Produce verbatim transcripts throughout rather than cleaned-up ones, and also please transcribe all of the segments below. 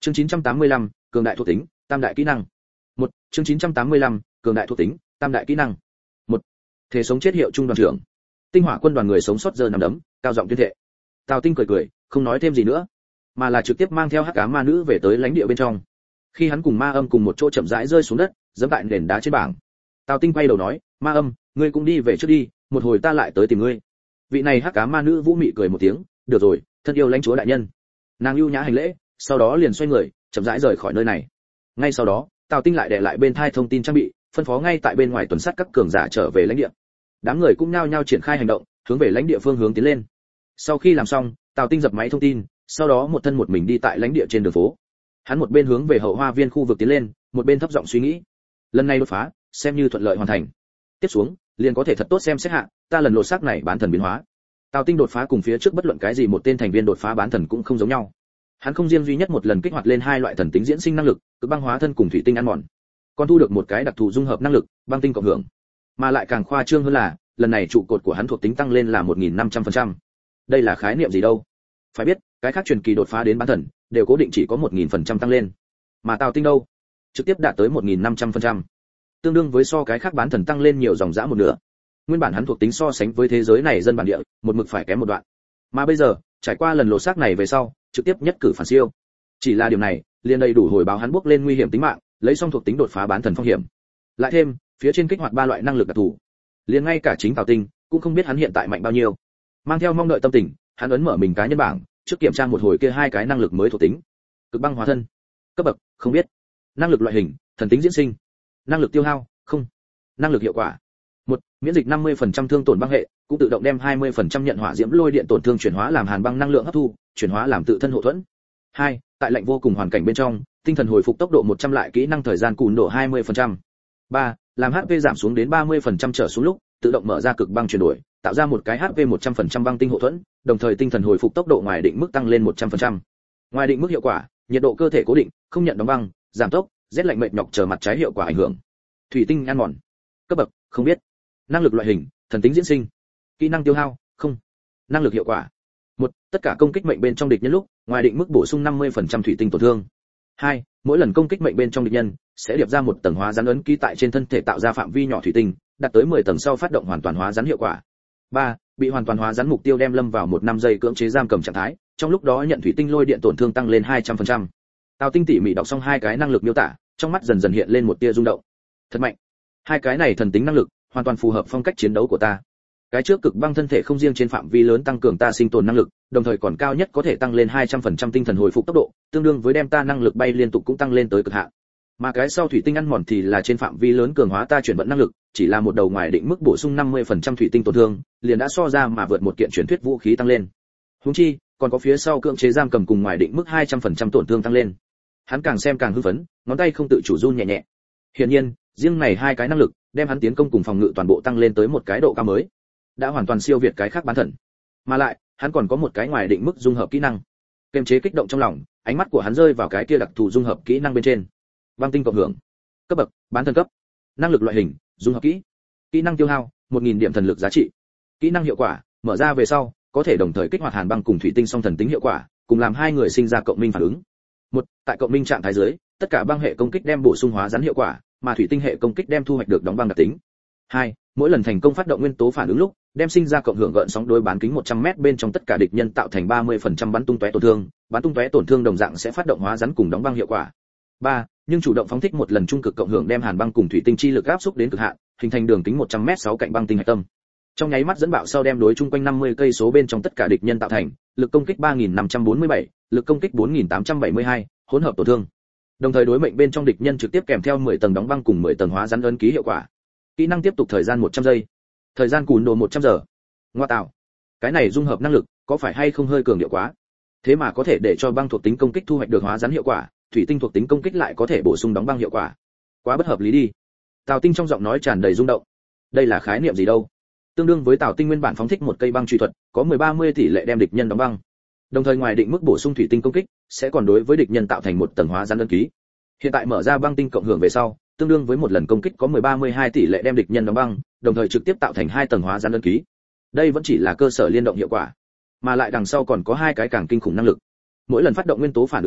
Chương chín trăm tám mươi lăm, cường đại thuộc tính, tam đại kỹ năng. Một, chương chín trăm tám mươi lăm, cường đại thuộc tính, tam đại kỹ năng. Một, thể sống chết hiệu trung đoàn trưởng. Tinh hỏa quân đoàn người sống sót giơ nằm đấm, cao giọng tuyên thệ. Tào Tinh cười cười, không nói thêm gì nữa, mà là trực tiếp mang theo hắc ám ma nữ về tới lãnh địa bên trong. Khi hắn cùng Ma Âm cùng một chỗ chậm rãi rơi xuống đất, giẫm tại nền đá trên bảng. Tào Tinh quay đầu nói, Ma Âm, ngươi cũng đi về trước đi, một hồi ta lại tới tìm ngươi. Vị này hắc ám ma nữ vũ mị cười một tiếng, được rồi, thân yêu lãnh chúa đại nhân. Nàng ưu nhã hành lễ, sau đó liền xoay người, chậm rãi rời khỏi nơi này. Ngay sau đó, Tào Tinh lại để lại bên thai thông tin trang bị, phân phó ngay tại bên ngoài tuần sát các cường giả trở về lãnh địa. Đám người cũng nhao nhao triển khai hành động, hướng về lãnh địa phương hướng tiến lên. Sau khi làm xong, Tào Tinh dập máy thông tin, sau đó một thân một mình đi tại lãnh địa trên đường phố. Hắn một bên hướng về hậu hoa viên khu vực tiến lên, một bên thấp giọng suy nghĩ. Lần này đột phá, xem như thuận lợi hoàn thành. Tiếp xuống, liền có thể thật tốt xem xét hạ, ta lần lột xác này bán thần biến hóa. Tào Tinh đột phá cùng phía trước bất luận cái gì một tên thành viên đột phá bán thần cũng không giống nhau. Hắn không riêng duy nhất một lần kích hoạt lên hai loại thần tính diễn sinh năng lực, cực băng hóa thân cùng thủy tinh ăn mòn, còn thu được một cái đặc thù dung hợp năng lực, băng tinh cộng hưởng. Mà lại càng khoa trương hơn là, lần này trụ cột của hắn thuộc tính tăng lên là một nghìn năm trăm phần trăm. Đây là khái niệm gì đâu? Phải biết, cái khác truyền kỳ đột phá đến bán thần, đều cố định chỉ có một nghìn phần trăm tăng lên. Mà Tào Tinh đâu, trực tiếp đạt tới một nghìn năm trăm phần trăm. Tương đương với so cái khác bán thần tăng lên nhiều dòng dã một nửa. Nguyên bản hắn thuộc tính so sánh với thế giới này dân bản địa, một mực phải kém một đoạn. Mà bây giờ, trải qua lần lột xác này về sau, trực tiếp nhất cử phản siêu. Chỉ là điều này, liền đầy đủ hồi báo hắn bước lên nguy hiểm tính mạng, lấy xong thuộc tính đột phá bán thần phong hiểm. Lại thêm, phía trên kích hoạt ba loại năng lực đặc thù. Liền ngay cả chính Tào Tinh cũng không biết hắn hiện tại mạnh bao nhiêu. Mang theo mong đợi tâm tình, hắn ấn mở mình cá nhân bảng, trước kiểm tra một hồi kia hai cái năng lực mới thuộc tính. Cực băng hóa thân, cấp bậc không biết. Năng lực loại hình, thần tính diễn sinh. Năng lực tiêu hao, không. Năng lực hiệu quả. Một, miễn dịch năm mươi phần trăm thương tổn băng hệ, cũng tự động đem hai mươi phần trăm nhận hỏa diễm lôi điện tổn thương chuyển hóa làm hàn băng năng lượng hấp thu, chuyển hóa làm tự thân hộ thuẫn. Hai, tại lạnh vô cùng hoàn cảnh bên trong, tinh thần hồi phục tốc độ một trăm lại kỹ năng thời gian cùn độ hai mươi phần trăm. Ba, làm hát pê giảm xuống đến ba mươi phần trăm trở xuống lúc, tự động mở ra cực băng chuyển đổi, tạo ra một cái hát pê một trăm phần trăm băng tinh hộ thuẫn, đồng thời tinh thần hồi phục tốc độ ngoài định mức tăng lên một trăm phần trăm. Ngoài định mức hiệu quả, nhiệt độ cơ thể cố định, không nhận đóng băng, giảm tốc, rét lạnh mệt nhọc chờ mặt trái hiệu quả ảnh hưởng. Thủy tinh ăn mòn. Cấp bậc không biết. Năng lực loại hình, thần tính diễn sinh. Kỹ năng tiêu hao, không. Năng lực hiệu quả. Một, tất cả công kích mệnh bên trong địch nhân lúc, ngoài định mức bổ sung năm mươi phần trăm thủy tinh tổn thương. Hai, mỗi lần công kích mệnh bên trong địch nhân sẽ điệp ra một tầng hóa rắn ấn ký tại trên thân thể tạo ra phạm vi nhỏ thủy tinh, đạt tới mười tầng sau phát động hoàn toàn hóa rắn hiệu quả. Ba, bị hoàn toàn hóa rắn mục tiêu đem lâm vào một năm giây cưỡng chế giam cầm trạng thái, trong lúc đó nhận thủy tinh lôi điện tổn thương tăng lên hai trăm phần trăm. Tào Tinh tỉ mỉ đọc xong hai cái năng lực miêu tả, trong mắt dần dần hiện lên một tia rung động. Thật mạnh. Hai cái này thần tính năng lực, hoàn toàn phù hợp phong cách chiến đấu của ta. Cái trước cực băng thân thể không riêng trên phạm vi lớn tăng cường ta sinh tồn năng lực, đồng thời còn cao nhất có thể tăng lên hai trăm phần trăm tinh thần hồi phục tốc độ, tương đương với đem ta năng lực bay liên tục cũng tăng lên tới cực hạn. Mà cái sau thủy tinh ăn mòn thì là trên phạm vi lớn cường hóa ta chuyển vận năng lực, chỉ là một đầu ngoài định mức bổ sung năm mươi phần trăm thủy tinh tổn thương, liền đã so ra mà vượt một kiện truyền thuyết vũ khí tăng lên. Huống chi, còn có phía sau cưỡng chế giam cầm cùng ngoài định mức hai trăm phần trăm tổn thương tăng lên. Hắn càng xem càng hưng phấn, ngón tay không tự chủ run nhẹ nhẹ. Hiển nhiên, riêng này hai cái năng lực, đem hắn tiến công cùng phòng ngự toàn bộ tăng lên tới một cái độ cao mới, đã hoàn toàn siêu việt cái khác bán thần. Mà lại, hắn còn có một cái ngoài định mức dung hợp kỹ năng. Kiềm chế kích động trong lòng, ánh mắt của hắn rơi vào cái kia đặc thù dung hợp kỹ năng bên trên. Băng tinh cộng hưởng. Cấp bậc, bán thần cấp. Năng lực loại hình, dung hợp kỹ. Kỹ năng tiêu hao, một nghìn điểm thần lực giá trị. Kỹ năng hiệu quả, mở ra về sau, có thể đồng thời kích hoạt hàn băng cùng thủy tinh song thần tính hiệu quả, cùng làm hai người sinh ra cộng minh phản ứng. Một, tại cộng minh trạng thái dưới, tất cả băng hệ công kích đem bổ sung hóa rắn hiệu quả, mà thủy tinh hệ công kích đem thu hoạch được đóng băng đặc tính. Hai, mỗi lần thành công phát động nguyên tố phản ứng lúc, đem sinh ra cộng hưởng gợn sóng đối bán kính một trăm mét bên trong tất cả địch nhân tạo thành ba mươi phần trăm bắn tung tóe tổn thương, bắn tung tóe tổn thương đồng dạng sẽ phát động hóa rắn cùng đóng băng hiệu quả. Ba, nhưng chủ động phóng thích một lần trung cực cộng hưởng đem hàn băng cùng thủy tinh chi lực áp xúc đến cực hạn, hình thành đường kính một trăm mét sáu cạnh băng tinh hạch tâm. Trong nháy mắt dẫn bạo sau đem đối chung quanh năm mươi cây số bên trong tất cả địch nhân tạo thành, lực công kích ba nghìn năm trăm bốn mươi bảy, lực công kích bốn nghìn tám trăm bảy mươi hai, hỗn hợp tổn thương. Đồng thời đối mệnh bên trong địch nhân trực tiếp kèm theo mười tầng đóng băng cùng mười tầng hóa rắn ấn ký hiệu quả. Kỹ năng tiếp tục thời gian một trăm giây. Thời gian cùn đồ một trăm giờ. Ngoa tạo. Cái này dung hợp năng lực, có phải hay không hơi cường điệu quá? Thế mà có thể để cho băng thuộc tính công kích thu hoạch được hóa rắn hiệu quả, thủy tinh thuộc tính công kích lại có thể bổ sung đóng băng hiệu quả. Quá bất hợp lý đi. Tào Tinh trong giọng nói tràn đầy rung động. Đây là khái niệm gì đâu? Tương đương với Tào Tinh nguyên bản phóng thích một cây băng truy thuật, có mười ba mươi tỷ lệ đem địch nhân đóng băng. Đồng thời ngoài định mức bổ sung thủy tinh công kích, sẽ còn đối với địch nhân tạo thành một tầng hóa rắn ấn ký. Hiện tại mở ra băng tinh cộng hưởng về sau, tương đương với một lần công kích có mười ba mươi hai tỷ lệ đem địch nhân đóng băng, đồng thời trực tiếp tạo thành hai tầng hóa rắn ấn ký. Đây vẫn chỉ là cơ sở liên động hiệu quả, mà lại đằng sau còn có hai cái càng kinh khủng năng lực. Mỗi lần phát động nguyên tố phản ứng lúc,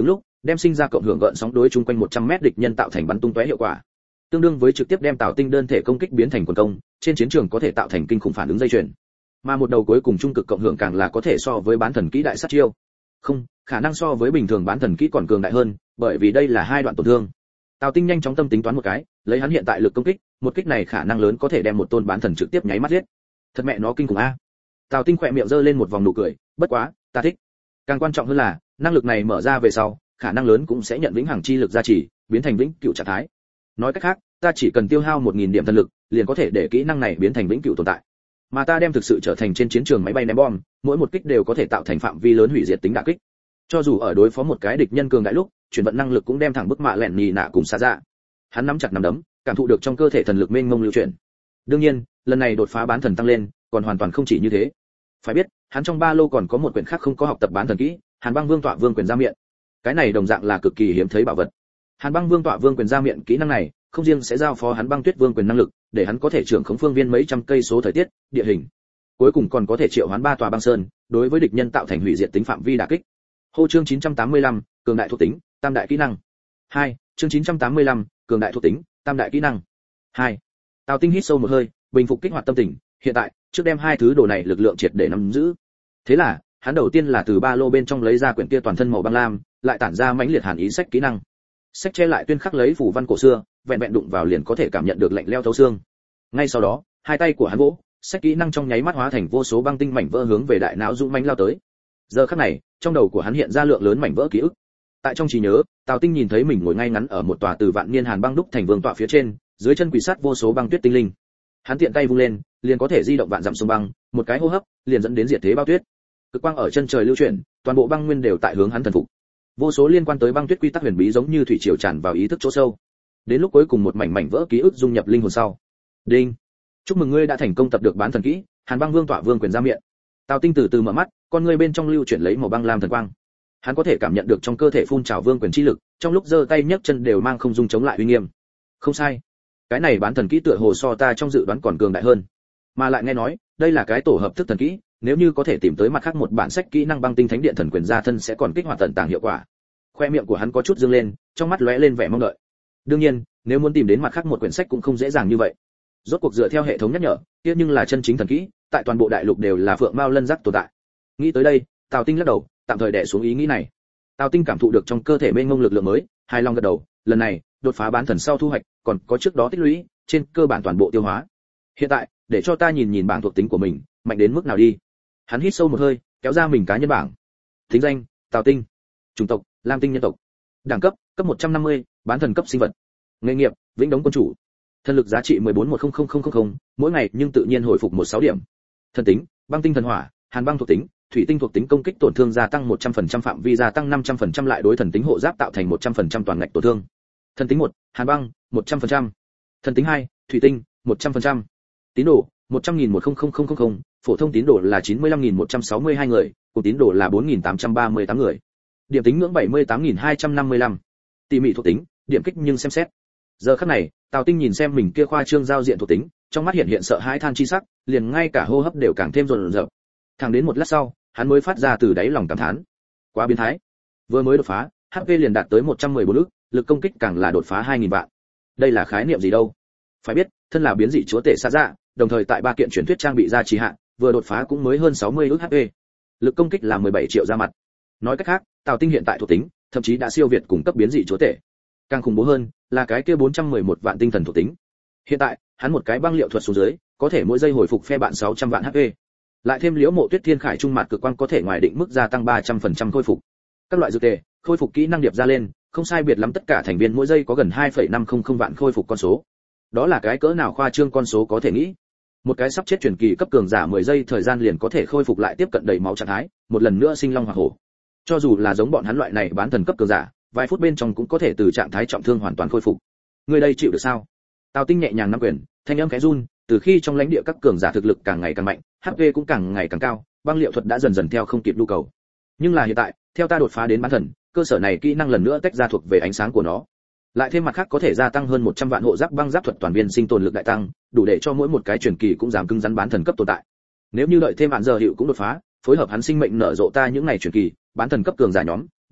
đem sinh ra cộng hưởng gợn sóng đối chung quanh một trăm mét địch nhân tạo thành bắn tung tóe hiệu quả, tương đương với trực tiếp đem Tào Tinh đơn thể công kích biến thành quần công, trên chiến trường có thể tạo thành kinh khủng phản ứng dây chuyền. Mà một đầu cuối cùng trung cực cộng hưởng càng là có thể so với bán thần kỹ đại sát chiêu. Không, khả năng so với bình thường bán thần kỹ còn cường đại hơn, bởi vì đây là hai đoạn tổn thương. Tào Tinh nhanh chóng tâm tính toán một cái, lấy hắn hiện tại lực công kích, một kích này khả năng lớn có thể đem một tôn bán thần trực tiếp nháy mắt giết. Thật mẹ nó kinh khủng a. Tào Tinh khỏe miệng giơ lên một vòng nụ cười, bất quá, ta thích. Càng quan trọng hơn là, năng lực này mở ra về sau, khả năng lớn cũng sẽ nhận vĩnh hằng chi lực gia trì, biến thành vĩnh cửu trạng thái. Nói cách khác, ta chỉ cần tiêu hao một nghìn điểm thần lực, liền có thể để kỹ năng này biến thành vĩnh cửu tồn tại. Mà ta đem thực sự trở thành trên chiến trường máy bay ném bom, mỗi một kích đều có thể tạo thành phạm vi lớn hủy diệt tính đả kích. Cho dù ở đối phó một cái địch nhân cường đại lúc, chuyển vận năng lực cũng đem thẳng bức mạ lẹn nhì nạ cùng xả ra. Hắn nắm chặt nắm đấm, cảm thụ được trong cơ thể thần lực mênh mông lưu chuyển. Đương nhiên, lần này đột phá bán thần tăng lên, còn hoàn toàn không chỉ như thế. Phải biết, hắn trong ba lô còn có một quyển khác không có học tập bán thần kỹ, Hàn Băng Vương Tọa Vương quyền ra miệng. Cái này đồng dạng là cực kỳ hiếm thấy bảo vật. Hàn Băng Vương Tọa Vương quyền ra miệng kỹ năng này, không riêng sẽ giao phó hắn Băng Tuyết Vương quyền năng lực, để hắn có thể trưởng khống phương viên mấy trăm cây số thời tiết, địa hình. Cuối cùng còn có thể triệu hoán ba tòa băng sơn, đối với địch nhân tạo thành hủy diệt tính phạm vi đả kích. Hô chương chín trăm tám mươi lăm, cường đại thuộc tính, tam đại kỹ năng. hai, chương chín trăm tám mươi lăm, cường đại thuộc tính, tam đại kỹ năng. hai. Tào Tinh hít sâu một hơi, bình phục kích hoạt tâm tình, hiện tại, trước đem hai thứ đồ này lực lượng triệt để nắm giữ. Thế là, hắn đầu tiên là từ ba lô bên trong lấy ra quyển kia toàn thân màu băng lam, lại tản ra mãnh liệt hàn ý sách kỹ năng. Sách che lại tuyên khắc lấy phù văn cổ xưa, vẹn vẹn đụng vào liền có thể cảm nhận được lạnh lẽo thấu xương. Ngay sau đó, hai tay của hắn vỗ, sách kỹ năng trong nháy mắt hóa thành vô số băng tinh mảnh vỡ hướng về đại não dũng mãnh lao tới. Giờ khắc này, trong đầu của hắn hiện ra lượng lớn mảnh vỡ ký ức. Tại trong trí nhớ, Tào Tinh nhìn thấy mình ngồi ngay ngắn ở một tòa từ vạn niên hàn băng đúc thành vương tọa phía trên, dưới chân quỷ sát vô số băng tuyết tinh linh. Hắn tiện tay vung lên, liền có thể di động vạn dặm sông băng, một cái hô hấp, liền dẫn đến diệt thế bao tuyết. Cực quang ở chân trời lưu chuyển, toàn bộ băng nguyên đều tại hướng hắn thần phục. Vô số liên quan tới băng tuyết quy tắc huyền bí giống như thủy triều tràn vào ý thức chỗ sâu. Đến lúc cuối cùng một mảnh mảnh vỡ ký ức dung nhập linh hồn sau. Đinh. Chúc mừng ngươi đã thành công tập được bán thần kỹ, Hàn Băng Vương Tọa Vương quyền ra miệng. Tào Tinh từ từ mở mắt, con ngươi bên trong lưu chuyển lấy màu băng lam thần quang. Hắn có thể cảm nhận được trong cơ thể phun trào vương quyền chi lực, trong lúc giơ tay nhấc chân đều mang không dung chống lại uy nghiêm. Không sai, cái này bán thần kỹ tựa hồ so ta trong dự đoán còn cường đại hơn. Mà lại nghe nói, đây là cái tổ hợp thức thần kỹ, nếu như có thể tìm tới mặt khác một bản sách kỹ năng băng tinh thánh điện thần quyền gia thân sẽ còn kích hoạt tận tàng hiệu quả. Khoe miệng của hắn có chút dương lên, trong mắt lóe lên vẻ mong đợi. Đương nhiên, nếu muốn tìm đến mặt khác một quyển sách cũng không dễ dàng như vậy. Rốt cuộc dựa theo hệ thống nhắc nhở, kia nhưng là chân chính thần kỹ, tại toàn bộ đại lục đều là phượng mao lân giác tồn tại. Nghĩ tới đây, Tào Tinh lắc đầu, tạm thời đè xuống ý nghĩ này. Tào Tinh cảm thụ được trong cơ thể mênh mông lực lượng mới, hài lòng gật đầu, lần này, đột phá bán thần sau thu hoạch, còn có trước đó tích lũy, trên cơ bản toàn bộ tiêu hóa. Hiện tại, để cho ta nhìn nhìn bảng thuộc tính của mình, mạnh đến mức nào đi. Hắn hít sâu một hơi, kéo ra mình cá nhân bảng. Thính danh: Tào Tinh. Chủng tộc: Lam Tinh nhân tộc. Đẳng cấp: cấp một trăm năm mươi, bán thần cấp sinh vật. Nghề nghiệp: Vĩnh Đống quân chủ. Thân lực giá trị mười bốn một không không không không không, mỗi ngày nhưng tự nhiên hồi phục mười sáu điểm. Thần tính: Băng tinh thần hỏa, Hàn băng thuộc tính, thủy tinh thuộc tính công kích tổn thương gia tăng một trăm phần trăm phạm vi gia tăng năm trăm phần trăm lại đối thần tính hộ giáp tạo thành một trăm phần trăm toàn ngạch tổn thương. Thần tính một, Hàn băng, một trăm phần trăm. Thần tính hai, thủy tinh, một trăm phần trăm. Tín đồ, một trăm nghìn một không không không không, phổ thông tín đồ là chín mươi lăm nghìn một trăm sáu mươi hai người, cùng tín đồ là bốn nghìn tám trăm ba mươi tám người. Điểm tính ngưỡng bảy mươi tám nghìn hai trăm năm mươi lăm. Tỉ mỉ thuộc tính, điểm kích nhưng xem xét. Giờ khắc này, Tào Tinh nhìn xem mình kia khoa trương giao diện thuộc tính, trong mắt hiện hiện sợ hãi than chi sắc, liền ngay cả hô hấp đều càng thêm rồn rợn. Thẳng đến một lát sau, hắn mới phát ra từ đáy lòng cảm thán. Quá biến thái. Vừa mới đột phá, hát pê liền đạt tới một trăm mười bốn ức, lực công kích càng là đột phá hai nghìn vạn. Đây là khái niệm gì đâu? Phải biết, thân là biến dị chúa tể xa dạ, đồng thời tại ba kiện truyền thuyết trang bị ra trì hạn, vừa đột phá cũng mới hơn sáu mươi ức hát pê. Lực công kích là mười bảy triệu ra mặt. Nói cách khác, Tào Tinh hiện tại thuộc tính, thậm chí đã siêu việt cùng cấp biến dị chúa tể. Càng khủng bố hơn, là cái kia bốn trăm mười một vạn tinh thần thuộc tính. Hiện tại, hắn một cái băng liệu thuật xuống dưới, có thể mỗi giây hồi phục phe bạn sáu trăm vạn hát pê. Lại thêm Liễu Mộ Tuyết Thiên Khải trung mạt cực quang có thể ngoài định mức gia tăng ba trăm phần trăm khôi phục. Các loại dược tề, khôi phục kỹ năng điệp ra lên, không sai biệt lắm tất cả thành viên mỗi giây có gần hai phẩy năm không không vạn khôi phục con số. Đó là cái cỡ nào khoa trương con số có thể nghĩ. Một cái sắp chết truyền kỳ cấp cường giả mười giây thời gian liền có thể khôi phục lại tiếp cận đầy máu trạng thái, một lần nữa sinh long hỏa hổ. Cho dù là giống bọn hắn loại này bán thần cấp cường giả, vài phút bên trong cũng có thể từ trạng thái trọng thương hoàn toàn khôi phục. Người đây chịu được sao? Tào Tinh nhẹ nhàng nắm quyền, thanh âm khẽ run, từ khi trong lãnh địa các cường giả thực lực càng ngày càng mạnh, hát pê cũng càng ngày càng cao, băng liệu thuật đã dần dần theo không kịp nhu cầu. Nhưng là hiện tại, theo ta đột phá đến bán thần, cơ sở này kỹ năng lần nữa tách ra thuộc về ánh sáng của nó. Lại thêm mặt khác có thể gia tăng hơn một trăm vạn hộ giáp băng giáp thuật toàn viên sinh tồn lực đại tăng, đủ để cho mỗi một cái truyền kỳ cũng dám cứng rắn bán thần cấp tồn tại. Nếu như đợi thêm bạn giờ hiệu cũng đột phá, phối hợp hắn sinh mệnh nở rộ ta những ngày truyền kỳ, bán thần cấp cường giả nhóm,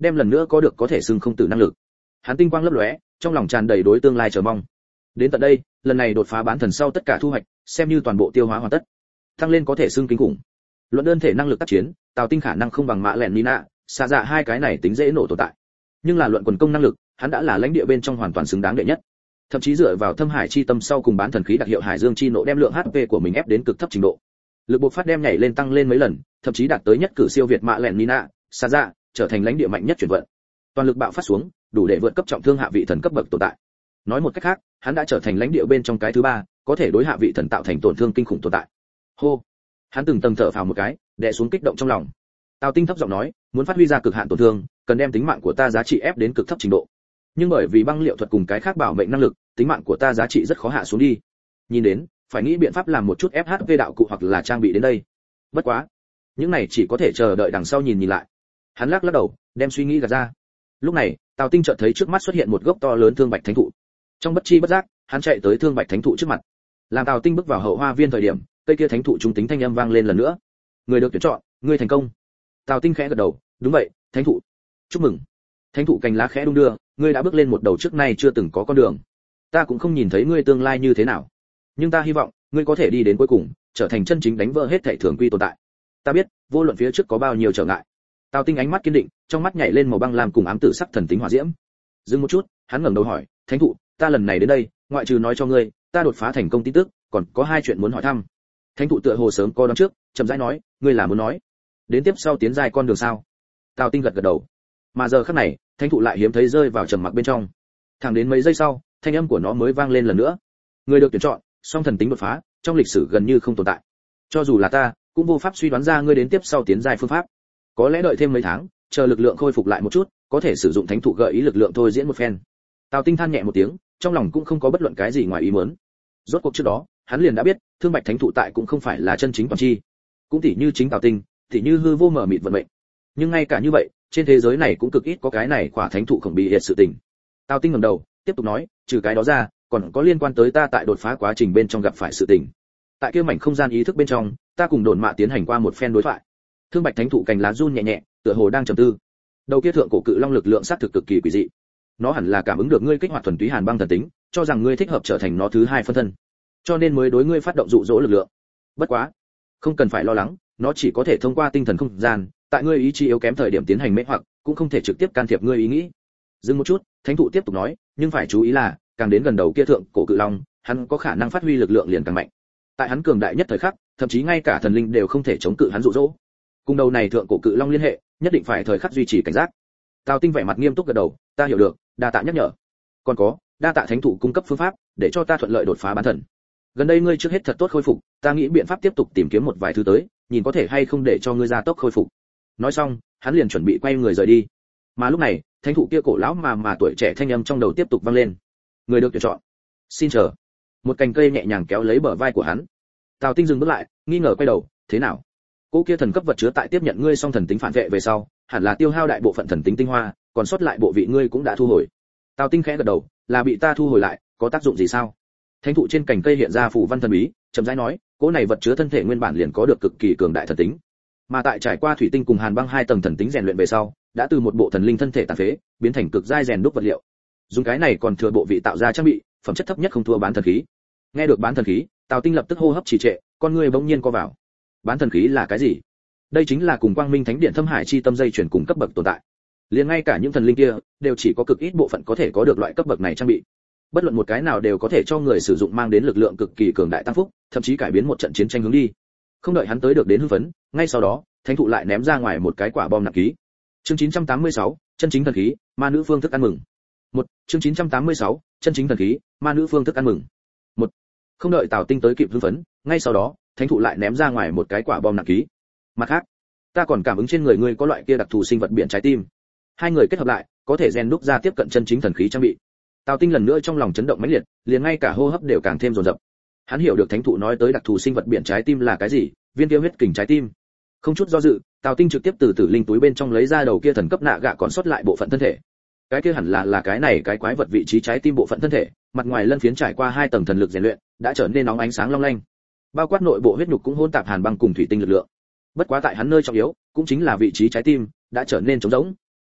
đem lần nữa có được có thể xưng không tử năng lực. Hắn tinh quang lấp lóe, trong lòng tràn đầy đối tương lai chờ mong. Đến tận đây, lần này đột phá bán thần sau tất cả thu hoạch, xem như toàn bộ tiêu hóa hoàn tất. Tăng lên có thể xưng kinh khủng. Luận đơn thể năng lực tác chiến, Tào Tinh khả năng không bằng Mạ Lẹn Nina, xa dạ hai cái này tính dễ nổ tồn tại. Nhưng là luận quần công năng lực, hắn đã là lãnh địa bên trong hoàn toàn xứng đáng đệ nhất. Thậm chí dựa vào Thâm Hải chi tâm sau cùng bán thần khí đặc hiệu Hải Dương chi nộ đem lượng hát pê của mình ép đến cực thấp trình độ. Lực bộc phát đem nhảy lên tăng lên mấy lần, thậm chí đạt tới nhất cử siêu việt Mạ Lẹn Nina, xa dạ, trở thành lãnh địa mạnh nhất chuyển vận. Toàn lực bạo phát xuống, đủ để vượt cấp trọng thương hạ vị thần cấp bậc tồn tại. Nói một cách khác, hắn đã trở thành lãnh địa bên trong cái thứ ba, có thể đối hạ vị thần tạo thành tổn thương kinh khủng tồn tại. Hô, hắn từng tầng thở phào một cái, đè xuống kích động trong lòng. Tào Tinh thấp giọng nói, muốn phát huy ra cực hạn tổn thương, cần đem tính mạng của ta giá trị ép đến cực thấp trình độ. Nhưng bởi vì băng liệu thuật cùng cái khác bảo mệnh năng lực, tính mạng của ta giá trị rất khó hạ xuống đi. Nhìn đến, phải nghĩ biện pháp làm một chút ép hát pê đạo cụ hoặc là trang bị đến đây. Bất quá, những này chỉ có thể chờ đợi đằng sau nhìn nhìn lại. Hắn lắc lắc đầu, đem suy nghĩ gạt ra. Lúc này, Tào Tinh chợt thấy trước mắt xuất hiện một gốc to lớn thương bạch thánh thụ. Trong bất chi bất giác, hắn chạy tới thương bạch thánh thụ trước mặt. Làm Tào Tinh bước vào hậu hoa viên thời điểm, cây kia thánh thụ trung tính thanh âm vang lên lần nữa. Người được tuyển chọn, ngươi thành công. Tào Tinh khẽ gật đầu, đúng vậy, thánh thụ. Chúc mừng. Thánh thụ cành lá khẽ đung đưa, ngươi đã bước lên một đầu trước nay chưa từng có con đường. Ta cũng không nhìn thấy ngươi tương lai như thế nào, nhưng ta hy vọng ngươi có thể đi đến cuối cùng, trở thành chân chính đánh vỡ hết thảy thường quy tồn tại. Ta biết, vô luận phía trước có bao nhiêu trở ngại. Tào Tinh ánh mắt kiên định, trong mắt nhảy lên màu băng lam cùng ám tử sắc thần tính hỏa diễm. Dừng một chút, hắn ngẩng đầu hỏi, thánh thụ, ta lần này đến đây, ngoại trừ nói cho ngươi, ta đột phá thành công tin tức, còn có hai chuyện muốn hỏi thăm. Thánh thụ tựa hồ sớm có đoán trước, chậm rãi nói, ngươi là muốn nói đến tiếp sau tiến dài con đường sao? Tào Tinh gật gật đầu. Mà giờ khắc này, thánh thụ lại hiếm thấy rơi vào trầm mặc bên trong. Thẳng đến mấy giây sau, thanh âm của nó mới vang lên lần nữa. Người được tuyển chọn, song thần tính đột phá, trong lịch sử gần như không tồn tại. Cho dù là ta, cũng vô pháp suy đoán ra ngươi đến tiếp sau tiến dài phương pháp. Có lẽ đợi thêm mấy tháng, chờ lực lượng khôi phục lại một chút, có thể sử dụng thánh thụ gợi ý lực lượng thôi diễn một phen. Tào Tinh than nhẹ một tiếng, trong lòng cũng không có bất luận cái gì ngoài ý muốn. Rốt cuộc trước đó, hắn liền đã biết, thương bạch thánh thụ tại cũng không phải là chân chính toàn chi. Cũng tỉ như chính Tào Tinh, tỉ như hư vô mở mịt vận mệnh. Nhưng ngay cả như vậy, trên thế giới này cũng cực ít có cái này quả thánh thụ khổng bị hiệt sự tình. Tào Tinh ngẩng đầu, tiếp tục nói, trừ cái đó ra, còn có liên quan tới ta tại đột phá quá trình bên trong gặp phải sự tình. Tại kia mảnh không gian ý thức bên trong, ta cùng Đồn Mạ tiến hành qua một phen đối thoại. Thương bạch thánh thụ cành lá run nhẹ nhẹ, tựa hồ đang trầm tư. Đầu kia thượng cổ cự long lực lượng sát thực cực kỳ quỷ dị. Nó hẳn là cảm ứng được ngươi kích hoạt thuần túy hàn băng thần tính, cho rằng ngươi thích hợp trở thành nó thứ hai phân thân, cho nên mới đối ngươi phát động dụ dỗ lực lượng. Bất quá, không cần phải lo lắng, nó chỉ có thể thông qua tinh thần không gian, tại ngươi ý chí yếu kém thời điểm tiến hành mê hoặc, cũng không thể trực tiếp can thiệp ngươi ý nghĩ. Dừng một chút, thánh thụ tiếp tục nói, nhưng phải chú ý là, càng đến gần đầu kia thượng cổ cự long, hắn có khả năng phát huy lực lượng liền càng mạnh. Tại hắn cường đại nhất thời khắc, thậm chí ngay cả thần linh đều không thể chống cự hắn dụ dỗ. Cùng đầu này thượng cổ cự long liên hệ, nhất định phải thời khắc duy trì cảnh giác. Tào Tinh vẻ mặt nghiêm túc gật đầu, ta hiểu được, đa tạ nhắc nhở. Còn có, đa tạ thánh thụ cung cấp phương pháp, để cho ta thuận lợi đột phá bán thần. Gần đây ngươi trước hết thật tốt khôi phục, ta nghĩ biện pháp tiếp tục tìm kiếm một vài thứ tới, nhìn có thể hay không để cho ngươi gia tốc khôi phục. Nói xong, hắn liền chuẩn bị quay người rời đi. Mà lúc này, thánh thụ kia cổ lão mà mà tuổi trẻ thanh âm trong đầu tiếp tục vang lên. Người được tuyển chọn, xin chờ. Một cành cây nhẹ nhàng kéo lấy bờ vai của hắn. Tào Tinh dừng bước lại, nghi ngờ quay đầu, thế nào? Cô kia thần cấp vật chứa tại tiếp nhận ngươi song thần tính phản vệ về sau, hẳn là tiêu hao đại bộ phận thần tính tinh hoa, còn sót lại bộ vị ngươi cũng đã thu hồi. Tào Tinh khẽ gật đầu, là bị ta thu hồi lại, có tác dụng gì sao? Thánh thụ trên cành cây hiện ra phù văn thần bí, chậm rãi nói, cỗ này vật chứa thân thể nguyên bản liền có được cực kỳ cường đại thần tính, mà tại trải qua thủy tinh cùng hàn băng hai tầng thần tính rèn luyện về sau, đã từ một bộ thần linh thân thể tàn phế, biến thành cực giai rèn đúc vật liệu. Dùng cái này còn thừa bộ vị tạo ra trang bị, phẩm chất thấp nhất không thua bán thần khí. Nghe được bán thần khí, Tào Tinh lập tức hô hấp trì trệ, con người bỗng nhiên co vào. Bán thần khí là cái gì? Đây chính là cùng Quang Minh Thánh Điện Thâm Hải chi tâm dây chuyển cùng cấp bậc tồn tại. Liền ngay cả những thần linh kia, đều chỉ có cực ít bộ phận có thể có được loại cấp bậc này trang bị. Bất luận một cái nào đều có thể cho người sử dụng mang đến lực lượng cực kỳ cường đại tăng phúc, thậm chí cải biến một trận chiến tranh hướng đi. Không đợi hắn tới được đến hưng phấn, ngay sau đó, thánh thụ lại ném ra ngoài một cái quả bom nặng ký. Chương chín trăm tám mươi sáu, chân chính thần khí, ma nữ phương thức ăn mừng. Một, chương chín trăm tám mươi sáu, chân chính thần khí, ma nữ phương thức ăn mừng. Một. Không đợi Tào Tinh tới kịp hưng phấn, ngay sau đó, thánh thụ lại ném ra ngoài một cái quả bom nặng ký. Mặt khác, ta còn cảm ứng trên người ngươi có loại kia đặc thù sinh vật biển trái tim. Hai người kết hợp lại, có thể rèn đúc ra tiếp cận chân chính thần khí trang bị. Tào Tinh lần nữa trong lòng chấn động mãnh liệt, liền ngay cả hô hấp đều càng thêm dồn dập. Hắn hiểu được thánh thụ nói tới đặc thù sinh vật biển trái tim là cái gì, viên kia huyết kình trái tim. Không chút do dự, Tào Tinh trực tiếp từ tử linh túi bên trong lấy ra đầu kia thần cấp nạ gạ còn sót lại bộ phận thân thể. Cái kia hẳn là là cái này cái quái vật vị trí trái tim bộ phận thân thể, mặt ngoài lân phiến trải qua hai tầng thần lực rèn luyện, đã trở nên nóng ánh sáng long lanh. Bao quát nội bộ huyết nhục cũng hỗn tạp hàn băng cùng thủy tinh lực lượng. Bất quá tại hắn nơi trọng yếu, cũng chính là vị trí trái tim, đã trở nên trống rỗng.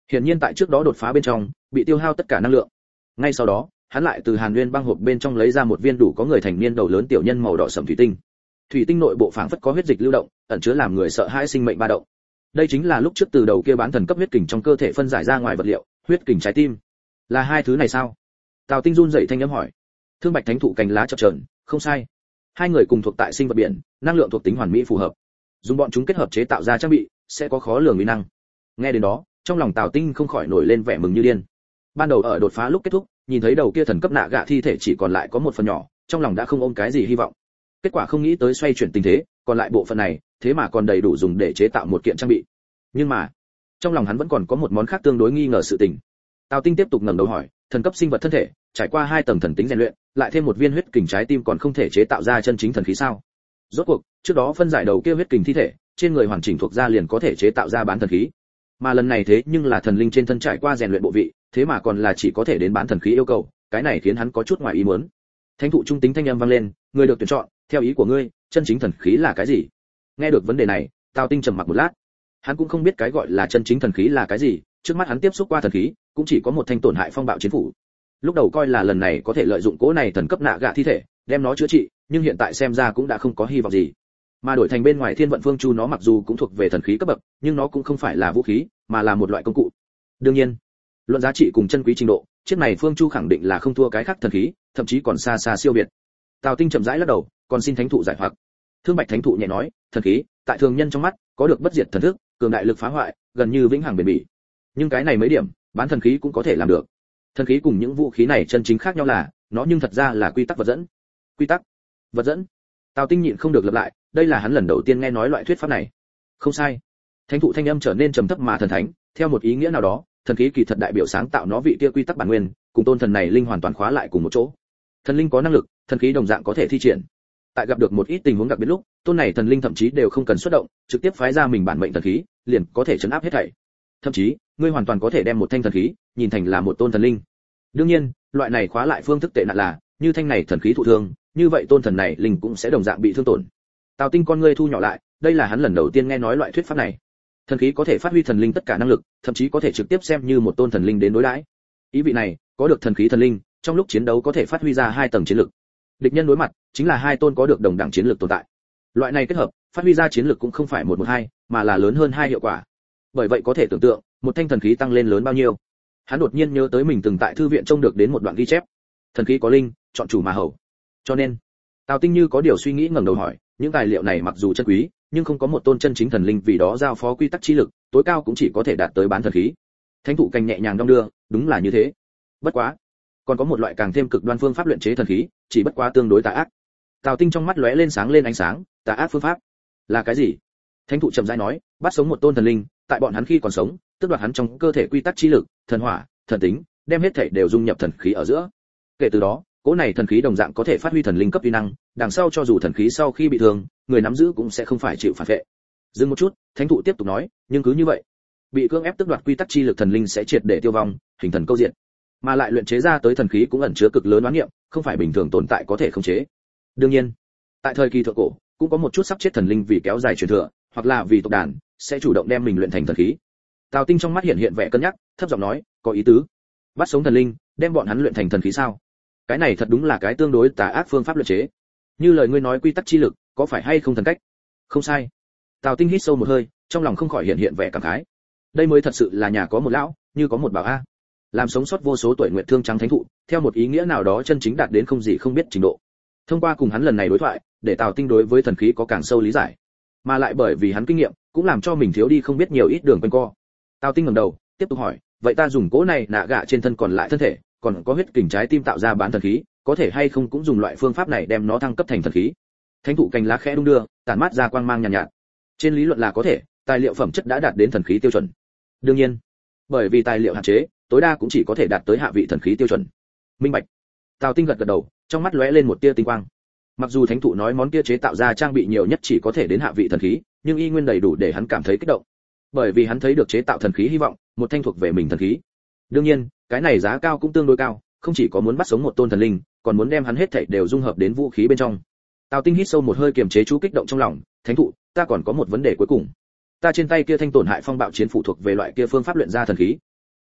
Hiển nhiên tại trước đó đột phá bên trong, bị tiêu hao tất cả năng lượng. Ngay sau đó, hắn lại từ Hàn Nguyên băng hộp bên trong lấy ra một viên đủ có người thành niên đầu lớn tiểu nhân màu đỏ sẫm thủy tinh. Thủy tinh nội bộ phảng phất có huyết dịch lưu động, ẩn chứa làm người sợ hãi sinh mệnh ba động. Đây chính là lúc trước từ đầu kia bán thần cấp huyết kình trong cơ thể phân giải ra ngoài vật liệu, huyết kình trái tim. Là hai thứ này sao? Tào Tinh run rẩy thanh âm hỏi. Thương Bạch Thánh thụ cành lá chập chờn, không sai. Hai người cùng thuộc tại sinh vật biển, năng lượng thuộc tính hoàn mỹ phù hợp. Dùng bọn chúng kết hợp chế tạo ra trang bị, sẽ có khó lường uy năng. Nghe đến đó, trong lòng Tào Tinh không khỏi nổi lên vẻ mừng như điên. Ban đầu ở đột phá lúc kết thúc, nhìn thấy đầu kia thần cấp nạ gạ thi thể chỉ còn lại có một phần nhỏ, trong lòng đã không ôm cái gì hy vọng. Kết quả không nghĩ tới xoay chuyển tình thế, còn lại bộ phận này, thế mà còn đầy đủ dùng để chế tạo một kiện trang bị. Nhưng mà, trong lòng hắn vẫn còn có một món khác tương đối nghi ngờ sự tình. Tào Tinh tiếp tục ngẩng đầu hỏi, thần cấp sinh vật thân thể, trải qua hai tầng thần tính rèn luyện, lại thêm một viên huyết kình trái tim còn không thể chế tạo ra chân chính thần khí sao? Rốt cuộc, trước đó phân giải đầu kia huyết kình thi thể, trên người hoàn chỉnh thuộc ra liền có thể chế tạo ra bán thần khí. Mà lần này thế nhưng là thần linh trên thân trải qua rèn luyện bộ vị, thế mà còn là chỉ có thể đến bán thần khí yêu cầu, cái này khiến hắn có chút ngoài ý muốn. Thánh thụ trung tính thanh âm vang lên, người được tuyển chọn, theo ý của ngươi, chân chính thần khí là cái gì? Nghe được vấn đề này, Tào Tinh trầm mặc một lát. Hắn cũng không biết cái gọi là chân chính thần khí là cái gì, trước mắt hắn tiếp xúc qua thần khí, cũng chỉ có một thanh tổn hại phong bạo chiến phủ. Lúc đầu coi là lần này có thể lợi dụng cỗ này thần cấp nạ gạ thi thể, đem nó chữa trị, nhưng hiện tại xem ra cũng đã không có hy vọng gì. Mà đổi thành bên ngoài Thiên Vận Phương Chu nó mặc dù cũng thuộc về thần khí cấp bậc, nhưng nó cũng không phải là vũ khí, mà là một loại công cụ. Đương nhiên, luận giá trị cùng chân quý trình độ, chiếc này Phương Chu khẳng định là không thua cái khác thần khí, thậm chí còn xa xa siêu việt. Tào Tinh chậm rãi lắc đầu, còn xin thánh thụ giải hoặc. Thương Bạch Thánh thụ nhẹ nói, thần khí, tại thường nhân trong mắt, có được bất diệt thần thức, cường đại lực phá hoại, gần như vĩnh hằng bền bỉ. Nhưng cái này mấy điểm, bán thần khí cũng có thể làm được. Thần khí cùng những vũ khí này chân chính khác nhau là, nó nhưng thật ra là quy tắc vật dẫn. Quy tắc, vật dẫn. Tào Tinh nhịn không được lặp lại, đây là hắn lần đầu tiên nghe nói loại thuyết pháp này. Không sai. Thánh thụ thanh âm trở nên trầm thấp mà thần thánh, theo một ý nghĩa nào đó, thần khí kỳ thật đại biểu sáng tạo nó vị kia quy tắc bản nguyên, cùng tôn thần này linh hoàn toàn khóa lại cùng một chỗ. Thần linh có năng lực, thần khí đồng dạng có thể thi triển. Tại gặp được một ít tình huống đặc biệt lúc, tôn này thần linh thậm chí đều không cần xuất động, trực tiếp phái ra mình bản mệnh thần khí, liền có thể chấn áp hết thảy. Thậm chí, ngươi hoàn toàn có thể đem một thanh thần khí nhìn thành là một tôn thần linh. Đương nhiên, loại này khóa lại phương thức tệ nạn là, như thanh này thần khí thụ thương, như vậy tôn thần này linh cũng sẽ đồng dạng bị thương tổn. Tào Tinh con ngươi thu nhỏ lại, đây là hắn lần đầu tiên nghe nói loại thuyết pháp này. Thần khí có thể phát huy thần linh tất cả năng lực, thậm chí có thể trực tiếp xem như một tôn thần linh đến đối đãi. Ý vị này, có được thần khí thần linh, trong lúc chiến đấu có thể phát huy ra hai tầng chiến lực. Địch nhân đối mặt, chính là hai tôn có được đồng đẳng chiến lược tồn tại. Loại này kết hợp, phát huy ra chiến lược cũng không phải một một hai, mà là lớn hơn hai hiệu quả. Bởi vậy có thể tưởng tượng, một thanh thần khí tăng lên lớn bao nhiêu. Hắn đột nhiên nhớ tới mình từng tại thư viện trông được đến một đoạn ghi chép. Thần khí có linh, chọn chủ mà hầu. Cho nên, Tào Tinh như có điều suy nghĩ ngẩng đầu hỏi, những tài liệu này mặc dù chân quý, nhưng không có một tôn chân chính thần linh vì đó giao phó quy tắc chi lực, tối cao cũng chỉ có thể đạt tới bán thần khí. Thánh thụ cành nhẹ nhàng đong đưa, đúng là như thế. Bất quá, còn có một loại càng thêm cực đoan phương pháp luyện chế thần khí, chỉ bất quá tương đối tà ác. Tào Tinh trong mắt lóe lên sáng lên ánh sáng, tà ác phương pháp là cái gì? Thánh thụ chậm rãi nói, bắt sống một tôn thần linh, tại bọn hắn khi còn sống, tức đoạt hắn trong cơ thể quy tắc chi lực, thần hỏa, thần tính, đem hết thảy đều dung nhập thần khí ở giữa. Kể từ đó, cỗ này thần khí đồng dạng có thể phát huy thần linh cấp uy năng, đằng sau cho dù thần khí sau khi bị thương, người nắm giữ cũng sẽ không phải chịu phản vệ. Dừng một chút, thánh thụ tiếp tục nói, nhưng cứ như vậy, bị cưỡng ép tức đoạt quy tắc chi lực thần linh sẽ triệt để tiêu vong, hình thần câu diện. Mà lại luyện chế ra tới thần khí cũng ẩn chứa cực lớn oán niệm, không phải bình thường tồn tại có thể khống chế. Đương nhiên, tại thời kỳ thượng cổ, cũng có một chút sắp chết thần linh vì kéo dài truyền thừa, hoặc là vì tộc đàn, sẽ chủ động đem mình luyện thành thần khí. Tào Tinh trong mắt hiện hiện vẻ cân nhắc, thấp giọng nói, có ý tứ. Bắt sống thần linh, đem bọn hắn luyện thành thần khí sao? Cái này thật đúng là cái tương đối tà ác phương pháp luyện chế. Như lời ngươi nói quy tắc chi lực, có phải hay không thần cách? Không sai. Tào Tinh hít sâu một hơi, trong lòng không khỏi hiện hiện vẻ cảm khái. Đây mới thật sự là nhà có một lão, như có một bảo a. Làm sống sót vô số tuổi nguyệt thương trắng thánh thụ, theo một ý nghĩa nào đó chân chính đạt đến không gì không biết trình độ. Thông qua cùng hắn lần này đối thoại, để Tào Tinh đối với thần khí có càng sâu lý giải, mà lại bởi vì hắn kinh nghiệm, cũng làm cho mình thiếu đi không biết nhiều ít đường quanh co. Tào Tinh ngẩng đầu, tiếp tục hỏi, vậy ta dùng cỗ này nạ gạ trên thân còn lại thân thể, còn có huyết kình trái tim tạo ra bán thần khí, có thể hay không cũng dùng loại phương pháp này đem nó thăng cấp thành thần khí? Thánh thụ cành lá khẽ đung đưa, tản mát ra quang mang nhàn nhạt, nhạt. Trên lý luận là có thể, tài liệu phẩm chất đã đạt đến thần khí tiêu chuẩn. Đương nhiên, bởi vì tài liệu hạn chế, tối đa cũng chỉ có thể đạt tới hạ vị thần khí tiêu chuẩn. Minh bạch. Tào Tinh gật gật đầu, trong mắt lóe lên một tia tinh quang. Mặc dù thánh thụ nói món kia chế tạo ra trang bị nhiều nhất chỉ có thể đến hạ vị thần khí, nhưng y nguyên đầy đủ để hắn cảm thấy kích động. Bởi vì hắn thấy được chế tạo thần khí hy vọng, một thanh thuộc về mình thần khí. Đương nhiên, cái này giá cao cũng tương đối cao, không chỉ có muốn bắt sống một tôn thần linh, còn muốn đem hắn hết thảy đều dung hợp đến vũ khí bên trong. Tào Tinh hít sâu một hơi kiềm chế chú kích động trong lòng, thánh thụ, ta còn có một vấn đề cuối cùng. Ta trên tay kia thanh tổn hại phong bạo chiến phụ thuộc về loại kia phương pháp luyện ra thần khí.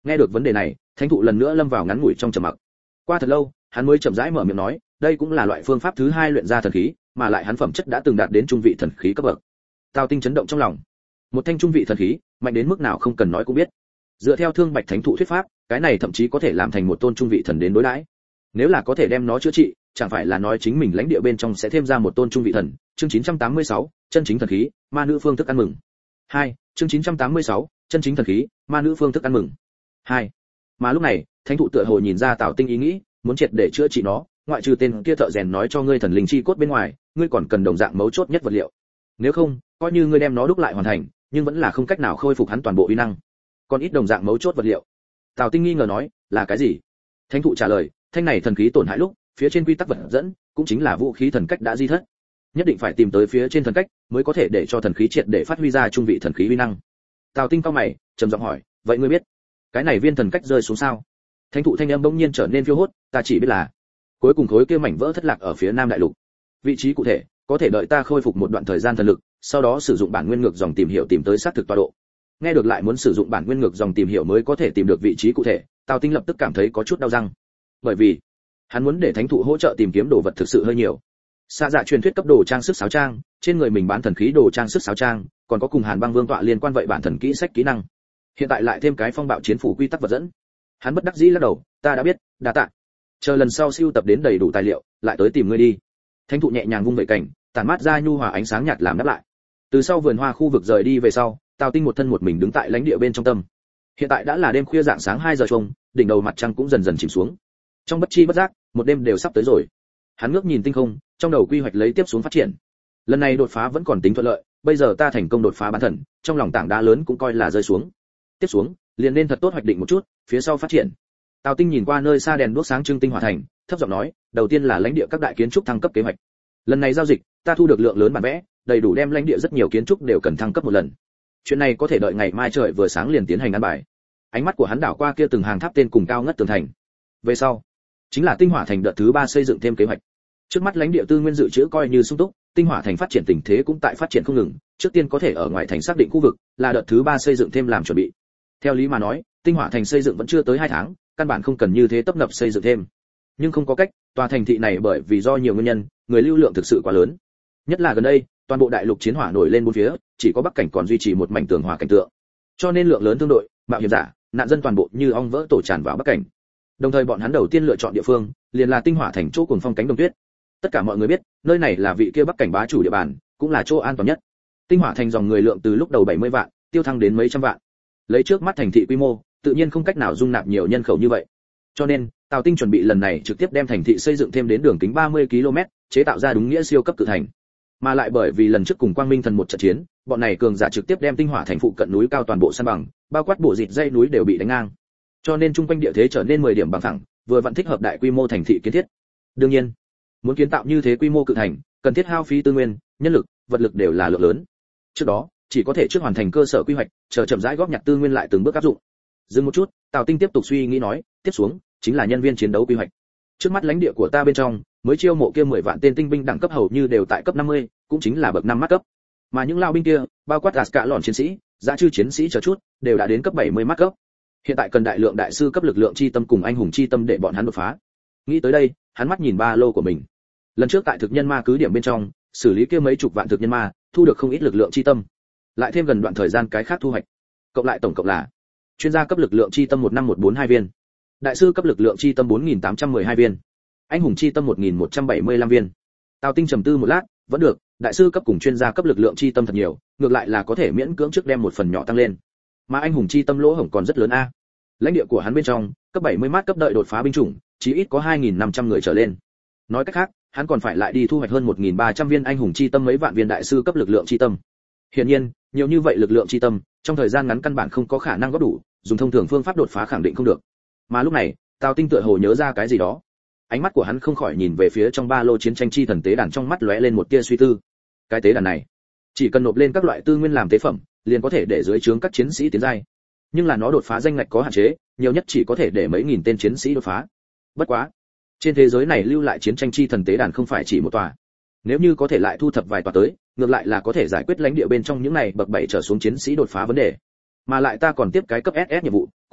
Nghe được vấn đề này, thánh thụ lần nữa lâm vào ngắn ngủi trong trầm mặc. Qua thật lâu, hắn mới chậm rãi mở miệng nói, đây cũng là loại phương pháp thứ hai luyện ra thần khí, mà lại hắn phẩm chất đã từng đạt đến trung vị thần khí cấp bậc. Tào Tinh chấn động trong lòng. Một thanh trung vị thần khí, mạnh đến mức nào không cần nói cũng biết. Dựa theo Thương Bạch Thánh thụ thuyết pháp, cái này thậm chí có thể làm thành một tôn trung vị thần đến đối đãi. Nếu là có thể đem nó chữa trị, chẳng phải là nói chính mình lãnh địa bên trong sẽ thêm ra một tôn trung vị thần. Chương chín trăm tám mươi sáu, chân chính thần khí, ma nữ phương thức ăn mừng. hai. Chương chín trăm tám mươi sáu, chân chính thần khí, ma nữ phương thức ăn mừng. hai. Mà lúc này, thánh thụ tựa hồ nhìn ra Tào Tinh ý nghĩ, muốn triệt để chữa trị nó, ngoại trừ tên kia thợ rèn nói cho ngươi thần linh chi cốt bên ngoài, ngươi còn cần đồng dạng mấu chốt nhất vật liệu. Nếu không, coi như ngươi đem nó đúc lại hoàn thành, nhưng vẫn là không cách nào khôi phục hắn toàn bộ uy năng. Còn ít đồng dạng mấu chốt vật liệu. Tào Tinh nghi ngờ nói, là cái gì? Thánh thụ trả lời, thanh này thần khí tổn hại lúc, phía trên quy tắc vật dẫn, cũng chính là vũ khí thần cách đã di thất. Nhất định phải tìm tới phía trên thần cách, mới có thể để cho thần khí triệt để phát huy ra trung vị thần khí uy năng. Tào Tinh cao mày, trầm giọng hỏi, vậy ngươi biết, cái này viên thần cách rơi xuống sao? Thánh thụ thanh âm bỗng nhiên trở nên phiêu hốt, ta chỉ biết là, cuối cùng khối kia mảnh vỡ thất lạc ở phía Nam đại lục. Vị trí cụ thể, có thể đợi ta khôi phục một đoạn thời gian thần lực, sau đó sử dụng bản nguyên ngược dòng tìm hiểu tìm tới xác thực tọa độ. Nghe được lại muốn sử dụng bản nguyên ngược dòng tìm hiểu mới có thể tìm được vị trí cụ thể, Tào Tinh lập tức cảm thấy có chút đau răng. Bởi vì, hắn muốn để thánh thụ hỗ trợ tìm kiếm đồ vật thực sự hơi nhiều. Xa dạ truyền thuyết cấp đồ trang sức sáo trang, trên người mình bán thần khí đồ trang sức sáo trang, còn có cùng Hàn Băng Vương tọa liên quan vậy bản thần kỹ sách kỹ năng. Hiện tại lại thêm cái phong bạo chiến phủ quy tắc vật dẫn. Hắn bất đắc dĩ lắc đầu, ta đã biết, đa tạ. Chờ lần sau siêu tập đến đầy đủ tài liệu, lại tới tìm ngươi đi. Thánh thụ nhẹ nhàng vung vẩy cảnh, tản mát ra nhu hòa ánh sáng nhạt làm đáp lại. Từ sau vườn hoa khu vực rời đi về sau, Tào Tinh một thân một mình đứng tại lãnh địa bên trong tâm. Hiện tại đã là đêm khuya dạng sáng hai giờ chung, đỉnh đầu mặt trăng cũng dần dần chìm xuống. Trong bất chi bất giác, một đêm đều sắp tới rồi. Hắn ngước nhìn tinh không, trong đầu quy hoạch lấy tiếp xuống phát triển. Lần này đột phá vẫn còn tính thuận lợi, bây giờ ta thành công đột phá bán thần, trong lòng tảng đá lớn cũng coi là rơi xuống. Tiếp xuống, liền nên thật tốt hoạch định một chút, phía sau phát triển. Tào Tinh nhìn qua nơi xa đèn đuốc sáng trưng tinh hỏa thành, thấp giọng nói, đầu tiên là lãnh địa các đại kiến trúc thăng cấp kế hoạch. Lần này giao dịch, ta thu được lượng lớn bản vẽ, đầy đủ đem lãnh địa rất nhiều kiến trúc đều cần thăng cấp một lần. Chuyện này có thể đợi ngày mai trời vừa sáng liền tiến hành ăn bài. Ánh mắt của hắn đảo qua kia từng hàng tháp tên cùng cao ngất tường thành. Về sau, chính là tinh hỏa thành đợt thứ ba xây dựng thêm kế hoạch. Trước mắt lãnh địa tư nguyên dự trữ coi như sung túc, tinh hỏa thành phát triển tình thế cũng tại phát triển không ngừng, trước tiên có thể ở ngoài thành xác định khu vực, là đợt thứ ba xây dựng thêm làm chuẩn bị. Theo lý mà nói, tinh hỏa thành xây dựng vẫn chưa tới hai tháng, căn bản không cần như thế tấp nập xây dựng thêm. Nhưng không có cách, tòa thành thị này bởi vì do nhiều nguyên nhân, người lưu lượng thực sự quá lớn. Nhất là gần đây, toàn bộ đại lục chiến hỏa nổi lên bốn phía, chỉ có bắc cảnh còn duy trì một mảnh tường hòa cảnh tượng. Cho nên lượng lớn thương đội, mạo hiểm giả, nạn dân toàn bộ như ong vỡ tổ tràn vào bắc cảnh. Đồng thời bọn hắn đầu tiên lựa chọn địa phương, liền là tinh hỏa thành chỗ cuồng phong cánh đồng tuyết. Tất cả mọi người biết, nơi này là vị kia bắc cảnh bá chủ địa bàn, cũng là chỗ an toàn nhất. Tinh hỏa thành dòng người lượng từ lúc đầu bảy mươi vạn, tiêu thăng đến mấy trăm vạn. Lấy trước mắt thành thị quy mô, tự nhiên không cách nào dung nạp nhiều nhân khẩu như vậy. Cho nên, Tào Tinh chuẩn bị lần này trực tiếp đem thành thị xây dựng thêm đến đường kính ba mươi ki lô mét, chế tạo ra đúng nghĩa siêu cấp cự thành. Mà lại bởi vì lần trước cùng Quang Minh thần một trận chiến, bọn này cường giả trực tiếp đem tinh hỏa thành phụ cận núi cao toàn bộ san bằng, bao quát bộ dịt dãy núi đều bị đánh ngang. Cho nên trung quanh địa thế trở nên mười điểm bằng phẳng, vừa vặn thích hợp đại quy mô thành thị kiến thiết. Đương nhiên, muốn kiến tạo như thế quy mô cự thành, cần thiết hao phí tư nguyên, nhân lực, vật lực đều là lượng lớn. Trước đó, chỉ có thể trước hoàn thành cơ sở quy hoạch, chờ chậm rãi góp nhặt tư nguyên lại từng bước áp dụng. Dừng một chút, Tào Tinh tiếp tục suy nghĩ nói, tiếp xuống chính là nhân viên chiến đấu quy hoạch. Trước mắt lãnh địa của ta bên trong, mới chiêu mộ kia mười vạn tên tinh binh đẳng cấp hầu như đều tại cấp năm mươi, cũng chính là bậc năm mắt cấp. Mà những lao binh kia, bao quát cả lọn chiến sĩ, dã chư chiến sĩ chờ chút, đều đã đến cấp bảy mươi mắt cấp. Hiện tại cần đại lượng đại sư cấp lực lượng chi tâm cùng anh hùng chi tâm để bọn hắn đột phá. Nghĩ tới đây, hắn mắt nhìn ba lô của mình. Lần trước tại thực nhân ma cứ điểm bên trong, xử lý kia mấy chục vạn thực nhân ma, thu được không ít lực lượng chi tâm. Lại thêm gần đoạn thời gian cái khác thu hoạch, cộng lại tổng cộng là chuyên gia cấp lực lượng chi tâm một năm một bốn hai viên, đại sư cấp lực lượng chi tâm bốn nghìn tám trăm mười hai viên, anh hùng chi tâm một nghìn một trăm bảy mươi lăm viên. Tào Tinh trầm tư một lát, vẫn được, đại sư cấp cùng chuyên gia cấp lực lượng chi tâm thật nhiều, ngược lại là có thể miễn cưỡng trước đem một phần nhỏ tăng lên. Mà anh hùng chi tâm lỗ hổng còn rất lớn a. Lãnh địa của hắn bên trong, cấp bảy mươi mát cấp đợi đột phá binh chủng, chí ít có hai nghìn năm trăm người trở lên. Nói cách khác, hắn còn phải lại đi thu hoạch hơn một nghìn ba trăm viên anh hùng chi tâm mấy vạn viên đại sư cấp lực lượng chi tâm. Hiển nhiên, nhiều như vậy lực lượng chi tâm, trong thời gian ngắn căn bản không có khả năng góp đủ, dùng thông thường phương pháp đột phá khẳng định không được. Mà lúc này, Tào Tinh tựa hồ nhớ ra cái gì đó. Ánh mắt của hắn không khỏi nhìn về phía trong ba lô chiến tranh chi thần tế đàn, trong mắt lóe lên một tia suy tư. Cái tế đàn này, chỉ cần nộp lên các loại tư nguyên làm tế phẩm, liền có thể để dưới trướng các chiến sĩ tiến giai. Nhưng là nó đột phá danh ngạch có hạn chế, nhiều nhất chỉ có thể để mấy nghìn tên chiến sĩ đột phá. Bất quá, trên thế giới này lưu lại chiến tranh chi thần tế đàn không phải chỉ một tòa. Nếu như có thể lại thu thập vài tòa tới, ngược lại là có thể giải quyết lãnh địa bên trong những này bậc bảy trở xuống chiến sĩ đột phá vấn đề. Mà lại ta còn tiếp cái cấp ét ét nhiệm vụ,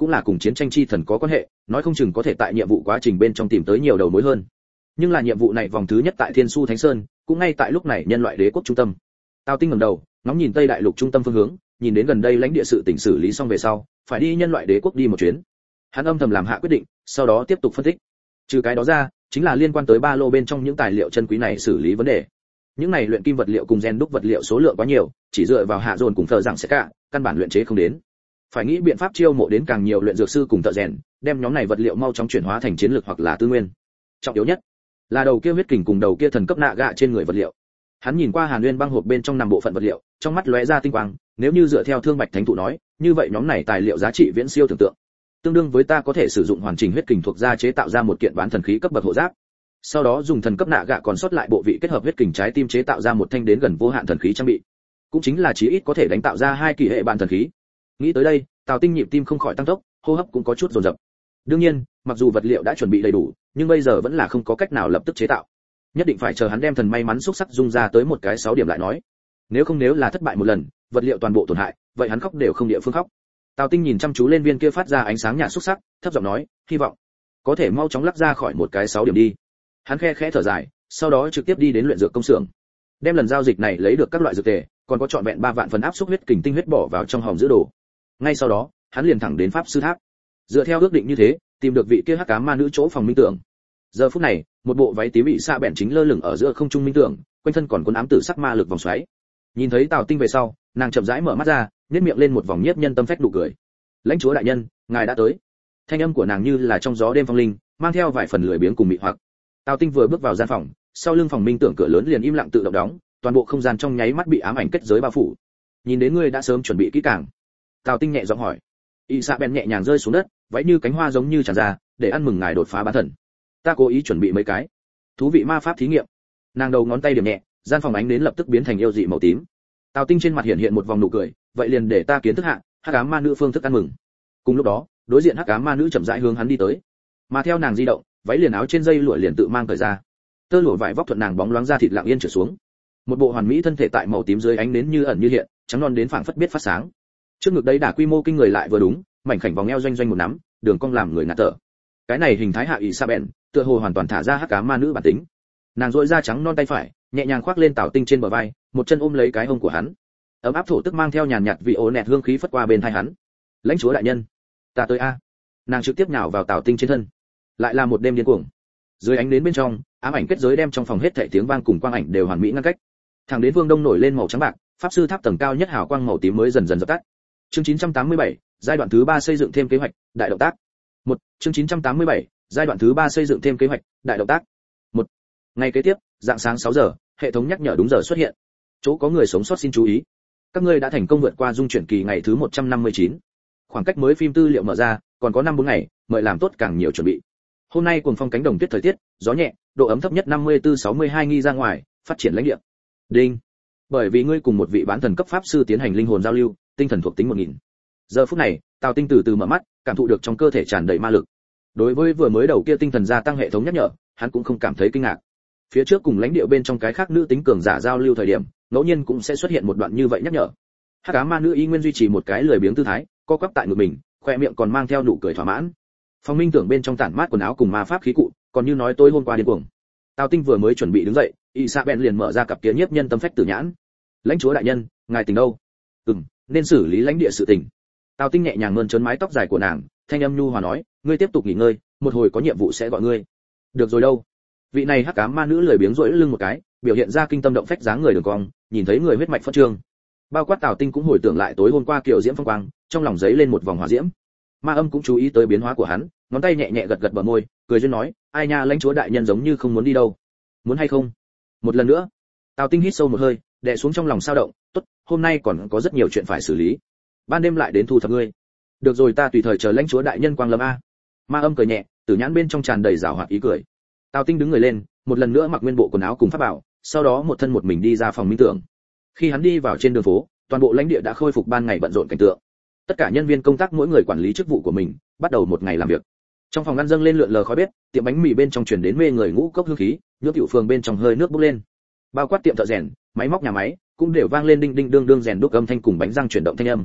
cũng là cùng chiến tranh chi thần có quan hệ, nói không chừng có thể tại nhiệm vụ quá trình bên trong tìm tới nhiều đầu mối hơn. Nhưng là nhiệm vụ này vòng thứ nhất tại Thiên Su Thánh Sơn, cũng ngay tại lúc này nhân loại đế quốc trung tâm. Tào Tinh ngẩng đầu, ngóng nhìn Tây Đại Lục trung tâm phương hướng, nhìn đến gần đây lãnh địa sự tỉnh xử lý xong về sau, phải đi nhân loại đế quốc đi một chuyến. Hắn âm thầm làm hạ quyết định, sau đó tiếp tục phân tích. Trừ cái đó ra, chính là liên quan tới ba lô bên trong những tài liệu chân quý này xử lý vấn đề. Những này luyện kim vật liệu cùng gen đúc vật liệu số lượng quá nhiều, chỉ dựa vào hạ dồn cùng thợ rằng sẽ cả, căn bản luyện chế không đến. Phải nghĩ biện pháp chiêu mộ đến càng nhiều luyện dược sư cùng thợ rèn, đem nhóm này vật liệu mau chóng chuyển hóa thành chiến lược hoặc là tư nguyên. Trọng yếu nhất là đầu kia huyết kình cùng đầu kia thần cấp nạ gạ trên người vật liệu. Hắn nhìn qua Hàn Nguyên băng hộp bên trong nằm bộ phận vật liệu, trong mắt lóe ra tinh quang, nếu như dựa theo Thương Bạch Thánh Thụ nói, như vậy nhóm này tài liệu giá trị viễn siêu tưởng tượng. Tương đương với ta có thể sử dụng hoàn chỉnh huyết kình thuộc da chế tạo ra một kiện bán thần khí cấp bậc hộ giáp. Sau đó dùng thần cấp nạ gạ còn sót lại bộ vị kết hợp huyết kình trái tim chế tạo ra một thanh đến gần vô hạn thần khí trang bị. Cũng chính là chí ít có thể đánh tạo ra hai kỳ hệ bản thần khí. Nghĩ tới đây, Tào Tinh nhịp tim không khỏi tăng tốc, hô hấp cũng có chút dồn dập. Đương nhiên, mặc dù vật liệu đã chuẩn bị đầy đủ, nhưng bây giờ vẫn là không có cách nào lập tức chế tạo. Nhất định phải chờ hắn đem thần may mắn xúc sắc dung ra tới một cái sáu điểm lại nói. Nếu không nếu là thất bại một lần, vật liệu toàn bộ tổn hại, vậy hắn khóc đều không địa phương khóc. Tào Tinh nhìn chăm chú lên viên kia phát ra ánh sáng nhạt xúc sắc, thấp giọng nói, hy vọng có thể mau chóng lắc ra khỏi một cái sáu điểm đi. Hắn khe khẽ thở dài, sau đó trực tiếp đi đến luyện dược công xưởng, đem lần giao dịch này lấy được các loại dược tề, còn có trọn vẹn ba vạn phần áp xúc huyết kình tinh huyết bỏ vào trong hòm giữ đồ. Ngay sau đó, hắn liền thẳng đến pháp sư tháp. Dựa theo ước định như thế, tìm được vị kia hắc ám ma nữ chỗ phòng minh tưởng. Giờ phút này, một bộ váy tím bị xạ bẹn chính lơ lửng ở giữa không trung minh tưởng, quanh thân còn cuốn ám tử sắc ma lực vòng xoáy. Nhìn thấy Tào Tinh về sau, nàng chậm rãi mở mắt ra, nhếch miệng lên một vòng nhiếp nhân tâm phách nụ cười. Lãnh chúa đại nhân, ngài đã tới. Thanh âm của nàng như là trong gió đêm phong linh, mang theo vài phần lười biếng cùng mị hoặc. Tào Tinh vừa bước vào gian phòng, sau lưng phòng minh tưởng cửa lớn liền im lặng tự động đóng, toàn bộ không gian trong nháy mắt bị ám ảnh kết giới bao phủ. Nhìn đến ngươi đã sớm chuẩn bị kỹ càng. Tào Tinh nhẹ giọng hỏi. Y Sa Ben nhẹ nhàng rơi xuống đất, váy như cánh hoa giống như tràn ra, để ăn mừng ngài đột phá bán thần. Ta cố ý chuẩn bị mấy cái thú vị ma pháp thí nghiệm. Nàng đầu ngón tay điểm nhẹ, gian phòng ánh đến lập tức biến thành yêu dị màu tím. Tào Tinh trên mặt hiện hiện một vòng nụ cười, vậy liền để ta kiến thức hạ hắc ám ma nữ phương thức ăn mừng. Cùng lúc đó, đối diện hắc ám ma nữ chậm rãi hướng hắn đi tới, mà theo nàng di động, váy liền áo trên dây lụa liền tự mang cởi ra, tơ lụa vải vóc thuận nàng bóng loáng ra thịt lặng yên trở xuống. Một bộ hoàn mỹ thân thể tại màu tím dưới ánh nến như ẩn như hiện, trắng non đến phảng phất biết phát sáng. Trước ngực đấy đả quy mô kinh người lại vừa đúng, mảnh khảnh vòng eo doanh doanh một nắm, đường cong làm người ngạt thở. Cái này hình thái hạ ỷ sa bèn, tựa hồ hoàn toàn thả ra hắc ám ma nữ bản tính. Nàng duỗi ra trắng non tay phải, nhẹ nhàng khoác lên Tào Tinh trên bờ vai, một chân ôm lấy cái hông của hắn. Ấm áp thổ tức mang theo nhàn nhạt vị ố nẹt hương khí phất qua bên tai hắn. Lãnh chúa đại nhân, ta tới a. Nàng trực tiếp nhào vào Tào Tinh trên thân. Lại là một đêm điên cuồng. Dưới ánh đến bên trong, ám ảnh kết giới đem trong phòng hết thảy tiếng vang cùng quang ảnh đều hoàn mỹ ngăn cách. Thẳng đến vương đông nổi lên màu trắng bạc, pháp sư tháp tầng cao nhất hào quang màu tím mới dần dần dập tắt. Chương chín trăm tám mươi bảy, giai đoạn thứ ba xây dựng thêm kế hoạch, đại động tác. một. Chương chín trăm tám mươi bảy, giai đoạn thứ ba xây dựng thêm kế hoạch, đại động tác. một. Ngày kế tiếp, dạng sáng sáu giờ, hệ thống nhắc nhở đúng giờ xuất hiện. Chỗ có người sống sót xin chú ý. Các ngươi đã thành công vượt qua dung chuyển kỳ ngày thứ một trăm năm mươi chín. Khoảng cách mới phim tư liệu mở ra, còn có năm bốn ngày, mời làm tốt càng nhiều chuẩn bị. Hôm nay cuồng phong cánh đồng tuyết thời tiết, gió nhẹ, độ ấm thấp nhất năm mươi tư sáu mươi hai nghi ra ngoài, phát triển lãnh địa. Đinh. Bởi vì ngươi cùng một vị bán thần cấp pháp sư tiến hành linh hồn giao lưu, tinh thần thuộc tính một nghìn. Giờ phút này, Tào Tinh từ từ mở mắt, cảm thụ được trong cơ thể tràn đầy ma lực. Đối với vừa mới đầu kia tinh thần gia tăng hệ thống nhắc nhở, hắn cũng không cảm thấy kinh ngạc. Phía trước cùng lãnh địa bên trong cái khác nữ tính cường giả giao lưu thời điểm, ngẫu nhiên cũng sẽ xuất hiện một đoạn như vậy nhắc nhở. Hắc ám ma nữ y nguyên duy trì một cái lười biếng tư thái, co quắp tại ngực mình, khoe miệng còn mang theo nụ cười thỏa mãn. Phong minh tưởng bên trong tản mát quần áo cùng ma pháp khí cụ, còn như nói tối hôm qua điên cuồng. Tào Tinh vừa mới chuẩn bị đứng dậy, Isabel liền mở ra cặp kia nhiếp nhân tâm phách tử nhãn. Lãnh chúa đại nhân, ngài tỉnh đâu? Ừm, nên xử lý lãnh địa sự tình. Tào Tinh nhẹ nhàng mơn trớn mái tóc dài của nàng, thanh âm nhu hòa nói, ngươi tiếp tục nghỉ ngơi, một hồi có nhiệm vụ sẽ gọi ngươi. Được rồi đâu. Vị này hắc ám ma nữ lười biếng rỗi lưng một cái, biểu hiện ra kinh tâm động phách dáng người đường cong, nhìn thấy người huyết mạch phất trương. Bao quát Tào Tinh cũng hồi tưởng lại tối hôm qua kiểu diễm phong quang, trong lòng giấy lên một vòng hỏa diễm. Ma Âm cũng chú ý tới biến hóa của hắn, ngón tay nhẹ nhẹ gật gật bờ môi, cười duyên nói, ai nha, lãnh chúa đại nhân giống như không muốn đi đâu. Muốn hay không? Một lần nữa. Tào Tinh hít sâu một hơi, đè xuống trong lòng sao động, tốt, hôm nay còn có rất nhiều chuyện phải xử lý. Ban đêm lại đến thu thập ngươi. Được rồi, ta tùy thời chờ lãnh chúa đại nhân quang lâm a. Ma Âm cười nhẹ, tử nhãn bên trong tràn đầy giảo hoạt ý cười. Tào Tinh đứng người lên, một lần nữa mặc nguyên bộ quần áo cùng pháp bảo, sau đó một thân một mình đi ra phòng minh tưởng. Khi hắn đi vào trên đường phố, toàn bộ lãnh địa đã khôi phục ban ngày bận rộn cảnh tượng. Tất cả nhân viên công tác mỗi người quản lý chức vụ của mình, bắt đầu một ngày làm việc. Trong phòng ăn dâng lên lượn lờ khói bếp, tiệm bánh mì bên trong truyền đến mê người ngũ cốc hương khí, nước tiểu phường bên trong hơi nước bốc lên. Bao quát tiệm thợ rèn, máy móc nhà máy cũng đều vang lên đinh đinh đương đương rèn đúc âm thanh cùng bánh răng chuyển động thanh âm.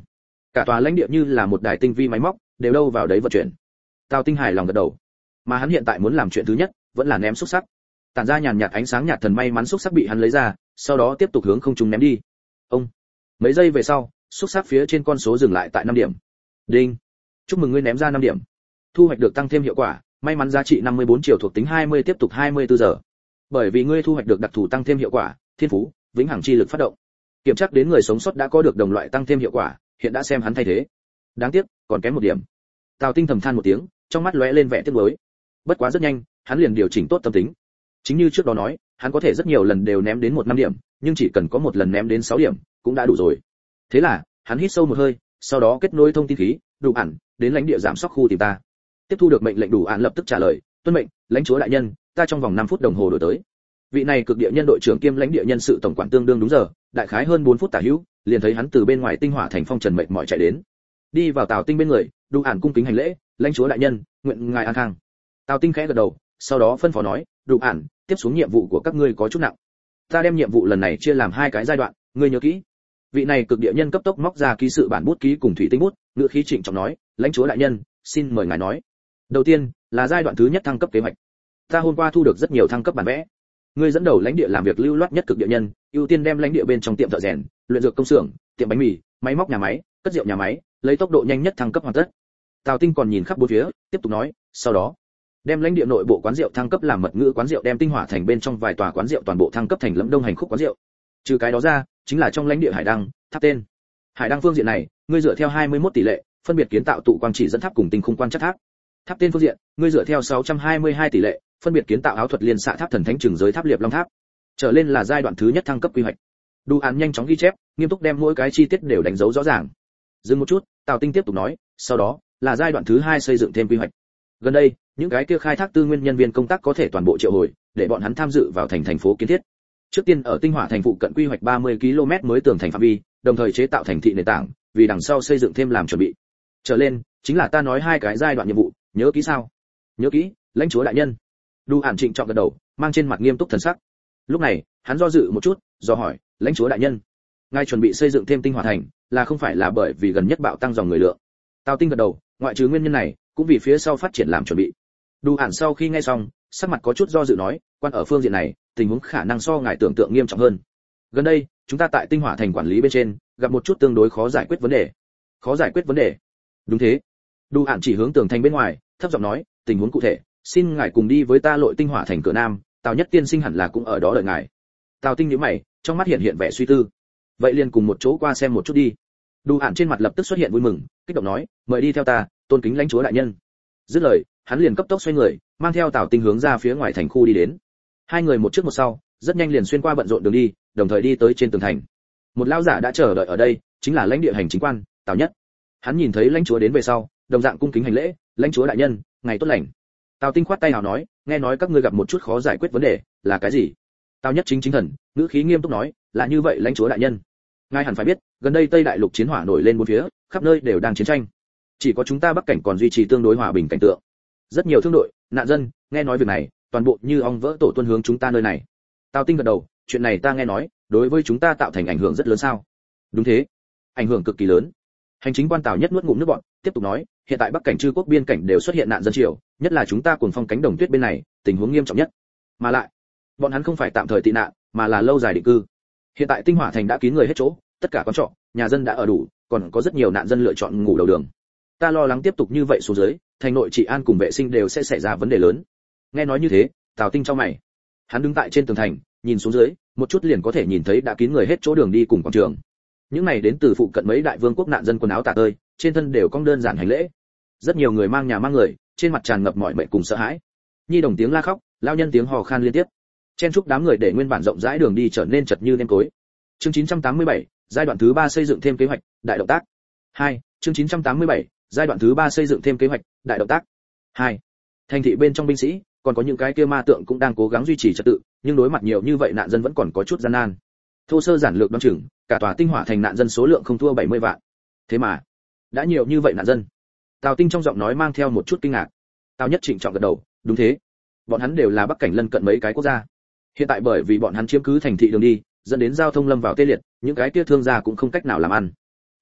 Cả tòa lãnh địa như là một đài tinh vi máy móc, đều đâu vào đấy vận chuyển. Tào Tinh hài lòng gật đầu. Mà hắn hiện tại muốn làm chuyện thứ nhất, vẫn là ném xúc sắc. Tản ra nhàn nhạt ánh sáng nhạt thần may mắn xúc sắc bị hắn lấy ra, sau đó tiếp tục hướng không trung ném đi. Ông. Mấy giây về sau, xúc sắc phía trên con số dừng lại tại năm điểm. Đinh. Chúc mừng ngươi ném ra năm điểm. Thu hoạch được tăng thêm hiệu quả, may mắn giá trị năm mươi bốn triệu thuộc tính hai mươi tiếp tục hai mươi tư giờ. Bởi vì ngươi thu hoạch được đặc thù tăng thêm hiệu quả, thiên phú, vĩnh hằng chi lực phát động. Kiểm tra đến người sống sót đã có được đồng loại tăng thêm hiệu quả, hiện đã xem hắn thay thế. Đáng tiếc, còn kém một điểm. Tào Tinh thầm than một tiếng, trong mắt lóe lên vẻ tiếc nuối. Bất quá rất nhanh, hắn liền điều chỉnh tốt tâm tính. Chính như trước đó nói, hắn có thể rất nhiều lần đều ném đến một năm điểm, nhưng chỉ cần có một lần ném đến sáu điểm, cũng đã đủ rồi. Thế là, hắn hít sâu một hơi, sau đó kết nối thông tin khí, đủ ẩn, đến lãnh địa giảm sóc khu tìm ta. Tiếp thu được mệnh lệnh đủ ẩn lập tức trả lời, tuân mệnh, lãnh chúa đại nhân, ta trong vòng năm phút đồng hồ đổi tới. Vị này cực địa nhân đội trưởng kiêm lãnh địa nhân sự tổng quản tương đương đúng giờ, đại khái hơn bốn phút tả hữu, liền thấy hắn từ bên ngoài tinh hỏa thành phong trần mệt mỏi chạy đến. Đi vào Tào Tinh bên người, đủ ẩn cung kính hành lễ, lãnh chúa đại nhân, nguyện ngài an khang. Tào Tinh khẽ gật đầu, sau đó phân phó nói, đủ ẩn, tiếp xuống nhiệm vụ của các ngươi có chút nặng. Ta đem nhiệm vụ lần này chia làm hai cái giai đoạn, ngươi nhớ kỹ. Vị này cực địa nhân cấp tốc móc ra ký sự bản bút ký cùng thủy tinh bút, ngữ khí trịnh trọng nói, lãnh chúa đại nhân, xin mời ngài nói. Đầu tiên là giai đoạn thứ nhất thăng cấp kế hoạch. Ta hôm qua thu được rất nhiều thăng cấp bản vẽ. Ngươi dẫn đầu lãnh địa làm việc lưu loát nhất cực địa nhân, ưu tiên đem lãnh địa bên trong tiệm thợ rèn, luyện dược công xưởng, tiệm bánh mì, máy móc nhà máy, cất rượu nhà máy, lấy tốc độ nhanh nhất thăng cấp hoàn tất. Tào Tinh còn nhìn khắp bốn phía, tiếp tục nói, sau đó đem lãnh địa nội bộ quán rượu thăng cấp làm mật ngữ quán rượu, đem tinh hỏa thành bên trong vài tòa quán rượu toàn bộ thăng cấp thành Lâm Đông hành khúc quán rượu. Trừ cái đó ra, chính là trong lãnh địa Hải Đăng, tháp tên. Hải Đăng phương diện này, ngươi dựa theo hai mươi mốt tỷ lệ, phân biệt kiến tạo tụ quang chỉ dẫn tháp cùng tinh khung quan chắc tháp. Tháp tên phương diện, ngươi dựa theo sáu trăm hai mươi hai tỷ lệ, phân biệt kiến tạo áo thuật liên xạ tháp thần thánh trường giới tháp liệp long tháp. Trở lên là giai đoạn thứ nhất thăng cấp quy hoạch. Đủ án nhanh chóng ghi chép, nghiêm túc đem mỗi cái chi tiết đều đánh dấu rõ ràng. Dừng một chút, Tào Tinh tiếp tục nói, sau đó là giai đoạn thứ hai xây dựng thêm quy hoạch. Gần đây, những cái kia khai thác tư nguyên nhân viên công tác có thể toàn bộ triệu hồi, để bọn hắn tham dự vào thành thành phố kiến thiết. Trước tiên ở tinh hỏa thành phụ cận quy hoạch ba mươi ki lô mét mới tường thành phạm vi, đồng thời chế tạo thành thị nền tảng, vì đằng sau xây dựng thêm làm chuẩn bị. Trở lên chính là ta nói hai cái giai đoạn nhiệm vụ, nhớ kỹ sao? Nhớ kỹ, lãnh chúa đại nhân. Đủ Ản trịnh trọng gật đầu, mang trên mặt nghiêm túc thần sắc. Lúc này, hắn do dự một chút, do hỏi, lãnh chúa đại nhân, ngài chuẩn bị xây dựng thêm tinh hỏa thành, là không phải là bởi vì gần nhất bạo tăng dòng người lượng? Tào Tinh gật đầu, ngoại trừ nguyên nhân này, cũng vì phía sau phát triển làm chuẩn bị. Đủ Ản sau khi nghe xong, sắc mặt có chút do dự nói, quan ở phương diện này, tình huống khả năng so ngài tưởng tượng nghiêm trọng hơn. Gần đây, chúng ta tại tinh hỏa thành quản lý bên trên, gặp một chút tương đối khó giải quyết vấn đề. Khó giải quyết vấn đề? Đúng thế. Đủ Ản chỉ hướng tường thành bên ngoài, thấp giọng nói, tình huống cụ thể, xin ngài cùng đi với ta lội tinh hỏa thành cửa nam, Tào Nhất tiên sinh hẳn là cũng ở đó đợi ngài. Tào Tinh nhíu mày, trong mắt hiện hiện vẻ suy tư. Vậy liền cùng một chỗ qua xem một chút đi. Đủ Ản trên mặt lập tức xuất hiện vui mừng, kích động nói, mời đi theo ta, tôn kính lãnh chúa đại nhân. Dứt lời, hắn liền cấp tốc xoay người, mang theo Tào Tinh hướng ra phía ngoài thành khu đi đến. Hai người một trước một sau, rất nhanh liền xuyên qua bận rộn đường đi, đồng thời đi tới trên tường thành. Một lão giả đã chờ đợi ở đây, chính là lãnh địa hành chính quan, Tào Nhất. Hắn nhìn thấy lãnh chúa đến về sau, đồng dạng cung kính hành lễ, lãnh chúa đại nhân, ngày tốt lành. Tào Tinh khoát tay hào nói, nghe nói các ngươi gặp một chút khó giải quyết vấn đề, là cái gì? Tào Nhất chính chính thần, ngữ khí nghiêm túc nói, là như vậy lãnh chúa đại nhân. Ngài hẳn phải biết, gần đây Tây Đại Lục chiến hỏa nổi lên bốn phía, khắp nơi đều đang chiến tranh. Chỉ có chúng ta Bắc cảnh còn duy trì tương đối hòa bình cảnh tượng. Rất nhiều thương đội, nạn dân, nghe nói việc này, toàn bộ như ong vỡ tổ tuân hướng chúng ta nơi này. Tào Tinh gật đầu, chuyện này ta nghe nói, đối với chúng ta tạo thành ảnh hưởng rất lớn sao? Đúng thế, ảnh hưởng cực kỳ lớn. Hành chính quan Tào Nhất nuốt ngụm nước bọt, tiếp tục nói, hiện tại Bắc cảnh Trư quốc biên cảnh đều xuất hiện nạn dân triều, nhất là chúng ta cuồng phong cánh đồng tuyết bên này, tình huống nghiêm trọng nhất. Mà lại, bọn hắn không phải tạm thời tị nạn, mà là lâu dài định cư. Hiện tại tinh hỏa thành đã kín người hết chỗ, tất cả quán trọ, nhà dân đã ở đủ, còn có rất nhiều nạn dân lựa chọn ngủ đầu đường. Ta lo lắng tiếp tục như vậy xuống dưới, thành nội trị an cùng vệ sinh đều sẽ xảy ra vấn đề lớn. Nghe nói như thế, Tào Tinh chau mày. Hắn đứng tại trên tường thành, nhìn xuống dưới, một chút liền có thể nhìn thấy đã kín người hết chỗ đường đi cùng quảng trường. Những này đến từ phụ cận mấy đại vương quốc nạn dân quần áo tả tơi, trên thân đều cong đơn giản hành lễ. Rất nhiều người mang nhà mang người, trên mặt tràn ngập mỏi mệt cùng sợ hãi. Nhi đồng tiếng la khóc, lao nhân tiếng hò khan liên tiếp. Chen chúc đám người để nguyên bản rộng rãi đường đi trở nên chật như nêm cối. Chương chín trăm tám mươi bảy, giai đoạn thứ ba xây dựng thêm kế hoạch, đại động tác. hai. Chương chín trăm tám mươi bảy, giai đoạn thứ ba xây dựng thêm kế hoạch, đại động tác. hai. Thành thị bên trong binh sĩ, còn có những cái kia ma tượng cũng đang cố gắng duy trì trật tự, nhưng đối mặt nhiều như vậy nạn dân vẫn còn có chút gian nan. Thô sơ giản lược đoán chừng, cả tòa tinh hỏa thành nạn dân số lượng không thua bảy mươi vạn. Thế mà, đã nhiều như vậy nạn dân. Tào Tinh trong giọng nói mang theo một chút kinh ngạc. Tào Nhất trịnh trọng gật đầu, đúng thế. Bọn hắn đều là Bắc cảnh lân cận mấy cái quốc gia. Hiện tại bởi vì bọn hắn chiếm cứ thành thị đường đi, dẫn đến giao thông lâm vào tê liệt, những cái kia thương gia cũng không cách nào làm ăn.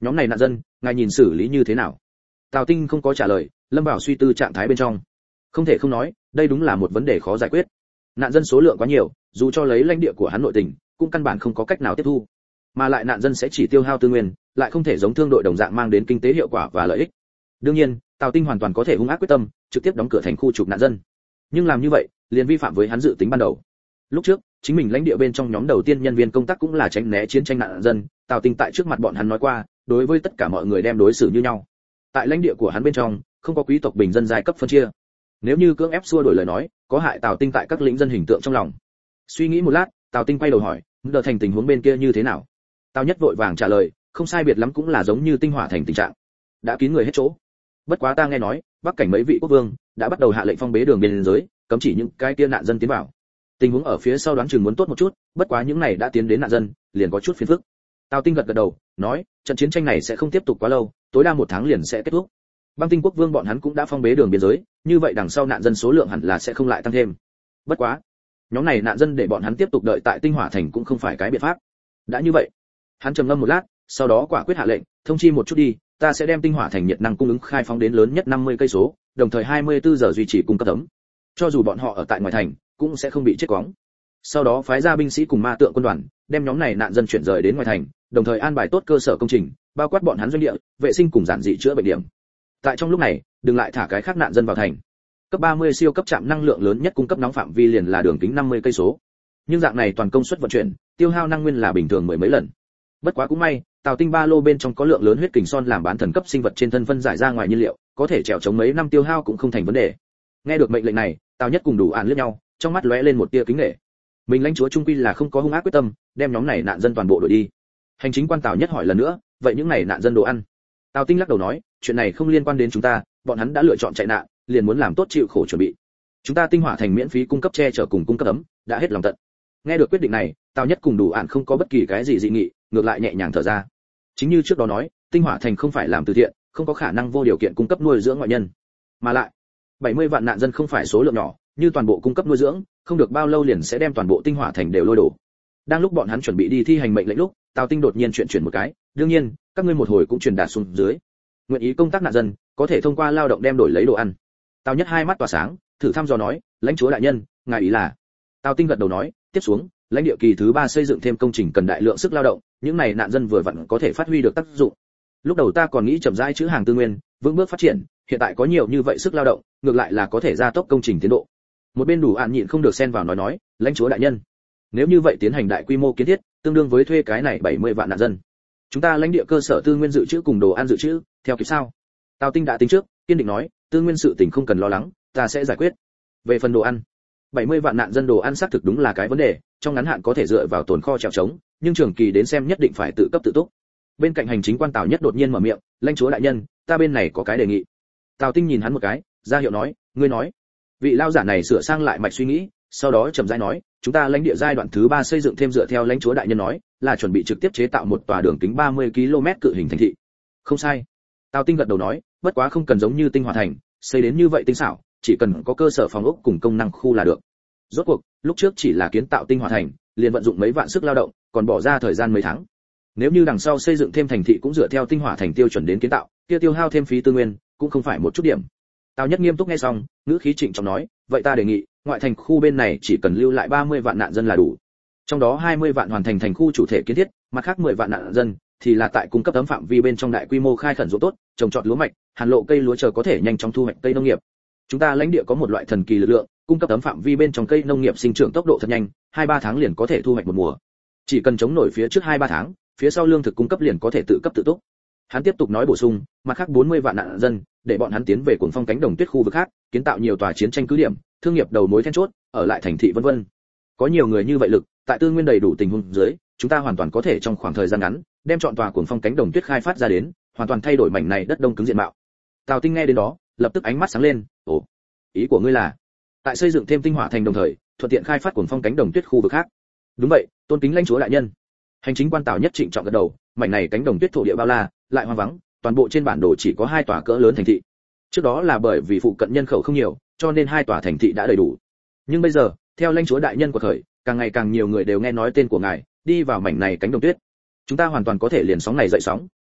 Nhóm này nạn dân, ngài nhìn xử lý như thế nào? Tào Tinh không có trả lời, lâm vào suy tư trạng thái bên trong. Không thể không nói, đây đúng là một vấn đề khó giải quyết. Nạn dân số lượng quá nhiều, dù cho lấy lãnh địa của hắn nội tình, cũng căn bản không có cách nào tiếp thu. Mà lại nạn dân sẽ chỉ tiêu hao tư nguyên, lại không thể giống thương đội đồng dạng mang đến kinh tế hiệu quả và lợi ích. Đương nhiên, Tào Tinh hoàn toàn có thể hung ác quyết tâm, trực tiếp đóng cửa thành khu trục nạn dân. Nhưng làm như vậy, liền vi phạm với hắn dự tính ban đầu. Lúc trước, chính mình lãnh địa bên trong nhóm đầu tiên nhân viên công tác cũng là tránh né chiến tranh nạn dân, Tào Tinh tại trước mặt bọn hắn nói qua, đối với tất cả mọi người đem đối xử như nhau. Tại lãnh địa của hắn bên trong, không có quý tộc bình dân giai cấp phân chia. Nếu như cưỡng ép xua đổi lời nói, có hại Tào Tinh tại các lĩnh dân hình tượng trong lòng. Suy nghĩ một lát, Tào Tinh quay đầu hỏi, "Đờ thành tình huống bên kia như thế nào?" Tào Nhất vội vàng trả lời, "Không sai biệt lắm cũng là giống như Tinh Hỏa thành tình trạng, đã kín người hết chỗ. Bất quá ta nghe nói, Bắc cảnh mấy vị quốc vương đã bắt đầu hạ lệnh phong bế đường biên giới, cấm chỉ những cái kia nạn dân tiến vào. Tình huống ở phía sau đoán chừng muốn tốt một chút, bất quá những này đã tiến đến nạn dân, liền có chút phiền phức." Tào Tinh gật gật đầu, nói, "Trận chiến tranh này sẽ không tiếp tục quá lâu, tối đa một tháng liền sẽ kết thúc. Băng Tinh quốc vương bọn hắn cũng đã phong bế đường biên giới, như vậy đằng sau nạn dân số lượng hẳn là sẽ không lại tăng thêm. Bất quá, nhóm này nạn dân để bọn hắn tiếp tục đợi tại Tinh Hỏa thành cũng không phải cái biện pháp. Đã như vậy." Hắn trầm ngâm một lát, sau đó quả quyết hạ lệnh, "Thông chi một chút đi, ta sẽ đem Tinh Hỏa thành nhiệt năng cung ứng khai phóng đến lớn nhất năm mươi cây số, đồng thời hai mươi tư giờ duy trì cung cấp ấm. Cho dù bọn họ ở tại ngoài thành, cũng sẽ không bị chết quóng." Sau đó phái ra binh sĩ cùng ma tượng quân đoàn, đem nhóm này nạn dân chuyển rời đến ngoài thành, đồng thời an bài tốt cơ sở công trình, bao quát bọn hắn doanh địa, vệ sinh cùng giản dị chữa bệnh điểm. Tại trong lúc này, đừng lại thả cái khác nạn dân vào thành. Cấp ba mươi siêu cấp trạm năng lượng lớn nhất cung cấp nóng phạm vi liền là đường kính năm mươi cây số. Nhưng dạng này toàn công suất vận chuyển, tiêu hao năng nguyên là bình thường mười mấy lần. Bất quá cũng may, Tào Tinh ba lô bên trong có lượng lớn huyết kình son làm bán thần cấp sinh vật trên thân phân giải ra ngoài nhiên liệu, có thể trèo chống mấy năm tiêu hao cũng không thành vấn đề. Nghe được mệnh lệnh này, Tào Nhất cùng Đủ Ản liếc nhau, trong mắt lóe lên một tia kính nể. Mình lãnh chúa trung quy là không có hung ác quyết tâm, đem nhóm này nạn dân toàn bộ đuổi đi. Hành chính quan Tào Nhất hỏi lần nữa, "Vậy những này nạn dân đồ ăn?" Tào Tinh lắc đầu nói, "Chuyện này không liên quan đến chúng ta, bọn hắn đã lựa chọn chạy nạn, liền muốn làm tốt chịu khổ chuẩn bị. Chúng ta Tinh Hỏa thành miễn phí cung cấp che chở cùng cung cấp ấm, đã hết lòng tận." Nghe được quyết định này, Tào Nhất cùng Đủ Ản không có bất kỳ cái gì dị nghị, ngược lại nhẹ nhàng thở ra. Chính như trước đó nói, Tinh Hỏa thành không phải làm từ thiện, không có khả năng vô điều kiện cung cấp nuôi dưỡng ngoại nhân. Mà lại, bảy mươi vạn nạn dân không phải số lượng nhỏ, như toàn bộ cung cấp nuôi dưỡng, không được bao lâu liền sẽ đem toàn bộ Tinh Hỏa thành đều lôi đổ. Đang lúc bọn hắn chuẩn bị đi thi hành mệnh lệnh lúc, Tào Tinh đột nhiên chuyện chuyển một cái, "Đương nhiên, các ngươi một hồi cũng truyền đạt xuống dưới. Nguyện ý công tác nạn dân, có thể thông qua lao động đem đổi lấy đồ ăn." Tào Nhất hai mắt tỏa sáng, thử thăm dò nói, "Lãnh chúa đại nhân, ngài ý là?" Tào Tinh gật đầu nói, "Tiếp xuống, lãnh địa kỳ thứ ba xây dựng thêm công trình cần đại lượng sức lao động, những này nạn dân vừa vặn có thể phát huy được tác dụng. Lúc đầu ta còn nghĩ chậm rãi trữ hàng tư nguyên, vững bước phát triển, hiện tại có nhiều như vậy sức lao động, ngược lại là có thể gia tốc công trình tiến độ." Một bên Đủ Ản nhịn không được xen vào nói nói, "Lãnh chúa đại nhân, nếu như vậy tiến hành đại quy mô kiến thiết, tương đương với thuê cái này bảy mươi vạn nạn dân. Chúng ta lãnh địa cơ sở tư nguyên dự trữ cùng đồ ăn dự trữ, theo kịp sao?" Tào Tinh đã tính trước, kiên định nói, "Tư nguyên sự tình không cần lo lắng, ta sẽ giải quyết. Về phần đồ ăn, bảy mươi vạn nạn dân đồ ăn xác thực đúng là cái vấn đề, trong ngắn hạn có thể dựa vào tồn kho trèo trống, nhưng trường kỳ đến xem nhất định phải tự cấp tự túc." Bên cạnh hành chính quan Tào Nhất đột nhiên mở miệng, "Lãnh chúa đại nhân, ta bên này có cái đề nghị." Tào Tinh nhìn hắn một cái, ra hiệu nói, "Ngươi nói." Vị lao giả này sửa sang lại mạch suy nghĩ, sau đó chậm rãi nói, "Chúng ta lãnh địa giai đoạn thứ ba xây dựng thêm dựa theo lãnh chúa đại nhân nói, là chuẩn bị trực tiếp chế tạo một tòa đường kính ba mươi ki lô mét cự hình thành thị." "Không sai." Tào Tinh gật đầu nói, "Bất quá không cần giống như Tinh Hỏa thành, xây đến như vậy tinh xảo, chỉ cần có cơ sở phòng ốc cùng công năng khu là được." Rốt cuộc, lúc trước chỉ là kiến tạo Tinh Hỏa thành, liền vận dụng mấy vạn sức lao động, còn bỏ ra thời gian mấy tháng. Nếu như đằng sau xây dựng thêm thành thị cũng dựa theo Tinh Hỏa thành tiêu chuẩn đến kiến tạo, kia tiêu hao thêm phí tư nguyên, cũng không phải một chút điểm. Tào Nhất nghiêm túc nghe xong, ngữ khí trịnh trọng nói, "Vậy ta đề nghị, ngoại thành khu bên này chỉ cần lưu lại ba mươi vạn nạn dân là đủ. Trong đó hai mươi vạn hoàn thành thành khu chủ thể kiến thiết, mặt khác mười vạn nạn dân thì là tại cung cấp ấm phạm vi bên trong đại quy mô khai khẩn ruộng tốt, trồng trọt lúa mạch, hàn lộ cây lúa chờ có thể nhanh chóng thu hoạch cây nông nghiệp. Chúng ta lãnh địa có một loại thần kỳ lực lượng, cung cấp ấm phạm vi bên trong cây nông nghiệp sinh trưởng tốc độ thật nhanh, hai ba tháng liền có thể thu hoạch một mùa. Chỉ cần chống nổi phía trước hai ba tháng, phía sau lương thực cung cấp liền có thể tự cấp tự túc." Hắn tiếp tục nói bổ sung, "Mặt khác bốn mươi vạn nạn dân, để bọn hắn tiến về cuồng phong cánh đồng tuyết khu vực khác, kiến tạo nhiều tòa chiến tranh cứ điểm, thương nghiệp đầu mối then chốt, ở lại thành thị vân vân. Có nhiều người như vậy lực, tại tư nguyên đầy đủ tình huống dưới, chúng ta hoàn toàn có thể trong khoảng thời gian ngắn, đem chọn tòa cuồng phong cánh đồng tuyết khai phát ra đến, hoàn toàn thay đổi mảnh này đất đông cứng diện mạo." Tào Tinh nghe đến đó, lập tức ánh mắt sáng lên, "Ồ, ý của ngươi là tại xây dựng thêm Tinh Hỏa thành đồng thời, thuận tiện khai phát cuồng phong cánh đồng tuyết khu vực khác?" "Đúng vậy, tôn kính lãnh chúa đại nhân." Hành chính quan Tào Nhất trịnh trọng gật đầu, mảnh này cánh đồng tuyết thổ địa bao la, lại hoang vắng, toàn bộ trên bản đồ chỉ có hai tòa cỡ lớn thành thị. Trước đó là bởi vì phụ cận nhân khẩu không nhiều, cho nên hai tòa thành thị đã đầy đủ. Nhưng bây giờ, theo lãnh chúa đại nhân của khởi, càng ngày càng nhiều người đều nghe nói tên của ngài, đi vào mảnh này cánh đồng tuyết. Chúng ta hoàn toàn có thể liền sóng này dậy sóng,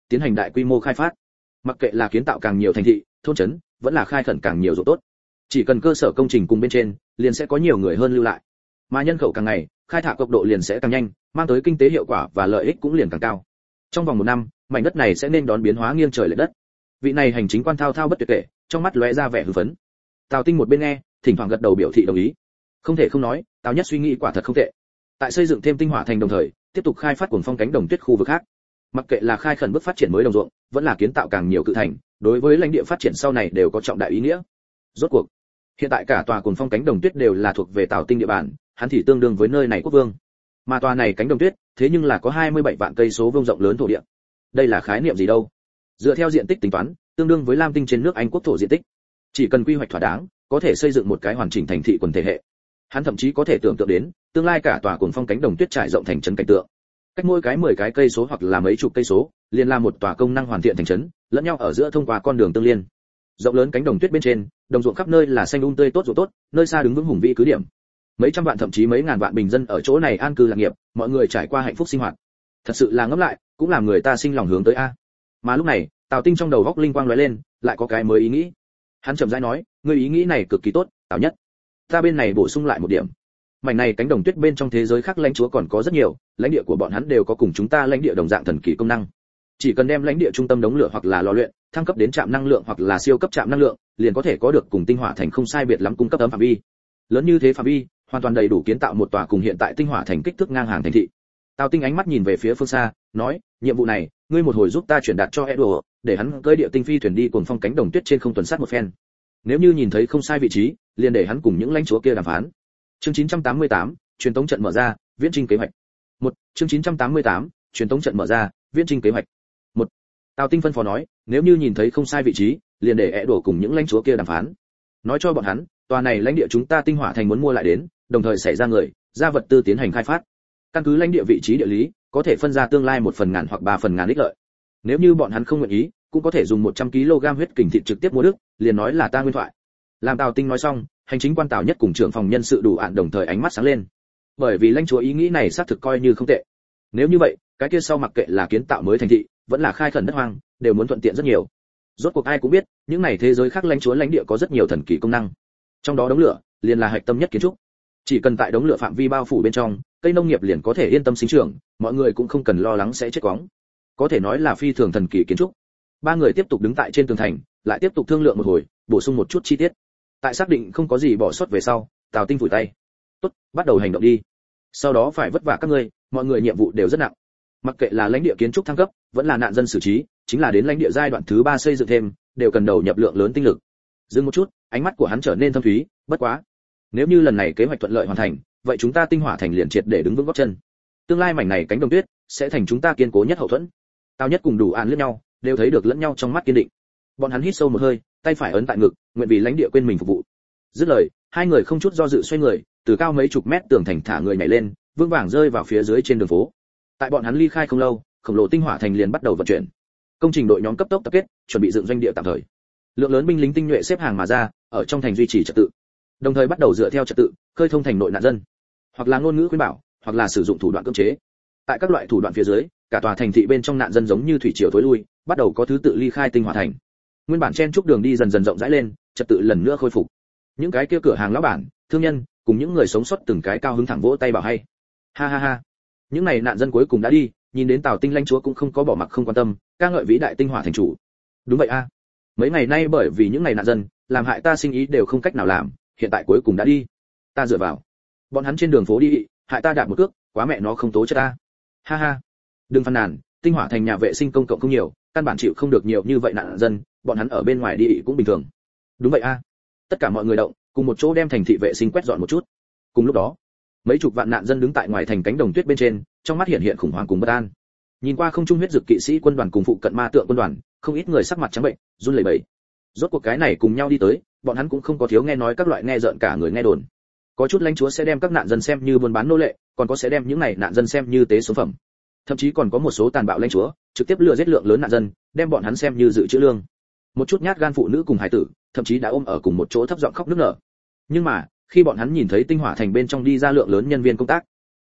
tiến hành đại quy mô khai phát. Mặc kệ là kiến tạo càng nhiều thành thị, thôn trấn, vẫn là khai khẩn càng nhiều ruộng tốt, chỉ cần cơ sở công trình cùng bên trên, liền sẽ có nhiều người hơn lưu lại. Mà nhân khẩu càng ngày, khai thác tốc độ liền sẽ càng nhanh, mang tới kinh tế hiệu quả và lợi ích cũng liền càng cao. Trong vòng một năm, mảnh đất này sẽ nên đón biến hóa nghiêng trời lệch đất. Vị này hành chính quan thao thao bất tuyệt kể, trong mắt lóe ra vẻ hưng phấn. Tào Tinh một bên nghe, thỉnh thoảng gật đầu biểu thị đồng ý. Không thể không nói, Tào Nhất suy nghĩ quả thật không tệ. Tại xây dựng thêm Tinh Hỏa Thành đồng thời, tiếp tục khai phát cuồng phong cánh đồng tuyết khu vực khác. Mặc kệ là khai khẩn bước phát triển mới đồng ruộng, vẫn là kiến tạo càng nhiều cự thành, đối với lãnh địa phát triển sau này đều có trọng đại ý nghĩa. Rốt cuộc, hiện tại cả tòa cuồng phong cánh đồng tuyết đều là thuộc về Tào Tinh địa bàn, hắn thì tương đương với nơi này quốc vương. Mà tòa này cánh đồng tuyết, thế nhưng là có hai mươi bảy vạn cây số vuông rộng lớn thổ địa. Đây là khái niệm gì đâu? Dựa theo diện tích tính toán, tương đương với Lam Tinh trên nước Anh quốc thổ diện tích. Chỉ cần quy hoạch thỏa đáng, có thể xây dựng một cái hoàn chỉnh thành thị quần thể hệ. Hắn thậm chí có thể tưởng tượng đến, tương lai cả tòa cuồng phong cánh đồng tuyết trải rộng thành trấn cảnh tượng. Cách mỗi cái mười cái cây số hoặc là mấy chục cây số, liền là một tòa công năng hoàn thiện thành trấn, lẫn nhau ở giữa thông qua con đường tương liên. Rộng lớn cánh đồng tuyết bên trên, đồng ruộng khắp nơi là xanh um tươi tốt ruộng tốt, nơi xa đứng vững hùng vĩ cứ điểm. Mấy trăm vạn thậm chí mấy ngàn vạn bình dân ở chỗ này an cư lạc nghiệp, mọi người trải qua hạnh phúc sinh hoạt. Thật sự là ngẫm lại, cũng làm người ta sinh lòng hướng tới a. Mà lúc này, Tào Tinh trong đầu góc linh quang lóe lên, lại có cái mới ý nghĩ. Hắn chậm rãi nói, ngươi ý nghĩ này cực kỳ tốt, Tào Nhất. Ta bên này bổ sung lại một điểm. Mảnh này cánh đồng tuyết bên trong thế giới khác lãnh chúa còn có rất nhiều, lãnh địa của bọn hắn đều có cùng chúng ta lãnh địa đồng dạng thần kỳ công năng. Chỉ cần đem lãnh địa trung tâm đống lửa hoặc là lò luyện, thăng cấp đến trạm năng lượng hoặc là siêu cấp trạm năng lượng, liền có thể có được cùng Tinh Hỏa Thành không sai biệt lắm cung cấp ấm phạm vi. Lớn như thế phạm vi, hoàn toàn đầy đủ kiến tạo một tòa cùng hiện tại Tinh Hỏa Thành kích thước ngang hàng thành thị. Tào Tinh ánh mắt nhìn về phía phương xa, nói, nhiệm vụ này, ngươi một hồi giúp ta chuyển đạt cho Edo, để hắn cưỡi địa tinh phi thuyền đi cuồng phong cánh đồng tuyết trên không tuần sát một phen. Nếu như nhìn thấy không sai vị trí, liền để hắn cùng những lãnh chúa kia đàm phán. Chương chín trăm tám mươi tám, truyền tống trận mở ra, viễn trinh kế hoạch. Một, chương chín trăm tám mươi tám, truyền tống trận mở ra, viễn trinh kế hoạch. Một. Tào Tinh phân phó nói, nếu như nhìn thấy không sai vị trí, liền để Edo cùng những lãnh chúa kia đàm phán. Nói cho bọn hắn, tòa này lãnh địa chúng ta Tinh Hỏa Thành muốn mua lại đến, đồng thời xảy ra người, ra vật tư tiến hành khai phát. Căn cứ lãnh địa vị trí địa lý, có thể phân ra tương lai một phần ngàn hoặc ba phần ngàn ích lợi. Nếu như bọn hắn không nguyện ý, cũng có thể dùng một trăm ki lô gam huyết kình thịt trực tiếp mua đức, liền nói là ta nguyên thoại. Làm Tào Tinh nói xong, hành chính quan Tào Nhất cùng trưởng phòng nhân sự đủ ạn đồng thời ánh mắt sáng lên. Bởi vì lãnh chúa ý nghĩ này xác thực coi như không tệ. Nếu như vậy, cái kia sau mặc kệ là kiến tạo mới thành thị, vẫn là khai khẩn đất hoang, đều muốn thuận tiện rất nhiều. Rốt cuộc ai cũng biết, những này thế giới khác lãnh chúa lãnh địa có rất nhiều thần kỳ công năng. Trong đó đống lửa, liền là hạch tâm nhất kiến trúc. Chỉ cần tại đống lửa phạm vi bao phủ bên trong, cây nông nghiệp liền có thể yên tâm sinh trưởng, mọi người cũng không cần lo lắng sẽ chết quóng. Có thể nói là phi thường thần kỳ kiến trúc. Ba người tiếp tục đứng tại trên tường thành, lại tiếp tục thương lượng một hồi, bổ sung một chút chi tiết. Tại xác định không có gì bỏ sót về sau, Tào Tinh phủi tay. Tốt, bắt đầu hành động đi. Sau đó phải vất vả các ngươi, mọi người nhiệm vụ đều rất nặng. Mặc kệ là lãnh địa kiến trúc thăng cấp, vẫn là nạn dân xử trí, chính là đến lãnh địa giai đoạn thứ ba xây dựng thêm, đều cần đầu nhập lượng lớn tinh lực. Dừng một chút, ánh mắt của hắn trở nên thâm thúy, bất quá, nếu như lần này kế hoạch thuận lợi hoàn thành, vậy chúng ta Tinh Hỏa Thành liền triệt để đứng vững gót chân. Tương lai mảnh này cánh đồng tuyết sẽ thành chúng ta kiên cố nhất hậu thuẫn. Tào Nhất cùng Đủ An liếc nhau, đều thấy được lẫn nhau trong mắt kiên định. Bọn hắn hít sâu một hơi, tay phải ấn tại ngực, nguyện vì lãnh địa quên mình phục vụ. Dứt lời, hai người không chút do dự xoay người, từ cao mấy chục mét tường thành thả người nhảy lên, vững vàng rơi vào phía dưới trên đường phố. Tại bọn hắn ly khai không lâu, khổng lồ Tinh Hỏa Thành liền bắt đầu vận chuyển. Công trình đội nhóm cấp tốc tập kết, chuẩn bị dựng doanh địa tạm thời. Lượng lớn binh lính tinh nhuệ xếp hàng mà ra, ở trong thành duy trì trật tự. Đồng thời bắt đầu dựa theo trật tự, khơi thông thành nội nạn dân, hoặc là ngôn ngữ khuyên bảo, hoặc là sử dụng thủ đoạn cưỡng chế. Tại các loại thủ đoạn phía dưới, cả tòa thành thị bên trong nạn dân giống như thủy triều thối lui, bắt đầu có thứ tự ly khai Tinh Hỏa Thành. Nguyên bản chen chúc đường đi dần dần rộng rãi lên, trật tự lần nữa khôi phục. Những cái kia cửa hàng lão bản, thương nhân, cùng những người sống sót từng cái cao hứng thẳng vỗ tay bảo hay. Ha ha ha. Những này nạn dân cuối cùng đã đi, nhìn đến Tào Tinh lãnh chúa cũng không có bỏ mặc không quan tâm, ca ngợi vĩ đại Tinh Hỏa Thành chủ. Đúng vậy a. Mấy ngày nay bởi vì những này nạn dân, làm hại ta sinh ý đều không cách nào làm, hiện tại cuối cùng đã đi. Ta dựa vào. Bọn hắn trên đường phố đi, hại ta đạp một cước, quá mẹ nó không tố chất ta. Ha ha. Đừng phàn nàn, Tinh Hỏa Thành nhà vệ sinh công cộng không nhiều, căn bản chịu không được nhiều như vậy nạn dân, bọn hắn ở bên ngoài đi cũng bình thường. Đúng vậy a. Tất cả mọi người động, cùng một chỗ đem thành thị vệ sinh quét dọn một chút. Cùng lúc đó, mấy chục vạn nạn dân đứng tại ngoài thành cánh đồng tuyết bên trên, trong mắt hiện hiện khủng hoảng cùng bất an. Nhìn qua không trung huyết dực kỵ sĩ quân đoàn cùng phụ cận ma tượng quân đoàn, không ít người sắc mặt trắng bệnh, run lẩy bẩy. Rốt cuộc cái này cùng nhau đi tới, bọn hắn cũng không có thiếu nghe nói các loại nghe rợn cả người nghe đồn. Có chút lãnh chúa sẽ đem các nạn dân xem như buôn bán nô lệ, còn có sẽ đem những này nạn dân xem như tế số phẩm. Thậm chí còn có một số tàn bạo lãnh chúa, trực tiếp lừa giết lượng lớn nạn dân, đem bọn hắn xem như dự trữ lương. Một chút nhát gan phụ nữ cùng hải tử, thậm chí đã ôm ở cùng một chỗ thấp giọng khóc nức nở. Nhưng mà, khi bọn hắn nhìn thấy Tinh Hỏa Thành bên trong đi ra lượng lớn nhân viên công tác,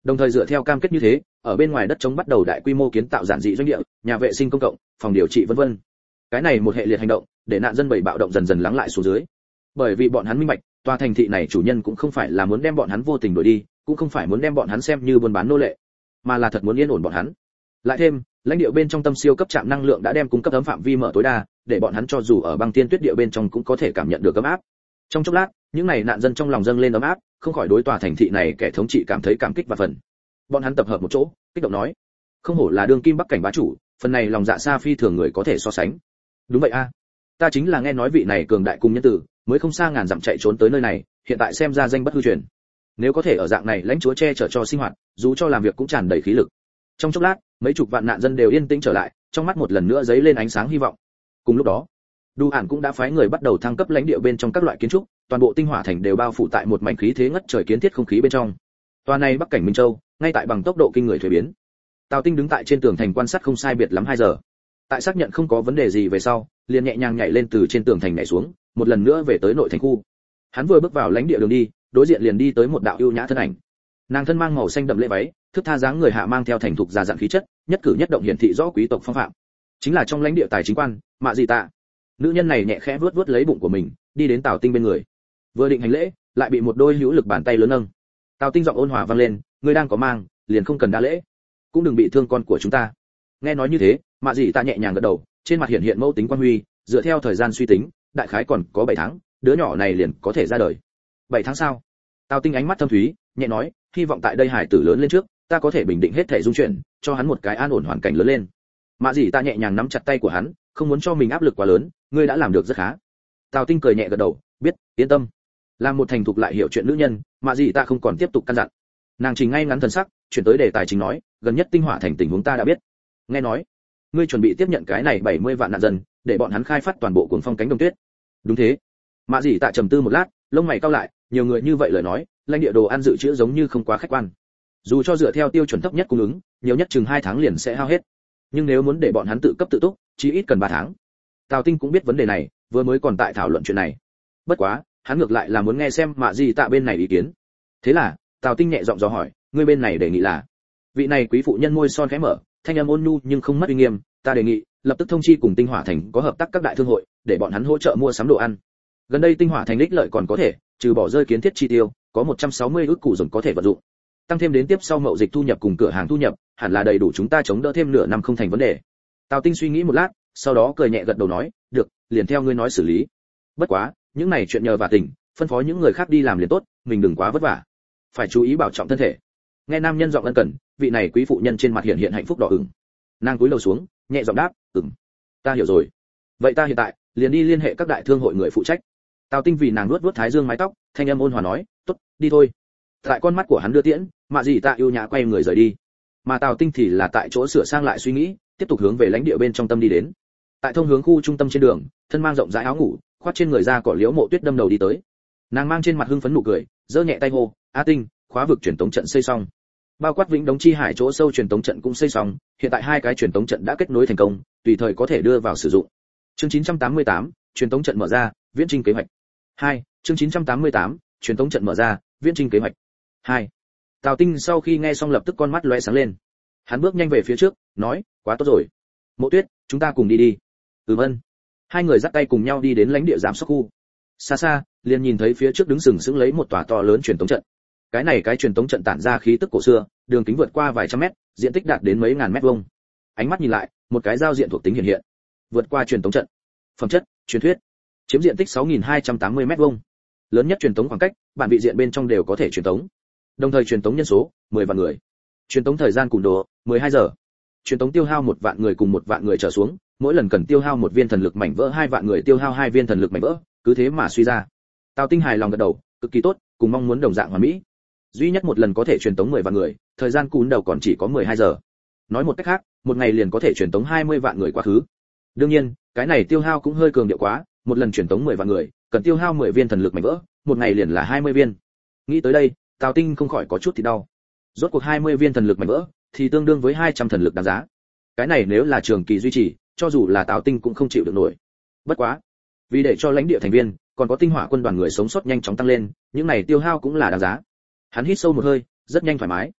Đồng thời dựa theo cam kết như thế, ở bên ngoài đất trống bắt đầu đại quy mô kiến tạo giản dị doanh địa, nhà vệ sinh công cộng, phòng điều trị vân vân. Cái này một hệ liệt hành động, để nạn dân bầy bạo động dần dần lắng lại xuống dưới. Bởi vì bọn hắn minh bạch, tòa thành thị này chủ nhân cũng không phải là muốn đem bọn hắn vô tình đuổi đi, cũng không phải muốn đem bọn hắn xem như buôn bán nô lệ, mà là thật muốn yên ổn bọn hắn. Lại thêm, lãnh địa bên trong tâm siêu cấp trạm năng lượng đã đem cung cấp ấm phạm vi mở tối đa, để bọn hắn cho dù ở băng tiên tuyết địa bên trong cũng có thể cảm nhận được ấm áp. Trong chốc lát, những này nạn dân trong lòng dâng lên ấm áp, không khỏi đối tòa thành thị này kẻ thống trị cảm thấy cảm kích và phần. Bọn hắn tập hợp một chỗ, kích động nói: không hổ là đương kim bắc cảnh bá chủ, phần này lòng dạ xa phi thường người có thể so sánh. Đúng vậy a, ta chính là nghe nói vị này cường đại cùng nhân tử, mới không xa ngàn dặm chạy trốn tới nơi này, hiện tại xem ra danh bất hư truyền. Nếu có thể ở dạng này lãnh chúa che chở cho sinh hoạt, dù cho làm việc cũng tràn đầy khí lực. Trong chốc lát, mấy chục vạn nạn dân đều yên tĩnh trở lại, trong mắt một lần nữa giấy lên ánh sáng hy vọng. Cùng lúc đó, Đu Ản cũng đã phái người bắt đầu thăng cấp lãnh địa bên trong các loại kiến trúc, toàn bộ tinh hỏa thành đều bao phủ tại một mảnh khí thế ngất trời kiến thiết không khí bên trong. Tòa này Bắc cảnh Minh Châu, ngay tại bằng tốc độ kinh người thay biến. Tào Tinh đứng tại trên tường thành quan sát không sai biệt lắm hai giờ. Tại xác nhận không có vấn đề gì về sau, liền nhẹ nhàng nhảy lên từ trên tường thành nhảy xuống, một lần nữa về tới nội thành khu. Hắn vừa bước vào lãnh địa đường đi, đối diện liền đi tới một đạo ưu nhã thân ảnh. Nàng thân mang màu xanh đậm lễ váy, thức tha dáng người hạ mang theo thành thục già dặn khí chất, nhất cử nhất động hiển thị rõ quý tộc phong phạm. Chính là trong lãnh địa tài chính quan, Mạ Dị Tạ. Nữ nhân này nhẹ khẽ vuốt vuốt lấy bụng của mình, đi đến Tào Tinh bên người. Vừa định hành lễ, lại bị một đôi hữu lực bàn tay lớn nâng. Tào Tinh giọng ôn hòa vang lên, ngươi đang có mang, liền không cần đa lễ, cũng đừng bị thương con của chúng ta. Nghe nói như thế, Mạ Dị Tạ nhẹ nhàng gật đầu, trên mặt hiện hiện mẫu tính quan huy, dựa theo thời gian suy tính, đại khái còn có bảy tháng, đứa nhỏ này liền có thể ra đời. bảy tháng sao? Tào Tinh ánh mắt thâm thúy, nhẹ nói, hy vọng tại đây hải tử lớn lên trước, ta có thể bình định hết thảy dung chuyển, cho hắn một cái an ổn hoàn cảnh lớn lên. Mạ Dị Tạ nhẹ nhàng nắm chặt tay của hắn, không muốn cho mình áp lực quá lớn, ngươi đã làm được rất khá. Tào Tinh cười nhẹ gật đầu, biết, yên tâm. Làm một thành thục lại hiểu chuyện nữ nhân, Mạ Dị Tạ không còn tiếp tục căn dặn. Nàng trình ngay ngắn thần sắc, chuyển tới đề tài chính nói, gần nhất tinh hỏa thành tình huống ta đã biết. Nghe nói, ngươi chuẩn bị tiếp nhận cái này bảy mươi vạn nạn dân, để bọn hắn khai phát toàn bộ cuồng phong cánh đồng tuyết. Đúng thế. Mạ Dị Tạ trầm tư một lát, lông mày cau lại, nhiều người như vậy lời nói, lãnh địa đồ ăn dự trữ giống như không quá khách quan. Dù cho dựa theo tiêu chuẩn thấp nhất cung ứng, nhiều nhất chừng hai tháng liền sẽ hao hết. Nhưng nếu muốn để bọn hắn tự cấp tự túc, chí ít cần ba tháng. Tào Tinh cũng biết vấn đề này, vừa mới còn tại thảo luận chuyện này. Bất quá, hắn ngược lại là muốn nghe xem Mạ Dị Tạ bên này ý kiến. Thế là, Tào Tinh nhẹ giọng dò hỏi, ngươi bên này đề nghị là? Vị này quý phụ nhân môi son khẽ mở, thanh âm ôn nhu nhưng không mất uy nghiêm, ta đề nghị lập tức thông chi cùng Tinh Hỏa Thành có hợp tác các đại thương hội, để bọn hắn hỗ trợ mua sắm đồ ăn. Gần đây Tinh Hỏa Thành ích lợi còn có thể, trừ bỏ rơi kiến thiết chi tiêu, có một trăm sáu mươi ức củ dùng có thể vận dụng. Tăng thêm đến tiếp sau mậu dịch thu nhập cùng cửa hàng thu nhập, hẳn là đầy đủ chúng ta chống đỡ thêm nửa năm không thành vấn đề. Tào Tinh suy nghĩ một lát, sau đó cười nhẹ gật đầu nói, được, liền theo ngươi nói xử lý. Bất quá, những này chuyện nhờ và tình, phân phó những người khác đi làm liền tốt, mình đừng quá vất vả. Phải chú ý bảo trọng thân thể. Nghe nam nhân giọng ân cần, vị này quý phụ nhân trên mặt hiện hiện hạnh phúc đỏ ửng. Nàng cúi đầu xuống, nhẹ giọng đáp, ừm, ta hiểu rồi. Vậy ta hiện tại liền đi liên hệ các đại thương hội người phụ trách. Tào Tinh vì nàng nuốt nuốt thái dương mái tóc, thanh âm ôn hòa nói, tốt, đi thôi. Tại con mắt của hắn đưa tiễn, Mạ Dị Tạ yêu nhã quay người rời đi. Mà Tào Tinh thì là tại chỗ sửa sang lại suy nghĩ, tiếp tục hướng về lãnh địa bên trong tâm đi đến. Tại thông hướng khu trung tâm trên đường, thân mang rộng rãi áo ngủ, khoác trên người ra cỏ liễu Mộ Tuyết đâm đầu đi tới. Nàng mang trên mặt hưng phấn nụ cười, giơ nhẹ tay hô, "A Tinh, khóa vực truyền tống trận xây xong." Bao quát Vĩnh Đống Chi Hải chỗ sâu truyền tống trận cũng xây xong, hiện tại hai cái truyền tống trận đã kết nối thành công, tùy thời có thể đưa vào sử dụng. Chương chín trăm tám mươi tám, truyền tống trận mở ra, viễn trình kế hoạch. hai, chương chín trăm tám mươi tám, truyền tống trận mở ra, viễn trình kế hoạch. hai. Tào Tinh sau khi nghe xong lập tức con mắt lóe sáng lên. Hắn bước nhanh về phía trước, nói, quá tốt rồi. Mộ Tuyết, chúng ta cùng đi đi. Ừm ân. Hai người dắt tay cùng nhau đi đến lãnh địa giám sát khu. Xa xa, liền nhìn thấy phía trước đứng sừng sững lấy một tòa to lớn truyền tống trận. Cái này cái truyền tống trận tản ra khí tức cổ xưa, đường kính vượt qua vài trăm mét, diện tích đạt đến mấy ngàn mét vuông. Ánh mắt nhìn lại, một cái giao diện thuộc tính hiện hiện. Vượt qua truyền tống trận. Phẩm chất, truyền thuyết. Chiếm diện tích sáu nghìn hai trăm tám mươi mét vuông. Lớn nhất truyền tống khoảng cách, bản vị diện bên trong đều có thể truyền tống. Đồng thời truyền tống nhân số, mười vạn người. Truyền tống thời gian cùn đồ, mười hai giờ. Truyền tống tiêu hao một vạn người cùng một vạn người trở xuống, mỗi lần cần tiêu hao một viên thần lực mảnh vỡ, hai vạn người tiêu hao hai viên thần lực mảnh vỡ, cứ thế mà suy ra. Tào Tinh hài lòng gật đầu, cực kỳ tốt, cùng mong muốn đồng dạng hoàn mỹ. Duy nhất một lần có thể truyền tống mười vạn người, thời gian cùn đầu còn chỉ có mười hai giờ. Nói một cách khác, một ngày liền có thể truyền tống hai mươi vạn người quá khứ. Đương nhiên, cái này tiêu hao cũng hơi cường điệu quá, một lần truyền tống mười vạn người, cần tiêu hao mười viên thần lực mảnh vỡ, một ngày liền là hai mươi viên. Nghĩ tới đây, Tào Tinh không khỏi có chút thì đau. Rốt cuộc hai mươi viên thần lực mảnh vỡ, thì tương đương với hai trăm thần lực đáng giá. Cái này nếu là trường kỳ duy trì, cho dù là Tào Tinh cũng không chịu được nổi. Bất quá, vì để cho lãnh địa thành viên, còn có tinh hỏa quân đoàn người sống sót nhanh chóng tăng lên, những này tiêu hao cũng là đáng giá. Hắn hít sâu một hơi, rất nhanh thoải mái.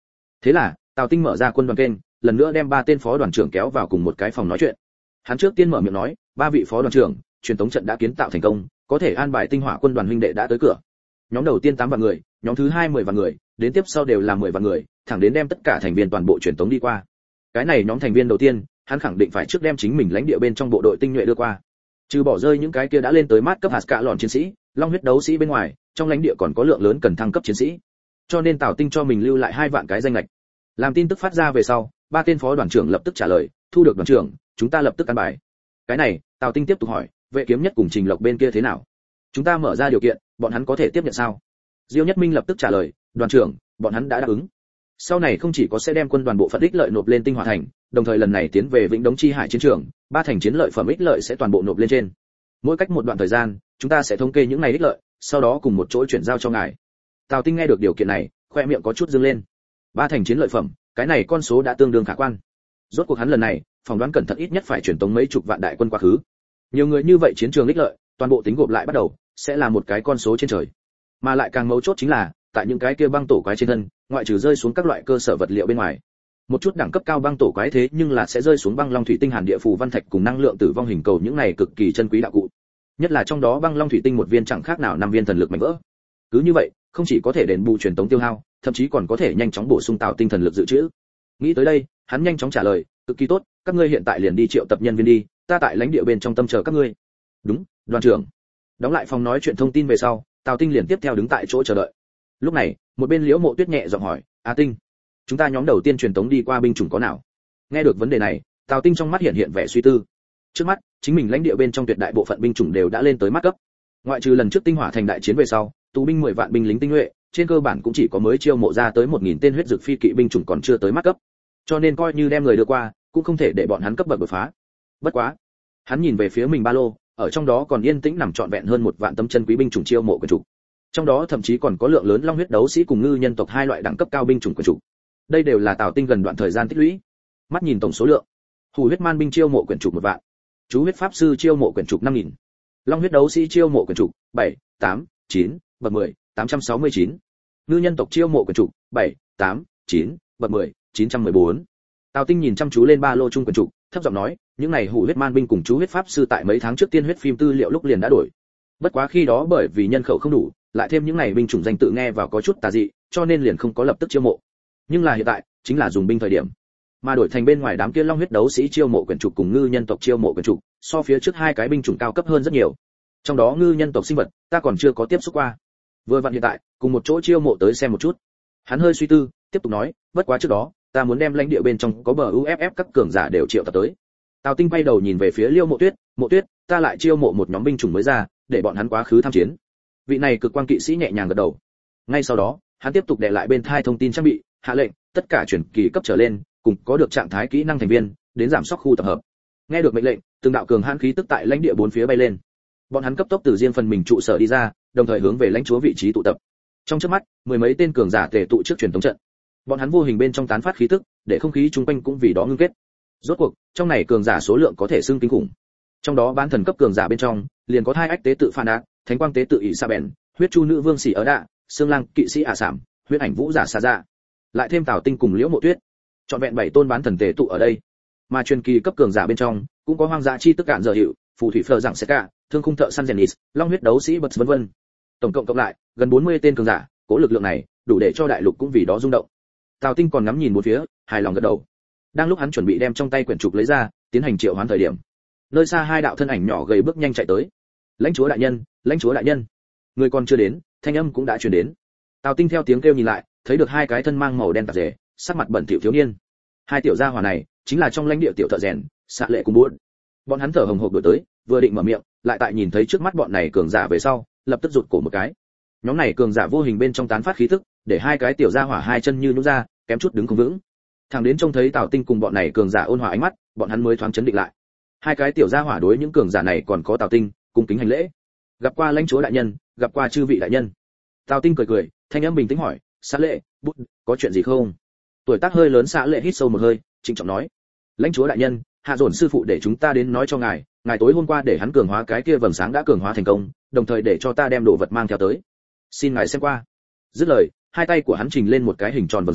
Thế là Tào Tinh mở ra quân đoàn kênh, lần nữa đem ba tên phó đoàn trưởng kéo vào cùng một cái phòng nói chuyện. Hắn trước tiên mở miệng nói, ba vị phó đoàn trưởng, truyền tống trận đã kiến tạo thành công, có thể an bài tinh hỏa quân đoàn huynh đệ đã tới cửa. Nhóm đầu tiên tám vạn người, nhóm thứ hai mười vạn người, đến tiếp sau đều là mười vạn người, thẳng đến đem tất cả thành viên toàn bộ truyền tống đi qua. Cái này nhóm thành viên đầu tiên, hắn khẳng định phải trước đem chính mình lãnh địa bên trong bộ đội tinh nhuệ đưa qua. Trừ bỏ rơi những cái kia đã lên tới mát cấp hạt cả lọn chiến sĩ, long huyết đấu sĩ bên ngoài, trong lãnh địa còn có lượng lớn cần thăng cấp chiến sĩ. Cho nên Tào Tinh cho mình lưu lại hai vạn cái danh lệch. Làm tin tức phát ra về sau, ba tên phó đoàn trưởng lập tức trả lời, thu được đoàn trưởng, chúng ta lập tức ăn bài. Cái này, Tào Tinh tiếp tục hỏi, Vệ Kiếm Nhất cùng Trình Lộc bên kia thế nào? Chúng ta mở ra điều kiện, bọn hắn có thể tiếp nhận sao? Diêu Nhất Minh lập tức trả lời, đoàn trưởng, bọn hắn đã đáp ứng. Sau này không chỉ có sẽ đem quân đoàn bộ phận ích lợi nộp lên Tinh Hỏa thành, đồng thời lần này tiến về Vĩnh Đống Chi Hải chiến trường, ba thành chiến lợi phẩm ích lợi sẽ toàn bộ nộp lên trên. Mỗi cách một đoạn thời gian, chúng ta sẽ thống kê những này ích lợi, sau đó cùng một chỗ chuyển giao cho ngài. Tào Tinh nghe được điều kiện này, khoe miệng có chút dương lên. Ba thành chiến lợi phẩm, cái này con số đã tương đương khả quan. Rốt cuộc hắn lần này, phỏng đoán cẩn thận ít nhất phải chuyển tống mấy chục vạn đại quân quá khứ. Nhiều người như vậy chiến trường ích lợi, toàn bộ tính gộp lại bắt đầu, sẽ là một cái con số trên trời. Mà lại càng mấu chốt chính là, tại những cái kia băng tổ quái trên thân, ngoại trừ rơi xuống các loại cơ sở vật liệu bên ngoài, một chút đẳng cấp cao băng tổ quái thế nhưng là sẽ rơi xuống băng long thủy tinh hàn địa phù văn thạch cùng năng lượng tử vong hình cầu, những này cực kỳ chân quý đạo cụ. Nhất là trong đó băng long thủy tinh một viên chẳng khác nào năm viên thần lực mạnh vỡ. Cứ như vậy, không chỉ có thể đền bù truyền tống tiêu hao, thậm chí còn có thể nhanh chóng bổ sung tạo tinh thần lực dự trữ. Nghĩ tới đây, hắn nhanh chóng trả lời, cực kỳ tốt, các ngươi hiện tại liền đi triệu tập nhân viên đi, ta tại lãnh địa bên trong tâm chờ các ngươi. Đúng, đoàn trưởng. Đóng lại phòng nói chuyện thông tin về sau, Tào Tinh liền tiếp theo đứng tại chỗ chờ đợi. Lúc này, một bên Liễu Mộ Tuyết nhẹ giọng hỏi, "A Tinh, chúng ta nhóm đầu tiên truyền tống đi qua binh chủng có nào?" Nghe được vấn đề này, Tào Tinh trong mắt hiện hiện vẻ suy tư. Trước mắt, chính mình lãnh địa bên trong tuyệt đại bộ phận binh chủng đều đã lên tới mắt cấp. Ngoại trừ lần trước Tinh Hỏa thành đại chiến về sau, tù binh mười vạn binh lính tinh nhuệ, trên cơ bản cũng chỉ có mới chiêu mộ ra tới một nghìn tên huyết dược phi kỵ binh chủng còn chưa tới mắt cấp. Cho nên coi như đem người đưa qua, cũng không thể để bọn hắn cấp bậc đột phá. Bất quá, hắn nhìn về phía mình ba lô, ở trong đó còn yên tĩnh nằm trọn vẹn hơn một vạn tấm chân quý binh chủng chiêu mộ quyền chủ. Trong đó thậm chí còn có lượng lớn long huyết đấu sĩ cùng ngư nhân tộc hai loại đẳng cấp cao binh chủng quyền chủ. Đây đều là Tào Tinh gần đoạn thời gian tích lũy. Mắt nhìn tổng số lượng, hủ huyết man binh chiêu mộ quyền chủ một vạn, chú huyết pháp sư chiêu mộ quyền chủ năm nghìn, long huyết đấu sĩ chiêu mộ quyền chủ bảy, tám, chín, bậc mười, tám trăm sáu mươi chín, ngư nhân tộc chiêu mộ quyền chủ bảy, tám, chín, bậc mười, chín trăm mười bốn. Tào Tinh nhìn chăm chú lên ba lô chung quyền chủ, thấp giọng nói, những này hủ huyết man binh cùng chú huyết pháp sư tại mấy tháng trước tiên huyết phim tư liệu lúc liền đã đổi. Bất quá khi đó bởi vì nhân khẩu không đủ, lại thêm những này binh chủng danh tự nghe vào có chút tà dị, cho nên liền không có lập tức chiêu mộ. Nhưng là hiện tại, chính là dùng binh thời điểm, mà đổi thành bên ngoài đám kia long huyết đấu sĩ chiêu mộ quyền trục cùng ngư nhân tộc chiêu mộ quyền trục, so phía trước hai cái binh chủng cao cấp hơn rất nhiều. Trong đó ngư nhân tộc sinh vật, ta còn chưa có tiếp xúc qua. Vừa vặn hiện tại, cùng một chỗ chiêu mộ tới xem một chút. Hắn hơi suy tư, tiếp tục nói, bất quá trước đó, ta muốn đem lãnh địa bên trong có bờ u ép ép các cường giả đều triệu tập tới. Tào Tinh quay đầu nhìn về phía Liêu Mộ Tuyết, "Mộ Tuyết, ta lại chiêu mộ một nhóm binh chủng mới ra, để bọn hắn quá khứ tham chiến." Vị này cực quan kỵ sĩ nhẹ nhàng gật đầu. Ngay sau đó, hắn tiếp tục để lại bên thai thông tin trang bị, hạ lệnh, tất cả chuyển kỳ cấp trở lên, cùng có được trạng thái kỹ năng thành viên, đến giảm sóc khu tập hợp. Nghe được mệnh lệnh, từng đạo cường hãn khí tức tại lãnh địa bốn phía bay lên. Bọn hắn cấp tốc từ riêng phần mình trụ sở đi ra, đồng thời hướng về lãnh chúa vị trí tụ tập. Trong chớp mắt, mười mấy tên cường giả tề tụ trước truyền thống trận. Bọn hắn vô hình bên trong tán phát khí tức, để không khí chung quanh cũng vì đó ngưng kết. Rốt cuộc, trong này cường giả số lượng có thể xưng kinh khủng. Trong đó bán thần cấp cường giả bên trong, liền có hai ách tế tự Phan Đạc, thánh quang tế tự ỷ Sa Bèn, huyết chu nữ vương Sĩ Ở Đạ, xương lang kỵ sĩ Ả Sảm, huyết ảnh vũ giả Sa Dạ. Lại thêm Tào Tinh cùng Liễu Mộ Tuyết, chọn vẹn bảy tôn bán thần tề tụ ở đây. Mà truyền kỳ cấp cường giả bên trong, cũng có hoang dã chi tức cạn giờ hiệu, phù thủy phở dạng Seka, thương khung thợ săn Genis, long huyết đấu sĩ bật vân vân. Tổng cộng cộng lại, gần bốn mươi tên cường giả, cố lực lượng này, đủ để cho đại lục cũng vì đó rung động. Tào Tinh còn ngắm nhìn một phía, hài lòng gật đầu. Đang lúc hắn chuẩn bị đem trong tay quyển trục lấy ra, tiến hành triệu hoán thời điểm, nơi xa hai đạo thân ảnh nhỏ gầy bước nhanh chạy tới. "Lãnh chúa đại nhân, lãnh chúa đại nhân." Người còn chưa đến, thanh âm cũng đã truyền đến. Tào Tinh theo tiếng kêu nhìn lại, thấy được hai cái thân mang màu đen tạp dề, sắc mặt bẩn thỉu thiếu niên. Hai tiểu gia hỏa này, chính là trong lãnh địa tiểu thợ rèn, Xạ Lệ cùng Buồn. Bọn hắn thở hồng hộc đuổi tới, vừa định mở miệng, lại tại nhìn thấy trước mắt bọn này cường giả về sau, lập tức rụt cổ một cái. Nhóm này cường giả vô hình bên trong tán phát khí tức, để hai cái tiểu gia hỏa hai chân như nhũn ra, kém chút đứng không vững. Thằng đến trông thấy Tào Tinh cùng bọn này cường giả ôn hòa ánh mắt, bọn hắn mới thoáng chấn định lại. Hai cái tiểu gia hỏa đối những cường giả này còn có Tào Tinh, cung kính hành lễ. "Gặp qua lãnh chúa đại nhân, gặp qua chư vị đại nhân." Tào Tinh cười cười, thanh âm bình tĩnh hỏi, "Xạ Lệ, Bút, có chuyện gì không?" Tuổi tác hơi lớn Xạ Lệ hít sâu một hơi, trịnh trọng nói, "Lãnh chúa đại nhân, hạ dồn sư phụ để chúng ta đến nói cho ngài, ngài tối hôm qua để hắn cường hóa cái kia vầng sáng đã cường hóa thành công, đồng thời để cho ta đem đồ vật mang theo tới. Xin ngài xem qua." Dứt lời, hai tay của hắn trình lên một cái hình tròn vầng sáng,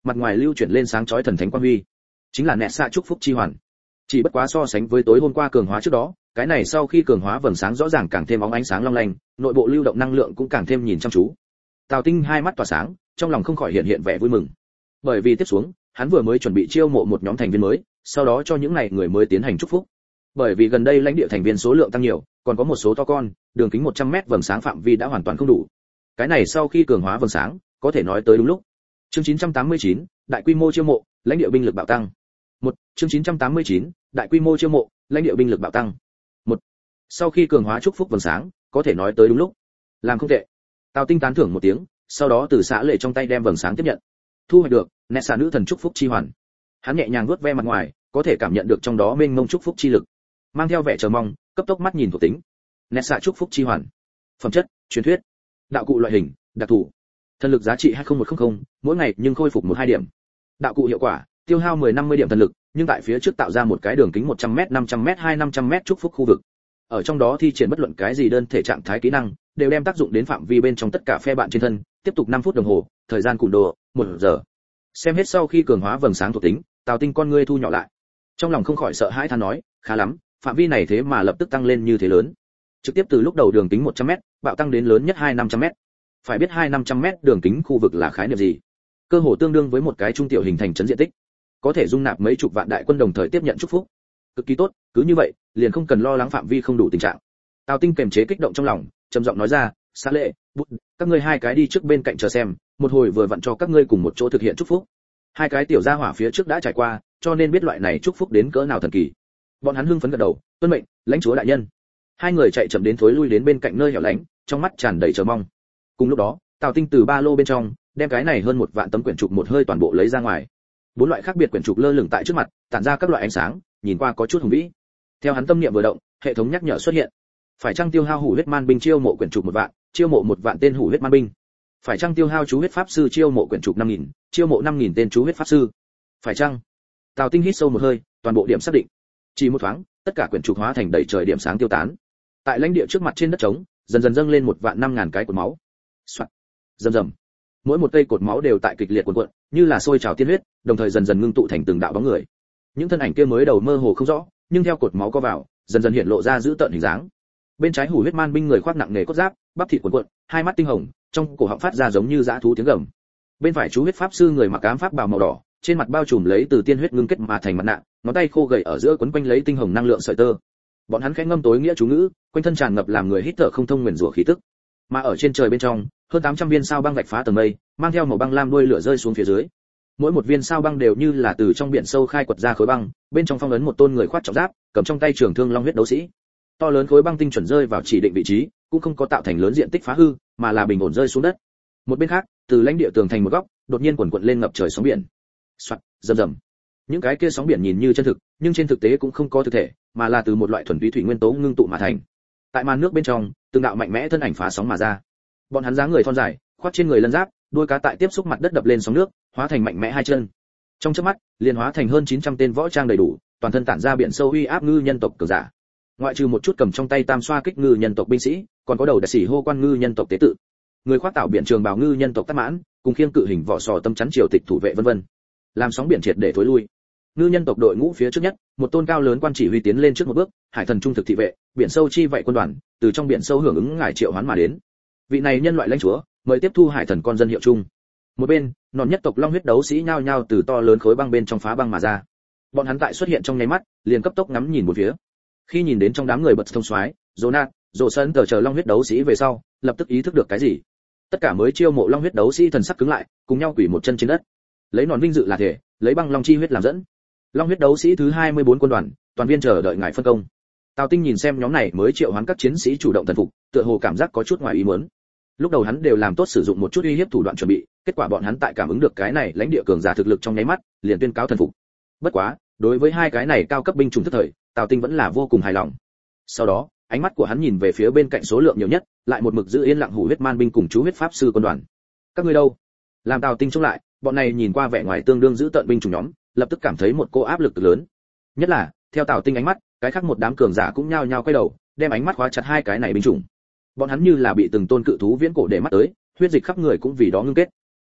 mặt ngoài lưu chuyển lên sáng chói thần thánh quang huy, chính là nẹt xạ chúc phúc chi hoàn. Chỉ bất quá so sánh với tối hôm qua cường hóa trước đó, cái này sau khi cường hóa vầng sáng rõ ràng càng thêm óng ánh sáng long lanh, nội bộ lưu động năng lượng cũng càng thêm nhìn chăm chú. Tào Tinh hai mắt tỏa sáng, trong lòng không khỏi hiện hiện vẻ vui mừng. Bởi vì tiếp xuống, hắn vừa mới chuẩn bị chiêu mộ một nhóm thành viên mới, sau đó cho những này người mới tiến hành chúc phúc. Bởi vì gần đây lãnh địa thành viên số lượng tăng nhiều, còn có một số to con, đường kính một trăm mét vầng sáng phạm vi đã hoàn toàn không đủ. Cái này sau khi cường hóa vầng sáng, có thể nói tới đúng lúc. Chương chín trăm tám mươi chín, đại quy mô chiêu mộ, lãnh địa binh lực bạo tăng. Một, chương chín trăm tám mươi chín, đại quy mô chiêu mộ, lãnh địa binh lực bạo tăng. Một, sau khi cường hóa chúc phúc vầng sáng, có thể nói tới đúng lúc. Làm không tệ. Tào Tinh tán thưởng một tiếng, sau đó từ xã lệ trong tay đem vầng sáng tiếp nhận. Thu hoạch được, nét xà nữ thần chúc phúc chi hoàn. Hắn nhẹ nhàng vuốt ve mặt ngoài, có thể cảm nhận được trong đó mênh mông chúc phúc chi lực. Mang theo vẻ chờ mong, cấp tốc mắt nhìn thuộc tính. Nét xà chúc phúc chi hoàn. Phẩm chất, truyền thuyết. Đạo cụ loại hình, đặc thù. Thần lực giá trị hai không một không không, mỗi ngày nhưng khôi phục một hai điểm. Đạo cụ hiệu quả, tiêu hao mười năm mươi điểm thần lực, nhưng tại phía trước tạo ra một cái đường kính một trăm mét, năm trăm mét, hai năm trăm mét chúc phúc khu vực. Ở trong đó thi triển bất luận cái gì đơn thể trạng thái kỹ năng, đều đem tác dụng đến phạm vi bên trong tất cả phe bạn trên thân, tiếp tục năm phút đồng hồ, thời gian cùn đồ, một giờ. Xem hết sau khi cường hóa vầng sáng thuộc tính, Tào Tinh con ngươi thu nhỏ lại. Trong lòng không khỏi sợ hãi than nói, khá lắm, phạm vi này thế mà lập tức tăng lên như thế lớn. Trực tiếp từ lúc đầu đường kính một trăm mét, bạo tăng đến lớn nhất hai năm trăm mét. Phải biết hai năm trăm mét đường kính khu vực là khái niệm gì? Cơ hồ tương đương với một cái trung tiểu hình thành trấn diện tích, có thể dung nạp mấy chục vạn đại quân đồng thời tiếp nhận chúc phúc. Cực kỳ tốt, cứ như vậy, liền không cần lo lắng phạm vi không đủ tình trạng. Tào Tinh kiềm chế kích động trong lòng, trầm giọng nói ra, "Xã Lệ, Bút, các ngươi hai cái đi trước bên cạnh chờ xem, một hồi vừa vặn cho các ngươi cùng một chỗ thực hiện chúc phúc." Hai cái tiểu gia hỏa phía trước đã trải qua, cho nên biết loại này chúc phúc đến cỡ nào thần kỳ. Bọn hắn hưng phấn gật đầu, "Tuân mệnh, lãnh chúa đại nhân." Hai người chạy chậm đến thối lui đến bên cạnh nơi hẻo lánh, trong mắt tràn đầy chờ mong. Cùng lúc đó, Tào Tinh từ ba lô bên trong đem cái này hơn một vạn tấm quyển trục một hơi toàn bộ lấy ra ngoài. Bốn loại khác biệt quyển trục lơ lửng tại trước mặt, tản ra các loại ánh sáng, nhìn qua có chút hùng vĩ. Theo hắn tâm niệm vừa động, hệ thống nhắc nhở xuất hiện. Phải chăng tiêu hao hủ huyết man binh chiêu mộ quyển trục một vạn, chiêu mộ một vạn tên hủ huyết man binh. Phải chăng tiêu hao chú huyết pháp sư chiêu mộ quyển trục năm nghìn, chiêu mộ năm nghìn tên chú huyết pháp sư. Phải chăng? Tào Tinh hít sâu một hơi, toàn bộ điểm xác định. Chỉ một thoáng, tất cả quyển trục hóa thành đầy trời điểm sáng tiêu tán. Tại lãnh địa trước mặt trên đất trống, dần dần dâng lên một vạn năm ngàn cái cột máu. Soạt. Rầm rầm. Mỗi một cây cột máu đều tại kịch liệt cuộn cuộn, như là sôi trào tiên huyết, đồng thời dần dần ngưng tụ thành từng đạo bóng người. Những thân ảnh kia mới đầu mơ hồ không rõ, nhưng theo cột máu co vào, dần dần hiện lộ ra giữ tợn hình dáng. Bên trái hủ huyết man binh người khoác nặng nề cốt giáp, bắp thịt cuộn cuộn, hai mắt tinh hồng, trong cổ họng phát ra giống như dã thú tiếng gầm. Bên phải chú huyết pháp sư người mặc ám pháp bào màu đỏ, trên mặt bao trùm lấy từ tiên huyết ngưng kết mà thành mặt nạ, ngón tay khô gầy ở giữa quấn quanh lấy tinh hồng năng lượng sợi tơ. Bọn hắn khẽ ngâm tối nghĩa chú ngữ, quanh thân tràn ngập làm người hít thở không thông nguyền rủa khí tức. Mà ở trên trời bên trong, hơn tám trăm viên sao băng vạch phá tầng mây, mang theo màu băng lam đuôi lửa rơi xuống phía dưới. Mỗi một viên sao băng đều như là từ trong biển sâu khai quật ra khối băng, bên trong phong ấn một tôn người khoác trọng giáp, cầm trong tay trường thương long huyết đấu sĩ. To lớn khối băng tinh chuẩn rơi vào chỉ định vị trí, cũng không có tạo thành lớn diện tích phá hư, mà là bình ổn rơi xuống đất. Một bên khác, từ lãnh địa tường thành một góc, đột nhiên quần quật lên ngập trời sóng biển. Soạt, rầm rầm. Những cái kia sóng biển nhìn như chân thực, nhưng trên thực tế cũng không có thực thể, mà là từ một loại thuần túy thủy nguyên tố ngưng tụ mà thành. Tại màn nước bên trong, từng đạo mạnh mẽ thân ảnh phá sóng mà ra. Bọn hắn dáng người thon dài, khoác trên người lân giáp, đuôi cá tại tiếp xúc mặt đất đập lên sóng nước, hóa thành mạnh mẽ hai chân. Trong chớp mắt, liền hóa thành hơn chín trăm tên võ trang đầy đủ, toàn thân tản ra biển sâu uy áp ngư nhân tộc cường giả. Ngoại trừ một chút cầm trong tay tam xoa kích ngư nhân tộc binh sĩ, còn có đầu đại sĩ hô quan ngư nhân tộc tế tự. Người khoác tạo biển trường bào ngư nhân tộc Tát Mãn, cùng khiêng cự hình vỏ sò tâm chắn triều tịch thủ vệ vân vân. Làm sóng biển triệt để thối lui. Ngư nhân tộc đội ngũ phía trước nhất, một tôn cao lớn quan chỉ huy tiến lên trước một bước, hải thần trung thực thị vệ, biển sâu chi vậy quân đoàn, từ trong biển sâu hưởng ứng ngài triệu hoán mà đến. Vị này nhân loại lãnh chúa, mời tiếp thu hải thần con dân hiệu chung. Một bên, nòn nhất tộc long huyết đấu sĩ nhao nhao từ to lớn khối băng bên trong phá băng mà ra. Bọn hắn tại xuất hiện trong nháy mắt, liền cấp tốc ngắm nhìn một phía. Khi nhìn đến trong đám người bật thông soái, Jonat, Dỗ Sân tờ chờ long huyết đấu sĩ về sau, lập tức ý thức được cái gì. Tất cả mới chiêu mộ long huyết đấu sĩ thần sắc cứng lại, cùng nhau quỳ một chân trên đất. Lấy nòn vinh dự là thể, lấy băng long chi huyết làm dẫn. Long huyết đấu sĩ thứ hai mươi bốn quân đoàn, toàn viên chờ đợi ngài phân công. Tào Tinh nhìn xem nhóm này mới triệu hoán các chiến sĩ chủ động thần phục, tựa hồ cảm giác có chút ngoài ý muốn. Lúc đầu hắn đều làm tốt sử dụng một chút uy hiếp thủ đoạn chuẩn bị, kết quả bọn hắn tại cảm ứng được cái này lãnh địa cường giả thực lực trong nháy mắt, liền tuyên cáo thần phục. Bất quá, đối với hai cái này cao cấp binh chủng thức thời, Tào Tinh vẫn là vô cùng hài lòng. Sau đó, ánh mắt của hắn nhìn về phía bên cạnh số lượng nhiều nhất, lại một mực giữ yên lặng hủ huyết man binh cùng chú huyết pháp sư quân đoàn. Các ngươi đâu? Làm Tào Tinh chống lại, bọn này nhìn qua vẻ ngoài tương đương giữ tận binh chủng nhóm, lập tức cảm thấy một cô áp lực lớn. Nhất là, theo Tào Tinh ánh mắt, cái khác một đám cường giả cũng nhao nhao quay đầu, đem ánh mắt khóa chặt hai cái này binh chủng. Bọn hắn như là bị từng tôn cự thú viễn cổ để mắt tới, huyết dịch khắp người cũng vì đó ngưng kết.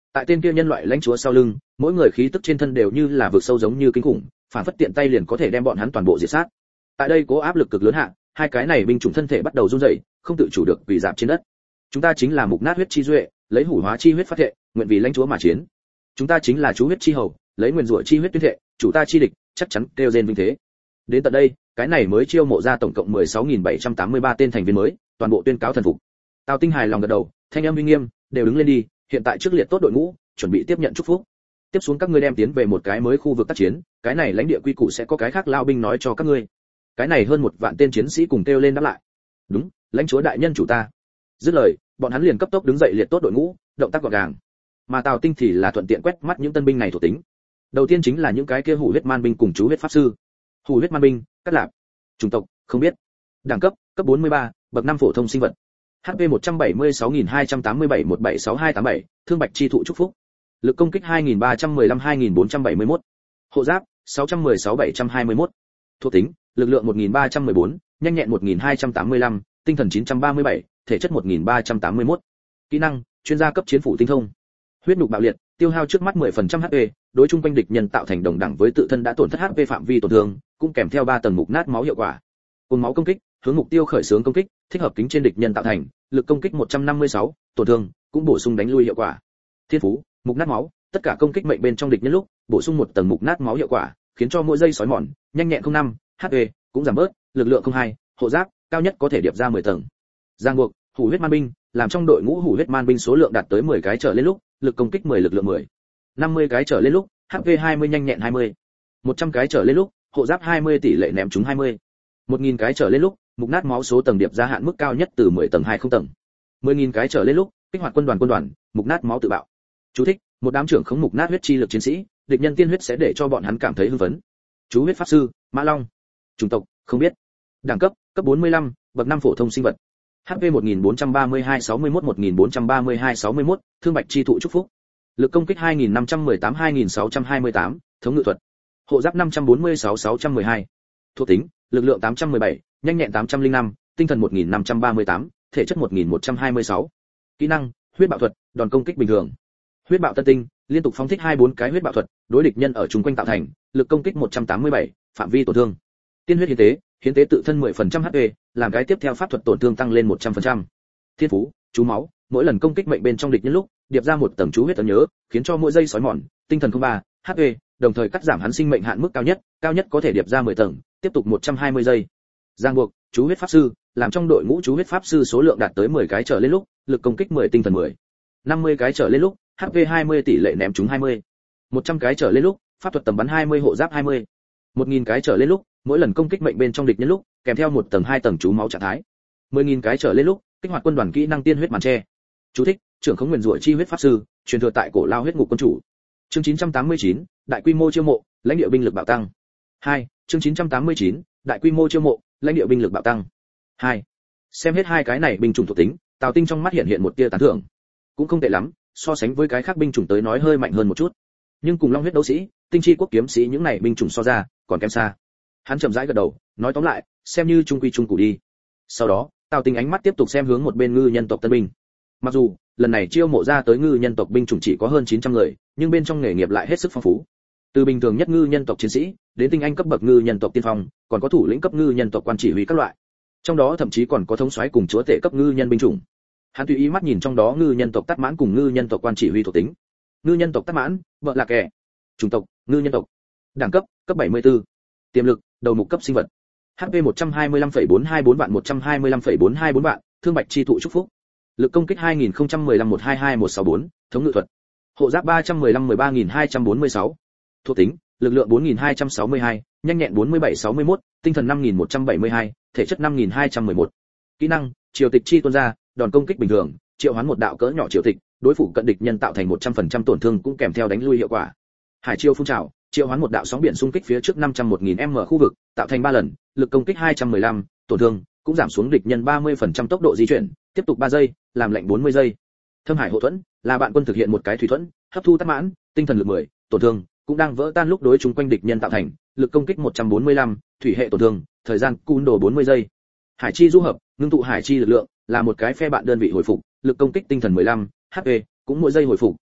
Tại tên kia nhân loại lãnh chúa sau lưng, mỗi người khí tức trên thân đều như là vực sâu giống như kinh khủng, phản phất tiện tay liền có thể đem bọn hắn toàn bộ diệt sát. Tại đây cố áp lực cực lớn hạ, hai cái này binh chủng thân thể bắt đầu run rẩy, không tự chủ được quỳ rạp trên đất. Chúng ta chính là mục nát huyết chi duệ, lấy hủ hóa chi huyết phát thệ, nguyện vì lãnh chúa mà chiến. Chúng ta chính là chú huyết chi hầu, lấy nguyên rủa chi huyết tuyên thệ, chủ ta chi địch, chắc chắn kêu rên vinh thế. Đến tận đây, cái này mới chiêu mộ ra tổng cộng mười sáu nghìn bảy trăm tám mươi ba tên thành viên mới, toàn bộ tuyên cáo thần phục. Tào Tinh hài lòng gật đầu, thanh âm uy nghiêm, đều đứng lên đi, hiện tại trước liệt tốt đội ngũ, chuẩn bị tiếp nhận chúc phúc. Tiếp xuống các ngươi đem tiến về một cái mới khu vực tác chiến, cái này lãnh địa quy củ sẽ có cái khác lao binh nói cho các ngươi. Cái này hơn một vạn tên chiến sĩ cùng kêu lên đáp lại. Đúng, lãnh chúa đại nhân chủ ta. Dứt lời, bọn hắn liền cấp tốc đứng dậy liệt tốt đội ngũ, động tác gọn gàng. Mà Tào Tinh thì là thuận tiện quét mắt những tân binh này thuộc tính. Đầu tiên chính là những cái kia hủ huyết man binh cùng chú huyết pháp sư. Hủ huyết man binh, cắt lạp. Chủng tộc, không biết. Đẳng cấp, cấp bốn mươi ba, bậc năm phổ thông sinh vật. hát pê một trăm bảy mươi sáu nghìn hai trăm tám mươi bảy một bảy sáu hai tám bảy, thương bạch chi thụ chúc phúc. Lực công kích hai nghìn ba trăm mười lăm hai nghìn bốn trăm bảy mươi mốt. Hộ giáp, sáu trăm mười sáu bảy trăm hai mươi mốt. Thuộc tính, lực lượng một nghìn ba trăm mười bốn, nhanh nhẹn một nghìn hai trăm tám mươi lăm, tinh thần chín trăm ba mươi bảy, thể chất một nghìn ba trăm tám mươi mốt. Kỹ năng, chuyên gia cấp chiến phủ tinh thông. Huyết nục bạo liệt, tiêu hao trước mắt mười phần trăm hát pê, đối chung quanh địch nhân tạo thành đồng đẳng với tự thân đã tổn thất hát pê phạm vi tổn thương, cũng kèm theo ba tầng mục nát máu hiệu quả. Cuồng máu công kích, hướng mục tiêu khởi xướng công kích, thích hợp kính trên địch nhân tạo thành, lực công kích một trăm năm mươi sáu, tổn thương, cũng bổ sung đánh lui hiệu quả. Thiên phú, mục nát máu, tất cả công kích mệnh bên trong địch nhân lúc, bổ sung một tầng mục nát máu hiệu quả, khiến cho mỗi giây sói mòn, nhanh nhẹn không năm, hát pê cũng giảm bớt, lực lượng không hai, hộ giáp cao nhất có thể điệp ra mười tầng. Giang buộc, hủ huyết man binh, làm trong đội ngũ hủ huyết man binh số lượng đạt tới mười cái trở lên lúc, lực công kích mười lực lượng mười. năm mươi cái trở lên lúc, hát pê hai mươi nhanh nhẹn hai mươi. một trăm cái trở lên lúc, hộ giáp hai mươi tỷ lệ ném trúng hai mươi. một nghìn cái trở lên lúc, mục nát máu số tầng điệp ra hạn mức cao nhất từ mười tầng hai không tầng. mười nghìn cái trở lên lúc, kích hoạt quân đoàn quân đoàn, mục nát máu tự bạo. Chú thích: một đám trưởng khống mục nát huyết chi lực chiến sĩ, địch nhân tiên huyết sẽ để cho bọn hắn cảm thấy hưng phấn. Chú huyết pháp sư, Mã Long. Chủng tộc, không biết. Đẳng cấp, cấp bốn mươi lăm, bậc năm phổ thông sinh vật. hát pê một nghìn bốn trăm ba mươi hai sáu mươi mốt một nghìn bốn trăm ba mươi hai sáu mươi mốt, thương bạch chi thụ chúc phúc. Lực công kích hai nghìn năm trăm mười tám hai nghìn sáu trăm hai mươi tám, thống ngự thuật. Hộ giáp năm trăm bốn mươi sáu sáu trăm mười hai. Thuộc tính, lực lượng tám trăm mười bảy, nhanh nhẹn tám trăm lẻ năm, tinh thần một nghìn năm trăm ba mươi tám, thể chất một nghìn một trăm hai mươi sáu. Kỹ năng, huyết bạo thuật, đòn công kích bình thường. Huyết bạo tân tinh, liên tục phóng thích hai bốn cái huyết bạo thuật, đối địch nhân ở chung quanh tạo thành, lực công kích một trăm tám mươi bảy, phạm vi tổn thương. Tiên huyết hiến tế, hiến tế tự thân mười phần trăm hát pê, làm cái tiếp theo pháp thuật tổn thương tăng lên một trăm phần trăm. Thiên phú, chú máu, mỗi lần công kích mệnh bên trong địch nhân lúc, điệp ra một tầng chú huyết ấn nhớ, khiến cho mỗi giây sói mòn, tinh thần không ba, hát pê, đồng thời cắt giảm hắn sinh mệnh hạn mức cao nhất, cao nhất có thể điệp ra mười tầng, tiếp tục một trăm hai mươi giây. Giang buộc, chú huyết pháp sư, làm trong đội ngũ chú huyết pháp sư số lượng đạt tới mười cái trở lên lúc, lực công kích mười tinh thần mười. năm mươi cái trở lên lúc, hát pê hai mươi tỷ lệ ném trúng hai mươi. một trăm cái trở lên lúc, pháp thuật tầm bắn hai mươi hộ giáp hai mươi. một nghìn cái trở lên lúc, mỗi lần công kích mệnh bên trong địch nhân lúc, kèm theo một tầng hai tầng chú máu trạng thái. mười nghìn cái trở lên lúc, kích hoạt quân đoàn kỹ năng tiên huyết màn che. Chú thích: trưởng khống nguyên rủa chi huyết pháp sư, truyền thừa tại cổ lao huyết ngục quân chủ. Chương chín trăm tám mươi chín, đại quy mô chiêu mộ, lãnh địa binh lực bạo tăng. hai. Chương chín trăm tám mươi chín, đại quy mô chiêu mộ, lãnh địa binh lực bạo tăng. hai. Xem hết hai cái này binh chủng thuộc tính, Tào Tinh trong mắt hiện hiện một tia tán thưởng. Cũng không tệ lắm, so sánh với cái khác binh chủng tới nói hơi mạnh hơn một chút. Nhưng cùng Long huyết đấu sĩ, tinh chi quốc kiếm sĩ những này binh chủng so ra, còn kém xa. Hắn chậm rãi gật đầu, nói tóm lại, xem như trung quy trung cụ đi. Sau đó, Tào Tinh ánh mắt tiếp tục xem hướng một bên ngư nhân tộc tân binh. Mặc dù lần này chiêu mộ ra tới ngư nhân tộc binh chủng chỉ có hơn chín trăm người, nhưng bên trong nghề nghiệp lại hết sức phong phú. Từ bình thường nhất ngư nhân tộc chiến sĩ, đến tinh anh cấp bậc ngư nhân tộc tiên phong, còn có thủ lĩnh cấp ngư nhân tộc quan chỉ huy các loại. Trong đó thậm chí còn có thống soái cùng chúa tể cấp ngư nhân binh chủng. Hắn tùy ý mắt nhìn trong đó ngư nhân tộc Tát Mãn cùng ngư nhân tộc quan chỉ huy thuộc tính. Ngư nhân tộc Tát Mãn, vợ là kẻ. Chủng tộc, ngư nhân tộc. Đẳng cấp, cấp bảy mươi tư. Tiềm lực, đầu mục cấp sinh vật. hát pê một trăm hai mươi lăm phẩy bốn hai bốn vạn một trăm hai mươi lăm phẩy bốn hai bốn vạn, thương bạch chi thụ chúc phúc. Lực công kích hai nghìn không trăm mười lăm một hai hai một sáu bốn, thống ngự thuật. Hộ giáp ba trăm mười lăm mười ba nghìn hai trăm bốn mươi sáu. Thuộc tính, lực lượng bốn nghìn hai trăm sáu mươi hai, nhanh nhẹn bốn mươi bảy sáu mươi mốt, tinh thần năm nghìn một trăm bảy mươi hai, thể chất năm nghìn hai trăm mười một. Kỹ năng, triều tịch chi tuôn ra, đòn công kích bình thường, triệu hoán một đạo cỡ nhỏ triều tịch, đối phủ cận địch nhân tạo thành một trăm phần trăm tổn thương cũng kèm theo đánh lui hiệu quả. Hải chiêu phun trào, triệu hoán một đạo sóng biển xung kích phía trước năm trăm một nghìn m khu vực, tạo thành ba lần, lực công kích hai trăm mười lăm, tổn thương cũng giảm xuống địch nhân ba mươi phần trăm tốc độ di chuyển, tiếp tục ba giây, làm lệnh bốn mươi giây. Thâm Hải hộ thuẫn, là bạn quân thực hiện một cái thủy thuẫn, hấp thu Tát Mãn, tinh thần lực mười, tổn thương cũng đang vỡ tan lúc đối chúng quanh địch nhân tạo thành, lực công kích một trăm bốn mươi lăm, thủy hệ tổn thương, thời gian cún đồ bốn mươi giây. Hải chi du hợp, ngưng tụ hải chi lực lượng, là một cái phe bạn đơn vị hồi phục, lực công kích tinh thần mười lăm, hát pê, cũng mỗi giây hồi phục,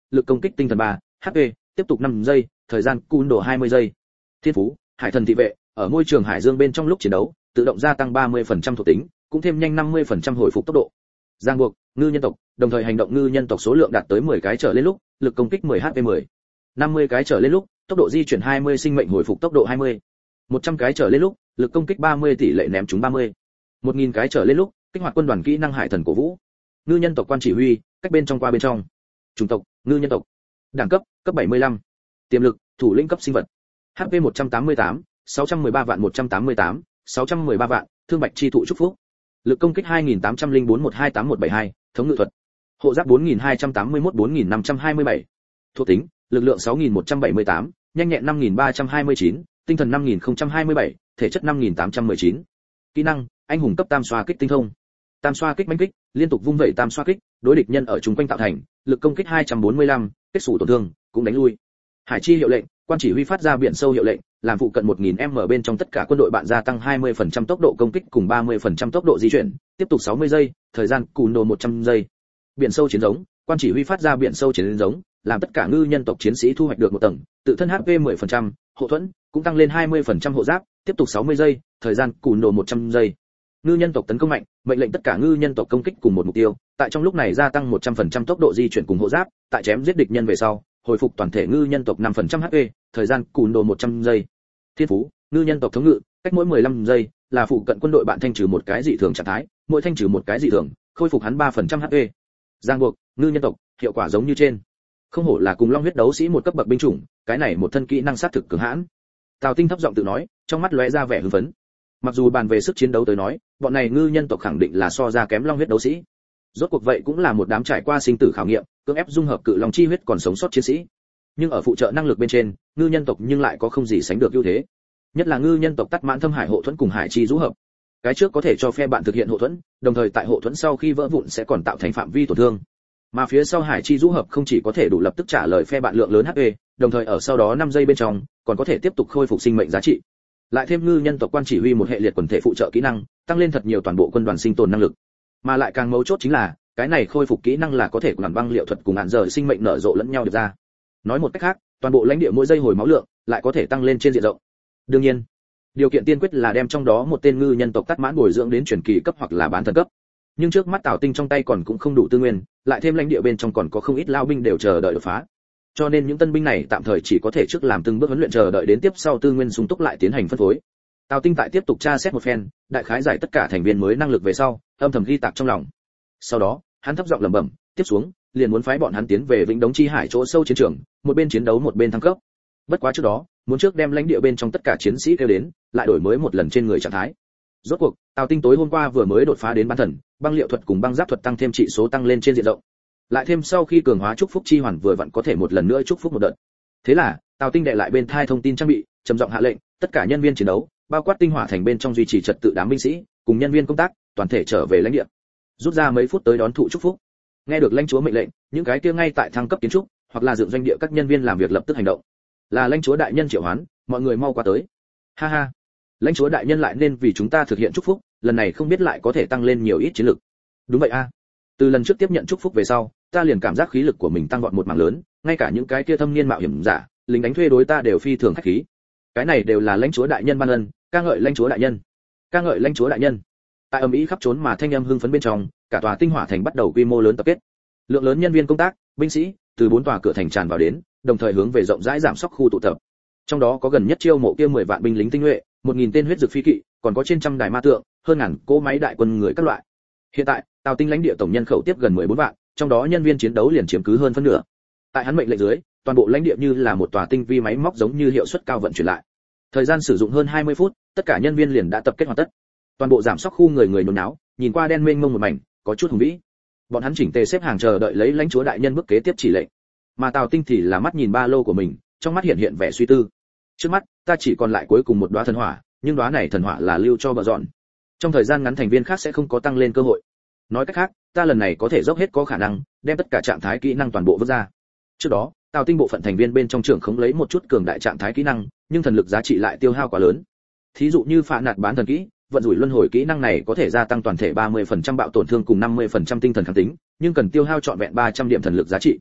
lực công kích tinh thần ba, hát pê, tiếp tục năm giây, thời gian cùn đồ hai mươi giây. Thiên phú, hải thần thị vệ, ở môi trường hải dương bên trong lúc chiến đấu, tự động gia tăng ba mươi phần trăm thuộc tính, cũng thêm nhanh năm mươi phần trăm hồi phục tốc độ. Giang buộc, ngư nhân tộc, đồng thời hành động ngư nhân tộc số lượng đạt tới mười cái trở lên lúc, lực công kích mười hát pê mười. năm mươi cái trở lên lúc, tốc độ di chuyển hai mươi, sinh mệnh hồi phục tốc độ hai mươi. một trăm cái trở lên lúc, lực công kích ba mươi, tỷ lệ ném trúng ba mươi. một nghìn cái trở lên lúc, kích hoạt quân đoàn kỹ năng hải thần cổ vũ. Ngư nhân tộc quan chỉ huy, cách bên trong qua bên trong. Chủng tộc, ngư nhân tộc. Đẳng cấp, cấp bảy mươi lăm. Tiềm lực, thủ lĩnh cấp sinh vật. hát pê một trăm tám mươi tám, sáu trăm mười ba vạn một trăm tám mươi tám, sáu trăm mười ba vạn, thương bạch chi thụ chúc phúc. Lực công kích hai nghìn tám trăm lẻ bốn một hai tám một bảy hai, thống ngự thuật. Hộ giáp bốn nghìn hai trăm tám mươi mốt bốn nghìn năm trăm hai mươi bảy. Thuộc tính, lực lượng sáu nghìn một trăm bảy mươi tám, nhanh nhẹn năm nghìn ba trăm hai mươi chín, tinh thần năm nghìn không trăm hai mươi bảy, thể chất năm nghìn tám trăm mười chín. Kỹ năng, anh hùng cấp tam xoa kích tinh thông. Tam xoa kích mãnh kích, liên tục vung vẩy tam xoa kích, đối địch nhân ở chung quanh tạo thành, lực công kích hai trăm bốn mươi lăm, kết xù tổn thương, cũng đánh lui. Hải chi hiệu lệnh, quan chỉ huy phát ra biển sâu hiệu lệnh, làm phụ cận một nghìn m bên trong tất cả quân đội bạn gia tăng hai mươi phần trăm tốc độ công kích cùng ba mươi phần trăm tốc độ di chuyển, tiếp tục sáu mươi giây, thời gian cùn đồ một trăm giây. Biển sâu chiến giống, quan chỉ huy phát ra biển sâu chiến giống, làm tất cả ngư nhân tộc chiến sĩ thu hoạch được một tầng, tự thân hát pê mười phần trăm, hộ thuẫn cũng tăng lên hai mươi phần trăm hộ giáp, tiếp tục sáu mươi giây, thời gian cùn đồ một trăm giây. Ngư nhân tộc tấn công mạnh, mệnh lệnh tất cả ngư nhân tộc công kích cùng một mục tiêu, tại trong lúc này gia tăng một trăm phần trăm tốc độ di chuyển cùng hộ giáp, tại chém giết địch nhân về sau, hồi phục toàn thể ngư nhân tộc năm phần trăm hát pê, thời gian cùn đồ một trăm giây. Thiên phú, ngư nhân tộc thống ngự, cách mỗi mười lăm giây, là phụ cận quân đội bạn thanh trừ một cái dị thường trạng thái, mỗi thanh trừ một cái dị thường, khôi phục hắn ba phần trăm hát pê. Giang buộc, ngư nhân tộc, hiệu quả giống như trên. Không hổ là cùng long huyết đấu sĩ một cấp bậc binh chủng, cái này một thân kỹ năng sát thực cường hãn. Tào Tinh thấp giọng tự nói, trong mắt lóe ra vẻ hưng phấn. Mặc dù bàn về sức chiến đấu tới nói, bọn này ngư nhân tộc khẳng định là so ra kém long huyết đấu sĩ. Rốt cuộc vậy cũng là một đám trải qua sinh tử khảo nghiệm, cưỡng ép dung hợp cự long chi huyết còn sống sót chiến sĩ. Nhưng ở phụ trợ năng lực bên trên, ngư nhân tộc nhưng lại có không gì sánh được ưu thế. Nhất là ngư nhân tộc tắt mãn thâm hải hộ thuẫn cùng hải chi rũ hợp. Cái trước có thể cho phe bạn thực hiện hộ thuẫn, đồng thời tại hộ thuẫn sau khi vỡ vụn sẽ còn tạo thành phạm vi tổn thương. Mà phía sau hải chi rũ hợp không chỉ có thể đủ lập tức trả lời phe bạn lượng lớn hát pê, đồng thời ở sau đó năm giây bên trong còn có thể tiếp tục khôi phục sinh mệnh giá trị. Lại thêm ngư nhân tộc quan chỉ huy một hệ liệt quần thể phụ trợ kỹ năng, tăng lên thật nhiều toàn bộ quân đoàn sinh tồn năng lực. Mà lại càng mấu chốt chính là, cái này khôi phục kỹ năng là có thể làm băng liệu thuật cùng hạn giờ sinh mệnh nở rộ lẫn nhau được ra. Nói một cách khác, toàn bộ lãnh địa mỗi giây hồi máu lượng lại có thể tăng lên trên diện rộng. Đương nhiên, điều kiện tiên quyết là đem trong đó một tên ngư nhân tộc tắt mãn bồi dưỡng đến truyền kỳ cấp hoặc là bán thần cấp. Nhưng trước mắt Tào Tinh trong tay còn cũng không đủ tư nguyên, lại thêm lãnh địa bên trong còn có không ít lao binh đều chờ đợi đột phá. Cho nên những tân binh này tạm thời chỉ có thể trước làm từng bước huấn luyện chờ đợi đến tiếp sau tư nguyên sung túc lại tiến hành phân phối. Tào Tinh tại tiếp tục tra xét một phen, đại khái giải tất cả thành viên mới năng lực về sau, âm thầm ghi tạc trong lòng. Sau đó, hắn thấp giọng lẩm bẩm, tiếp xuống, liền muốn phái bọn hắn tiến về Vĩnh Đống Chi Hải chỗ sâu chiến trường, một bên chiến đấu một bên thăng cấp. Bất quá trước đó, muốn trước đem lãnh địa bên trong tất cả chiến sĩ kêu đến, lại đổi mới một lần trên người trạng thái. Rốt cuộc, Tào Tinh tối hôm qua vừa mới đột phá đến bán thần, băng liệu thuật cùng băng giáp thuật tăng thêm trị số tăng lên trên diện rộng. Lại thêm sau khi cường hóa chúc phúc chi hoàn vừa vặn có thể một lần nữa chúc phúc một đợt. Thế là, Tào Tinh đệ lại bên thai thông tin trang bị, trầm giọng hạ lệnh, tất cả nhân viên chiến đấu, bao quát tinh hỏa thành bên trong duy trì trật tự đám binh sĩ, cùng nhân viên công tác, toàn thể trở về lãnh địa. Rút ra mấy phút tới đón thụ chúc phúc. Nghe được lãnh chúa mệnh lệnh, những cái kia ngay tại thăng cấp kiến trúc, hoặc là dựng doanh địa các nhân viên làm việc lập tức hành động. Là lãnh chúa đại nhân triệu hoán, mọi người mau qua tới. Ha ha, lãnh chúa đại nhân lại nên vì chúng ta thực hiện chúc phúc, lần này không biết lại có thể tăng lên nhiều ít chiến lực. Đúng vậy a. Từ lần trước tiếp nhận chúc phúc về sau, ta liền cảm giác khí lực của mình tăng vọt một mảng lớn, ngay cả những cái kia thâm niên mạo hiểm giả, lính đánh thuê đối ta đều phi thường khách khí. Cái này đều là lãnh chúa đại nhân ban ân, ca ngợi lãnh chúa đại nhân, ca ngợi lãnh chúa đại nhân. Tại ầm ĩ khắp trốn mà thanh âm hưng phấn bên trong, cả tòa tinh hỏa thành bắt đầu quy mô lớn tập kết. Lượng lớn nhân viên công tác, binh sĩ từ bốn tòa cửa thành tràn vào đến, đồng thời hướng về rộng rãi giảm sóc khu tụ tập. Trong đó có gần nhất chiêu mộ kia mười vạn binh lính tinh nhuệ, một nghìn tên huyết dược phi kỵ, còn có trên trăm đài ma tượng, hơn ngàn cỗ máy đại quân người các loại. Hiện tại, Tào Tinh lãnh địa tổng nhân khẩu tiếp gần mười bốn vạn, trong đó nhân viên chiến đấu liền chiếm cứ hơn phân nửa. Tại hắn mệnh lệnh dưới, toàn bộ lãnh địa như là một tòa tinh vi máy móc giống như hiệu suất cao vận chuyển lại. Thời gian sử dụng hơn hai mươi phút, tất cả nhân viên liền đã tập kết hoàn tất. Toàn bộ giảm sóc khu người người nôn náo, nhìn qua đen mênh mông một mảnh, có chút hùng vĩ. Bọn hắn chỉnh tề xếp hàng chờ đợi lấy lãnh chúa đại nhân bước kế tiếp chỉ lệnh. Mà Tào Tinh thì là mắt nhìn ba lô của mình, trong mắt hiện hiện vẻ suy tư. Trước mắt, ta chỉ còn lại cuối cùng một đóa thần hỏa, nhưng đóa này thần hỏa là lưu cho bờ dọn. Trong thời gian ngắn thành viên khác sẽ không có tăng lên cơ hội. Nói cách khác, ta lần này có thể dốc hết có khả năng, đem tất cả trạng thái kỹ năng toàn bộ vứt ra. Trước đó, Tào Tinh bộ phận thành viên bên trong trưởng không lấy một chút cường đại trạng thái kỹ năng, nhưng thần lực giá trị lại tiêu hao quá lớn. Thí dụ như phạ nạt bán thần kỹ, vận rủi luân hồi kỹ năng này có thể gia tăng toàn thể ba mươi phần trăm bạo tổn thương cùng năm mươi phần trăm tinh thần kháng tính, nhưng cần tiêu hao trọn vẹn ba trăm điểm thần lực giá trị.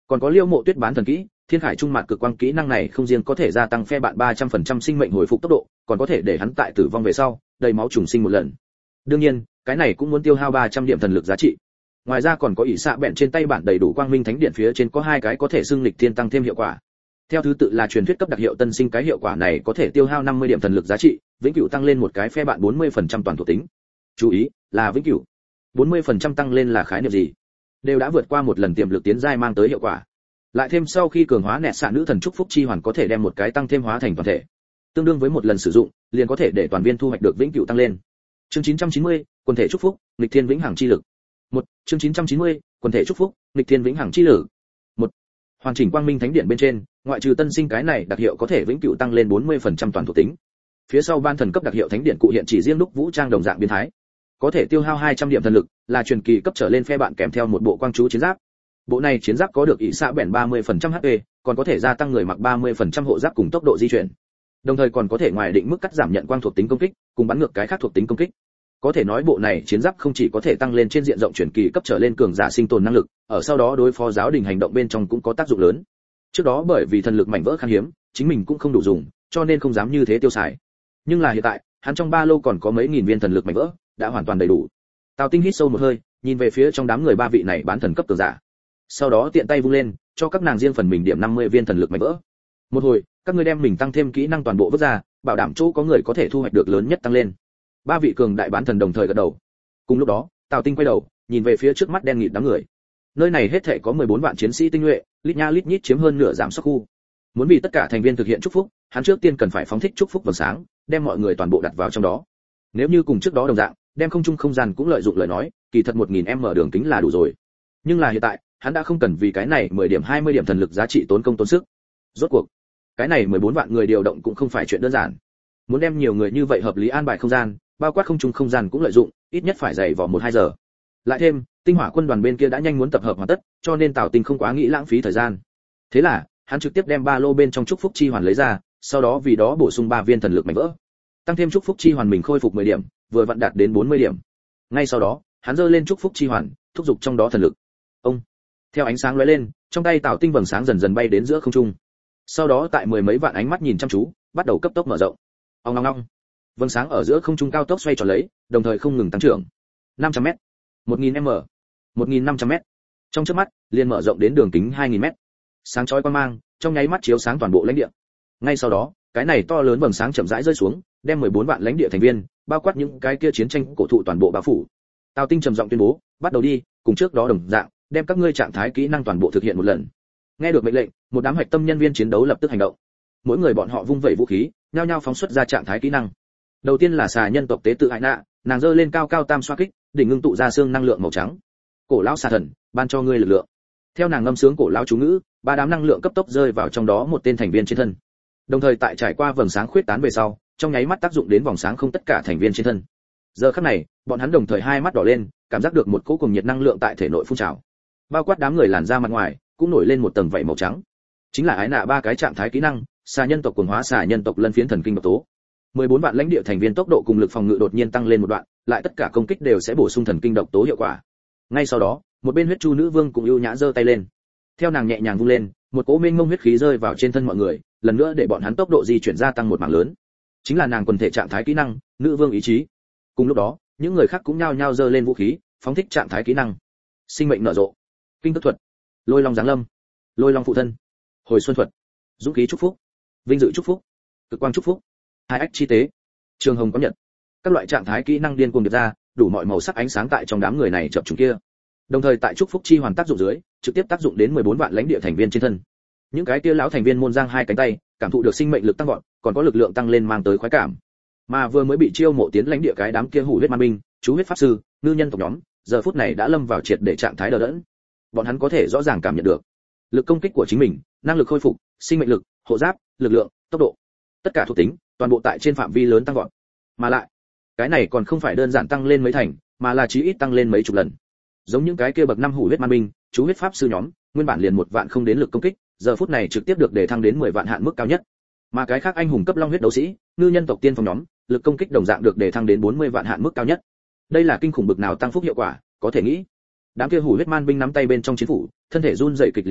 Còn có Liêu Mộ Tuyết bán thần kỹ, Thiên Khải Trung Mạt Cực Quang kỹ năng này không riêng có thể gia tăng phe bạn ba trăm phần trăm sinh mệnh hồi phục tốc độ, còn có thể để hắn tại tử vong về sau, đầy máu trùng sinh một lần. Đương nhiên, cái này cũng muốn tiêu hao ba trăm điểm thần lực giá trị. Ngoài ra còn có ỷ xạ bẹn trên tay bản đầy đủ quang minh thánh điện phía trên có hai cái có thể xưng lịch thiên tăng thêm hiệu quả. Theo thứ tự là truyền thuyết cấp đặc hiệu tân sinh, cái hiệu quả này có thể tiêu hao năm mươi điểm thần lực giá trị, vĩnh cửu tăng lên một cái phe bạn bốn mươi phần trăm toàn thuộc tính. Chú ý, là vĩnh cửu. bốn mươi phần trăm tăng lên là khái niệm gì? Đều đã vượt qua một lần tiềm lực tiến giai mang tới hiệu quả. Lại thêm sau khi cường hóa nẹt xạ nữ thần chúc phúc chi hoàn có thể đem một cái tăng thêm hóa thành toàn thể. Tương đương với một lần sử dụng, liền có thể để toàn viên thu hoạch được vĩnh cửu tăng lên. Chương chín trăm chín mươi, quần thể chúc phúc, nghịch thiên vĩnh hằng chi lực. một. Chương chín trăm chín mươi, quần thể chúc phúc, nghịch thiên vĩnh hằng chi lực. một. Hoàn chỉnh quang minh thánh điện bên trên, ngoại trừ tân sinh cái này đặc hiệu có thể vĩnh cửu tăng lên bốn mươi phần trăm toàn thuộc tính. Phía sau ban thần cấp đặc hiệu thánh điện cụ hiện chỉ riêng lúc vũ trang đồng dạng biến thái, có thể tiêu hao hai trăm điểm thần lực, là truyền kỳ cấp trở lên phe bạn kèm theo một bộ quang chú chiến giáp. Bộ này chiến giáp có được ỷ xạ bẻn ba mươi phần trăm hát pê, còn có thể gia tăng người mặc ba mươi phần trăm hộ giáp cùng tốc độ di chuyển. Đồng thời còn có thể ngoài định mức cắt giảm nhận quang thuộc tính công kích, cùng bắn ngược cái khác thuộc tính công kích. Có thể nói bộ này chiến giáp không chỉ có thể tăng lên trên diện rộng truyền kỳ cấp trở lên cường giả sinh tồn năng lực, ở sau đó đối phó giáo đình hành động bên trong cũng có tác dụng lớn. Trước đó bởi vì thần lực mảnh vỡ khan hiếm, chính mình cũng không đủ dùng, cho nên không dám như thế tiêu xài. Nhưng là hiện tại, hắn trong ba lô còn có mấy nghìn viên thần lực mảnh vỡ, đã hoàn toàn đầy đủ. Tào Tinh hít sâu một hơi, nhìn về phía trong đám người ba vị này bán thần cấp cường giả. Sau đó tiện tay vung lên, cho các nàng riêng phần mình điểm năm mươi viên thần lực mảnh vỡ. Một hồi, các ngươi đem mình tăng thêm kỹ năng toàn bộ vứt ra, bảo đảm chỗ có người có thể thu hoạch được lớn nhất tăng lên. Ba vị cường đại bán thần đồng thời gật đầu. Cùng lúc đó, Tào Tinh quay đầu, nhìn về phía trước mắt đen nghịt đám người. Nơi này hết thảy có mười bốn vạn chiến sĩ tinh nhuệ, lít nha lít nhít chiếm hơn nửa giảm sóc khu. Muốn vì tất cả thành viên thực hiện chúc phúc, hắn trước tiên cần phải phóng thích chúc phúc vầng sáng, đem mọi người toàn bộ đặt vào trong đó. Nếu như cùng trước đó đồng dạng, đem không trung không gian cũng lợi dụng lời nói, kỳ thật một nghìn mét đường kính là đủ rồi. Nhưng là hiện tại, hắn đã không cần vì cái này mười điểm hai mươi điểm thần lực giá trị tốn công tốn sức. Rốt cuộc, cái này mười bốn vạn người điều động cũng không phải chuyện đơn giản. Muốn đem nhiều người như vậy hợp lý an bài không gian, bao quát không trung không gian cũng lợi dụng, ít nhất phải dày vò một hai giờ. Lại thêm, tinh hỏa quân đoàn bên kia đã nhanh muốn tập hợp hoàn tất, cho nên Tào Tinh không quá nghĩ lãng phí thời gian. Thế là, hắn trực tiếp đem ba lô bên trong chúc phúc chi hoàn lấy ra, sau đó vì đó bổ sung ba viên thần lực mảnh vỡ. Tăng thêm chúc phúc chi hoàn mình khôi phục mười điểm, vừa vặn đạt đến bốn mươi điểm. Ngay sau đó, hắn giơ lên chúc phúc chi hoàn, thúc giục trong đó thần lực. Ông, theo ánh sáng lóe lên, trong tay Tào Tinh vầng sáng dần dần bay đến giữa không trung. Sau đó tại mười mấy vạn ánh mắt nhìn chăm chú, bắt đầu cấp tốc mở rộng. Ong ong ong. Vầng sáng ở giữa không trung cao tốc xoay tròn lấy, đồng thời không ngừng tăng trưởng. năm trăm mét, một nghìn mét, một nghìn năm trăm mét. Trong chớp mắt, liền mở rộng đến đường kính hai nghìn mét. Sáng chói quang mang, trong nháy mắt chiếu sáng toàn bộ lãnh địa. Ngay sau đó, cái này to lớn vầng sáng chậm rãi rơi xuống, đem mười bốn vạn lãnh địa thành viên, bao quát những cái kia chiến tranh cổ thụ toàn bộ bao phủ. Tào Tinh trầm giọng tuyên bố, bắt đầu đi, cùng trước đó đồng dạng, đem các ngươi trạng thái kỹ năng toàn bộ thực hiện một lần. Nghe được mệnh lệnh, một đám hạch tâm nhân viên chiến đấu lập tức hành động. Mỗi người bọn họ vung vẩy vũ khí, nhao nhao phóng xuất ra trạng thái kỹ năng. Đầu tiên là xà nhân tộc tế tự Hải Nạ, nàng giơ lên cao cao tam xoa kích, đỉnh ngưng tụ ra xương năng lượng màu trắng. Cổ lão xà thần, ban cho ngươi lực lượng. Theo nàng ngâm sướng cổ lão chú ngữ, ba đám năng lượng cấp tốc rơi vào trong đó một tên thành viên trên thân. Đồng thời tại trải qua vầng sáng khuyết tán về sau, trong nháy mắt tác dụng đến vòng sáng không tất cả thành viên trên thân. Giờ khắc này, bọn hắn đồng thời hai mắt đỏ lên, cảm giác được một cỗ cùng nhiệt năng lượng tại thể nội phun trào. Bao quát đám người làn da mặt ngoài, cũng nổi lên một tầng vảy màu trắng. Chính là Ái Nạ ba cái trạng thái kỹ năng, xà nhân tộc cuồng hóa xà nhân tộc lân phiến thần kinh độc tố. mười bốn vạn lãnh địa thành viên tốc độ cùng lực phòng ngự đột nhiên tăng lên một đoạn, lại tất cả công kích đều sẽ bổ sung thần kinh độc tố hiệu quả. Ngay sau đó, một bên huyết chu nữ vương cũng ưu nhã giơ tay lên. Theo nàng nhẹ nhàng vung lên, một cỗ mênh mông huyết khí rơi vào trên thân mọi người, lần nữa để bọn hắn tốc độ di chuyển gia tăng một mảng lớn. Chính là nàng quần thể trạng thái kỹ năng, nữ vương ý chí. Cùng lúc đó, những người khác cũng nhao nhao giơ lên vũ khí, phóng thích trạng thái kỹ năng. Sinh mệnh nở rộ, kinh tức thuật, lôi long giáng lâm, lôi long phụ thân, hồi xuân thuật, dũng khí chúc phúc, vinh dự chúc phúc, cực quang chúc phúc, hai ách chi tế, trường hồng có nhật. Các loại trạng thái kỹ năng điên cuồng điệp ra, đủ mọi màu sắc ánh sáng tại trong đám người này chập trùng kia. Đồng thời tại chúc phúc chi hoàn tác dụng dưới, trực tiếp tác dụng đến mười bốn vạn lãnh địa thành viên trên thân. Những cái kia lão thành viên môn giang hai cánh tay, cảm thụ được sinh mệnh lực tăng vọt, còn có lực lượng tăng lên mang tới khoái cảm. Mà vừa mới bị chiêu mộ tiến lãnh địa cái đám kia hủ huyết man binh, chú huyết pháp sư, ngư nhân tộc nhóm, giờ phút này đã lâm vào triệt để trạng thái đờ đẫn. Bọn hắn có thể rõ ràng cảm nhận được lực công kích của chính mình, năng lực khôi phục, sinh mệnh lực, hộ giáp, lực lượng, tốc độ, tất cả thuộc tính, toàn bộ tại trên phạm vi lớn tăng vọt. Mà lại, cái này còn không phải đơn giản tăng lên mấy thành, mà là chí ít tăng lên mấy chục lần. Giống những cái kia bậc năm hủ huyết man binh, chú huyết pháp sư nhóm, nguyên bản liền một vạn không đến lực công kích, giờ phút này trực tiếp được đề thăng đến mười vạn hạn mức cao nhất. Mà cái khác anh hùng cấp long huyết đấu sĩ, ngư nhân tộc tiên phong nhóm, lực công kích đồng dạng được đề thăng đến bốn mươi vạn hạn mức cao nhất. Đây là kinh khủng bực nào tăng phúc hiệu quả, có thể nghĩ. Đám kia hủ huyết man binh nắm tay bên trong chiến phủ, thân thể run rẩy kịch liệt lấy,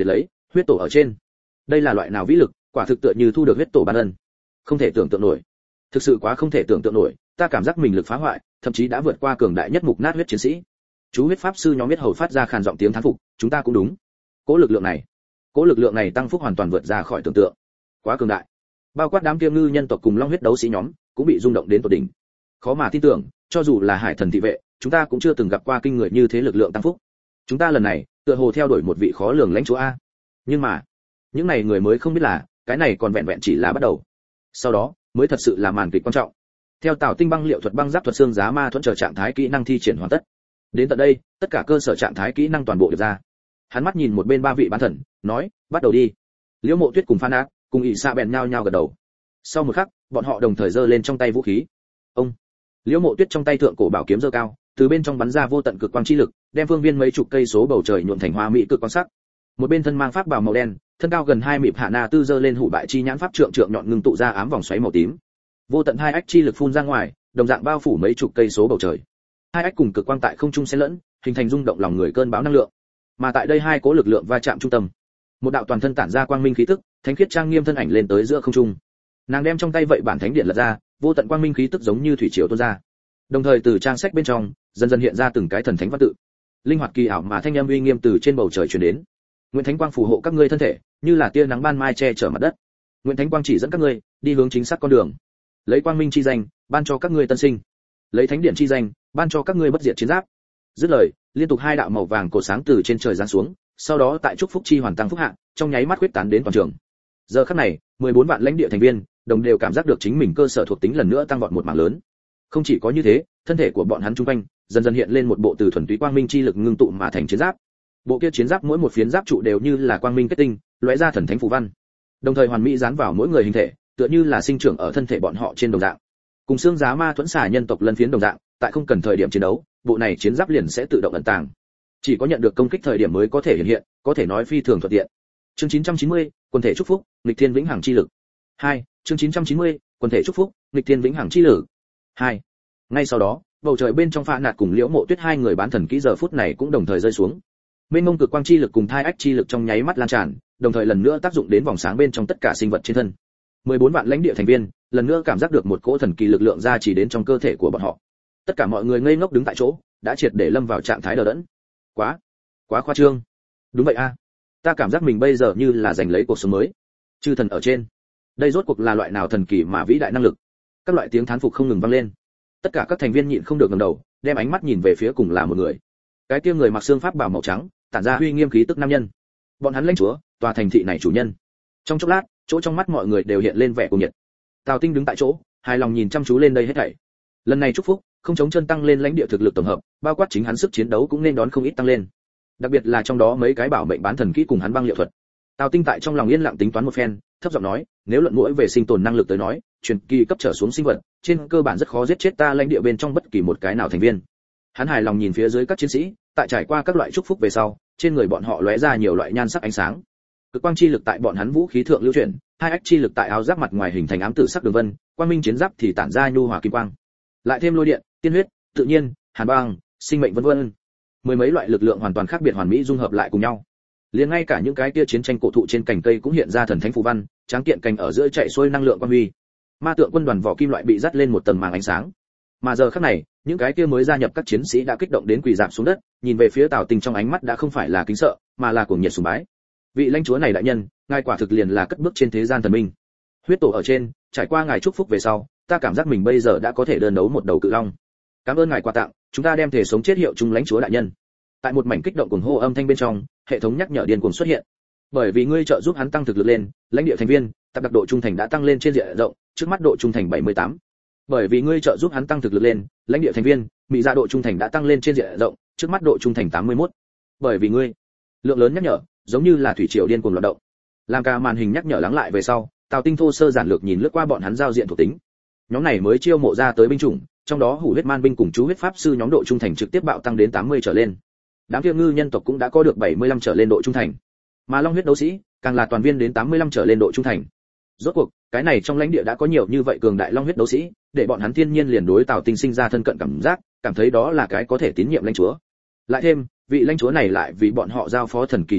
Huyết tổ ở trên. Đây là loại nào vĩ lực, quả thực tựa như thu được huyết tổ ban ân. Không thể tưởng tượng nổi. Thực sự quá không thể tưởng tượng nổi, ta cảm giác mình lực phá hoại, thậm chí đã vượt qua cường đại nhất mục nát huyết chiến sĩ. Chú huyết pháp sư nhóm biết hầu phát ra khàn giọng tiếng thán phục, chúng ta cũng đúng. Cố lực lượng này, cố lực lượng này tăng phúc hoàn toàn vượt ra khỏi tưởng tượng. Quá cường đại. Bao quát đám kia ngư nhân tộc cùng long huyết đấu sĩ nhóm, cũng bị rung động đến tột đỉnh. Khó mà tin tưởng, cho dù là hải thần thị vệ, chúng ta cũng chưa từng gặp qua kinh người như thế lực lượng tăng phúc. Chúng ta lần này, tựa hồ theo đuổi một vị khó lường lãnh chúa a. Nhưng mà, những này người mới không biết là, cái này còn vẹn vẹn chỉ là bắt đầu. Sau đó, mới thật sự là màn kịch quan trọng. Theo Tào Tinh băng liệu thuật băng giáp thuật xương giá ma thuẫn chờ trạng thái kỹ năng thi triển hoàn tất. Đến tận đây, tất cả cơ sở trạng thái kỹ năng toàn bộ được ra. Hắn mắt nhìn một bên ba vị bán thần, nói, bắt đầu đi. Liễu Mộ Tuyết cùng Phan Ác, cùng ỷ xạ bèn nhao nhao gật đầu. Sau một khắc, bọn họ đồng thời giơ lên trong tay vũ khí. Ông, Liễu Mộ Tuyết trong tay thượng cổ bảo kiếm giơ cao, từ bên trong bắn ra vô tận cực quang chi lực, đem phương viên mấy chục cây số bầu trời nhuộm thành hoa mỹ cực quang sắc. Một bên thân mang pháp bào màu đen, thân cao gần hai mịp Hạ Na Tư giơ lên hủ bại chi nhãn pháp trượng trượng nhọn ngưng tụ ra ám vòng xoáy màu tím. Vô tận hai ách chi lực phun ra ngoài, đồng dạng bao phủ mấy chục cây số bầu trời. Hai ách cùng cực quang tại không trung xen lẫn, hình thành rung động lòng người cơn bão năng lượng. Mà tại đây hai cố lực lượng va chạm trung tâm, một đạo toàn thân tản ra quang minh khí tức, thánh khiết trang nghiêm thân ảnh lên tới giữa không trung. Nàng đem trong tay vậy bản thánh điện lật ra, vô tận quang minh khí tức giống như thủy triều tuôn ra. Đồng thời từ trang sách bên trong, dần dần hiện ra từng cái thần thánh văn tự. Linh hoạt kỳ ảo mà thanh âm uy nghiêm từ trên bầu trời truyền đến. Nguyện thánh quang phù hộ các ngươi thân thể, như là tia nắng ban mai che chở mặt đất. Nguyện thánh quang chỉ dẫn các ngươi đi hướng chính xác con đường. Lấy quang minh chi danh, ban cho các ngươi tân sinh. Lấy thánh điện chi danh, ban cho các ngươi bất diệt chiến giáp. Dứt lời, liên tục hai đạo màu vàng cổ sáng từ trên trời giáng xuống, sau đó tại chúc phúc chi hoàn tăng phúc hạ, trong nháy mắt huyết tán đến toàn trường. Giờ khắc này, mười bốn vạn lãnh địa thành viên, đồng đều cảm giác được chính mình cơ sở thuộc tính lần nữa tăng vọt một mảng lớn. Không chỉ có như thế, thân thể của bọn hắn trung quanh dần dần hiện lên một bộ từ thuần túy quang minh chi lực ngưng tụ mà thành chiến giáp. Bộ kia chiến giáp mỗi một phiến giáp trụ đều như là quang minh kết tinh, lóe ra thần thánh phù văn. Đồng thời hoàn mỹ dán vào mỗi người hình thể, tựa như là sinh trưởng ở thân thể bọn họ trên đồng dạng. Cùng xương giá ma thuẫn xà nhân tộc lân phiến đồng dạng, tại không cần thời điểm chiến đấu, bộ này chiến giáp liền sẽ tự động ẩn tàng. Chỉ có nhận được công kích thời điểm mới có thể hiện hiện, có thể nói phi thường thuận tiện. Chương chín trăm chín mươi, quần thể chúc phúc, nghịch thiên vĩnh hằng chi lực. hai. Chương chín trăm chín mươi, quần thể chúc phúc, nghịch thiên vĩnh hằng chi lực. hai. Ngay sau đó, bầu trời bên trong Pha Nạt cùng Liễu Mộ Tuyết hai người bán thần kỹ giờ phút này cũng đồng thời rơi xuống. Mênh mông cực quang chi lực cùng thai ách chi lực trong nháy mắt lan tràn, đồng thời lần nữa tác dụng đến vòng sáng bên trong tất cả sinh vật trên thân. mười bốn vạn lãnh địa thành viên, lần nữa cảm giác được một cỗ thần kỳ lực lượng ra chỉ đến trong cơ thể của bọn họ. Tất cả mọi người ngây ngốc đứng tại chỗ, đã triệt để lâm vào trạng thái đờ đẫn. Quá, quá khoa trương. Đúng vậy a, ta cảm giác mình bây giờ như là giành lấy cuộc sống mới. Chư thần ở trên, đây rốt cuộc là loại nào thần kỳ mà vĩ đại năng lực? Các loại tiếng thán phục không ngừng vang lên. Tất cả các thành viên nhịn không được ngẩng đầu, đem ánh mắt nhìn về phía cùng là một người. Cái kia người mặc xương pháp bào màu trắng, tản ra uy nghiêm khí tức nam nhân. Bọn hắn lãnh chúa, tòa thành thị này chủ nhân. Trong chốc lát, chỗ trong mắt mọi người đều hiện lên vẻ cuồng nhiệt. Tào Tinh đứng tại chỗ, hài lòng nhìn chăm chú lên đây hết thảy. Lần này chúc phúc, không chống chân tăng lên lãnh địa thực lực tổng hợp, bao quát chính hắn sức chiến đấu cũng nên đón không ít tăng lên. Đặc biệt là trong đó mấy cái bảo mệnh bán thần kỹ cùng hắn băng liệu thuật. Tào Tinh tại trong lòng yên lặng tính toán một phen, thấp giọng nói, nếu luận mũi về sinh tồn năng lực tới nói, truyền kỳ cấp trở xuống sinh vật, trên cơ bản rất khó giết chết ta lãnh địa bên trong bất kỳ một cái nào thành viên. Hắn hài lòng nhìn phía dưới các chiến sĩ, tại trải qua các loại chúc phúc về sau, trên người bọn họ lóe ra nhiều loại nhan sắc ánh sáng. Cực quang chi lực tại bọn hắn vũ khí thượng lưu chuyển, hai ách chi lực tại áo giáp mặt ngoài hình thành ám tử sắc đường vân, quang minh chiến giáp thì tản ra nhu hòa kim quang. Lại thêm lôi điện, tiên huyết, tự nhiên, hàn băng, sinh mệnh vân vân. Mười mấy loại lực lượng hoàn toàn khác biệt hoàn mỹ dung hợp lại cùng nhau. Liền ngay cả những cái kia chiến tranh cổ thụ trên cành cây cũng hiện ra thần thánh phù văn, tráng kiện cành ở giữa chạy xuôi năng lượng quang huy. Ma tượng quân đoàn vỏ kim loại bị dắt lên một tầng màng ánh sáng. Mà giờ khắc này, những cái kia mới gia nhập các chiến sĩ đã kích động đến quỳ rạp xuống đất, nhìn về phía Tào Tinh trong ánh mắt đã không phải là kính sợ, mà là cuồng nhiệt sùng bái. Vị lãnh chúa này đại nhân, ngài quả thực liền là cất bước trên thế gian thần minh. Huyết tổ ở trên, trải qua ngài chúc phúc về sau, ta cảm giác mình bây giờ đã có thể đơn đấu một đầu cự long. Cảm ơn ngài quà tặng, chúng ta đem thể sống chết hiệu chung lãnh chúa đại nhân. Tại một mảnh kích động cuồng hô âm thanh bên trong, hệ thống nhắc nhở điên cuồng xuất hiện. Bởi vì ngươi trợ giúp hắn tăng thực lực lên, lãnh địa thành viên, tập đặc độ trung thành đã tăng lên trên diện rộng, trước mắt độ trung thành bảy mươi tám. Bởi vì ngươi trợ giúp hắn tăng thực lực lên, lãnh địa thành viên, mỹ dạ độ trung thành đã tăng lên trên diện rộng, trước mắt độ trung thành tám mươi mốt. Bởi vì ngươi, lượng lớn nhắc nhở, giống như là thủy triều điên cuồng loạn động. Làm cả màn hình nhắc nhở lắng lại về sau, Tào Tinh thô sơ giản lược nhìn lướt qua bọn hắn giao diện thuộc tính. Nhóm này mới chiêu mộ ra tới binh chủng, trong đó hủ huyết man binh cùng chú huyết pháp sư nhóm độ trung thành trực tiếp bạo tăng đến tám mươi trở lên. Đám kia ngư nhân tộc cũng đã có được bảy mươi lăm trở lên độ trung thành. Mà long huyết đấu sĩ, càng là toàn viên đến tám mươi lăm trở lên độ trung thành. Rốt cuộc, cái này trong lãnh địa đã có nhiều như vậy cường đại long huyết đấu sĩ, để bọn hắn thiên nhiên liền đối Tào Tinh sinh ra thân cận cảm giác, cảm thấy đó là cái có thể tín nhiệm lãnh chúa. Lại thêm, vị lãnh chúa này lại vì bọn họ giao phó thần kỳ chúc phúc,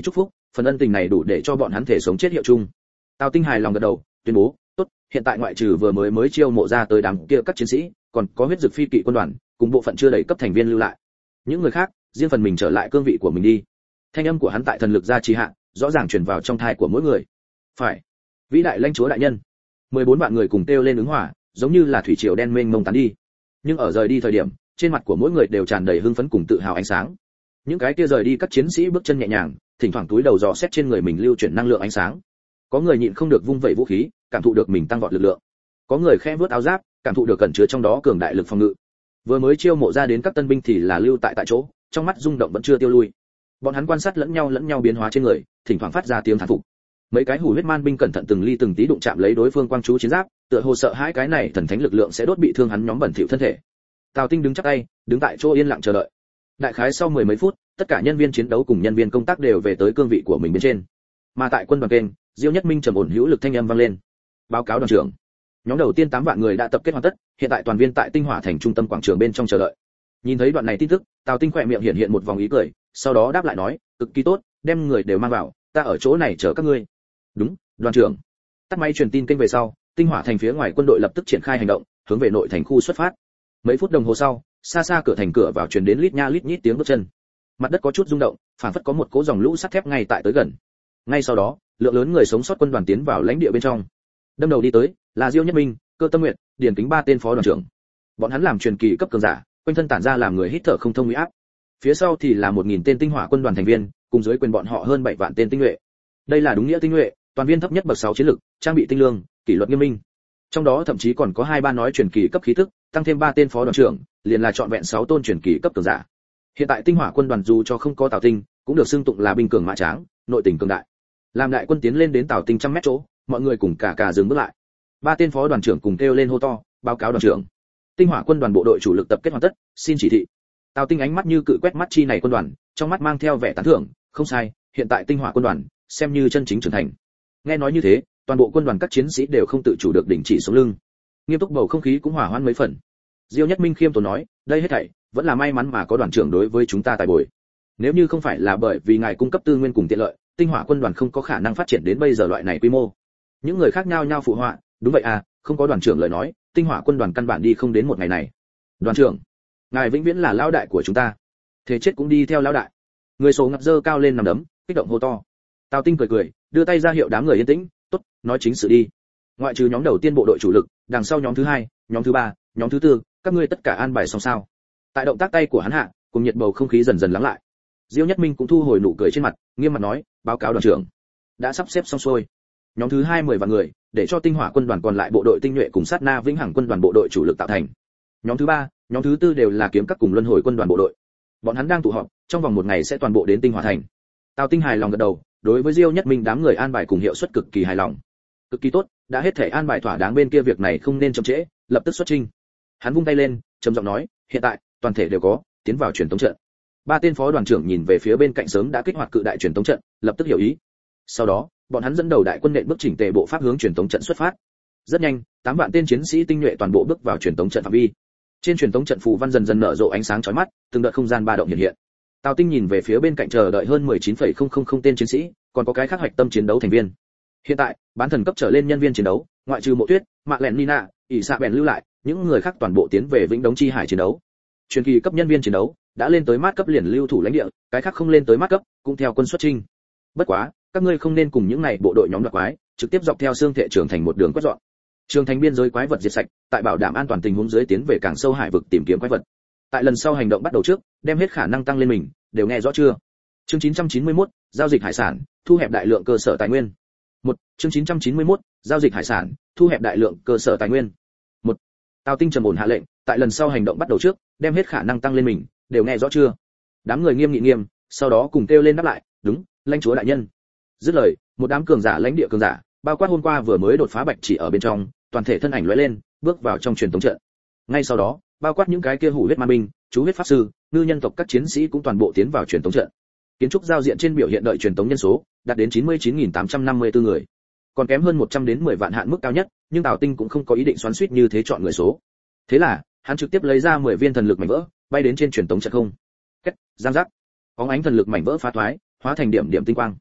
Phần ân tình này đủ để cho bọn hắn thể sống chết hiệu chung. Tào Tinh hài lòng gật đầu, tuyên bố, tốt, hiện tại ngoại trừ vừa mới mới chiêu mộ ra tới đám kia các chiến sĩ, còn có huyết dực phi kỵ quân đoàn, cùng bộ phận chưa đầy cấp thành viên lưu lại. Những người khác, riêng phần mình trở lại cương vị của mình đi. Thanh âm của hắn tại thần lực gia trì hạ, rõ ràng truyền vào trong thai của mỗi người. Phải, vĩ đại lãnh chúa đại nhân. mười bốn vạn người cùng kêu lên ứng hòa, giống như là thủy triều đen mênh mông tán đi. Nhưng ở rời đi thời điểm, trên mặt của mỗi người đều tràn đầy hưng phấn cùng tự hào ánh sáng. Những cái kia rời đi các chiến sĩ bước chân nhẹ nhàng, thỉnh thoảng túi đầu dò xét trên người mình lưu chuyển năng lượng ánh sáng. Có người nhịn không được vung vẩy vũ khí, cảm thụ được mình tăng vọt lực lượng. Có người khẽ vuốt áo giáp, cảm thụ được cẩn chứa trong đó cường đại lực phòng ngự. Vừa mới chiêu mộ ra đến các tân binh thì là lưu tại tại chỗ, trong mắt rung động vẫn chưa tiêu lui. Bọn hắn quan sát lẫn nhau lẫn nhau biến hóa trên người, thỉnh thoảng phát ra tiếng thán phục. Mấy cái hủ huyết man binh cẩn thận từng ly từng tí đụng chạm lấy đối phương quang chú chiến giáp, tựa hồ sợ hãi cái này thần thánh lực lượng sẽ đốt bị thương hắn nhóm bẩn thỉu thân thể. Tào Tinh đứng chắp tay, đứng tại chỗ yên lặng chờ đợi. Đại khái sau mười mấy phút, tất cả nhân viên chiến đấu cùng nhân viên công tác đều về tới cương vị của mình bên trên. Mà tại quân đoàn kênh, Diêu Nhất Minh trầm ổn hữu lực thanh âm vang lên. Báo cáo đoàn trưởng, nhóm đầu tiên tám vạn người đã tập kết hoàn tất, hiện tại toàn viên tại Tinh Hỏa thành trung tâm quảng trường bên trong chờ đợi. Nhìn thấy đoạn này tin tức, Tào Tinh khỏe miệng hiện hiện một vòng ý cười, sau đó đáp lại nói, cực kỳ tốt, đem người đều mang vào, ta ở chỗ này chờ các ngươi. Đúng, đoàn trưởng. Tắt máy truyền tin kênh về sau, Tinh Hỏa thành phía ngoài quân đội lập tức triển khai hành động, hướng về nội thành khu xuất phát. Mấy phút đồng hồ sau, xa xa cửa thành cửa vào truyền đến lít nha lít nhít tiếng bước chân. Mặt đất có chút rung động, phảng phất có một cỗ dòng lũ sắt thép ngay tại tới gần. Ngay sau đó, lượng lớn người sống sót quân đoàn tiến vào lãnh địa bên trong. Đâm đầu đi tới là Diêu Nhất Minh, Cơ Tâm Nguyệt, Điền Kính ba tên phó đoàn trưởng. Bọn hắn làm truyền kỳ cấp cường giả, quanh thân tản ra làm người hít thở không thông uy áp. Phía sau thì là một nghìn tên tinh hỏa quân đoàn thành viên, cùng dưới quyền bọn họ hơn bảy vạn tên tinh nhuệ. Đây là đúng nghĩa tinh nhuệ, toàn viên thấp nhất bậc sáu chiến lực, trang bị tinh lương, kỷ luật nghiêm minh. Trong đó thậm chí còn có hai ba nói truyền kỳ cấp khí tức, tăng thêm ba tên phó đoàn trưởng, liền là trọn vẹn sáu tôn truyền kỳ cấp cường giả. Hiện tại tinh hỏa quân đoàn dù cho không có Tào Tinh, cũng được xưng tụng là binh cường mã tráng, nội tình cường đại. Làm đại quân tiến lên đến Tào Tinh trăm mét chỗ, mọi người cùng cả cả dừng bước lại. Ba tên phó đoàn trưởng cùng kêu lên hô to, báo cáo đoàn trưởng. Tinh hỏa quân đoàn bộ đội chủ lực tập kết hoàn tất, xin chỉ thị. Tào Tinh ánh mắt như cự quét mắt chi này quân đoàn, trong mắt mang theo vẻ tán thưởng, không sai, hiện tại tinh hỏa quân đoàn xem như chân chính trưởng thành. Nghe nói như thế, toàn bộ quân đoàn các chiến sĩ đều không tự chủ được đình chỉ sống lưng. Nghiêm túc bầu không khí cũng hỏa hoãn mấy phần. Diêu Nhất Minh khiêm tốn nói, đây hết thảy vẫn là may mắn mà có đoàn trưởng đối với chúng ta tài bồi. Nếu như không phải là bởi vì ngài cung cấp tư nguyên cùng tiện lợi, tinh hỏa quân đoàn không có khả năng phát triển đến bây giờ loại này quy mô. Những người khác nhao nhao phụ họa, đúng vậy à, không có đoàn trưởng lời nói, tinh hỏa quân đoàn căn bản đi không đến một ngày này. Đoàn trưởng, ngài vĩnh viễn là lão đại của chúng ta, thế chết cũng đi theo lão đại. Người số ngập dơ cao lên nằm đấm, kích động hô to. Tào Tinh cười cười, đưa tay ra hiệu đám người yên tĩnh, tốt, nói chính sự đi. Ngoại trừ nhóm đầu tiên bộ đội chủ lực, đằng sau nhóm thứ hai, nhóm thứ ba, nhóm thứ tư, các ngươi tất cả an bài xong sao? Tại động tác tay của hắn hạ, cùng nhiệt bầu không khí dần dần lắng lại. Diêu Nhất Minh cũng thu hồi nụ cười trên mặt, nghiêm mặt nói, báo cáo đoàn trưởng, đã sắp xếp xong xuôi. Nhóm thứ hai mười vạn người, để cho tinh hỏa quân đoàn còn lại bộ đội tinh nhuệ cùng sát na vĩnh hằng quân đoàn bộ đội chủ lực tạo thành. Nhóm thứ ba, nhóm thứ tư đều là kiếm các cùng luân hồi quân đoàn bộ đội. Bọn hắn đang tụ họp, trong vòng một ngày sẽ toàn bộ đến tinh hỏa thành. Tào Tinh hài lòng gật đầu, đối với Diêu Nhất Minh đám người an bài cùng hiệu suất cực kỳ hài lòng. Cực kỳ tốt, đã hết thể an bài thỏa đáng bên kia việc này không nên chậm trễ, lập tức xuất chinh. Hắn vung tay lên, trầm giọng nói, hiện tại toàn thể đều có, tiến vào truyền tống trận. Ba tên phó đoàn trưởng nhìn về phía bên cạnh sớm đã kích hoạt cự đại truyền tống trận, lập tức hiểu ý. Sau đó, bọn hắn dẫn đầu đại quân nện bước chỉnh tề bộ pháp hướng truyền tống trận xuất phát. Rất nhanh, tám vạn tên chiến sĩ tinh nhuệ toàn bộ bước vào truyền tống trận phạm vi. Trên truyền tống trận phù văn dần dần nở rộ ánh sáng chói mắt, từng đợt không gian ba động hiện hiện. Tào Tinh nhìn về phía bên cạnh chờ đợi hơn mười chín phẩy không không không tên chiến sĩ, còn có cái khác hoạch tâm chiến đấu thành viên. Hiện tại, bán thần cấp trở lên nhân viên chiến đấu, ngoại trừ Mộ Tuyết, Mạ Lẹn Nina, ỷ xạ bèn lưu lại, những người khác toàn bộ tiến về Vĩnh Đống Chi Hải chiến đấu. Truyền kỳ cấp nhân viên chiến đấu đã lên tới mát cấp liền lưu thủ lãnh địa, cái khác không lên tới mát cấp, cũng theo quân xuất chinh. Bất quá, các ngươi không nên cùng những này bộ đội nhóm đoạt quái, trực tiếp dọc theo xương thệ trưởng thành một đường quét dọn. Trường thành biên giới quái vật diệt sạch, tại bảo đảm an toàn tình huống dưới tiến về càng sâu hải vực tìm kiếm quái vật. Tại lần sau hành động bắt đầu trước, đem hết khả năng tăng lên mình, đều nghe rõ chưa? Chương chín trăm chín mươi mốt, giao dịch hải sản, thu hẹp đại lượng cơ sở tài nguyên. Một, chương chín trăm chín mươi mốt, giao dịch hải sản, thu hẹp đại lượng cơ sở tài nguyên. Một, Tào Tinh trầm ổn hạ lệnh, tại lần sau hành động bắt đầu trước, đem hết khả năng tăng lên mình, đều nghe rõ chưa? Đám người nghiêm nghị nghiêm, sau đó cùng kêu lên đáp lại, đúng, lãnh chúa đại nhân. Dứt lời, một đám cường giả lãnh địa cường giả, bao quát hôm qua vừa mới đột phá bạch chỉ ở bên trong, toàn thể thân ảnh lóe lên, bước vào trong truyền tống trận. Ngay sau đó, bao quát những cái kia hủ huyết ma binh, chú huyết pháp sư, ngư nhân tộc các chiến sĩ cũng toàn bộ tiến vào truyền tống trận. Kiến trúc giao diện trên biểu hiện đợi truyền tống nhân số đạt đến chín mươi chín nghìn tám trăm năm mươi tư người, còn kém hơn một trăm đến mười vạn hạn mức cao nhất, nhưng Tào Tinh cũng không có ý định xoắn xuýt như thế chọn người số. Thế là, hắn trực tiếp lấy ra mười viên thần lực mảnh vỡ, bay đến trên truyền tống trận không. Kết, giang giác. Bóng ánh thần lực mảnh vỡ phá thoái, hóa thành điểm điểm tinh quang.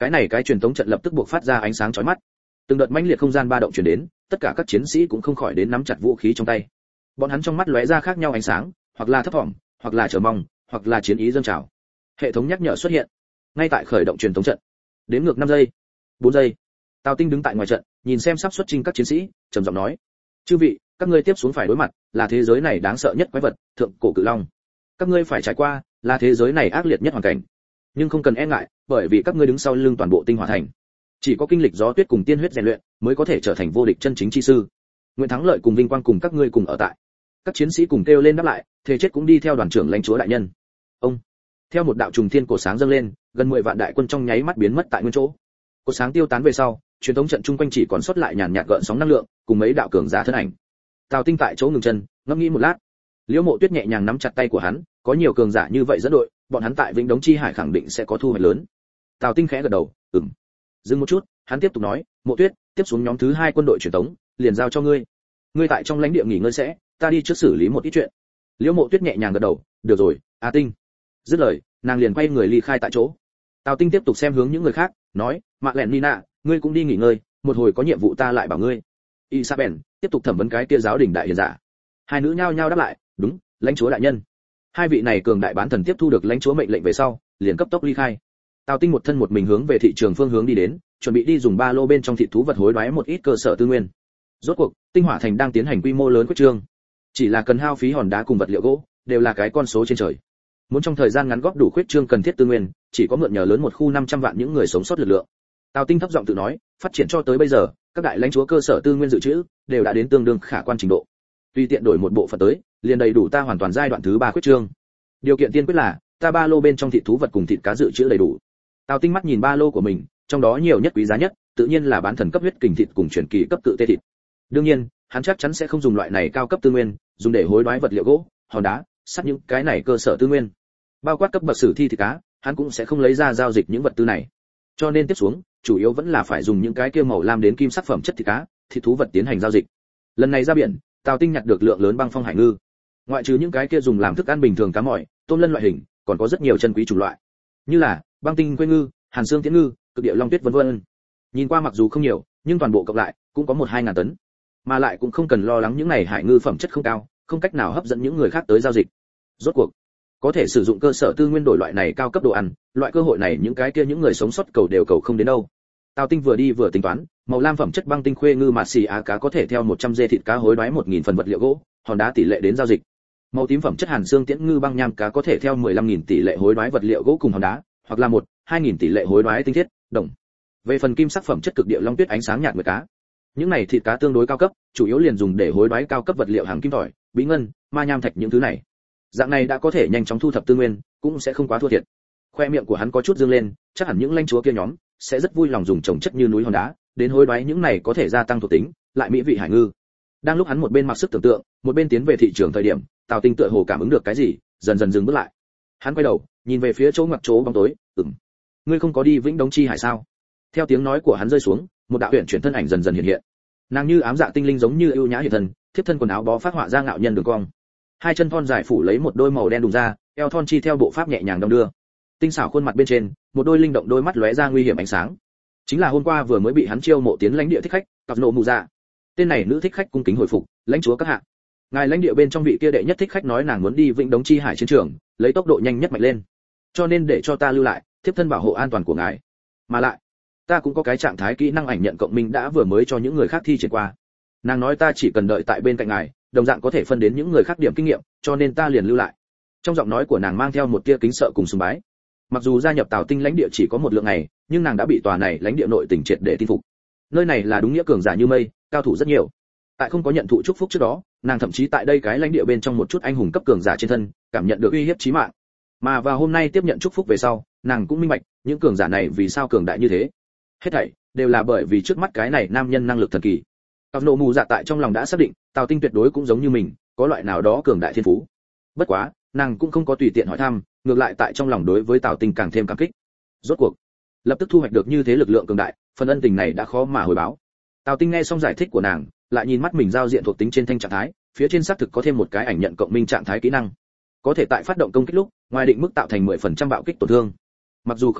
Cái này cái truyền tống trận lập tức buộc phát ra ánh sáng chói mắt. Từng đợt mãnh liệt không gian ba động truyền đến, tất cả các chiến sĩ cũng không khỏi đến nắm chặt vũ khí trong tay. Bọn hắn trong mắt lóe ra khác nhau ánh sáng, hoặc là thấp vọng, hoặc là chờ mong, hoặc là chiến ý dâng trào. Hệ thống nhắc nhở xuất hiện. Ngay tại khởi động truyền tống trận. Đếm ngược năm giây, bốn giây. Tào Tinh đứng tại ngoài trận, nhìn xem sắp xuất chinh các chiến sĩ, trầm giọng nói: "Chư vị, các ngươi tiếp xuống phải đối mặt là thế giới này đáng sợ nhất quái vật, thượng cổ cự long. Các ngươi phải trải qua là thế giới này ác liệt nhất hoàn cảnh. Nhưng không cần e ngại, bởi vì các ngươi đứng sau lưng toàn bộ Tinh Hỏa Thành. Chỉ có kinh lịch gió tuyết cùng tiên huyết rèn luyện, mới có thể trở thành vô địch chân chính chi sư. Nguyện thắng lợi cùng vinh quang cùng các ngươi cùng ở tại." Các chiến sĩ cùng kêu lên đáp lại, thề chết cũng đi theo đoàn trưởng lãnh chúa đại nhân. Ông, theo một đạo trùng thiên cổ sáng dâng lên, gần mười vạn đại quân trong nháy mắt biến mất tại nguyên chỗ. Cổ sáng tiêu tán về sau, truyền thống trận chung quanh chỉ còn sót lại nhàn nhạt gợn sóng năng lượng, cùng mấy đạo cường giả thân ảnh. Tào Tinh tại chỗ ngừng chân, ngẫm nghĩ một lát. Liễu Mộ Tuyết nhẹ nhàng nắm chặt tay của hắn, có nhiều cường giả như vậy dẫn đội, bọn hắn tại Vĩnh Đống Chi Hải khẳng định sẽ có thu hoạch lớn. Tào Tinh khẽ gật đầu, ừm. Dừng một chút, hắn tiếp tục nói, Mộ Tuyết, tiếp xuống nhóm thứ hai quân đội truyền tống, liền giao cho ngươi. Ngươi tại trong lãnh địa nghỉ ngơi sẽ, ta đi trước xử lý một ít chuyện. Liễu Mộ Tuyết nhẹ nhàng gật đầu, được rồi, A Tinh. Dứt lời, nàng liền quay người ly khai tại chỗ. Tào Tinh tiếp tục xem hướng những người khác, nói, Mạ Lẹn Nina, ngươi cũng đi nghỉ ngơi, một hồi có nhiệm vụ ta lại bảo ngươi. Isabel tiếp tục thẩm vấn cái kia giáo đình đại hiền giả. Hai nữ nhao nhao đáp lại, đúng, lãnh chúa đại nhân. Hai vị này cường đại bán thần tiếp thu được lãnh chúa mệnh lệnh về sau, liền cấp tốc ly khai. Tào Tinh một thân một mình hướng về thị trường phương hướng đi đến, chuẩn bị đi dùng ba lô bên trong thịt thú vật hối đoái một ít cơ sở tư nguyên. Rốt cuộc, Tinh Hỏa Thành đang tiến hành quy mô lớn quyết trương, chỉ là cần hao phí hòn đá cùng vật liệu gỗ, đều là cái con số trên trời. Muốn trong thời gian ngắn góp đủ khuyết trương cần thiết tư nguyên, chỉ có mượn nhờ lớn một khu năm trăm vạn những người sống sót lực lượng. Tào Tinh thấp giọng tự nói, phát triển cho tới bây giờ, các đại lãnh chúa cơ sở tư nguyên dự trữ đều đã đến tương đương khả quan trình độ. Tùy tiện đổi một bộ phận tới, liền đầy đủ ta hoàn toàn giai đoạn thứ ba khuyết trương. Điều kiện tiên quyết là, ta ba lô bên trong thịt thú vật cùng thịt cá dự trữ đầy đủ. Tào Tinh mắt nhìn ba lô của mình, trong đó nhiều nhất quý giá nhất, tự nhiên là bán thần cấp huyết kình thịt cùng truyền kỳ cấp tự tê thịt. Đương nhiên, hắn chắc chắn sẽ không dùng loại này cao cấp tư nguyên, dùng để hối đoái vật liệu gỗ, hòn đá, sắt những cái này cơ sở tư nguyên. Bao quát cấp bậc sử thi thịt cá, hắn cũng sẽ không lấy ra giao dịch những vật tư này. Cho nên tiếp xuống, chủ yếu vẫn là phải dùng những cái kia màu lam đến kim sắc phẩm chất thịt cá, thịt thú vật tiến hành giao dịch. Lần này ra biển, Tào Tinh nhặt được lượng lớn băng phong hải ngư. Ngoại trừ những cái kia dùng làm thức ăn bình thường cá mỏi, tôm lân loại hình, còn có rất nhiều chân quý chủng loại, như là băng tinh quê ngư, hàn xương tiễn ngư, cực địa long tuyết vân vân. Nhìn qua mặc dù không nhiều, nhưng toàn bộ cộng lại cũng có một hai ngàn tấn, mà lại cũng không cần lo lắng những này hải ngư phẩm chất không cao, không cách nào hấp dẫn những người khác tới giao dịch. Rốt cuộc, có thể sử dụng cơ sở tư nguyên đổi loại này cao cấp đồ ăn, loại cơ hội này những cái kia những người sống sót cầu đều cầu không đến đâu. Tào Tinh vừa đi vừa tính toán, màu lam phẩm chất băng tinh khuê ngư mạt xì á cá có thể theo một trăm dê thịt cá hối đoái một nghìn phần vật liệu gỗ, hòn đá tỷ lệ đến giao dịch. Màu tím phẩm chất hàn xương tiễn ngư băng nham cá có thể theo mười lăm nghìn tỷ lệ hối đoái vật liệu gỗ cùng hòn đá, hoặc là một, hai nghìn tỷ lệ hối đoái tinh thiết, đồng. Về phần kim sắc phẩm chất cực địa long tuyết ánh sáng nhạt nguyệt cá, những này thịt cá tương đối cao cấp, chủ yếu liền dùng để hối đoái cao cấp vật liệu hàng kim tỏi, bí ngân, ma nham thạch những thứ này. Dạng này đã có thể nhanh chóng thu thập tư nguyên, cũng sẽ không quá thua thiệt. Khoe miệng của hắn có chút dương lên, chắc hẳn những lãnh chúa kia nhóm sẽ rất vui lòng dùng trồng chất như núi hòn đá, đến hối đoái những này có thể gia tăng thuộc tính, lại mỹ vị hải ngư. Đang lúc hắn một bên mặc sức tưởng tượng, một bên tiến về thị trường thời điểm, Tào Tinh tựa hồ cảm ứng được cái gì, dần dần dừng bước lại. Hắn quay đầu, nhìn về phía chỗ ngoặc chỗ bóng tối, "Ừm, ngươi không có đi Vĩnh Đống Chi Hải sao?" Theo tiếng nói của hắn rơi xuống, một đạo huyền chuyển thân ảnh dần dần hiện hiện. Nàng như ám dạ tinh linh giống như ưu nhã hiện thân, thiếp thân quần áo bó phát họa ra ngạo nhân đường cong. Hai chân thon dài phủ lấy một đôi màu đen đùng ra, eo thon chi theo bộ pháp nhẹ nhàng đong đưa. Tinh xảo khuôn mặt bên trên, một đôi linh động đôi mắt lóe ra nguy hiểm ánh sáng. Chính là hôm qua vừa mới bị hắn chiêu mộ tiến lãnh địa thích khách, Cặp Nộ Mù Dạ. Tên này nữ thích khách cung kính hồi phục, "Lãnh chúa các hạ, ngài lãnh địa bên trong vị kia đệ nhất thích khách nói nàng muốn đi Vĩnh Đống Chi Hải chiến trường, lấy tốc độ nhanh nhất mạnh lên, cho nên để cho ta lưu lại, thiếp thân bảo hộ an toàn của ngài. Mà lại, ta cũng có cái trạng thái kỹ năng ảnh nhận cộng minh đã vừa mới cho những người khác thi triển qua. Nàng nói ta chỉ cần đợi tại bên cạnh ngài, đồng dạng có thể phân đến những người khác điểm kinh nghiệm, cho nên ta liền lưu lại." Trong giọng nói của nàng mang theo một tia kính sợ cùng sùng bái. Mặc dù gia nhập Tào Tinh lãnh địa chỉ có một lượng ngày, nhưng nàng đã bị tòa này lãnh địa nội tình triệt để tin phục. Nơi này là đúng nghĩa cường giả như mây, cao thủ rất nhiều. Tại không có nhận thụ chúc phúc trước đó, nàng thậm chí tại đây cái lãnh địa bên trong một chút anh hùng cấp cường giả trên thân, cảm nhận được uy hiếp chí mạng. Mà vào hôm nay tiếp nhận chúc phúc về sau, nàng cũng minh bạch, những cường giả này vì sao cường đại như thế. Hết thảy đều là bởi vì trước mắt cái này nam nhân năng lực thần kỳ. Cặp Nộ Mù Dạ tại trong lòng đã xác định, Tào Tinh tuyệt đối cũng giống như mình, có loại nào đó cường đại thiên phú. Bất quá, nàng cũng không có tùy tiện hỏi thăm, ngược lại tại trong lòng đối với Tào Tinh càng thêm cảm kích. Rốt cuộc, lập tức thu hoạch được như thế lực lượng cường đại, phần ân tình này đã khó mà hồi báo. Tào Tinh nghe xong giải thích của nàng, lại nhìn mắt mình giao diện thuộc tính trên thanh trạng thái, phía trên xác thực có thêm một cái ảnh nhận cộng minh trạng thái kỹ năng, có thể tại phát động công kích lúc, ngoài định mức tạo thành mười phần trăm bạo kích tổn thương. Mặc dù không nhiều,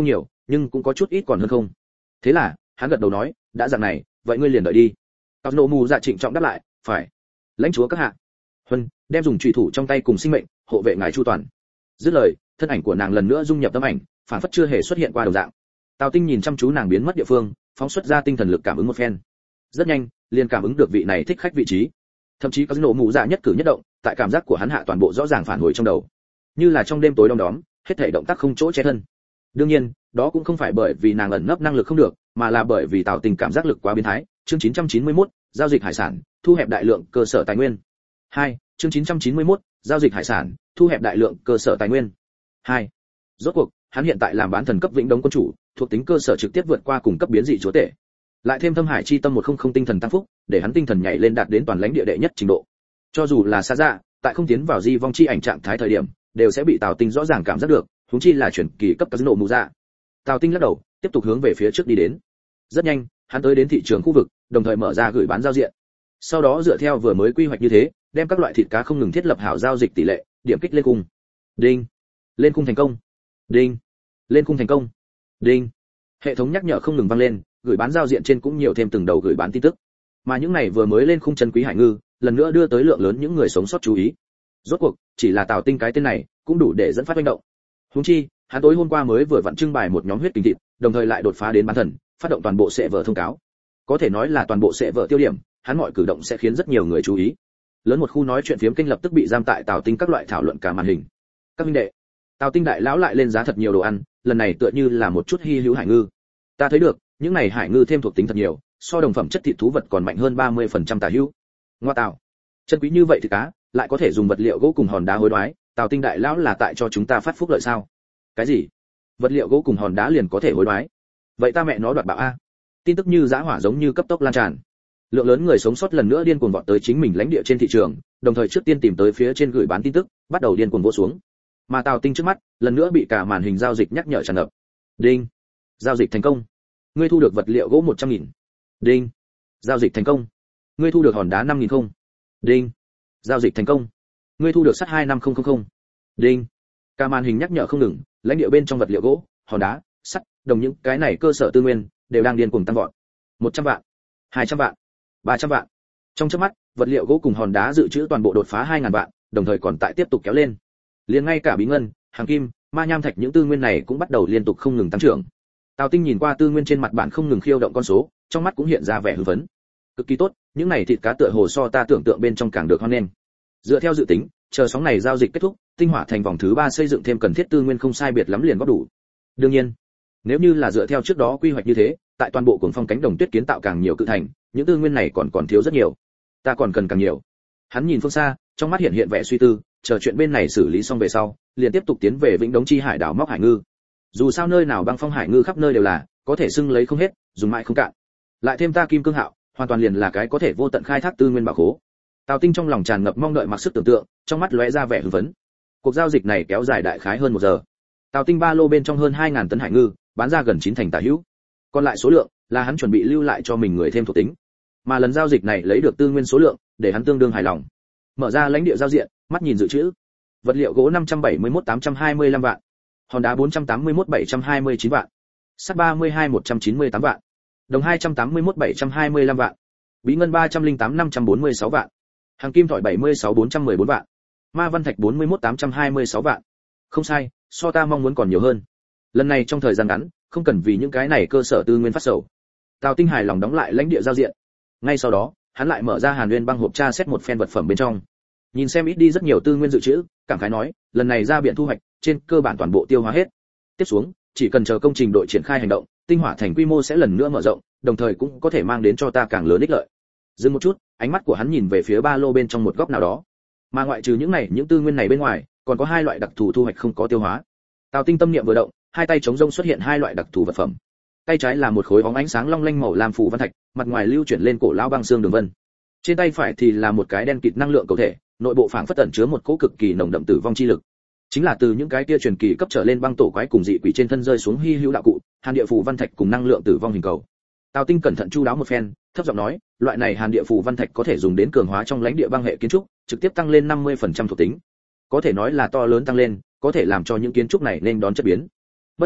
nhưng cũng có chút ít còn hơn không. Thế là hắn gật đầu nói, đã dạng này, vậy ngươi liền đợi đi. Tào nộ mù dạ trịnh trọng đáp lại, phải. Lãnh chúa các hạ. Huân đem dùng chùy thủ trong tay cùng sinh mệnh hộ vệ ngài chu toàn. Dứt lời, thân ảnh của nàng lần nữa dung nhập tấm ảnh, phản phất chưa hề xuất hiện qua đồng dạng. Tào Tinh nhìn chăm chú nàng biến mất địa phương, phóng xuất ra tinh thần lực cảm ứng một phen. Rất nhanh, liền cảm ứng được vị này thích khách vị trí. Thậm chí có nổ mù dạ nhất cử nhất động, tại cảm giác của hắn hạ toàn bộ rõ ràng phản hồi trong đầu. Như là trong đêm tối đom đóm, hết thảy động tác không chỗ che thân. Đương nhiên, đó cũng không phải bởi vì nàng ẩn nấp năng lực không được, mà là bởi vì Tào Tinh cảm giác lực quá biến thái. Chương chín trăm chín mươi mốt, giao dịch hải sản, thu hẹp đại lượng cơ sở tài nguyên. hai. Chương chín trăm chín mươi mốt, giao dịch hải sản, thu hẹp đại lượng cơ sở tài nguyên. hai. Rốt cuộc, hắn hiện tại làm bán thần cấp vĩnh đống quân chủ, thuộc tính cơ sở trực tiếp vượt qua cùng cấp biến dị chúa tể. Lại thêm thâm hải chi tâm một không không tinh thần tăng phúc, để hắn tinh thần nhảy lên đạt đến toàn lãnh địa đệ nhất trình độ. Cho dù là xa dạ, tại không tiến vào di vong chi ảnh trạng thái thời điểm, đều sẽ bị Tào Tinh rõ ràng cảm giác được, huống chi là chuyển kỳ cấp nổ mù dạ. Tào Tinh lắc đầu, tiếp tục hướng về phía trước đi đến. Rất nhanh, hắn tới đến thị trường khu vực, đồng thời mở ra gửi bán giao diện. Sau đó dựa theo vừa mới quy hoạch như thế, đem các loại thịt cá không ngừng thiết lập hảo giao dịch tỷ lệ, điểm kích lên cung. Đinh. Lên cung thành công. Đinh. Lên cung thành công. Đinh. Hệ thống nhắc nhở không ngừng vang lên, gửi bán giao diện trên cũng nhiều thêm từng đầu gửi bán tin tức. Mà những này vừa mới lên khung chân quý hải ngư, lần nữa đưa tới lượng lớn những người sống sót chú ý. Rốt cuộc, chỉ là Tào Tinh cái tên này, cũng đủ để dẫn phát hành động. Huống chi, hắn tối hôm qua mới vừa vặn trưng bày một nhóm huyết kinh thịt, đồng thời lại đột phá đến bán thần, phát động toàn bộ sẽ vở thông cáo. Có thể nói là toàn bộ sẽ vở tiêu điểm, hắn mọi cử động sẽ khiến rất nhiều người chú ý. Lớn một khu nói chuyện phiếm kinh lập tức bị giam tại Tào Tinh các loại thảo luận cả màn hình. Các huynh đệ, Tào Tinh đại lão lại lên giá thật nhiều đồ ăn, lần này tựa như là một chút hi hữu hải ngư. Ta thấy được, những này hải ngư thêm thuộc tính thật nhiều, so đồng phẩm chất thịt thú vật còn mạnh hơn ba mươi phần trăm tả hữu. Ngoa tạo, chân quý như vậy thì cá, lại có thể dùng vật liệu gỗ cùng hòn đá hối đoái, Tào Tinh đại lão là tại cho chúng ta phát phúc lợi sao? Cái gì? Vật liệu gỗ cùng hòn đá liền có thể hối đoái? Vậy ta mẹ nó đoạt bảo a. Tin tức như dã hỏa giống như cấp tốc lan tràn. Lượng lớn người sống sót lần nữa điên cuồng vọt tới chính mình lãnh địa trên thị trường, đồng thời trước tiên tìm tới phía trên gửi bán tin tức, bắt đầu điên cuồng vỗ xuống. Mà Tào Tinh trước mắt, lần nữa bị cả màn hình giao dịch nhắc nhở tràn ngập. Đinh. Giao dịch thành công. Ngươi thu được vật liệu gỗ một trăm nghìn. Đinh. Giao dịch thành công. Ngươi thu được hòn đá năm nghìn không. Đinh. Giao dịch thành công. Ngươi thu được sắt hai năm không không không. Đinh. Cả màn hình nhắc nhở không ngừng, lãnh địa bên trong vật liệu gỗ, hòn đá, sắt, đồng những cái này cơ sở tư nguyên đều đang điên cuồng tăng vọt. một trăm vạn, hai trăm vạn, ba trăm vạn. Trong chớp mắt, vật liệu gỗ cùng hòn đá dự trữ toàn bộ đột phá hai nghìn vạn, đồng thời còn tại tiếp tục kéo lên. Liền ngay cả bí ngân, hàng kim, ma nham thạch những tư nguyên này cũng bắt đầu liên tục không ngừng tăng trưởng. Tào Tinh nhìn qua tư nguyên trên mặt bản không ngừng khiêu động con số, trong mắt cũng hiện ra vẻ hưng phấn. Cực kỳ tốt, những này thịt cá tựa hồ so ta tưởng tượng bên trong càng được hoan nghênh. Dựa theo dự tính, chờ sóng này giao dịch kết thúc, tinh hỏa thành vòng thứ ba xây dựng thêm cần thiết tư nguyên không sai biệt lắm liền góp đủ. Đương nhiên, nếu như là dựa theo trước đó quy hoạch như thế, tại toàn bộ cuồng phong cánh đồng tuyết kiến tạo càng nhiều cự thành, những tư nguyên này còn còn thiếu rất nhiều. Ta còn cần càng nhiều. Hắn nhìn phương xa, trong mắt hiện hiện vẻ suy tư, chờ chuyện bên này xử lý xong về sau, liền tiếp tục tiến về Vĩnh Đống chi hải đảo móc hải ngư. Dù sao nơi nào băng phong hải ngư khắp nơi đều là, có thể xưng lấy không hết, dùng mãi không cạn. Lại thêm ta kim cương hạo, hoàn toàn liền là cái có thể vô tận khai thác tư nguyên bảo khố. Tào Tinh trong lòng tràn ngập mong đợi mặc sức tưởng tượng, trong mắt lóe ra vẻ hưng phấn. Cuộc giao dịch này kéo dài đại khái hơn một giờ. Tào Tinh ba lô bên trong hơn hai nghìn tấn hải ngư, bán ra gần chín thành tả hữu. Còn lại số lượng là hắn chuẩn bị lưu lại cho mình người thêm thuộc tính. Mà lần giao dịch này lấy được tư nguyên số lượng, để hắn tương đương hài lòng. Mở ra lãnh địa giao diện, mắt nhìn dự trữ. Vật liệu gỗ năm trăm bảy mươi mốt tám trăm hai mươi lăm vạn, hòn đá bốn trăm tám mươi mốt bảy trăm hai mươi chín vạn, sắt ba mươi hai một trăm chín mươi tám vạn, đồng hai trăm tám mươi mốt bảy trăm hai mươi lăm vạn, bí ngân ba trăm lẻ tám năm trăm bốn mươi sáu vạn, hàng kim thỏi bảy mươi sáu bốn trăm mười bốn vạn, ma văn thạch bốn mươi mốt tám trăm hai mươi sáu vạn. Không sai, so ta mong muốn còn nhiều hơn. Lần này trong thời gian ngắn, không cần vì những cái này cơ sở tư nguyên phát sầu. Tào Tinh hài lòng đóng lại lãnh địa giao diện. Ngay sau đó, hắn lại mở ra Hàn Nguyên băng hộp tra xét một phen vật phẩm bên trong. Nhìn xem ít đi rất nhiều tư nguyên dự trữ, cảm khái nói, lần này ra biển thu hoạch, trên cơ bản toàn bộ tiêu hóa hết. Tiếp xuống, chỉ cần chờ công trình đội triển khai hành động, tinh hỏa thành quy mô sẽ lần nữa mở rộng, đồng thời cũng có thể mang đến cho ta càng lớn ích lợi. Dừng một chút, ánh mắt của hắn nhìn về phía ba lô bên trong một góc nào đó. Mà ngoại trừ những này, những tư nguyên này bên ngoài, còn có hai loại đặc thù thu hoạch không có tiêu hóa. Tào Tinh tâm niệm vừa động, hai tay chống rông xuất hiện hai loại đặc thù vật phẩm. Tay trái là một khối bóng ánh sáng long lanh màu lam phù văn thạch, mặt ngoài lưu chuyển lên cổ lão băng xương đường vân. Trên tay phải thì là một cái đen kịt năng lượng cầu thể, nội bộ phảng phất tẩn chứa một cỗ cực kỳ nồng đậm tử vong chi lực. Chính là từ những cái kia truyền kỳ cấp trở lên băng tổ quái cùng dị quỷ trên thân rơi xuống hi hữu đạo cụ, hàn địa phù văn thạch cùng năng lượng tử vong hình cầu. Tào Tinh cẩn thận chu đáo một phen, thấp giọng nói, loại này hàn địa phù văn thạch có thể dùng đến cường hóa trong lãnh địa băng hệ kiến trúc, trực tiếp tăng lên năm mươi phần trăm thuộc tính. Có thể nói là to lớn tăng lên, có thể làm cho những kiến trúc này nên đón chất biến. Bất quá,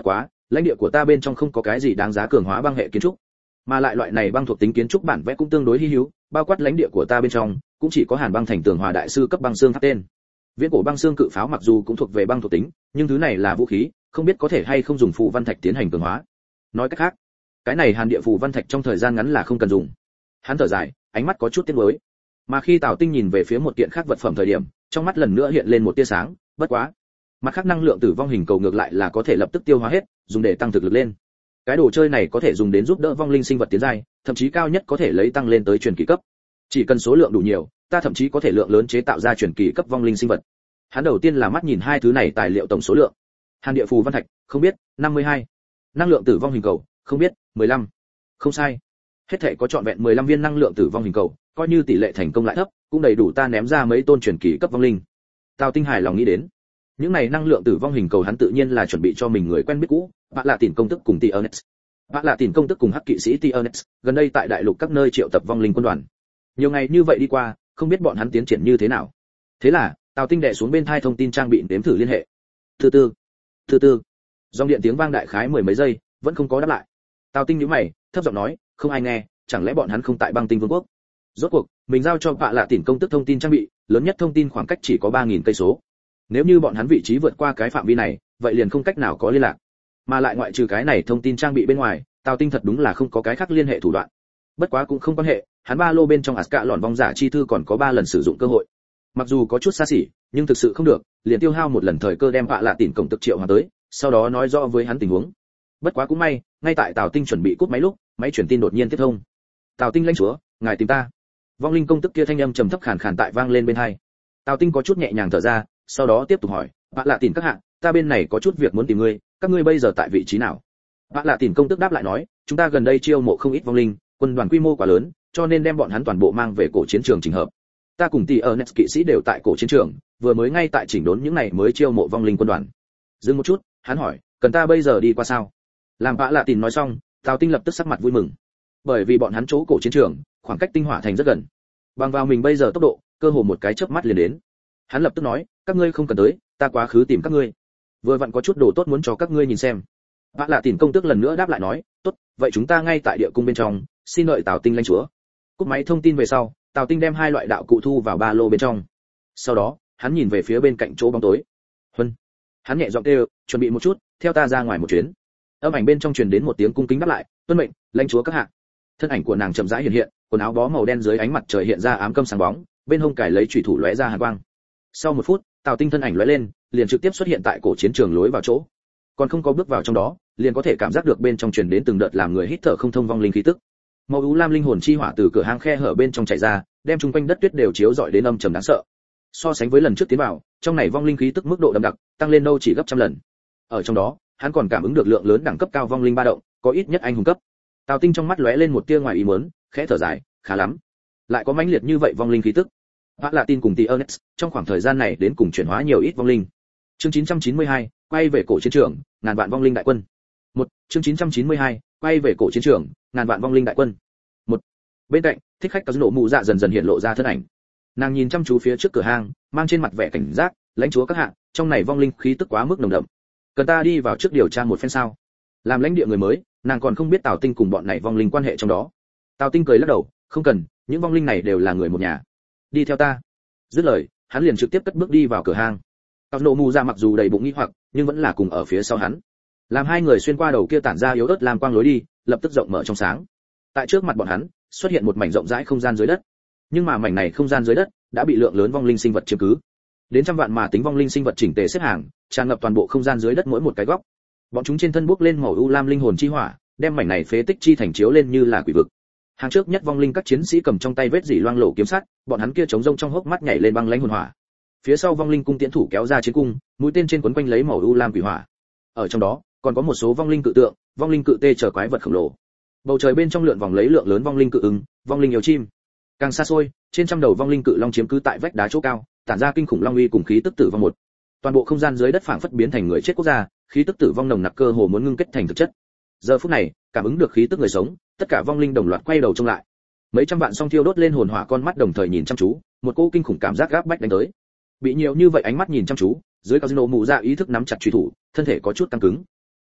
lãnh địa của ta bên trong không có cái gì đáng giá cường hóa băng hệ kiến trúc, mà lại loại này băng thuộc tính kiến trúc bản vẽ cũng tương đối hi hữu, bao quát lãnh địa của ta bên trong cũng chỉ có Hàn Băng Thành Tường Hòa đại sư cấp băng xương tháp tên. Viễn cổ băng xương cự pháo mặc dù cũng thuộc về băng thuộc tính, nhưng thứ này là vũ khí, không biết có thể hay không dùng phù văn thạch tiến hành cường hóa. Nói cách khác, cái này Hàn địa phù văn thạch trong thời gian ngắn là không cần dùng. Hắn thở dài, ánh mắt có chút tiếc nuối. Mà khi Tào Tinh nhìn về phía một kiện khác vật phẩm thời điểm, trong mắt lần nữa hiện lên một tia sáng, bất quá, mặt khác năng lượng tử vong hình cầu ngược lại là có thể lập tức tiêu hóa hết, dùng để tăng thực lực lên. Cái đồ chơi này có thể dùng đến giúp đỡ vong linh sinh vật tiến giai, thậm chí cao nhất có thể lấy tăng lên tới truyền kỳ cấp. Chỉ cần số lượng đủ nhiều, ta thậm chí có thể lượng lớn chế tạo ra truyền kỳ cấp vong linh sinh vật. Hắn đầu tiên là mắt nhìn hai thứ này tài liệu tổng số lượng. Hàn địa phù văn thạch, không biết, năm mươi hai. Năng lượng tử vong hình cầu, không biết, mười lăm. Không sai. Hết thể có trọn vẹn mười lăm viên năng lượng tử vong hình cầu, coi như tỷ lệ thành công lại thấp, cũng đầy đủ ta ném ra mấy tôn truyền kỳ cấp vong linh. Tào Tinh hài lòng nghĩ đến. Những này năng lượng tử vong hình cầu hắn tự nhiên là chuẩn bị cho mình người quen biết cũ, bạn là Tỉn công tức cùng Tionex. Bạn là Tỉn công tức cùng hắc kỵ sĩ Tionex, gần đây tại đại lục các nơi triệu tập vong linh quân đoàn. Nhiều ngày như vậy đi qua, không biết bọn hắn tiến triển như thế nào. Thế là, Tào Tinh đệ xuống bên thai thông tin trang bị đếm thử liên hệ. Thứ tư, thứ tư. Dòng điện tiếng vang đại khái mười mấy giây, vẫn không có đáp lại. Tào Tinh nhíu mày, thấp giọng nói, không ai nghe, chẳng lẽ bọn hắn không tại băng tinh vương quốc? Rốt cuộc, mình giao cho bạn là Tỉn công tức thông tin trang bị, lớn nhất thông tin khoảng cách chỉ có ba nghìn cây số. Nếu như bọn hắn vị trí vượt qua cái phạm vi này, vậy liền không cách nào có liên lạc. Mà lại ngoại trừ cái này thông tin trang bị bên ngoài, Tào Tinh thật đúng là không có cái khác liên hệ thủ đoạn. Bất quá cũng không quan hệ, hắn ba lô bên trong Aska lọn vong giả chi thư còn có ba lần sử dụng cơ hội. Mặc dù có chút xa xỉ, nhưng thực sự không được, liền tiêu hao một lần thời cơ đem vạ lạ Tỉn công tức triệu hòa tới, sau đó nói rõ với hắn tình huống. Bất quá cũng may, ngay tại Tào Tinh chuẩn bị cúp máy lúc, máy truyền tin đột nhiên tiếp thông. Tào Tinh lãnh chúa, ngài tìm ta. Vong linh công tức kia thanh âm trầm thấp khàn khàn tại vang lên bên tai. Tào Tinh có chút nhẹ nhàng thở ra, sau đó tiếp tục hỏi, vạ lạ Tỉn các hạ, ta bên này có chút việc muốn tìm ngươi, các ngươi bây giờ tại vị trí nào? Vạ lạ Tỉn công tức đáp lại nói, chúng ta gần đây chiêu mộ không ít vong linh, quân đoàn quy mô quá lớn, cho nên đem bọn hắn toàn bộ mang về cổ chiến trường chỉnh hợp. Ta cùng tỷ ở Nets kỵ sĩ đều tại cổ chiến trường, vừa mới ngay tại chỉnh đốn những này mới chiêu mộ vong linh quân đoàn. Dừng một chút, hắn hỏi, cần ta bây giờ đi qua sao? Làm vạ lạ Tỉn nói xong, Tào Tinh lập tức sắc mặt vui mừng, bởi vì bọn hắn chỗ cổ chiến trường, khoảng cách tinh hỏa thành rất gần. Bằng vào mình bây giờ tốc độ, cơ hồ một cái chớp mắt liền đến. Hắn lập tức nói, các ngươi không cần tới, ta quá khứ tìm các ngươi. Vừa vặn có chút đồ tốt muốn cho các ngươi nhìn xem. Vạ lạ Tỉn công tước lần nữa đáp lại nói, tốt, vậy chúng ta ngay tại địa cung bên trong, xin đợi Tào Tinh lãnh chúa. Cúp máy thông tin về sau, Tào Tinh đem hai loại đạo cụ thu vào ba lô bên trong. Sau đó, hắn nhìn về phía bên cạnh chỗ bóng tối. Huân. Hắn nhẹ giọng kêu, chuẩn bị một chút, theo ta ra ngoài một chuyến. Âm ảnh bên trong truyền đến một tiếng cung kính đáp lại, tuân mệnh, lãnh chúa các hạ. Thân ảnh của nàng chậm rãi hiện hiện, quần áo bó màu đen dưới ánh mặt trời hiện ra ám câm sáng bóng, bên hông cài lấy chủy thủ lóe ra hàn quang. Sau một phút, Tào Tinh thân ảnh lóe lên, liền trực tiếp xuất hiện tại cổ chiến trường lối vào chỗ. Còn không có bước vào trong đó, liền có thể cảm giác được bên trong truyền đến từng đợt làm người hít thở không thông vong linh khí tức. Màu u lam linh hồn chi hỏa từ cửa hang khe hở bên trong chạy ra, đem chung quanh đất tuyết đều chiếu rọi đến âm trầm đáng sợ. So sánh với lần trước tiến vào, trong này vong linh khí tức mức độ đậm đặc, tăng lên đâu chỉ gấp trăm lần. Ở trong đó, hắn còn cảm ứng được lượng lớn đẳng cấp cao vong linh ba động, có ít nhất anh hùng cấp. Tào Tinh trong mắt lóe lên một tia ngoài ý muốn, khẽ thở dài, khá lắm. Lại có mãnh liệt như vậy vong linh khí tức. Vạ lạ Tin cùng Tionex, trong khoảng thời gian này đến cùng chuyển hóa nhiều ít vong linh. Chương chín trăm chín mươi hai, quay về cổ chiến trường, ngàn vạn vong linh đại quân. Một, chương chín trăm chín mươi hai, quay về cổ chiến trường, ngàn vạn vong linh đại quân. Một. Bên cạnh, thích khách có nổ mù dạ dần dần hiện lộ ra thân ảnh. Nàng nhìn chăm chú phía trước cửa hang, mang trên mặt vẻ cảnh giác, lãnh chúa các hạ, trong này vong linh khí tức quá mức nồng đậm. Cần ta đi vào trước điều tra một phen sao? Làm lãnh địa người mới, nàng còn không biết Tào Tinh cùng bọn này vong linh quan hệ trong đó. Tào Tinh cười lắc đầu, không cần, những vong linh này đều là người một nhà. Đi theo ta. Dứt lời, hắn liền trực tiếp cất bước đi vào cửa hang. Tào nổ mù ra mặc dù đầy bụng nghi hoặc, nhưng vẫn là cùng ở phía sau hắn. Làm hai người xuyên qua đầu kia tản ra yếu ớt làm quang lối đi, lập tức rộng mở trong sáng. Tại trước mặt bọn hắn, xuất hiện một mảnh rộng rãi không gian dưới đất. Nhưng mà mảnh này không gian dưới đất đã bị lượng lớn vong linh sinh vật chiếm cứ. Đến trăm vạn mà tính vong linh sinh vật chỉnh tề xếp hàng, tràn ngập toàn bộ không gian dưới đất mỗi một cái góc. Bọn chúng trên thân bốc lên màu u lam linh hồn chi hỏa, đem mảnh này phế tích chi thành chiếu lên như là quỷ vực. Hàng trước nhất vong linh các chiến sĩ cầm trong tay vết dỉ loang lổ kiếm sắt, bọn hắn kia chống rông trong hốc mắt nhảy lên băng lãnh hồn hỏa. Phía sau vong linh cung tiễn thủ kéo ra chiến cung, mũi tên trên quấn quanh lấy màu u lam quỷ hỏa. Ở trong đó, còn có một số vong linh cự tượng, vong linh cự tê chờ quái vật khổng lồ. Bầu trời bên trong lượn vòng lấy lượng lớn vong linh cự ứng, vong linh yêu chim. Càng xa xôi, trên trăm đầu vong linh cự long chiếm cứ tại vách đá chỗ cao, tản ra kinh khủng long uy cùng khí tức tử vong một. Toàn bộ không gian dưới đất phảng phất biến thành người chết quốc gia, khí tức tử vong nồng nặc cơ hồ muốn ngưng kết thành thực chất. Giờ phút này, cảm ứng được khí tức người sống, tất cả vong linh đồng loạt quay đầu trông lại. Mấy trăm vạn song thiêu đốt lên hồn hỏa con mắt đồng thời nhìn chăm chú, một cỗ kinh khủng cảm giác gáp bách đánh tới. Bị nhiều như vậy ánh mắt nhìn chăm chú, dưới casino mù ra ý thức nắm chặt truy thủ, thân thể có chút căng cứng.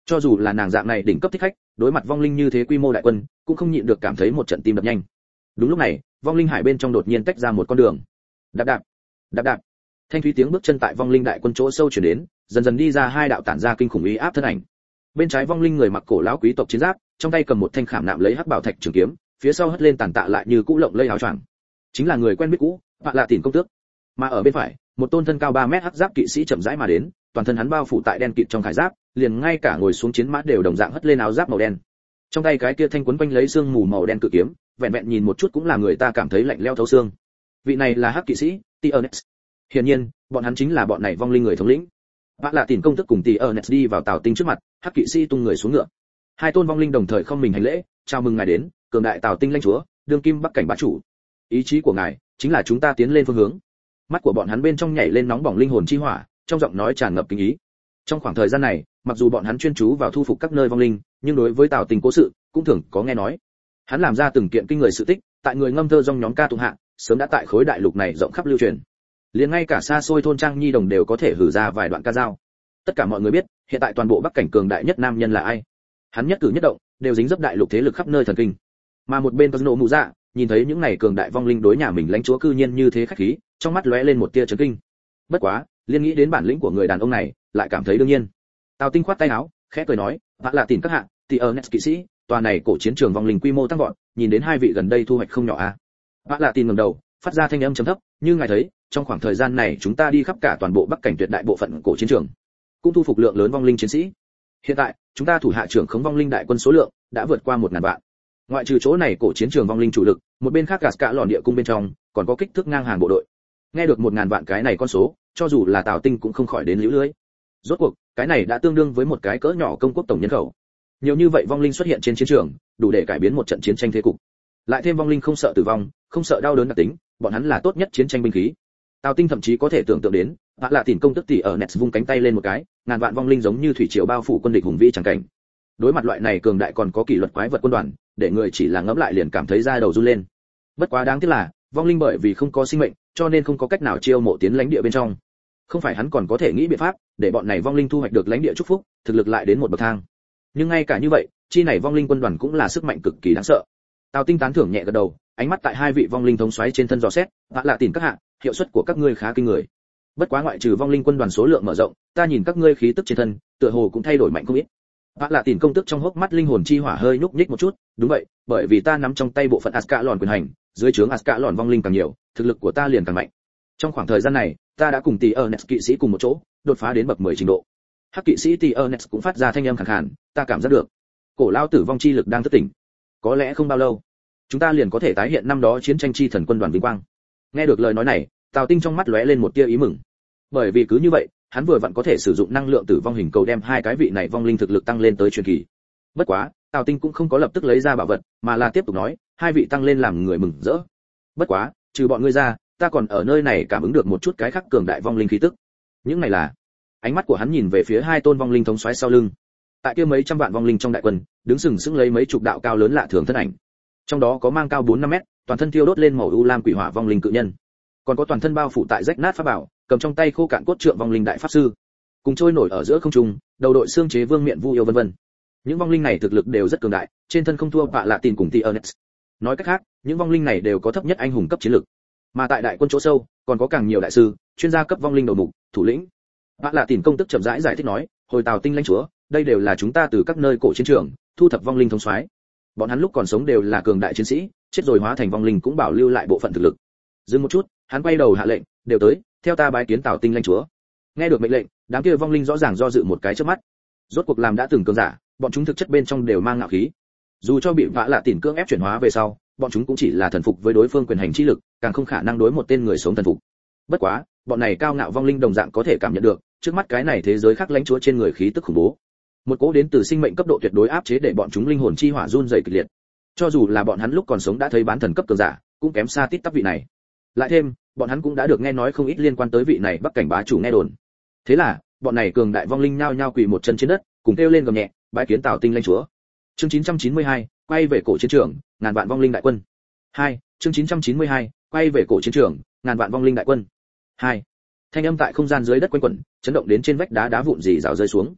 Cho dù là nàng dạng này đỉnh cấp thích khách, đối mặt vong linh như thế quy mô đại quân, cũng không nhịn được cảm thấy một trận tim đập nhanh. Đúng lúc này, vong linh hải bên trong đột nhiên tách ra một con đường. Đạp đạp, đạp đạp. Thanh thúy tiếng bước chân tại vong linh đại quân chỗ sâu truyền đến, dần dần đi ra hai đạo tản ra kinh khủng uy áp thân ảnh. Bên trái vong linh người mặc cổ lão quý tộc chiến giáp, trong tay cầm một thanh khảm nạm lấy hắc bảo thạch trường kiếm, phía sau hất lên tàn tạ lại như cũ lộng lây áo choàng. Chính là người quen biết cũ, Vạ Lạ Tỉn công tước. Mà ở bên phải, một tôn thân cao ba mét hắc giáp kỵ sĩ chậm rãi mà đến, toàn thân hắn bao phủ tại đen kịt trong khải giáp, liền ngay cả ngồi xuống chiến mã đều đồng dạng hất lên áo giáp màu đen. Trong tay cái kia thanh quấn quanh lấy xương mù màu đen cự kiếm, vẹn vẹn nhìn một chút cũng làm người ta cảm thấy lạnh lẽo thấu xương. Vị này là hắc kỵ sĩ Tiernes. Hiển nhiên, bọn hắn chính là bọn này vong linh người thống lĩnh. Vạ Lạ Tỉn công tước cùng Tiernes đi vào Tào Tinh trước mặt, hắc kỵ sĩ tung người xuống ngựa. Hai tôn vong linh đồng thời không mình hành lễ, chào mừng ngài đến, cường đại Tào Tinh lãnh chúa, đương kim bắc cảnh bá chủ. Ý chí của ngài chính là chúng ta tiến lên phương hướng. Mắt của bọn hắn bên trong nhảy lên nóng bỏng linh hồn chi hỏa, trong giọng nói tràn ngập kinh ý. Trong khoảng thời gian này, mặc dù bọn hắn chuyên chú vào thu phục các nơi vong linh, nhưng đối với Tào Tinh cố sự cũng thường có nghe nói. Hắn làm ra từng kiện kinh người sự tích, tại người ngâm thơ dòng nhóm ca tụng hạ, sớm đã tại khối đại lục này rộng khắp lưu truyền. Liền ngay cả xa xôi thôn trang nhi đồng đều có thể hử ra vài đoạn ca dao. Tất cả mọi người biết, hiện tại toàn bộ bắc cảnh cường đại nhất nam nhân là ai. Hắn nhất cử nhất động đều dính dấp đại lục thế lực khắp nơi thần kinh. Mà một bên Cosmo mù dạ, nhìn thấy những này cường đại vong linh đối nhà mình lãnh chúa cư nhiên như thế khách khí, trong mắt lóe lên một tia chấn kinh. Bất quá, liên nghĩ đến bản lĩnh của người đàn ông này, lại cảm thấy đương nhiên. Tào Tinh khoát tay áo, khẽ cười nói, "Vạ Lạ Tỉn các hạ, Tiernes kỵ sĩ, tòa này cổ chiến trường vong linh quy mô tăng vọt, nhìn đến hai vị gần đây thu hoạch không nhỏ a." À. Vạ Lạ Tỉn ngẩng đầu, phát ra thanh âm trầm thấp, "Như ngài thấy, trong khoảng thời gian này chúng ta đi khắp cả toàn bộ bắc cảnh tuyệt đại bộ phận cổ chiến trường, cũng thu phục lượng lớn vong linh chiến sĩ. Hiện tại, chúng ta thủ hạ trưởng khống vong linh đại quân số lượng đã vượt qua một ngàn vạn. Ngoại trừ chỗ này cổ chiến trường vong linh chủ lực, một bên khác cả lòn địa cung bên trong, còn có kích thước ngang hàng bộ đội." Nghe được một ngàn vạn cái này con số, cho dù là Tào Tinh cũng không khỏi đến liễu lưỡi. Rốt cuộc, cái này đã tương đương với một cái cỡ nhỏ công quốc tổng nhân khẩu. Nhiều như vậy vong linh xuất hiện trên chiến trường, đủ để cải biến một trận chiến tranh thế cục. Lại thêm vong linh không sợ tử vong, không sợ đau đớn đặc tính, bọn hắn là tốt nhất chiến tranh binh khí. Tào Tinh thậm chí có thể tưởng tượng đến, Vạ Lạ Tỉn công tức tỷ ở Nets vung cánh tay lên một cái, ngàn vạn vong linh giống như thủy triều bao phủ quân địch hùng vĩ chẳng cảnh. Đối mặt loại này cường đại còn có kỷ luật quái vật quân đoàn, để người chỉ là ngẫm lại liền cảm thấy da đầu run lên. Bất quá đáng tiếc là, vong linh bởi vì không có sinh mệnh, cho nên không có cách nào chiêu mộ tiến lãnh địa bên trong. Không phải hắn còn có thể nghĩ biện pháp để bọn này vong linh thu hoạch được lãnh địa chúc phúc, thực lực lại đến một bậc thang. Nhưng ngay cả như vậy, chi này vong linh quân đoàn cũng là sức mạnh cực kỳ đáng sợ. Tào Tinh tán thưởng nhẹ gật đầu, ánh mắt tại hai vị vong linh thống soái trên thân dò xét, "Vạ Lạ Tỉn các hạ, hiệu suất của các ngươi khá kinh người. Bất quá ngoại trừ vong linh quân đoàn số lượng mở rộng, ta nhìn các ngươi khí tức trên thân, tựa hồ cũng thay đổi mạnh không ít." Vạ Lạ Tỉn công tức trong hốc mắt linh hồn chi hỏa hơi nhúc nhích một chút, "Đúng vậy, bởi vì ta nắm trong tay bộ phận Ascalon quyền hành, dưới trướng Ascalon vong linh càng nhiều, thực lực của ta liền càng mạnh. Trong khoảng thời gian này, ta đã cùng Tiernes kỵ sĩ cùng một chỗ, đột phá đến bậc mười trình độ." Hắc kỵ sĩ Tiernes cũng phát ra thanh âm khàn khàn, "Ta cảm giác được, cổ lao tử vong chi lực đang thức tỉnh. Có lẽ không bao lâu, chúng ta liền có thể tái hiện năm đó chiến tranh chi thần quân đoàn vinh quang." Nghe được lời nói này, Tào Tinh trong mắt lóe lên một tia ý mừng. Bởi vì cứ như vậy, hắn vừa vặn có thể sử dụng năng lượng tử vong hình cầu đem hai cái vị này vong linh thực lực tăng lên tới truyền kỳ. Bất quá, Tào Tinh cũng không có lập tức lấy ra bảo vật, mà là tiếp tục nói, "Hai vị tăng lên làm người mừng rỡ. Bất quá, trừ bọn ngươi ra, ta còn ở nơi này cảm ứng được một chút cái khác cường đại vong linh khí tức." Những này là, ánh mắt của hắn nhìn về phía hai tôn vong linh thống soái sau lưng. Tại kia mấy trăm vạn vong linh trong đại quân, đứng sừng sững lấy mấy chục đạo cao lớn lạ thường thân ảnh. Trong đó có mang cao bốn năm mét, toàn thân thiêu đốt lên màu u lam quỷ hỏa vong linh cự nhân, còn có toàn thân bao phủ tại rách nát pháp bảo, cầm trong tay khô cạn cốt trượng vong linh đại pháp sư, cùng trôi nổi ở giữa không trung, đầu đội xương chế vương miện vu yêu vân vân. Những vong linh này thực lực đều rất cường đại, trên thân không thua Vạ Lạ Tỉn cùng Tiernes. Nói cách khác, những vong linh này đều có thấp nhất anh hùng cấp chiến lực. Mà tại đại quân chỗ sâu, còn có càng nhiều đại sư, chuyên gia cấp vong linh đầu mục, thủ lĩnh. Vạ Lạ Tỉn công tức chậm rãi giải thích nói, "Hồi Tào Tinh lãnh chúa, đây đều là chúng ta từ các nơi cổ chiến trường thu thập vong linh thống soái. Bọn hắn lúc còn sống đều là cường đại chiến sĩ, chết rồi hóa thành vong linh cũng bảo lưu lại bộ phận thực lực." Dừng một chút, hắn quay đầu hạ lệnh, "Đều tới, theo ta bái kiến Tào Tinh lãnh chúa." Nghe được mệnh lệnh, đám kia vong linh rõ ràng do dự một cái chớp mắt. Rốt cuộc làm đã từng cường giả, bọn chúng thực chất bên trong đều mang ngạo khí. Dù cho bị Vạ Lạ Tỉn cưỡng ép chuyển hóa về sau, bọn chúng cũng chỉ là thần phục với đối phương quyền hành chi lực, càng không khả năng đối một tên người sống thần phục. Bất quá, bọn này cao ngạo vong linh đồng dạng có thể cảm nhận được, trước mắt cái này thế giới khác lãnh chúa trên người khí tức khủng bố. Một cỗ đến từ sinh mệnh cấp độ tuyệt đối áp chế để bọn chúng linh hồn chi hỏa run rẩy kịch liệt. Cho dù là bọn hắn lúc còn sống đã thấy bán thần cấp cường giả, cũng kém xa tít tắp vị này. Lại thêm, bọn hắn cũng đã được nghe nói không ít liên quan tới vị này Bắc cảnh bá chủ nghe đồn. Thế là, bọn này cường đại vong linh nhao nhao quỳ một chân trên đất, cùng kêu lên gầm nhẹ, bái kiến Tào Tinh lãnh chúa. Chương chín trăm chín mươi hai, quay về cổ chiến trường, ngàn vạn vong linh đại quân. hai, chương chín trăm chín mươi hai, quay về cổ chiến trường, ngàn vạn vong linh đại quân. hai. Thanh âm tại không gian dưới đất quanh quẩn, chấn động đến trên vách đá đá vụn rỉ rào rơi xuống.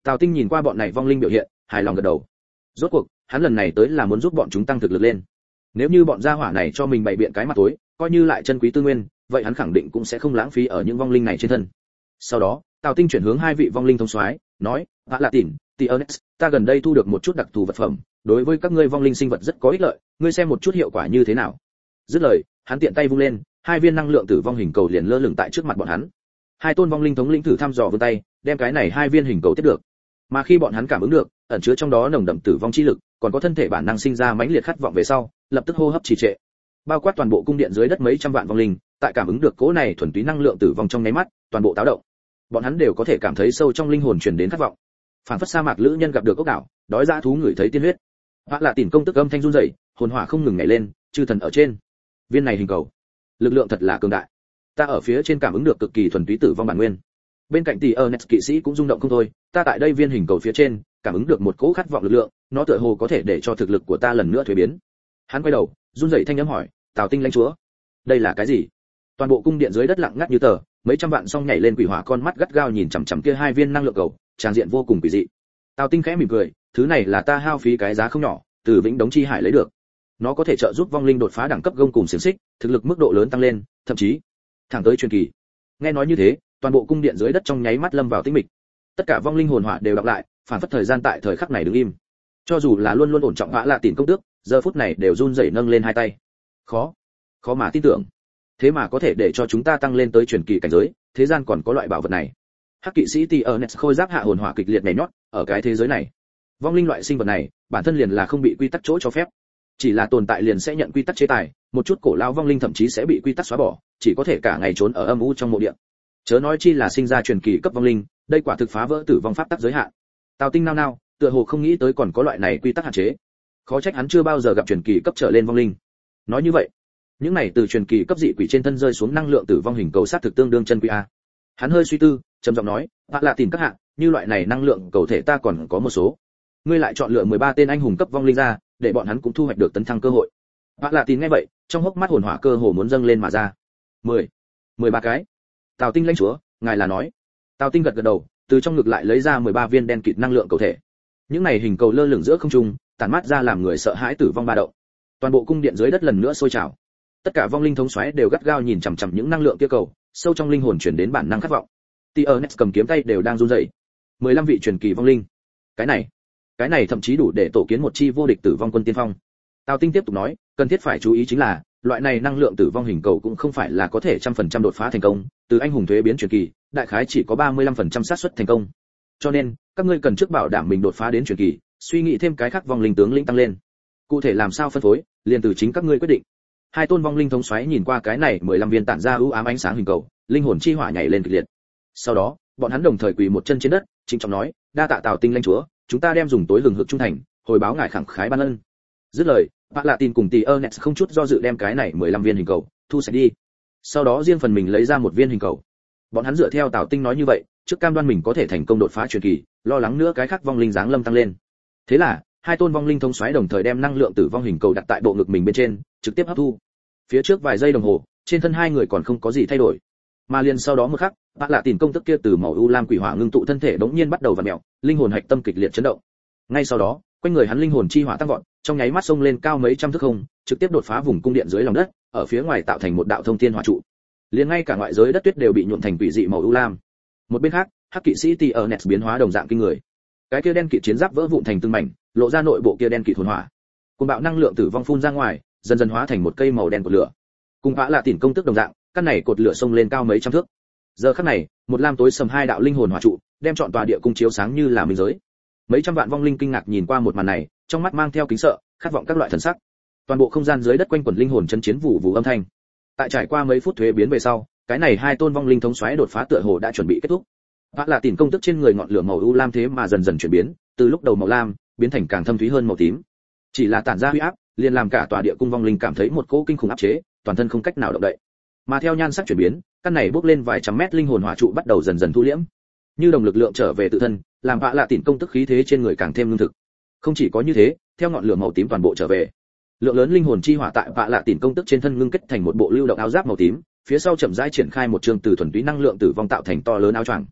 Tào Tinh nhìn qua bọn này vong linh biểu hiện, hài lòng gật đầu. Rốt cuộc, hắn lần này tới là muốn giúp bọn chúng tăng thực lực lên. Nếu như bọn gia hỏa này cho mình bày biện cái mặt tối, coi như lại chân quý tư nguyên, vậy hắn khẳng định cũng sẽ không lãng phí ở những vong linh này trên thân. Sau đó, Tào Tinh chuyển hướng hai vị vong linh thống soái, nói: "Hạ Lạ Tỉn, Tionex, ta gần đây thu được một chút đặc thù vật phẩm, đối với các ngươi vong linh sinh vật rất có ích lợi, ngươi xem một chút hiệu quả như thế nào." Dứt lời, hắn tiện tay vung lên, hai viên năng lượng tử vong hình cầu liền lơ lửng tại trước mặt bọn hắn. Hai tôn vong linh thống lĩnh thử thăm dò vươn tay, đem cái này hai viên hình cầu tiếp được. Mà khi bọn hắn cảm ứng được, ẩn chứa trong đó nồng đậm tử vong chi lực, còn có thân thể bản năng sinh ra mãnh liệt khát vọng về sau, lập tức hô hấp trì trệ. Bao quát toàn bộ cung điện dưới đất mấy trăm vạn vong linh, tại cảm ứng được cỗ này thuần túy năng lượng tử vong trong nháy mắt, toàn bộ táo động. Bọn hắn đều có thể cảm thấy sâu trong linh hồn truyền đến khát vọng. Phản phất sa mạc lữ nhân gặp được ốc đảo, đói dã thú ngửi thấy tiên huyết. Hạ Lạ Tỉn công tức âm thanh run rẩy, hồn hỏa không ngừng nhảy lên, chư thần ở trên. Viên này hình cầu, lực lượng thật là cường đại. Ta ở phía trên cảm ứng được cực kỳ thuần túy tử vong bản nguyên. Bên cạnh tỷ Ernest kỵ sĩ cũng rung động không thôi, ta tại đây viên hình cầu phía trên, cảm ứng được một cỗ khát vọng lực lượng, nó tựa hồ có thể để cho thực lực của ta lần nữa thuế biến. Hắn quay đầu, run rẩy thanh âm hỏi, Tào Tinh lãnh chúa, đây là cái gì? Toàn bộ cung điện dưới đất lặng ngắt như tờ, mấy trăm vạn song nhảy lên quỷ hỏa con mắt gắt gao nhìn chằm chằm kia hai viên năng lượng cầu, tràng diện vô cùng quỷ dị. Tào Tinh khẽ mỉm cười, thứ này là ta hao phí cái giá không nhỏ, từ Vĩnh Đống chi hải lấy được. Nó có thể trợ giúp vong linh đột phá đẳng cấp gông cùng xiển xích, thực lực mức độ lớn tăng lên, thậm chí thẳng tới truyền kỳ. Nghe nói như thế, toàn bộ cung điện dưới đất trong nháy mắt lâm vào tĩnh mịch. Tất cả vong linh hồn hỏa đều đọc lại, phản phất thời gian tại thời khắc này đứng im. Cho dù là luôn luôn ổn trọng Hạ Lạ Tỉn công tước, giờ phút này đều run rẩy nâng lên hai tay. Khó, khó mà tin tưởng. Thế mà có thể để cho chúng ta tăng lên tới truyền kỳ cảnh giới, thế gian còn có loại bảo vật này. Hắc kỵ sĩ Tionex khôi giáp hạ hồn hỏa kịch liệt nhảy nhót, ở cái thế giới này, vong linh loại sinh vật này, bản thân liền là không bị quy tắc chỗ cho phép. Chỉ là tồn tại liền sẽ nhận quy tắc chế tài, một chút cổ lao vong linh thậm chí sẽ bị quy tắc xóa bỏ, chỉ có thể cả ngày trốn ở âm u trong mộ địa. Chớ nói chi là sinh ra truyền kỳ cấp vong linh, đây quả thực phá vỡ tử vong pháp tắc giới hạn. Tào Tinh nao nao, tựa hồ không nghĩ tới còn có loại này quy tắc hạn chế. Khó trách hắn chưa bao giờ gặp truyền kỳ cấp trở lên vong linh. Nói như vậy, những này từ truyền kỳ cấp dị quỷ trên thân rơi xuống năng lượng tử vong hình cầu sát thực tương đương chân quý a. Hắn hơi suy tư, trầm giọng nói, "Hạ Lạ Tỉn các hạ, như loại này năng lượng cầu thể ta còn có một số. Ngươi lại chọn lựa mười ba tên anh hùng cấp vong linh ra, để bọn hắn cũng thu hoạch được tấn thăng cơ hội." Hạ Lạ Tỉn nghe vậy, trong hốc mắt hồn hỏa cơ hồ muốn dâng lên mà ra. mười, mười ba cái. Tào Tinh lãnh chúa, ngài là nói? Tào Tinh gật gật đầu, từ trong ngực lại lấy ra mười ba viên đen kịt năng lượng cầu thể. Những này hình cầu lơ lửng giữa không trung, tản mát ra làm người sợ hãi tử vong ba động. Toàn bộ cung điện dưới đất lần nữa sôi trào. Tất cả vong linh thống soái đều gắt gao nhìn chằm chằm những năng lượng kia cầu, sâu trong linh hồn truyền đến bản năng khát vọng. Tionex cầm kiếm tay đều đang run rẩy. mười lăm vị truyền kỳ vong linh. Cái này, cái này thậm chí đủ để tổ kiến một chi vô địch tử vong quân tiên phong. Tào Tinh tiếp tục nói, cần thiết phải chú ý chính là, loại này năng lượng tử vong hình cầu cũng không phải là có thể trăm phần trăm đột phá thành công, từ anh hùng thuế biến truyền kỳ, đại khái chỉ có ba mươi lăm phần trăm xác suất thành công. Cho nên, các ngươi cần trước bảo đảm mình đột phá đến truyền kỳ, suy nghĩ thêm cái khác vong linh tướng lĩnh tăng lên. Cụ thể làm sao phân phối, liền từ chính các ngươi quyết định. Hai tôn vong linh thống xoáy nhìn qua cái này mười lăm viên tản ra ưu ám ánh sáng hình cầu, linh hồn chi hỏa nhảy lên kịch liệt. Sau đó, bọn hắn đồng thời quỳ một chân trên đất, trịnh trọng nói, đa tạ Tào Tinh lãnh chúa, chúng ta đem dùng tối hừng hực trung thành, hồi báo ngài khẳng khái ban ân. Dứt lời, Hạ Lạ Tỉn cùng Tionex không chút do dự đem cái này mười lăm viên hình cầu thu sạch đi. Sau đó riêng phần mình lấy ra một viên hình cầu. Bọn hắn dựa theo Tào Tinh nói như vậy, trước cam đoan mình có thể thành công đột phá truyền kỳ, lo lắng nữa cái khác vong linh giáng lâm tăng lên. Thế là, hai tôn vong linh thống soái đồng thời đem năng lượng tử vong hình cầu đặt tại bộ ngực mình bên trên, trực tiếp hấp thu. Phía trước vài giây đồng hồ, trên thân hai người còn không có gì thay đổi. Mà liền sau đó một khắc, Hạ Lạ Tỉn công tức kia từ màu u lam quỷ hỏa ngưng tụ thân thể đống nhiên bắt đầu vặn mèo, linh hồn hạch tâm kịch liệt chấn động. Ngay sau đó, quanh người hắn linh hồn chi hỏa tăng vọt, trong nháy mắt xông lên cao mấy trăm thước không, trực tiếp đột phá vùng cung điện dưới lòng đất, ở phía ngoài tạo thành một đạo thông thiên hỏa trụ. Liền ngay cả ngoại giới đất tuyết đều bị nhuộm thành quỷ dị màu u lam. Một bên khác, Hắc kỵ sĩ Tionex biến hóa đồng dạng kinh người. Cái kia đen kịt chiến giáp vỡ vụn thành từng mảnh, lộ ra nội bộ kia đen kịt hồn hỏa. Cùng bạo năng lượng tử vong phun ra ngoài, dần dần hóa thành một cây màu đen cột lửa. Cùng Hạ Lạ Tỉn công tức đồng dạng, căn này cột lửa xông lên cao mấy trăm thước. Giờ khắc này, một lam tối sầm hai đạo linh hồn hỏa trụ, đem trọn tòa địa cung chiếu sáng như là minh giới. Mấy trăm vạn vong linh kinh ngạc nhìn qua một màn này, trong mắt mang theo kính sợ, khát vọng các loại thần sắc. Toàn bộ không gian dưới đất quanh quẩn linh hồn chân chiến vụ vụ âm thanh. Tại trải qua mấy phút thuế biến về sau, cái này hai tôn vong linh thống xoáy đột phá tựa hồ đã chuẩn bị kết thúc. Hạ Lạ Tỉn công tức trên người ngọn lửa màu u lam thế mà dần dần chuyển biến, từ lúc đầu màu lam biến thành càng thâm thúy hơn màu tím. Chỉ là tản ra huy áp, liền làm cả tòa địa cung vong linh cảm thấy một cỗ kinh khủng áp chế, toàn thân không cách nào động đậy. Mà theo nhan sắc chuyển biến, căn này bốc lên vài trăm mét linh hồn hỏa trụ bắt đầu dần dần thu liễm. Như đồng lực lượng trở về tự thân, làm Hạ Lạ Tỉn công tức khí thế trên người càng thêm lương thực. Không chỉ có như thế, theo ngọn lửa màu tím toàn bộ trở về, lượng lớn linh hồn chi hỏa tại Hạ Lạ Tỉn công tức trên thân ngưng kết thành một bộ lưu động áo giáp màu tím, phía sau chậm rãi triển khai một trường từ thuần túy năng lượng tử vong tạo thành to lớn áo choàng.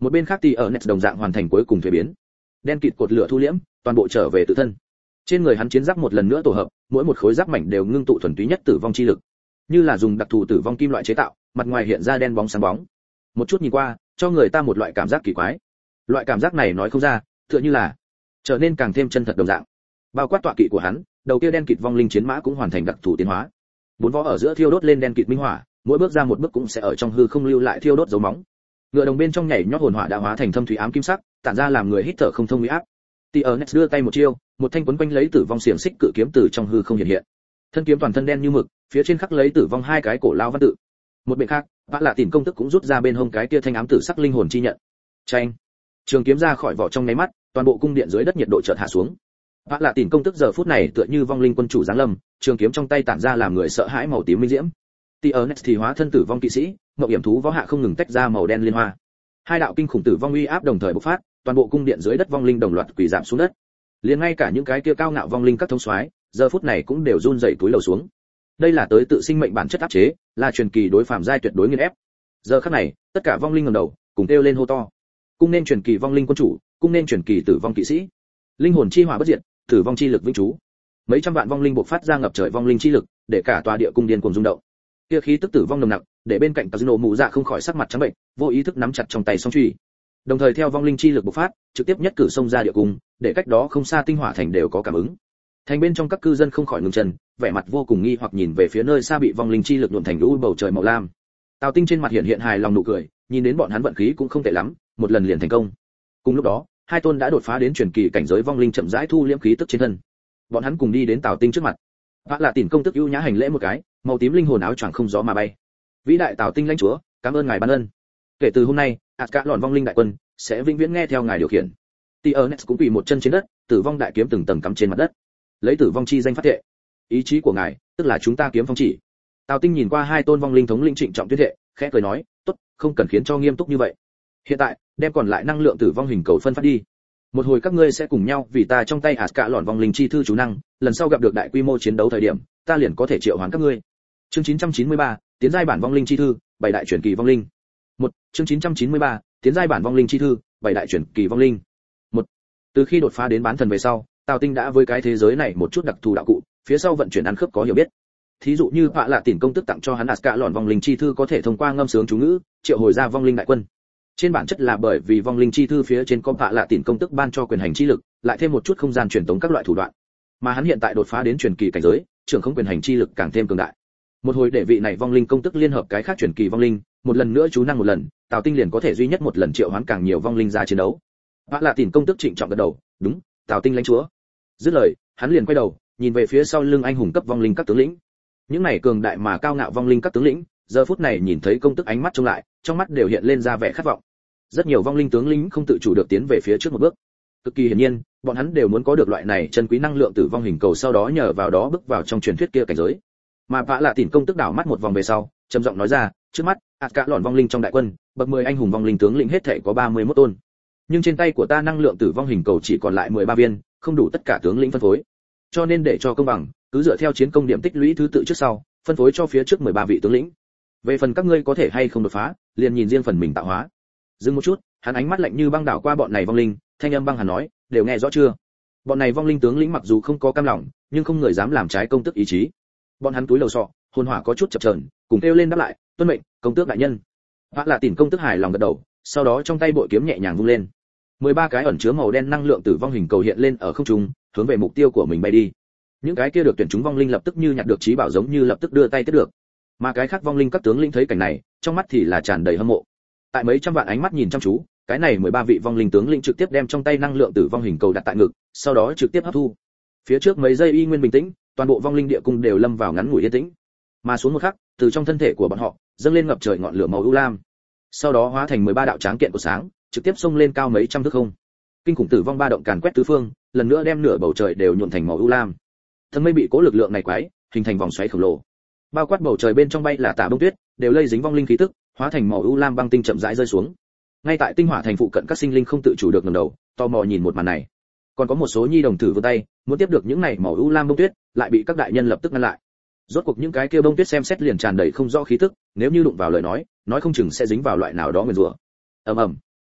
Một bên khác thì ở Nets đồng dạng hoàn thành cuối cùng thuế biến. Đen kịt cột lửa thu liễm, toàn bộ trở về tự thân. Trên người hắn chiến giáp một lần nữa tổ hợp, mỗi một khối giáp mảnh đều ngưng tụ thuần túy nhất tử vong chi lực, như là dùng đặc thù tử vong kim loại chế tạo, mặt ngoài hiện ra đen bóng sáng bóng. Một chút nhìn qua, cho người ta một loại cảm giác kỳ quái. Loại cảm giác này nói không ra, tựa như là trở nên càng thêm chân thật đồng dạng. Bao quát tọa kỵ của hắn, đầu kia đen kịt vong linh chiến mã cũng hoàn thành đặc thù tiến hóa. Bốn vó ở giữa thiêu đốt lên đen kịt minh hỏa, mỗi bước ra một bước cũng sẽ ở trong hư không lưu lại thiêu đốt dấu móng. Ngựa đồng bên trong nhảy nhót hồn hỏa đã hóa thành thâm thủy ám kim sắc, tản ra làm người hít thở không thông uy áp. Tiernes đưa tay một chiêu, một thanh quấn quanh lấy tử vong xiềng xích cự kiếm từ trong hư không hiện hiện. Thân kiếm toàn thân đen như mực, phía trên khắc lấy tử vong hai cái cổ lao văn tự. Một bên khác, Vã Lạ Tỉn công tức cũng rút ra bên hông cái kia thanh ám tử sắc linh hồn chi nhận. Chanh! Trường kiếm ra khỏi vỏ trong nháy mắt, toàn bộ cung điện dưới đất nhiệt độ chợt hạ xuống. Vã Lạ Tỉn công tức giờ phút này tựa như vong linh quân chủ giáng lâm, trường kiếm trong tay tản ra làm người sợ hãi màu tím minh diễm. Tiernes thì hóa thân tử vong kỵ sĩ, ngọc hiểm thú võ hạ không ngừng tách ra màu đen liên hoa. Hai đạo kinh khủng tử vong uy áp đồng thời bộc phát, toàn bộ cung điện dưới đất vong linh đồng loạt quỳ rạp xuống đất. Liền ngay cả những cái kia cao ngạo vong linh các thống soái, giờ phút này cũng đều run rẩy túi lầu xuống. Đây là tới tự sinh mệnh bản chất áp chế, là truyền kỳ đối phạm giai tuyệt đối nghiền ép. Giờ khắc này, tất cả vong linh ngẩng đầu, cùng kêu lên hô to. Cung nên truyền kỳ vong linh quân chủ, cung nên truyền kỳ tử vong kỵ sĩ. Linh hồn chi hỏa bất diệt, tử vong chi lực vĩnh trú. Mấy trăm vạn vong linh bộc phát ra ngập trời vong linh chi lực, để cả tòa địa cung điên cuồng rung động. Kia khí tức tử vong nồng nặc, để bên cạnh Casino mù dạ không khỏi sắc mặt trắng bệnh, vô ý thức nắm chặt trong tay song chùy. Đồng thời theo vong linh chi lực bộc phát, trực tiếp nhất cử xông ra địa cung, để cách đó không xa tinh hỏa thành đều có cảm ứng. Thành bên trong các cư dân không khỏi ngừng chân, vẻ mặt vô cùng nghi hoặc nhìn về phía nơi xa bị vong linh chi lực nhuộm thành lũ bầu trời màu lam. Tào Tinh trên mặt hiện hiện hài lòng nụ cười, nhìn đến bọn hắn vận khí cũng không tệ lắm, một lần liền thành công. Cùng lúc đó, hai tôn đã đột phá đến truyền kỳ cảnh giới vong linh chậm rãi thu liễm khí tức trên thân. Bọn hắn cùng đi đến Tào Tinh trước mặt. Vã Lạ Tỉn công tức ưu nhã hành lễ một cái, màu tím linh hồn áo choàng không gió mà bay. Vĩ đại Tào Tinh lãnh chúa, cảm ơn ngài ban ân. Kể từ hôm nay, Asgard lọn vong linh đại quân sẽ vĩnh viễn nghe theo ngài điều khiển. Tiernes cũng quỳ một chân trên đất, tử vong đại kiếm từng tầng cắm trên mặt đất. Lấy tử vong chi danh phát thệ. Ý chí của ngài, tức là chúng ta kiếm phong chỉ. Tào Tinh nhìn qua hai tôn vong linh thống lĩnh trịnh trọng tuyên thệ, khẽ cười nói, tốt, không cần khiến cho nghiêm túc như vậy. Hiện tại, đem còn lại năng lượng tử vong hình cầu phân phát đi. Một hồi các ngươi sẽ cùng nhau vì ta trong tay Asgard lọn vong linh chi thư chú năng, lần sau gặp được đại quy mô chiến đấu thời điểm, ta liền có thể triệu hoán các ngươi. Chương chín trăm chín mươi ba, tiến giai bản vong linh chi thư, bảy đại truyền kỳ vong linh. Một, chương chín trăm chín mươi ba, tiến giai bản vong linh chi thư, bảy đại truyền kỳ vong linh. Một, từ khi đột phá đến bán thần về sau, Tào Tinh đã với cái thế giới này một chút đặc thù đạo cụ, phía sau vận chuyển ăn khớp có hiểu biết. Thí dụ như Vã Lạ Tỉn công tức tặng cho hắn Asgard lọn vong linh chi thư có thể thông qua ngâm sướng chú ngữ, triệu hồi ra vong linh đại quân. Trên bản chất là bởi vì vong linh chi thư phía trên có Vã Lạ Tỉn công tức ban cho quyền hành chi lực, lại thêm một chút không gian truyền tống các loại thủ đoạn. Mà hắn hiện tại đột phá đến truyền kỳ cảnh giới, trưởng không quyền hành chi lực càng thêm cường đại. Một hồi để vị này vong linh công tức liên hợp cái khác truyền kỳ vong linh, một lần nữa chú năng một lần, Tào Tinh liền có thể duy nhất một lần triệu hoán càng nhiều vong linh ra chiến đấu. Vã Lạ Tỉn công tức trịnh trọng gật đầu, đúng, Tào Tinh lãnh chúa. Dứt lời, hắn liền quay đầu, nhìn về phía sau lưng anh hùng cấp vong linh các tướng lĩnh. Những này cường đại mà cao ngạo vong linh các tướng lĩnh, giờ phút này nhìn thấy công tức ánh mắt trông lại, trong mắt đều hiện lên ra vẻ khát vọng. Rất nhiều vong linh tướng lĩnh không tự chủ được tiến về phía trước một bước. Cực kỳ hiển nhiên, bọn hắn đều muốn có được loại này chân quý năng lượng tử vong hình cầu, sau đó nhờ vào đó bước vào trong truyền thuyết kia cảnh giới. Mà Vã Lạ Tỉn công tức đảo mắt một vòng về sau, trầm giọng nói ra, trước mắt, Asgard lọn vong linh trong đại quân, bậc mười anh hùng vong linh tướng lĩnh hết thảy có ba mươi mốt tôn. Nhưng trên tay của ta năng lượng tử vong hình cầu chỉ còn lại mười ba viên, không đủ tất cả tướng lĩnh phân phối. Cho nên để cho công bằng, cứ dựa theo chiến công điểm tích lũy thứ tự trước sau, phân phối cho phía trước mười ba vị tướng lĩnh. Về phần các ngươi có thể hay không đột phá, liền nhìn riêng phần mình tạo hóa. Dừng một chút, hắn ánh mắt lạnh như băng đảo qua bọn này vong linh, thanh âm băng hàn nói, đều nghe rõ chưa? Bọn này vong linh tướng lĩnh mặc dù không có cam lòng, nhưng không người dám làm trái công tước ý chí. Bọn hắn túi lầu sọ, hồn hỏa có chút chập chờn, cùng kêu lên đáp lại, tuân mệnh, công tước đại nhân. Vã Lạ Tỉn công tước hài lòng gật đầu, sau đó trong tay bội kiếm nhẹ nhàng vung lên. mười ba cái ẩn chứa màu đen năng lượng tử vong hình cầu hiện lên ở không trung, hướng về mục tiêu của mình bay đi. Những cái kia được tuyển chúng vong linh lập tức như nhặt được trí bảo giống như lập tức đưa tay tiếp được. Mà cái khác vong linh các tướng lĩnh thấy cảnh này, trong mắt thì là tràn đầy hâm mộ. Tại mấy trăm vạn ánh mắt nhìn chăm chú, cái này mười ba vị vong linh tướng lĩnh trực tiếp đem trong tay năng lượng tử vong hình cầu đặt tại ngực, sau đó trực tiếp hấp thu. Phía trước mấy giây y nguyên bình tĩnh, toàn bộ vong linh địa cung đều lâm vào ngắn ngủi yên tĩnh. Mà xuống một khắc, từ trong thân thể của bọn họ dâng lên ngập trời ngọn lửa màu u lam, sau đó hóa thành mười ba đạo tráng kiện của sáng, trực tiếp xông lên cao mấy trăm thước không. Kinh khủng tử vong ba động càn quét tứ phương, lần nữa đem nửa bầu trời đều nhuộm thành màu u lam. Thân mây bị cố lực lượng này quấy, hình thành vòng xoáy khổng lồ. Bao quát bầu trời bên trong bay là tả bông tuyết, đều lây dính vong linh khí tức, hóa thành màu u lam băng tinh chậm rãi rơi xuống. Ngay tại tinh hỏa thành phụ cận các sinh linh không tự chủ được ngẩng đầu, tò mò nhìn một màn này. Còn có một số nhi đồng thử vươn tay, muốn tiếp được những này màu u lam bông tuyết, lại bị các đại nhân lập tức ngăn lại. Rốt cuộc những cái kia bông tuyết xem xét liền tràn đầy không rõ khí tức, nếu như đụng vào lời nói, nói không chừng sẽ dính vào loại nào đó nguyên rủa. Ầm ầm.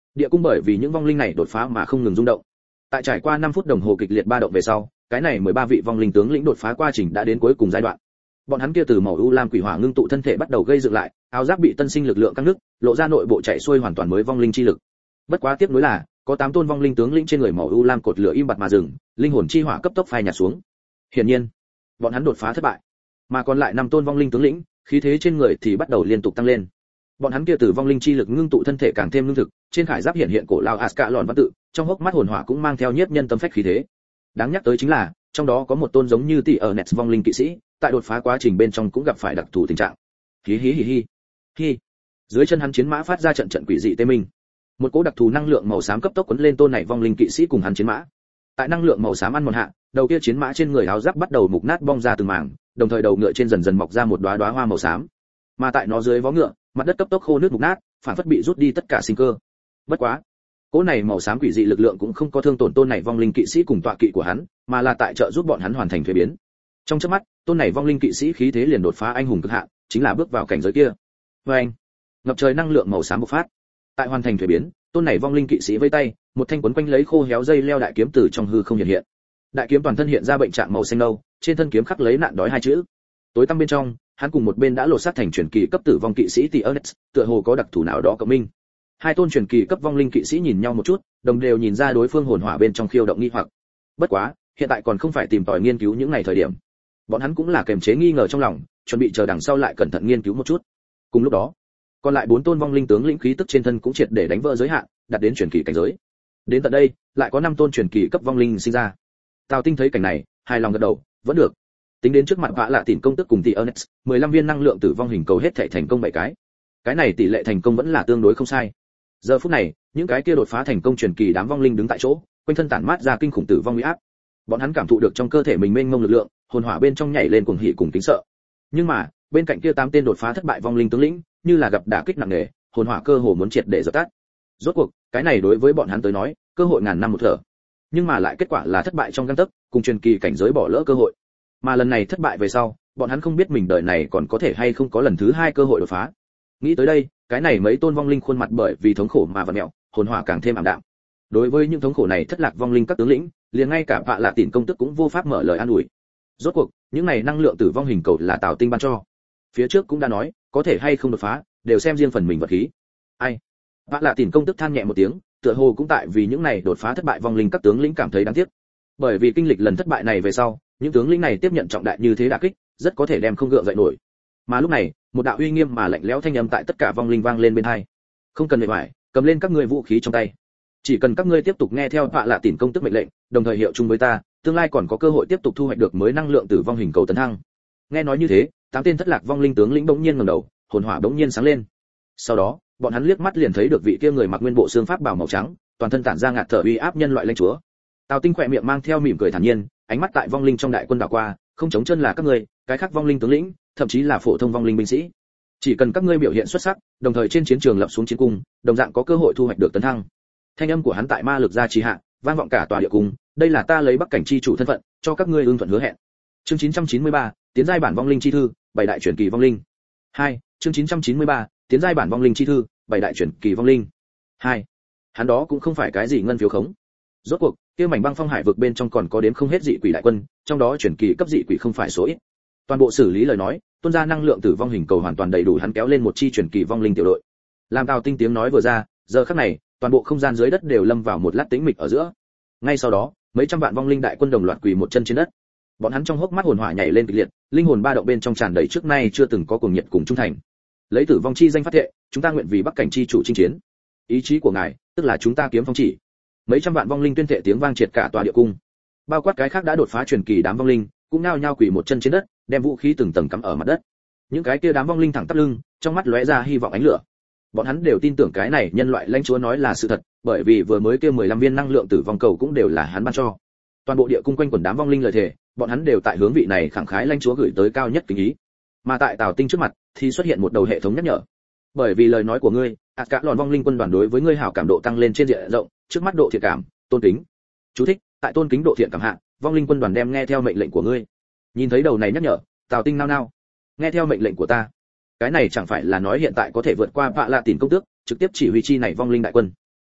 Địa cung bởi vì những vong linh này đột phá mà không ngừng rung động. Tại trải qua năm phút đồng hồ kịch liệt ba động về sau, cái này mười ba vị vong linh tướng lĩnh đột phá quá trình đã đến cuối cùng giai đoạn. Bọn hắn kia từ màu u lam quỷ hỏa ngưng tụ thân thể bắt đầu gây dựng lại, áo giáp bị tân sinh lực lượng căng nứt, lộ ra nội bộ chạy xuôi hoàn toàn mới vong linh chi lực. Bất quá tiếp nối là, có tám tôn vong linh tướng lĩnh trên người màu u lam cột lửa im bặt mà dừng, linh hồn chi hỏa cấp tốc phai nhạt xuống. Hiển nhiên, bọn hắn đột phá thất bại. Mà còn lại năm tôn vong linh tướng lĩnh, khí thế trên người thì bắt đầu liên tục tăng lên. Bọn hắn kia từ vong linh chi lực ngưng tụ thân thể càng thêm ngưng thực, trên khải giáp hiện hiện cổ lao Aska lòn văn tự, trong hốc mắt hồn hỏa cũng mang theo nhiếp nhân tâm phách khí thế. Đáng nhắc tới chính là, trong đó có một tôn giống như tỷ ở Nets vong linh kỵ sĩ, tại đột phá quá trình bên trong cũng gặp phải đặc thù tình trạng. Hí hí hí hí. Hí. Dưới chân hắn chiến mã phát ra trận trận quỷ dị tê minh. Một cỗ đặc thù năng lượng màu xám cấp tốc cuốn lên tôn này vong linh kỵ sĩ cùng hắn chiến mã. Tại năng lượng màu xám ăn mòn hạ, đầu kia chiến mã trên người áo giáp bắt đầu mục nát bong ra từng mảng, đồng thời đầu ngựa trên dần dần mọc ra một đóa đóa hoa màu xám. Mà tại nó dưới vó ngựa, mặt đất cấp tốc khô nước mục nát, phản phất bị rút đi tất cả sinh cơ. Bất quá, cỗ này màu xám quỷ dị lực lượng cũng không có thương tổn tôn này vong linh kỵ sĩ cùng tọa kỵ của hắn, mà là tại trợ giúp bọn hắn hoàn thành thuế biến. Trong chớp mắt, tôn này vong linh kỵ sĩ khí thế liền đột phá anh hùng cực hạn, chính là bước vào cảnh giới kia. Và anh, ngập trời năng lượng màu xám bộc phát. Tại hoàn thành thuế biến, tôn này vong linh kỵ sĩ vây tay, một thanh quấn quanh lấy khô héo dây leo đại kiếm từ trong hư không hiện hiện. Đại kiếm toàn thân hiện ra bệnh trạng màu xanh nâu, trên thân kiếm khắc lấy nạn đói hai chữ. Tối tăm bên trong, hắn cùng một bên đã lột xác thành truyền kỳ cấp tử vong kỵ sĩ Tionet, tựa hồ có đặc thù nào đó cộng minh. Hai tôn truyền kỳ cấp vong linh kỵ sĩ nhìn nhau một chút, đồng đều nhìn ra đối phương hồn hỏa bên trong khiêu động nghi hoặc. Bất quá, hiện tại còn không phải tìm tòi nghiên cứu những ngày thời điểm. Bọn hắn cũng là kềm chế nghi ngờ trong lòng, chuẩn bị chờ đằng sau lại cẩn thận nghiên cứu một chút. Cùng lúc đó, còn lại bốn tôn vong linh tướng lĩnh khí tức trên thân cũng triệt để đánh vỡ giới hạn, đạt đến truyền kỳ cảnh giới. Đến tận đây, lại có năm tôn truyền kỳ cấp vong linh sinh ra. Tào Tinh thấy cảnh này, hài lòng gật đầu, vẫn được. Tính đến trước mặt vạ lạ tỉn công tức cùng tỷ Ernest, mười lăm viên năng lượng tử vong hình cầu hết thảy thành công bảy cái. Cái này tỷ lệ thành công vẫn là tương đối không sai. Giờ phút này, những cái kia đột phá thành công truyền kỳ đám vong linh đứng tại chỗ, quanh thân tản mát ra kinh khủng tử vong uy áp. Bọn hắn cảm thụ được trong cơ thể mình mênh mông lực lượng, hồn hỏa bên trong nhảy lên cuồng hỉ cùng kính sợ. Nhưng mà, bên cạnh kia tám tên đột phá thất bại vong linh tướng lĩnh, như là gặp đả kích nặng nề, hồn hỏa cơ hồ muốn triệt để dập tắt. Rốt cuộc, cái này đối với bọn hắn tới nói, cơ hội ngàn năm một thở. Nhưng mà lại kết quả là thất bại trong gang tấc, cùng truyền kỳ cảnh giới bỏ lỡ cơ hội. Mà lần này thất bại về sau, bọn hắn không biết mình đời này còn có thể hay không có lần thứ hai cơ hội đột phá. Nghĩ tới đây, cái này mấy tôn vong linh khuôn mặt bởi vì thống khổ mà vặn mèo, hồn hỏa càng thêm ảm đạm. Đối với những thống khổ này thất lạc vong linh các tướng lĩnh, liền ngay cả vạ lạ tỉn công tức cũng vô pháp mở lời an ủi. Rốt cuộc, những này năng lượng tử vong hình cầu là Tào Tinh ban cho. Phía trước cũng đã nói, có thể hay không đột phá, đều xem riêng phần mình vật khí. Ai? Vạ lạ tỉn công tức than nhẹ một tiếng, tựa hồ cũng tại vì những này đột phá thất bại vong linh các tướng lĩnh cảm thấy đáng tiếc. Bởi vì kinh lịch lần thất bại này về sau, những tướng lĩnh này tiếp nhận trọng đại như thế đả kích, rất có thể đem không gượng dậy nổi. Mà lúc này, một đạo uy nghiêm mà lạnh lẽo thanh âm tại tất cả vong linh vang lên bên tai. Không cần mệt mỏi, cầm lên các ngươi vũ khí trong tay. Chỉ cần các ngươi tiếp tục nghe theo vạ lạ tỉn công tức mệnh lệnh, đồng thời hiệu chung với ta, tương lai còn có cơ hội tiếp tục thu hoạch được mới năng lượng tử vong hình cầu tấn thăng. Nghe nói như thế, tám tên thất lạc vong linh tướng lĩnh bỗng nhiên ngẩng đầu, hồn hỏa bỗng nhiên sáng lên. Sau đó, bọn hắn liếc mắt liền thấy được vị kia người mặc nguyên bộ xương pháp bào màu trắng, toàn thân tản ra ngạt thở uy áp nhân loại lãnh chúa. Tào Tinh khỏe miệng mang theo mỉm cười thản nhiên, ánh mắt tại vong linh trong đại quân đảo qua, không chống chân là các ngươi, cái khác vong linh tướng lĩnh, thậm chí là phổ thông vong linh binh sĩ. Chỉ cần các ngươi biểu hiện xuất sắc, đồng thời trên chiến trường lập xuống chiến cung, đồng dạng có cơ hội thu hoạch được tấn thăng. Thanh âm của hắn tại ma lực gia trì hạ, vang vọng cả tòa địa cung, đây là ta lấy Bắc cảnh chi chủ thân phận, cho các ngươi ưng thuận hứa hẹn. Chương chín trăm chín mươi ba, tiến giai bản vong linh chi thư, bảy đại truyền kỳ vong linh. hai, chương chín trăm chín mươi ba, tiến giai bản vong linh chi thư, bảy đại truyền kỳ vong linh. hai. Hắn đó cũng không phải cái gì ngân phiếu khống. Rốt cuộc, kia mảnh băng phong hải vực bên trong còn có đếm không hết dị quỷ đại quân, trong đó truyền kỳ cấp dị quỷ không phải số ít. Toàn bộ xử lý lời nói, tuôn ra năng lượng tử vong hình cầu hoàn toàn đầy đủ hắn kéo lên một chi truyền kỳ vong linh tiểu đội. Làm Tào Tinh tiếng nói vừa ra, giờ khắc này, toàn bộ không gian dưới đất đều lâm vào một lát tĩnh mịch ở giữa. Ngay sau đó, mấy trăm vạn vong linh đại quân đồng loạt quỳ một chân trên đất. Bọn hắn trong hốc mắt hồn hỏa nhảy lên kịch liệt, linh hồn ba động bên trong tràn đầy trước nay chưa từng có cuồng nhiệt cùng trung thành. Lấy tử vong chi danh phát thệ, chúng ta nguyện vì Bắc cảnh chi chủ chinh chiến. Ý chí của ngài, tức là chúng ta kiếm phong chỉ. Mấy trăm vạn vong linh tuyên thệ tiếng vang triệt cả tòa địa cung. Bao quát cái khác đã đột phá truyền kỳ đám vong linh, cũng nao nhao quỳ một chân trên đất, đem vũ khí từng tầng cắm ở mặt đất. Những cái kia đám vong linh thẳng tắp lưng, trong mắt lóe ra hy vọng ánh lửa. Bọn hắn đều tin tưởng cái này nhân loại lãnh chúa nói là sự thật, bởi vì vừa mới kia mười lăm viên năng lượng tử vong cầu cũng đều là hắn ban cho. Toàn bộ địa cung quanh quần đám vong linh lời thề, bọn hắn đều tại hướng vị này khẳng khái lãnh chúa gửi tới cao nhất kính ý. Mà tại Tào Tinh trước mặt, thì xuất hiện một đầu hệ thống nhắc nhở. Bởi vì lời nói của ngươi, ạt cả lòn vong linh quân đoàn đối với ngươi hảo cảm độ tăng lên trên diện rộng, trước mắt độ thiện cảm, tôn kính. Chú thích: tại tôn kính độ thiện cảm hạ, vong linh quân đoàn đem nghe theo mệnh lệnh của ngươi. Nhìn thấy đầu này nhắc nhở, Tào Tinh nao nao. Nghe theo mệnh lệnh của ta? Cái này chẳng phải là nói hiện tại có thể vượt qua vạ lạ tỉn công tước, trực tiếp chỉ huy chi này vong linh đại quân.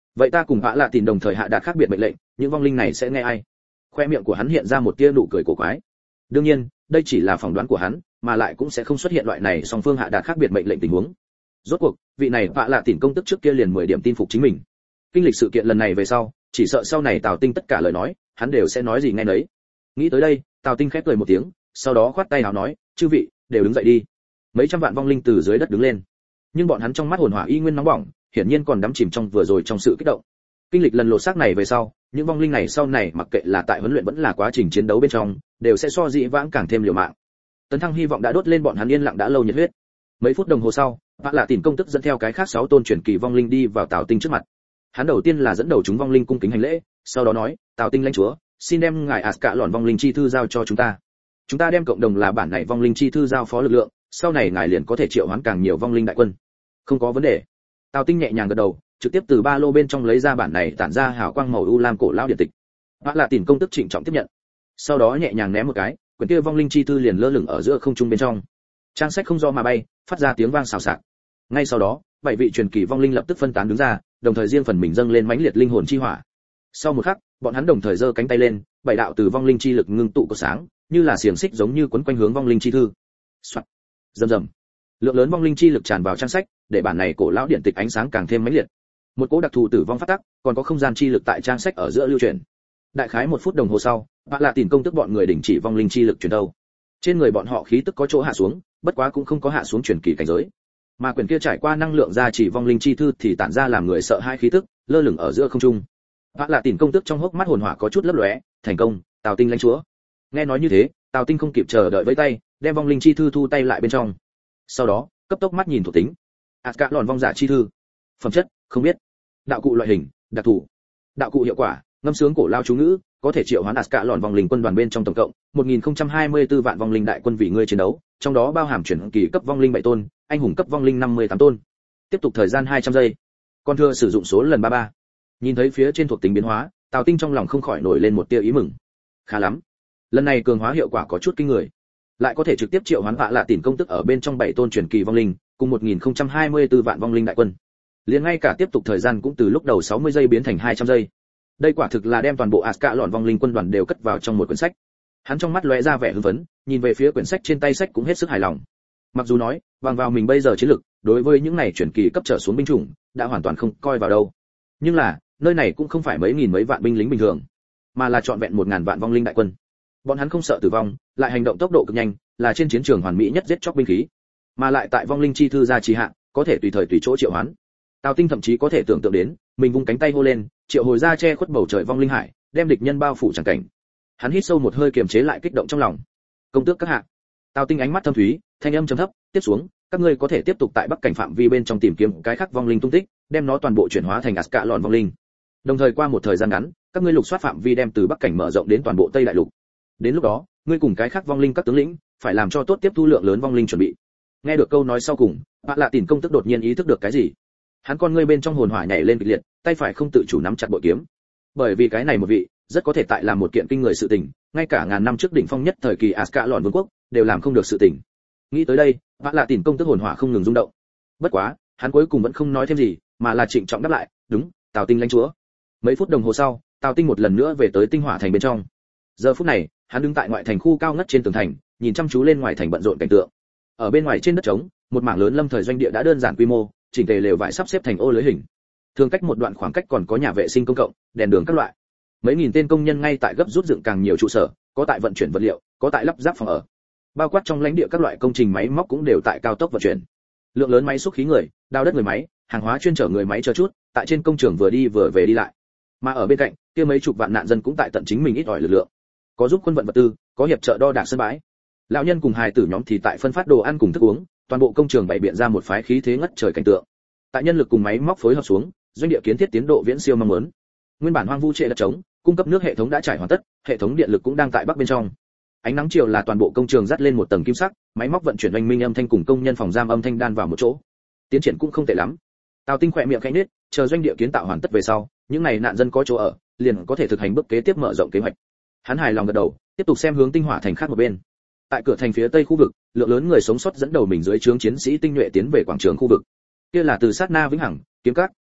vậy ta cùng vã lạ tìm đồng thời hạ đạt khác biệt mệnh lệnh, những vong linh này sẽ nghe ai? Khoe miệng của hắn hiện ra một tia nụ cười cổ quái. Đương nhiên, đây chỉ là phỏng đoán của hắn, mà lại cũng sẽ không xuất hiện loại này song phương hạ đạt khác biệt mệnh lệnh tình huống. Rốt cuộc, vị này vạ lạ tìm công tức trước kia liền mười điểm tin phục chính mình. Kinh lịch sự kiện lần này về sau, chỉ sợ sau này Tào Tinh tất cả lời nói, hắn đều sẽ nói gì nghe nấy. Nghĩ tới đây, Tào Tinh khép cười một tiếng, sau đó khoát tay áo nói, chư vị, đều đứng dậy đi. Mấy trăm vạn vong linh từ dưới đất đứng lên, nhưng bọn hắn trong mắt hồn hỏa y nguyên nóng bỏng, hiển nhiên còn đắm chìm trong vừa rồi trong sự kích động. Kinh lịch lần lột xác này về sau, những vong linh này sau này mặc kệ là tại huấn luyện vẫn là quá trình chiến đấu bên trong, đều sẽ so dĩ vãng càng thêm liều mạng. Tấn Thăng hy vọng đã đốt lên bọn hắn yên lặng đã lâu nhiệt huyết. Mấy phút đồng hồ sau, vạ lạ tìm công tức dẫn theo cái khác sáu tôn truyền kỳ vong linh đi vào Tào Tinh trước mặt. Hắn đầu tiên là dẫn đầu chúng vong linh cung kính hành lễ, sau đó nói, Tào Tinh lãnh chúa, xin đem ngài Asca lọn vong linh chi thư giao cho chúng ta. Chúng ta đem cộng đồng là bản này vong linh chi thư giao phó lực lượng, sau này ngài liền có thể triệu hoán càng nhiều vong linh đại quân. Không có vấn đề. Tào Tinh nhẹ nhàng gật đầu, trực tiếp từ ba lô bên trong lấy ra bản này tản ra hào quang màu u lam cổ lão điện tịch. Vạ lạ tìm công tức trịnh trọng tiếp nhận, sau đó nhẹ nhàng ném một cái, quyển kia vong linh chi thư liền lơ lửng ở giữa không trung bên trong. Trang sách không do mà bay, phát ra tiếng vang xào xạc. Ngay sau đó, bảy vị truyền kỳ vong linh lập tức phân tán đứng ra, đồng thời riêng phần mình dâng lên mãnh liệt linh hồn chi hỏa. Sau một khắc, bọn hắn đồng thời giơ cánh tay lên, bảy đạo từ vong linh chi lực ngưng tụ có sáng, như là xiềng xích giống như quấn quanh hướng vong linh chi thư. Soạt. Rầm rầm. Lượng lớn vong linh chi lực tràn vào trang sách, để bản này cổ lão điện tịch ánh sáng càng thêm mãnh liệt. Một cỗ đặc thù tử vong phát tắc, còn có không gian chi lực tại trang sách ở giữa lưu truyền. Đại khái một phút đồng hồ sau, vạ lạ tìm công tức bọn người đình chỉ vong linh chi lực truyền đâu. Trên người bọn họ khí tức có chỗ hạ xuống, bất quá cũng không có hạ xuống truyền kỳ cảnh giới. Mà quyển kia trải qua năng lượng gia trì vong linh chi thư thì tản ra làm người sợ hai khí tức, lơ lửng ở giữa không trung. Vạ lạ tìm công tức trong hốc mắt hồn hỏa có chút lấp lóe, thành công, Tào Tinh lãnh chúa. Nghe nói như thế, Tào Tinh không kịp chờ đợi vẫy tay, đem vong linh chi thư thu tay lại bên trong. Sau đó, cấp tốc mắt nhìn thuộc tính. Asca lọn vong giả chi thư. Phẩm chất, không biết. Đạo cụ loại hình, đặc thù. Đạo cụ hiệu quả, ngâm sướng cổ lao chú ngữ, có thể triệu hoán Asca lọn vong linh quân đoàn bên trong tổng cộng một nghìn không trăm hai mươi tư vạn vong linh đại quân vì ngươi chiến đấu, trong đó bao hàm chuyển kỳ cấp vong linh bảy tôn, anh hùng cấp vong linh năm mươi tám tôn. Tiếp tục thời gian hai trăm giây. Còn thừa sử dụng số lần ba mươi ba. Nhìn thấy phía trên thuộc tính biến hóa, Tào Tinh trong lòng không khỏi nổi lên một tia ý mừng. Khá lắm. Lần này cường hóa hiệu quả có chút kinh người. Lại có thể trực tiếp triệu hoán vạ lạ tìm công tức ở bên trong bảy tôn chuyển kỳ vong linh, cùng một nghìn không trăm hai mươi tư vạn vong linh đại quân. Liền ngay cả tiếp tục thời gian cũng từ lúc đầu sáu mươi giây biến thành hai trăm giây. Đây quả thực là đem toàn bộ Asca lọn vong linh quân đoàn đều cất vào trong một quyển sách. Hắn trong mắt lóe ra vẻ hưng phấn, nhìn về phía quyển sách trên tay sách cũng hết sức hài lòng. Mặc dù nói, bằng vào mình bây giờ chiến lực, đối với những này chuyển kỳ cấp trở xuống binh chủng, đã hoàn toàn không coi vào đâu. Nhưng là, nơi này cũng không phải mấy nghìn mấy vạn binh lính bình thường, mà là trọn vẹn một ngàn vạn vong linh đại quân. Bọn hắn không sợ tử vong, lại hành động tốc độ cực nhanh, là trên chiến trường hoàn mỹ nhất giết chóc binh khí, mà lại tại vong linh chi thư gia trì hạ, có thể tùy thời tùy chỗ triệu hoán. Tào Tinh thậm chí có thể tưởng tượng đến, mình vung cánh tay hô lên, triệu hồi ra che khuất bầu trời vong linh hải, đem địch nhân bao phủ chẳng cảnh. Hắn hít sâu một hơi kiềm chế lại kích động trong lòng. Công tước các hạ. Tào Tinh ánh mắt thâm thúy, thanh âm trầm thấp, tiếp xuống, các ngươi có thể tiếp tục tại bắc cảnh phạm vi bên trong tìm kiếm cái khác vong linh tung tích, đem nó toàn bộ chuyển hóa thành Asca lọn vong linh. Đồng thời qua một thời gian ngắn, các ngươi lục soát phạm vi đem từ bắc cảnh mở rộng đến toàn bộ Tây Đại Lục. Đến lúc đó, ngươi cùng cái khác vong linh các tướng lĩnh, phải làm cho tốt tiếp thu lượng lớn vong linh chuẩn bị. Nghe được câu nói sau cùng, Vạ Lạ Tìm công tức đột nhiên ý thức được cái gì. Hắn con ngươi bên trong hồn hỏa nhảy lên kịch liệt, tay phải không tự chủ nắm chặt bội kiếm. Bởi vì cái này một vị, rất có thể tại làm một kiện kinh người sự tình, ngay cả ngàn năm trước đỉnh phong nhất thời kỳ Asca lọn vương quốc, đều làm không được sự tình. Nghĩ tới đây, Vạ Lạ Tìm công tức hồn hỏa không ngừng rung động. Bất quá, hắn cuối cùng vẫn không nói thêm gì, mà là trịnh trọng đáp lại, "Đúng, Tào Tinh lãnh chúa." Mấy phút đồng hồ sau, Tào Tinh một lần nữa về tới Tinh Hỏa thành bên trong. Giờ phút này, hắn đứng tại ngoại thành khu cao ngất trên tường thành, nhìn chăm chú lên ngoài thành bận rộn cảnh tượng. Ở bên ngoài trên đất trống, một mảng lớn lâm thời doanh địa đã đơn giản quy mô, chỉnh tề lều vải sắp xếp thành ô lưới hình. Thường cách một đoạn khoảng cách còn có nhà vệ sinh công cộng, đèn đường các loại. Mấy nghìn tên công nhân ngay tại gấp rút dựng càng nhiều trụ sở, có tại vận chuyển vật liệu, có tại lắp ráp phòng ở. Bao quát trong lãnh địa các loại công trình máy móc cũng đều tại cao tốc vận chuyển. Lượng lớn máy xúc khí người, đào đất người máy, hàng hóa chuyên chở người máy chờ chút, tại trên công trường vừa đi vừa về đi lại. Mà ở bên cạnh, kia mấy chục vạn nạn dân cũng tại tận chính mình ít ỏi lực lượng. Có giúp quân vận vật tư, có hiệp trợ đo đạc sân bãi. Lão nhân cùng hài tử nhóm thì tại phân phát đồ ăn cùng thức uống, toàn bộ công trường bày biện ra một phái khí thế ngất trời cảnh tượng. Tại nhân lực cùng máy móc phối hợp xuống, doanh địa kiến thiết tiến độ viễn siêu mong muốn. Nguyên bản hoang vu trệ đất trống, cung cấp nước hệ thống đã trải hoàn tất, hệ thống điện lực cũng đang tại bắc bên trong. Ánh nắng chiều là toàn bộ công trường dắt lên một tầng kim sắc, máy móc vận chuyển oanh minh âm thanh cùng công nhân phòng giam âm thanh đan vào một chỗ. Tiến triển cũng không tệ lắm. Tào Tinh khỏe miệng khẽ nhếch, chờ doanh địa kiến tạo hoàn tất về sau, những này nạn dân có chỗ ở, liền có thể thực hành bước kế tiếp mở rộng kế hoạch. Hắn hài lòng gật đầu, tiếp tục xem hướng Tinh Hỏa thành khác một bên. Tại cửa thành phía tây khu vực, lượng lớn người sống sót dẫn đầu mình dưới trướng chiến sĩ tinh nhuệ tiến về quảng trường khu vực. Kia là từ sát na vĩnh hằng, kiếm cát,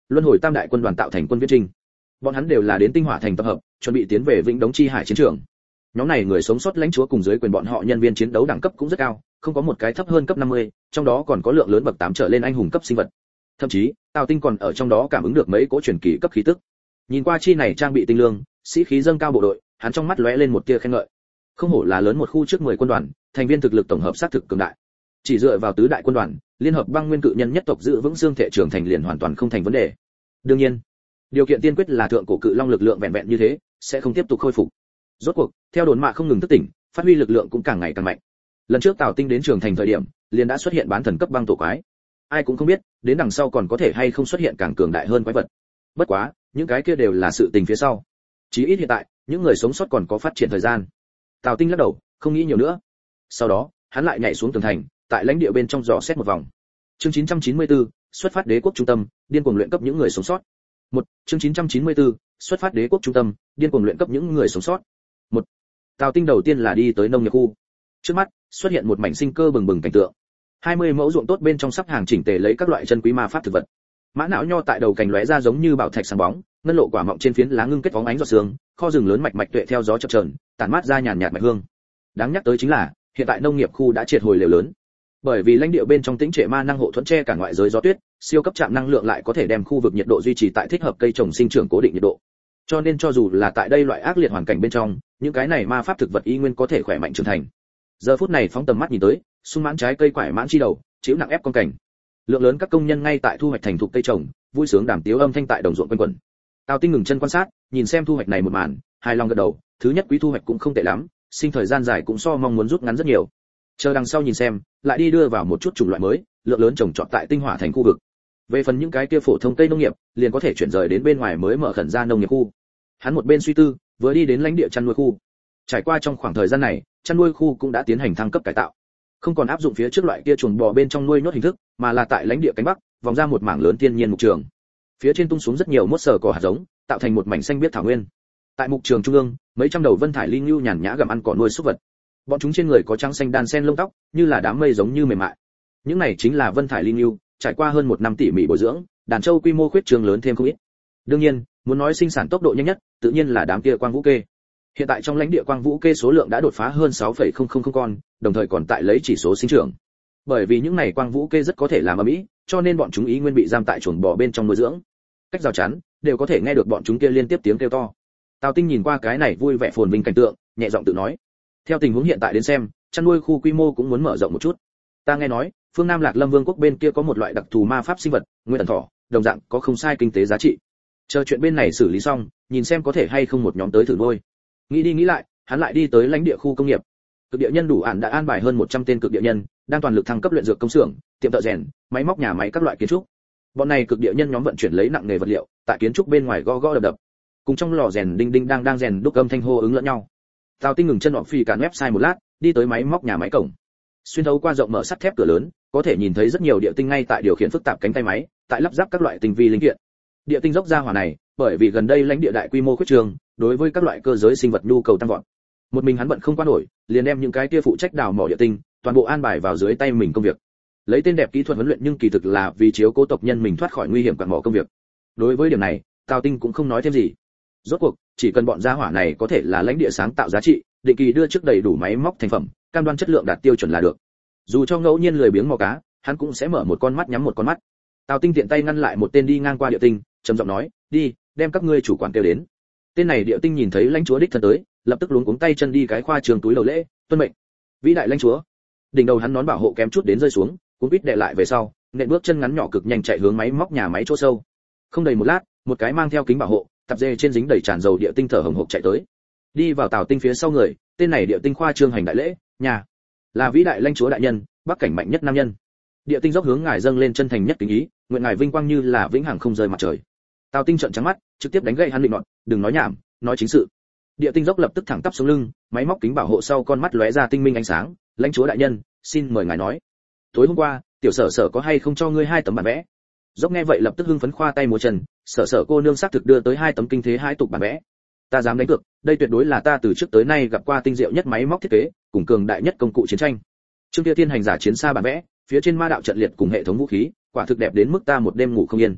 luân hồi tam đại quân đoàn tạo thành quân viễn trinh. Bọn hắn đều là đến Tinh Hỏa thành tập hợp, chuẩn bị tiến về Vĩnh Đống Chi Hải chiến trường. Nhóm này người sống sót lãnh chúa cùng dưới quyền bọn họ nhân viên chiến đấu đẳng cấp cũng rất cao, không có một cái thấp hơn cấp năm mươi, trong đó còn có lượng lớn bậc tám trở lên anh hùng cấp sinh vật. Thậm chí, Tào Tinh còn ở trong đó cảm ứng được mấy cỗ truyền kỳ cấp khí tức. Nhìn qua chi này trang bị tinh lương, sĩ khí dâng cao bộ đội, hắn trong mắt lóe lên một tia khen ngợi. Không hổ là lớn một khu trước mười quân đoàn, thành viên thực lực tổng hợp sát thực cường đại. Chỉ dựa vào tứ đại quân đoàn, liên hợp băng nguyên cự nhân nhất tộc giữ vững xương thể trưởng thành liền hoàn toàn không thành vấn đề. Đương nhiên, điều kiện tiên quyết là thượng cổ cự long lực lượng vẹn vẹn như thế, sẽ không tiếp tục khôi phục. Rốt cuộc, theo đồn mạ không ngừng thức tỉnh, phát huy lực lượng cũng càng ngày càng mạnh. Lần trước Tào Tinh đến trường thành thời điểm, liền đã xuất hiện bán thần cấp băng tổ quái. Ai cũng không biết, đến đằng sau còn có thể hay không xuất hiện càng cường đại hơn quái vật. Bất quá, những cái kia đều là sự tình phía sau. Chí ít hiện tại, những người sống sót còn có phát triển thời gian. Tào Tinh lắc đầu, không nghĩ nhiều nữa. Sau đó, hắn lại nhảy xuống tường thành, tại lãnh địa bên trong dò xét một vòng. Chương chín trăm chín mươi tư, xuất phát đế quốc trung tâm, điên cuồng luyện cấp những người sống sót. Một, chương chín trăm chín mươi tư, xuất phát đế quốc trung tâm, điên cuồng luyện cấp những người sống sót. Một, Tào Tinh đầu tiên là đi tới nông nghiệp khu. Trước mắt, xuất hiện một mảnh sinh cơ bừng bừng cảnh tượng. hai mươi mẫu ruộng tốt bên trong sắp hàng chỉnh tề lấy các loại chân quý ma pháp thực vật. Mã não nho tại đầu cành lóe ra giống như bảo thạch sáng bóng, ngân lộ quả mọng trên phiến lá ngưng kết bóng ánh giọt sương, kho rừng lớn mạch mạch tuệ theo gió chập chờn, tản mát ra nhàn nhạt mạch hương. Đáng nhắc tới chính là, hiện tại nông nghiệp khu đã triệt hồi lều lớn. Bởi vì lãnh địa bên trong tĩnh trệ ma năng hộ thuẫn che cả ngoại giới gió tuyết, siêu cấp trạm năng lượng lại có thể đem khu vực nhiệt độ duy trì tại thích hợp cây trồng sinh trưởng cố định nhiệt độ. Cho nên cho dù là tại đây loại ác liệt hoàn cảnh bên trong, những cái này ma pháp thực vật y nguyên có thể khỏe mạnh trưởng thành. Giờ phút này phóng tầm mắt nhìn tới, sung mãn trái cây quải mãn chi đầu, chịu nặng ép con cảnh. Lượng lớn các công nhân ngay tại thu hoạch thành thục cây trồng, vui sướng đàm tiếu âm thanh tại đồng ruộng quanh quẩn. Tào Tinh ngừng chân quan sát, nhìn xem thu hoạch này một màn, hài lòng gật đầu, thứ nhất quý thu hoạch cũng không tệ lắm, sinh thời gian dài cũng so mong muốn rút ngắn rất nhiều. Chờ đằng sau nhìn xem, lại đi đưa vào một chút chủng loại mới, lượng lớn trồng trọt tại Tinh Hỏa thành khu vực. Về phần những cái kia phổ thông cây nông nghiệp, liền có thể chuyển rời đến bên ngoài mới mở khẩn ra nông nghiệp khu. Hắn một bên suy tư, vừa đi đến lãnh địa chăn nuôi khu. Trải qua trong khoảng thời gian này, chăn nuôi khu cũng đã tiến hành thăng cấp cải tạo. Không còn áp dụng phía trước loại kia chuồng bò bên trong nuôi nhốt hình thức, mà là tại lãnh địa cánh bắc, vòng ra một mảng lớn thiên nhiên mục trường. Phía trên tung xuống rất nhiều mốt sờ cỏ hạt giống, tạo thành một mảnh xanh biếc thảo nguyên. Tại mục trường trung ương, mấy trăm đầu vân thải linh lưu nhàn nhã gặm ăn cỏ nuôi súc vật. Bọn chúng trên người có trắng xanh đan xen lông tóc, như là đám mây giống như mềm mại. Những này chính là vân thải linh lưu, trải qua hơn một năm tỉ mỉ bồi dưỡng, đàn trâu quy mô khuyết trường lớn thêm không ít. Đương nhiên, muốn nói sinh sản tốc độ nhanh nhất, tự nhiên là đám kia quang vũ kê. Hiện tại trong lãnh địa quang vũ kê số lượng đã đột phá hơn sáu phẩy không không không con, đồng thời còn tại lấy chỉ số sinh trưởng. Bởi vì những này quang vũ kê rất có thể làm ầm ĩ, cho nên bọn chúng ý nguyên bị giam tại chuồng bò bên trong nuôi dưỡng. Cách rào chắn, đều có thể nghe được bọn chúng kia liên tiếp tiếng kêu to. Tào Tinh nhìn qua cái này vui vẻ phồn vinh cảnh tượng, nhẹ giọng tự nói: theo tình huống hiện tại đến xem, chăn nuôi khu quy mô cũng muốn mở rộng một chút. Ta nghe nói, phương Nam Lạc Lâm Vương quốc bên kia có một loại đặc thù ma pháp sinh vật, nguyên thần thỏ, đồng dạng có không sai kinh tế giá trị. Chờ chuyện bên này xử lý xong, nhìn xem có thể hay không một nhóm tới thử nuôi. Nghĩ đi nghĩ lại, hắn lại đi tới lãnh địa khu công nghiệp. Cực địa nhân đủ ản đã an bài hơn một trăm tên cực địa nhân, đang toàn lực thăng cấp luyện dược công xưởng, tiệm thợ rèn, máy móc nhà máy các loại kiến trúc. Bọn này cực địa nhân nhóm vận chuyển lấy nặng nghề vật liệu, tại kiến trúc bên ngoài gõ gõ đập đập. Cùng trong lò rèn đinh đinh đang đang rèn đúc âm thanh hô ứng lẫn nhau. Tào Tinh ngừng chân ọp phi cản website một lát, đi tới máy móc nhà máy cổng. Xuyên thấu qua rộng mở sắt thép cửa lớn, có thể nhìn thấy rất nhiều địa tinh ngay tại điều khiển phức tạp cánh tay máy, tại lắp ráp các loại tinh vi linh kiện. Địa tinh dốc ra hỏa này, bởi vì gần đây lãnh địa đại quy mô khuyết trường, đối với các loại cơ giới sinh vật nhu cầu tăng vọt. Một mình hắn bận không qua nổi, liền đem những cái kia phụ trách đào mỏ địa tinh, toàn bộ an bài vào dưới tay mình công việc. Lấy tên đẹp kỹ thuật huấn luyện nhưng kỳ thực là vì chiếu cố tộc nhân mình thoát khỏi nguy hiểm quặng mỏ công việc. Đối với điểm này, Tào Tinh cũng không nói thêm gì. Rốt cuộc, chỉ cần bọn gia hỏa này có thể là lãnh địa sáng tạo giá trị, định kỳ đưa trước đầy đủ máy móc thành phẩm, cam đoan chất lượng đạt tiêu chuẩn là được. Dù cho ngẫu nhiên lười biếng mò cá, hắn cũng sẽ mở một con mắt nhắm một con mắt. Tào Tinh tiện tay ngăn lại một tên đi ngang qua địa tinh, trầm giọng nói: "Đi, đem các ngươi chủ quản kêu đến." Tên này địa tinh nhìn thấy lãnh chúa đích thân tới, lập tức luống cuống tay chân đi cái khoa trường túi đầu lễ, "Tuân mệnh." Vĩ đại lãnh chúa. Đỉnh đầu hắn nón bảo hộ kém chút đến rơi xuống, cũng biết đè lại về sau, nện bước chân ngắn nhỏ cực nhanh chạy hướng máy móc nhà máy chỗ sâu. Không đầy một lát, một cái mang theo kính bảo hộ, tập dề trên dính đầy tràn dầu địa tinh thở hổn hộc chạy tới. Đi vào Tào Tinh phía sau người, tên này địa tinh khoa trương hành đại lễ, "Nhà, là vĩ đại lãnh chúa đại nhân, bắc cảnh mạnh nhất nam nhân." Địa tinh dốc hướng ngài dâng lên chân thành nhất kính ý, nguyện ngài vinh quang như là vĩnh hằng không rời mặt trời. Tào Tinh trợn trắng mắt, trực tiếp đánh gậy hắn định nọt, "Đừng nói nhảm, nói chính sự." Địa tinh dốc lập tức thẳng tắp xuống lưng, máy móc kính bảo hộ sau con mắt lóe ra tinh minh ánh sáng, "Lãnh chúa đại nhân, xin mời ngài nói. Tối hôm qua, tiểu Sở Sở có hay không cho ngươi hai tấm bản vẽ?" Dốc nghe vậy lập tức hưng phấn khoa tay múa chân, "Sở Sở cô nương xác thực đưa tới hai tấm kinh thế hai tục bản vẽ. Ta dám đánh cược, đây tuyệt đối là ta từ trước tới nay gặp qua tinh diệu nhất máy móc thiết kế, cùng cường đại nhất công cụ chiến tranh. Trương Kia Thiên hành giả chiến xa bản vẽ, phía trên ma đạo trận liệt cùng hệ thống vũ khí, quả thực đẹp đến mức ta một đêm ngủ không yên."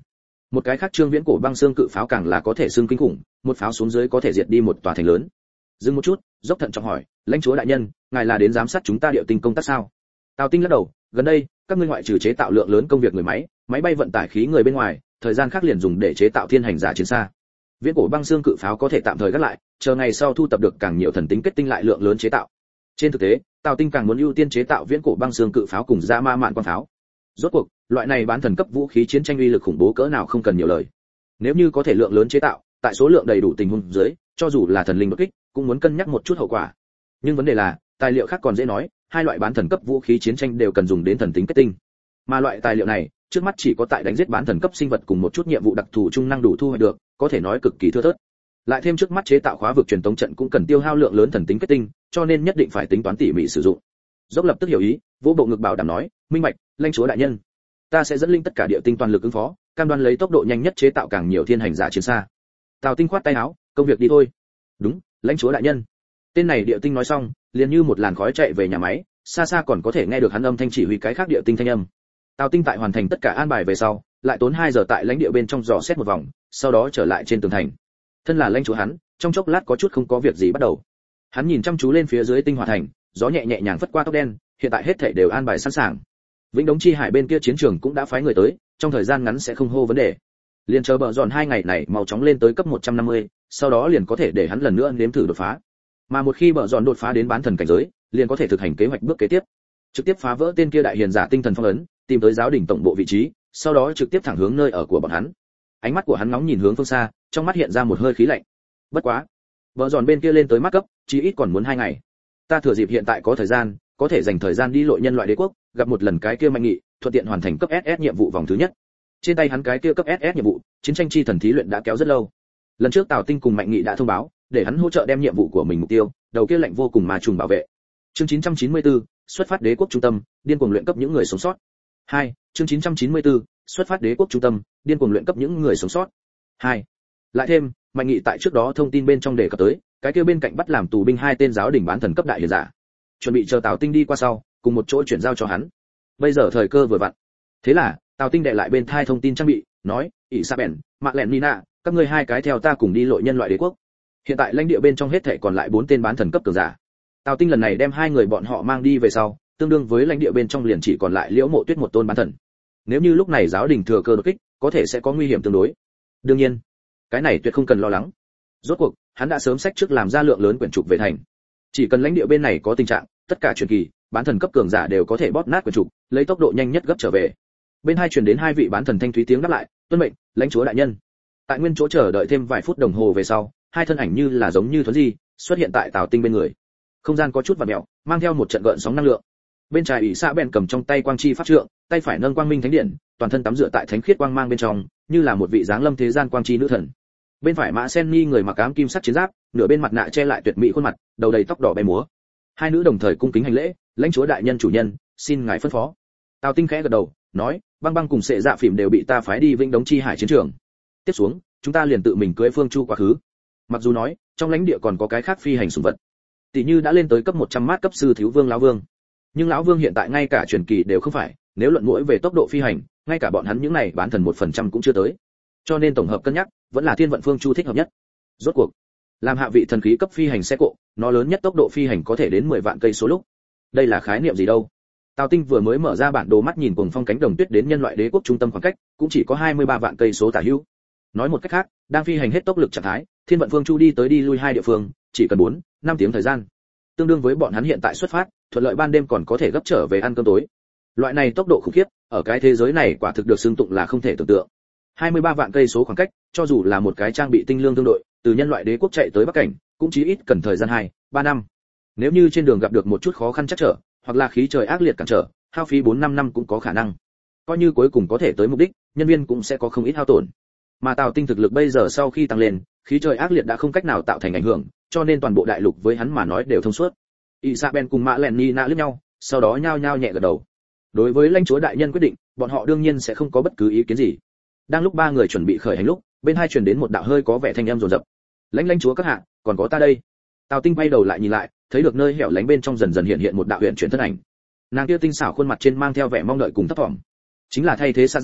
Một cái khác trương viễn cổ băng xương cự pháo càng là có thể xương kinh khủng, một pháo xuống dưới có thể diệt đi một tòa thành lớn. Dừng một chút, dốc thận trọng hỏi, lãnh chúa đại nhân, ngài là đến giám sát chúng ta điệu tinh công tác sao? Tào Tinh lắc đầu, gần đây, các ngươi ngoại trừ chế tạo lượng lớn công việc người máy, máy bay vận tải khí người bên ngoài, thời gian khác liền dùng để chế tạo thiên hành giả chiến xa. Viễn cổ băng xương cự pháo có thể tạm thời gác lại, chờ ngày sau thu tập được càng nhiều thần tính kết tinh lại lượng lớn chế tạo. Trên thực tế, Tào Tinh càng muốn ưu tiên chế tạo viễn cổ băng xương cự pháo cùng dã ma mạn quang pháo. Rốt cuộc, loại này bán thần cấp vũ khí chiến tranh uy lực khủng bố cỡ nào không cần nhiều lời. Nếu như có thể lượng lớn chế tạo, tại số lượng đầy đủ tình huống dưới, cho dù là thần linh đột kích, cũng muốn cân nhắc một chút hậu quả. Nhưng vấn đề là, tài liệu khác còn dễ nói, hai loại bán thần cấp vũ khí chiến tranh đều cần dùng đến thần tính kết tinh. Mà loại tài liệu này, trước mắt chỉ có tại đánh giết bán thần cấp sinh vật cùng một chút nhiệm vụ đặc thù trung năng đủ thu hoạch được, có thể nói cực kỳ thưa thớt. Lại thêm trước mắt chế tạo khóa vực truyền tống trận cũng cần tiêu hao lượng lớn thần tính kết tinh, cho nên nhất định phải tính toán tỉ mỉ sử dụng. Dốc lập tức hiểu ý, vỗ bộ ngực bảo đảm nói, minh bạch, lãnh chúa đại nhân, ta sẽ dẫn linh tất cả địa tinh toàn lực ứng phó, cam đoan lấy tốc độ nhanh nhất chế tạo càng nhiều thiên hành giả chiến xa. Tào Tinh khoát tay áo, công việc đi thôi. Đúng, lãnh chúa đại nhân. Tên này địa tinh nói xong, liền như một làn khói chạy về nhà máy, xa xa còn có thể nghe được hắn âm thanh chỉ huy cái khác địa tinh thanh âm. Tào Tinh tại hoàn thành tất cả an bài về sau, lại tốn hai giờ tại lãnh địa bên trong dò xét một vòng, sau đó trở lại trên tường thành. Thân là lãnh chúa hắn, trong chốc lát có chút không có việc gì bắt đầu. Hắn nhìn chăm chú lên phía dưới tinh hỏa thành, gió nhẹ nhẹ nhàng phất qua tóc đen, hiện tại hết thảy đều an bài sẵn sàng. Vĩnh Đống Chi Hải bên kia chiến trường cũng đã phái người tới, trong thời gian ngắn sẽ không hô vấn đề. Liền chờ bờ dọn hai ngày này mau chóng lên tới cấp một trăm năm mươi, sau đó liền có thể để hắn lần nữa nếm thử đột phá. Mà một khi bờ dọn đột phá đến bán thần cảnh giới, liền có thể thực hành kế hoạch bước kế tiếp. Trực tiếp phá vỡ tên kia đại hiền giả tinh thần phong ấn, tìm tới giáo đình tổng bộ vị trí, sau đó trực tiếp thẳng hướng nơi ở của bọn hắn. Ánh mắt của hắn nóng nhìn hướng phương xa, trong mắt hiện ra một hơi khí lạnh. Bất quá, bờ dọn bên kia lên tới mắt cấp, chí ít còn muốn hai ngày. Ta thừa dịp hiện tại có thời gian, có thể dành thời gian đi lội nhân loại đế quốc, gặp một lần cái kia Mạnh Nghị, thuận tiện hoàn thành cấp ét ét nhiệm vụ vòng thứ nhất. Trên tay hắn cái kia cấp ét ét nhiệm vụ, chiến tranh chi thần thí luyện đã kéo rất lâu. Lần trước Tào Tinh cùng Mạnh Nghị đã thông báo, để hắn hỗ trợ đem nhiệm vụ của mình mục tiêu, đầu kia lệnh vô cùng mà trùng bảo vệ. Chương chín trăm chín mươi tư, xuất phát đế quốc trung tâm, điên cuồng luyện cấp những người sống sót. hai. Chương chín trăm chín mươi tư, xuất phát đế quốc trung tâm, điên cuồng luyện cấp những người sống sót. hai. Lại thêm, Mạnh Nghị tại trước đó thông tin bên trong đề cập tới, cái kia bên cạnh bắt làm tù binh hai tên giáo đình bán thần cấp đại hiền giả. Chuẩn bị chờ Tào Tinh đi qua sau, cùng một chỗ chuyển giao cho hắn. Bây giờ thời cơ vừa vặn. Thế là, Tào Tinh đệ lại bên thai thông tin trang bị, nói, Isabel, Mạc Lẹn Nina, các ngươi hai cái theo ta cùng đi lội nhân loại đế quốc. Hiện tại lãnh địa bên trong hết thảy còn lại bốn tên bán thần cấp cường giả. Tào Tinh lần này đem hai người bọn họ mang đi về sau, tương đương với lãnh địa bên trong liền chỉ còn lại Liễu Mộ Tuyết một tôn bán thần. Nếu như lúc này giáo đình thừa cơ đột kích, có thể sẽ có nguy hiểm tương đối. Đương nhiên, cái này tuyệt không cần lo lắng. Rốt cuộc, hắn đã sớm sách trước làm ra lượng lớn quyển trục về thành. Chỉ cần lãnh địa bên này có tình trạng, tất cả truyền kỳ, bán thần cấp cường giả đều có thể bóp nát quyển trục, lấy tốc độ nhanh nhất gấp trở về. Bên hai truyền đến hai vị bán thần thanh thúy tiếng đáp lại, tuân mệnh, lãnh chúa đại nhân. Tại nguyên chỗ chờ đợi thêm vài phút đồng hồ về sau, hai thân ảnh như là giống như thuấn di, xuất hiện tại Tào Tinh bên người. Không gian có chút vặn mèo, mang theo một trận gợn sóng năng lượng. Bên trái ỷ xạ bèn cầm trong tay quang chi pháp trượng, tay phải nâng quang minh thánh điện, toàn thân tắm rửa tại thánh khiết quang mang bên trong, như là một vị dáng lâm thế gian quang chi nữ thần. Bên phải Mã Sen Nhi người mặc ám kim sắc chiến giáp, nửa bên mặt nạ che lại tuyệt mỹ khuôn mặt, đầu đầy tóc đỏ bay múa. Hai nữ đồng thời cung kính hành lễ, lãnh chúa đại nhân chủ nhân, xin ngài phân phó. Tào Tinh khẽ gật đầu, nói, băng băng cùng sệ dạ phìm đều bị ta phái đi Vĩnh Đống Chi Hải chiến trường. Tiếp xuống, chúng ta liền tự mình cưỡi phương chu quá khứ. Mặc dù nói, trong lãnh địa còn có cái khác phi hành sủng vật, tỷ như đã lên tới cấp một trăm mát cấp sư thiếu vương lão vương, nhưng lão vương hiện tại ngay cả truyền kỳ đều không phải, nếu luận mũi về tốc độ phi hành, ngay cả bọn hắn những này bán thần một phần trăm cũng chưa tới. Cho nên tổng hợp cân nhắc, vẫn là thiên vận phương chu thích hợp nhất. Rốt cuộc, làm hạ vị thần khí cấp phi hành xe cộ, nó lớn nhất tốc độ phi hành có thể đến mười vạn cây số lúc. Đây là khái niệm gì đâu? Tào Tinh vừa mới mở ra bản đồ mắt nhìn cuồng phong cánh đồng tuyết đến nhân loại đế quốc trung tâm khoảng cách, cũng chỉ có hai mươi ba vạn cây số tả hữu. Nói một cách khác, đang phi hành hết tốc lực trạng thái, thiên vận phương chu đi tới đi lui hai địa phương, chỉ cần bốn, năm tiếng thời gian. Tương đương với bọn hắn hiện tại xuất phát, thuận lợi ban đêm còn có thể gấp trở về ăn cơm tối. Loại này tốc độ khủng khiếp, ở cái thế giới này quả thực được xưng tụng là không thể tưởng tượng. hai mươi ba vạn cây số khoảng cách, cho dù là một cái trang bị tinh lương tương đội, từ nhân loại đế quốc chạy tới Bắc cảnh, cũng chỉ ít cần thời gian hai, ba năm. Nếu như trên đường gặp được một chút khó khăn chắc trở, hoặc là khí trời ác liệt cản trở, hao phí bốn năm năm cũng có khả năng. Coi như cuối cùng có thể tới mục đích, nhân viên cũng sẽ có không ít hao tổn. Mà Tào Tinh thực lực bây giờ sau khi tăng lên, khí trời ác liệt đã không cách nào tạo thành ảnh hưởng, cho nên toàn bộ đại lục với hắn mà nói đều thông suốt. Isabel cùng Mã Lẹn Nina liếc nhau, sau đó nhao nhao nhẹ gật đầu. Đối với lãnh chúa đại nhân quyết định, bọn họ đương nhiên sẽ không có bất cứ ý kiến gì. Đang lúc ba người chuẩn bị khởi hành lúc, bên hai truyền đến một đạo hơi có vẻ thanh âm rồn rập. Lãnh lãnh chúa các hạ, còn có ta đây. Tào Tinh quay đầu lại nhìn lại, thấy được nơi hẻo lánh bên trong dần dần hiện hiện một đạo huyền chuyển thân ảnh. Nàng kia tinh xảo khuôn mặt trên mang theo vẻ mong đợi cùng thấp thỏm. Chính là thay thế xa dạ,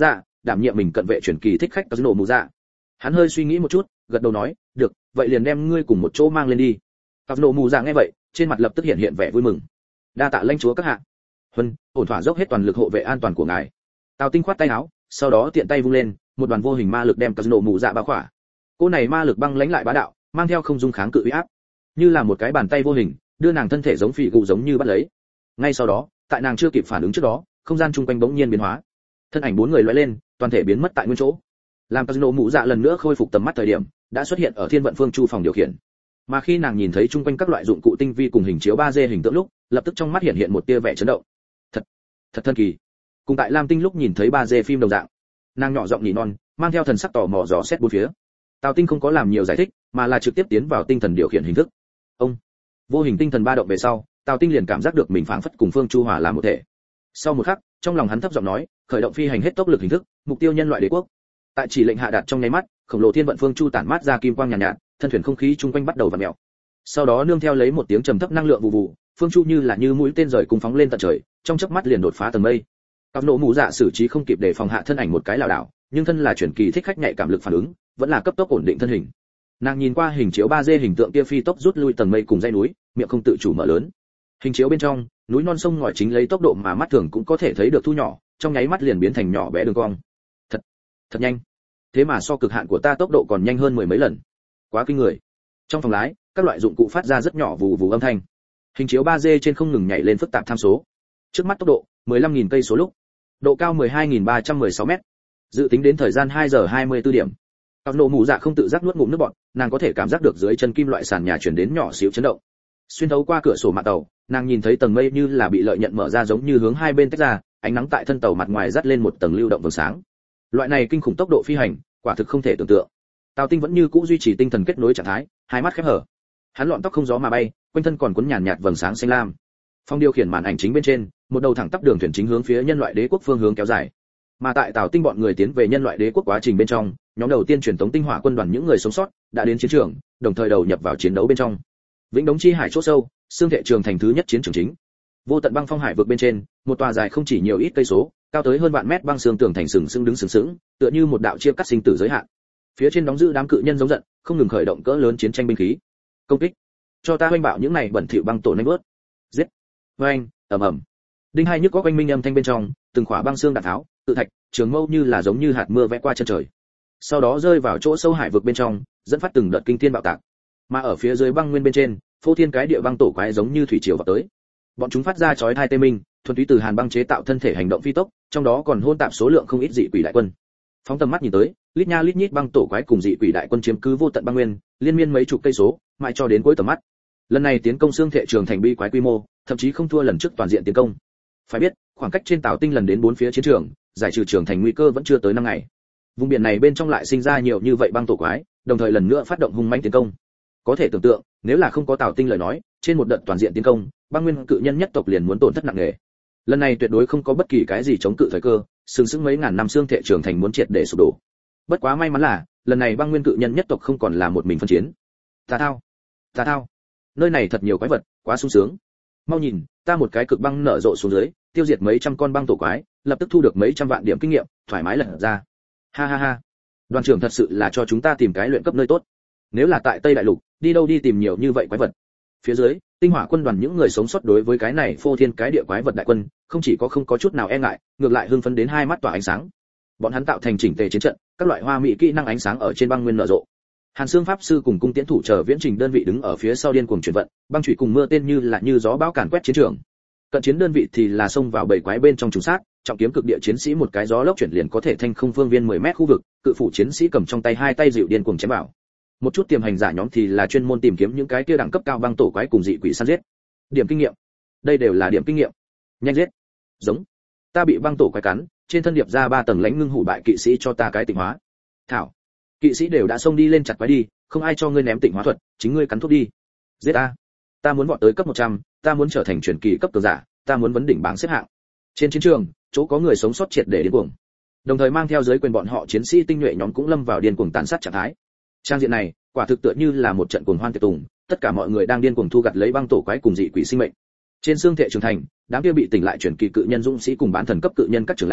đảm nhiệm mình cận vệ truyền kỳ thích khách Kazuno Mù Dạ. Hắn hơi suy nghĩ một chút, gật đầu nói, được, vậy liền đem ngươi cùng một chỗ mang lên đi. Kazuno Mù Dạ nghe vậy, trên mặt lập tức hiện hiện vẻ vui mừng. Đa tạ lãnh chúa các hạ. Huân, ổn thỏa dốc hết toàn lực hộ vệ an toàn của ngài. Tào Tinh khoát tay áo, sau đó tiện tay vung lên, một đoàn vô hình ma lực đem Kazuno Mù Dạ bao khỏa. Cô này ma lực băng lãnh lại bá đạo, mang theo không dung kháng cự uy áp, như là một cái bàn tay vô hình, đưa nàng thân thể giống phỉ gù giống như bắt lấy. Ngay sau đó, tại nàng chưa kịp phản ứng trước đó, không gian chung quanh bỗng nhiên biến hóa, thân ảnh bốn người lóe lên, toàn thể biến mất tại nguyên chỗ. Làm Kazuno Mù Dạ lần nữa khôi phục tầm mắt thời điểm, đã xuất hiện ở Thiên Vận Phương Chu phòng điều khiển. Mà khi nàng nhìn thấy chung quanh các loại dụng cụ tinh vi cùng hình chiếu ba D hình tượng lúc, lập tức trong mắt hiện hiện một tia vẻ chấn động. Thật, thật thần kỳ. Cùng tại Lam Tinh lúc nhìn thấy ba D phim đồng dạng. Nàng nhỏ giọng nhỉ non, mang theo thần sắc tò mò dò xét bốn phía. Tào Tinh không có làm nhiều giải thích, mà là trực tiếp tiến vào tinh thần điều khiển hình thức. Ông, vô hình tinh thần ba động về sau, Tào Tinh liền cảm giác được mình phảng phất cùng Phương Chu hòa làm một thể. Sau một khắc, trong lòng hắn thấp giọng nói, khởi động phi hành hết tốc lực hình thức, mục tiêu nhân loại đế quốc. Tại chỉ lệnh hạ đạt trong nháy mắt, khổng lồ Thiên Vận Phương Chu tản mát ra kim quang nhàn nhạt, nhạt, thân thuyền không khí chung quanh bắt đầu vặn mèo. Sau đó nương theo lấy một tiếng trầm thấp năng lượng vụ vụ, Phương Chu như là như mũi tên rời cùng phóng lên tận trời, trong chớp mắt liền đột phá tầng mây. Các nộ mù dạ xử trí không kịp để phòng hạ thân ảnh một cái lảo đảo, nhưng thân là chuyển kỳ thích khách nhạy cảm lực phản ứng, vẫn là cấp tốc ổn định thân hình. Nàng nhìn qua hình chiếu ba D hình tượng kia phi tốc rút lui tầng mây cùng dãy núi, miệng không tự chủ mở lớn. Hình chiếu bên trong, núi non sông ngòi chính lấy tốc độ mà mắt thường cũng có thể thấy được thu nhỏ, trong nháy mắt liền biến thành nhỏ bé đường cong. Thật, thật nhanh. Thế mà so cực hạn của ta tốc độ còn nhanh hơn mười mấy lần. Quá kinh người. Trong phòng lái, các loại dụng cụ phát ra rất nhỏ vù vù âm thanh. Hình chiếu ba D trên không ngừng nhảy lên phức tạp tham số. Trước mắt tốc độ mười lăm nghìn cây số lúc, độ cao mười hai nghìn ba trăm mười sáu mét. Dự tính đến thời gian hai giờ hai mươi tư điểm. Các nộ mù dạ không tự giác nuốt ngụm nước bọt, nàng có thể cảm giác được dưới chân kim loại sàn nhà chuyển đến nhỏ xíu chấn động. Xuyên thấu qua cửa sổ mạn tàu, nàng nhìn thấy tầng mây như là bị lợi nhận mở ra giống như hướng hai bên tách ra, ánh nắng tại thân tàu mặt ngoài dắt lên một tầng lưu động vầng sáng. Loại này kinh khủng tốc độ phi hành, quả thực không thể tưởng tượng. Tào Tinh vẫn như cũ duy trì tinh thần kết nối trạng thái, hai mắt khép hở. Hắn lọn tóc không gió mà bay, quanh thân còn cuốn nhàn nhạt vầng sáng xanh lam. Phong điều khiển màn ảnh chính bên trên, một đầu thẳng tắp đường thuyền chính hướng phía nhân loại đế quốc phương hướng kéo dài. Mà tại Tào Tinh bọn người tiến về nhân loại đế quốc quá trình bên trong, nhóm đầu tiên truyền tống tinh hỏa quân đoàn những người sống sót đã đến chiến trường, đồng thời đầu nhập vào chiến đấu bên trong. Vĩnh Đống chi hải chỗ sâu, xương thệ trường thành thứ nhất chiến trường chính. Vô tận băng phong hải vực bên trên, một tòa dài không chỉ nhiều ít cây số, cao tới hơn vạn mét băng xương tường thành sừng sững đứng sừng sững, tựa như một đạo chia cắt sinh tử giới hạn. Phía trên đóng giữ đám cự nhân giống giận, không ngừng khởi động cỡ lớn chiến tranh binh khí. Công kích, cho ta hoành bạo những này bẩn thỉu băng tổ nhanh bớt. Giết. Oanh, ầm ầm. Đinh hai nhức có quanh minh âm thanh bên trong, từng khỏa băng xương đạn tháo, tự thạch, trường mâu như là giống như hạt mưa vẽ qua chân trời. Sau đó rơi vào chỗ sâu hải vực bên trong, dẫn phát từng đợt kinh thiên bạo tạc. Mà ở phía dưới băng nguyên bên trên, phô thiên cái địa băng tổ quái giống như thủy triều vào tới. Bọn chúng phát ra chói tai tê minh, thuần túy từ hàn băng chế tạo thân thể hành động phi tốc, trong đó còn hôn tạp số lượng không ít dị quỷ đại quân. Phóng tầm mắt nhìn tới, lít nha lít nhít băng tổ quái cùng dị quỷ đại quân chiếm cứ vô tận băng nguyên, liên miên mấy chục cây số, mãi cho đến cuối tầm mắt. Lần này tiến công xương thệ trường thành bi quái quy mô, thậm chí không thua lần trước toàn diện tiến công. Phải biết, khoảng cách trên Tào Tinh lần đến bốn phía chiến trường, giải trừ trường thành nguy cơ vẫn chưa tới năm ngày. Vùng biển này bên trong lại sinh ra nhiều như vậy băng tổ quái, đồng thời lần nữa phát động hung mãnh tiến công. Có thể tưởng tượng, nếu là không có Tào Tinh lời nói, trên một đợt toàn diện tiến công, băng nguyên cự nhân nhất tộc liền muốn tổn thất nặng nề. Lần này tuyệt đối không có bất kỳ cái gì chống cự thời cơ, sừng sững mấy ngàn năm xương thệ trường thành muốn triệt để sụp đổ. Bất quá may mắn là, lần này băng nguyên cự nhân nhất tộc không còn là một mình phân chiến. Ta thao, ta thao, nơi này thật nhiều quái vật, quá sung sướng. Mau nhìn, ta một cái cực băng nở rộ xuống dưới, tiêu diệt mấy trăm con băng tổ quái, lập tức thu được mấy trăm vạn điểm kinh nghiệm, thoải mái lật ra. Ha ha ha, đoàn trưởng thật sự là cho chúng ta tìm cái luyện cấp nơi tốt. Nếu là tại Tây Đại Lục, đi đâu đi tìm nhiều như vậy quái vật. Phía dưới, tinh hỏa quân đoàn những người sống sót đối với cái này phô thiên cái địa quái vật đại quân, không chỉ có không có chút nào e ngại, ngược lại hưng phấn đến hai mắt tỏa ánh sáng. Bọn hắn tạo thành chỉnh tề chiến trận, các loại hoa mỹ kỹ năng ánh sáng ở trên băng nguyên nở rộ. Hàn Xương pháp sư cùng cung tiễn thủ chờ viễn trình đơn vị đứng ở phía sau điên cuồng chuyển vận, băng chủy cùng mưa tên như là như gió bão càn quét chiến trường. Cận chiến đơn vị thì là xông vào bầy quái bên trong trùng sát, trọng kiếm cực địa chiến sĩ một cái gió lốc chuyển liền có thể thanh không phương viên mười mét khu vực, cự phủ chiến sĩ cầm trong tay hai tay dịu điên cuồng chém vào. Một chút tiềm hành giả nhóm thì là chuyên môn tìm kiếm những cái kia đẳng cấp cao băng tổ quái cùng dị quỷ săn giết. Điểm kinh nghiệm. Đây đều là điểm kinh nghiệm. Nhanh giết. Giống. Ta bị băng tổ quái cắn, trên thân điệp ra ba tầng lãnh ngưng hủ bại kỵ sĩ cho ta cái tịnh hóa. Thảo. Kỵ sĩ đều đã xông đi lên chặt quái đi, không ai cho ngươi ném tịnh hóa thuật, chính ngươi cắn thuốc đi. Giết ta. Ta muốn vọt tới cấp một trăm, ta muốn trở thành truyền kỳ cấp cường giả, ta muốn vấn đỉnh bảng xếp hạng. Trên chiến trường, chỗ có người sống sót triệt để điên cuồng. Đồng thời mang theo giới quyền bọn họ chiến sĩ tinh nhuệ nhóm cũng lâm vào điên cuồng tàn sát trạng thái. Trang diện này, quả thực tựa như là một trận cuồng hoan tiệc tùng, tất cả mọi người đang điên cuồng thu gặt lấy băng tổ quái cùng dị quỷ sinh mệnh. Trên xương thệ trường thành, đám kia bị tỉnh lại truyền kỳ cự nhân dũng sĩ cùng bán thần cấp cự nhân các trưởng lão,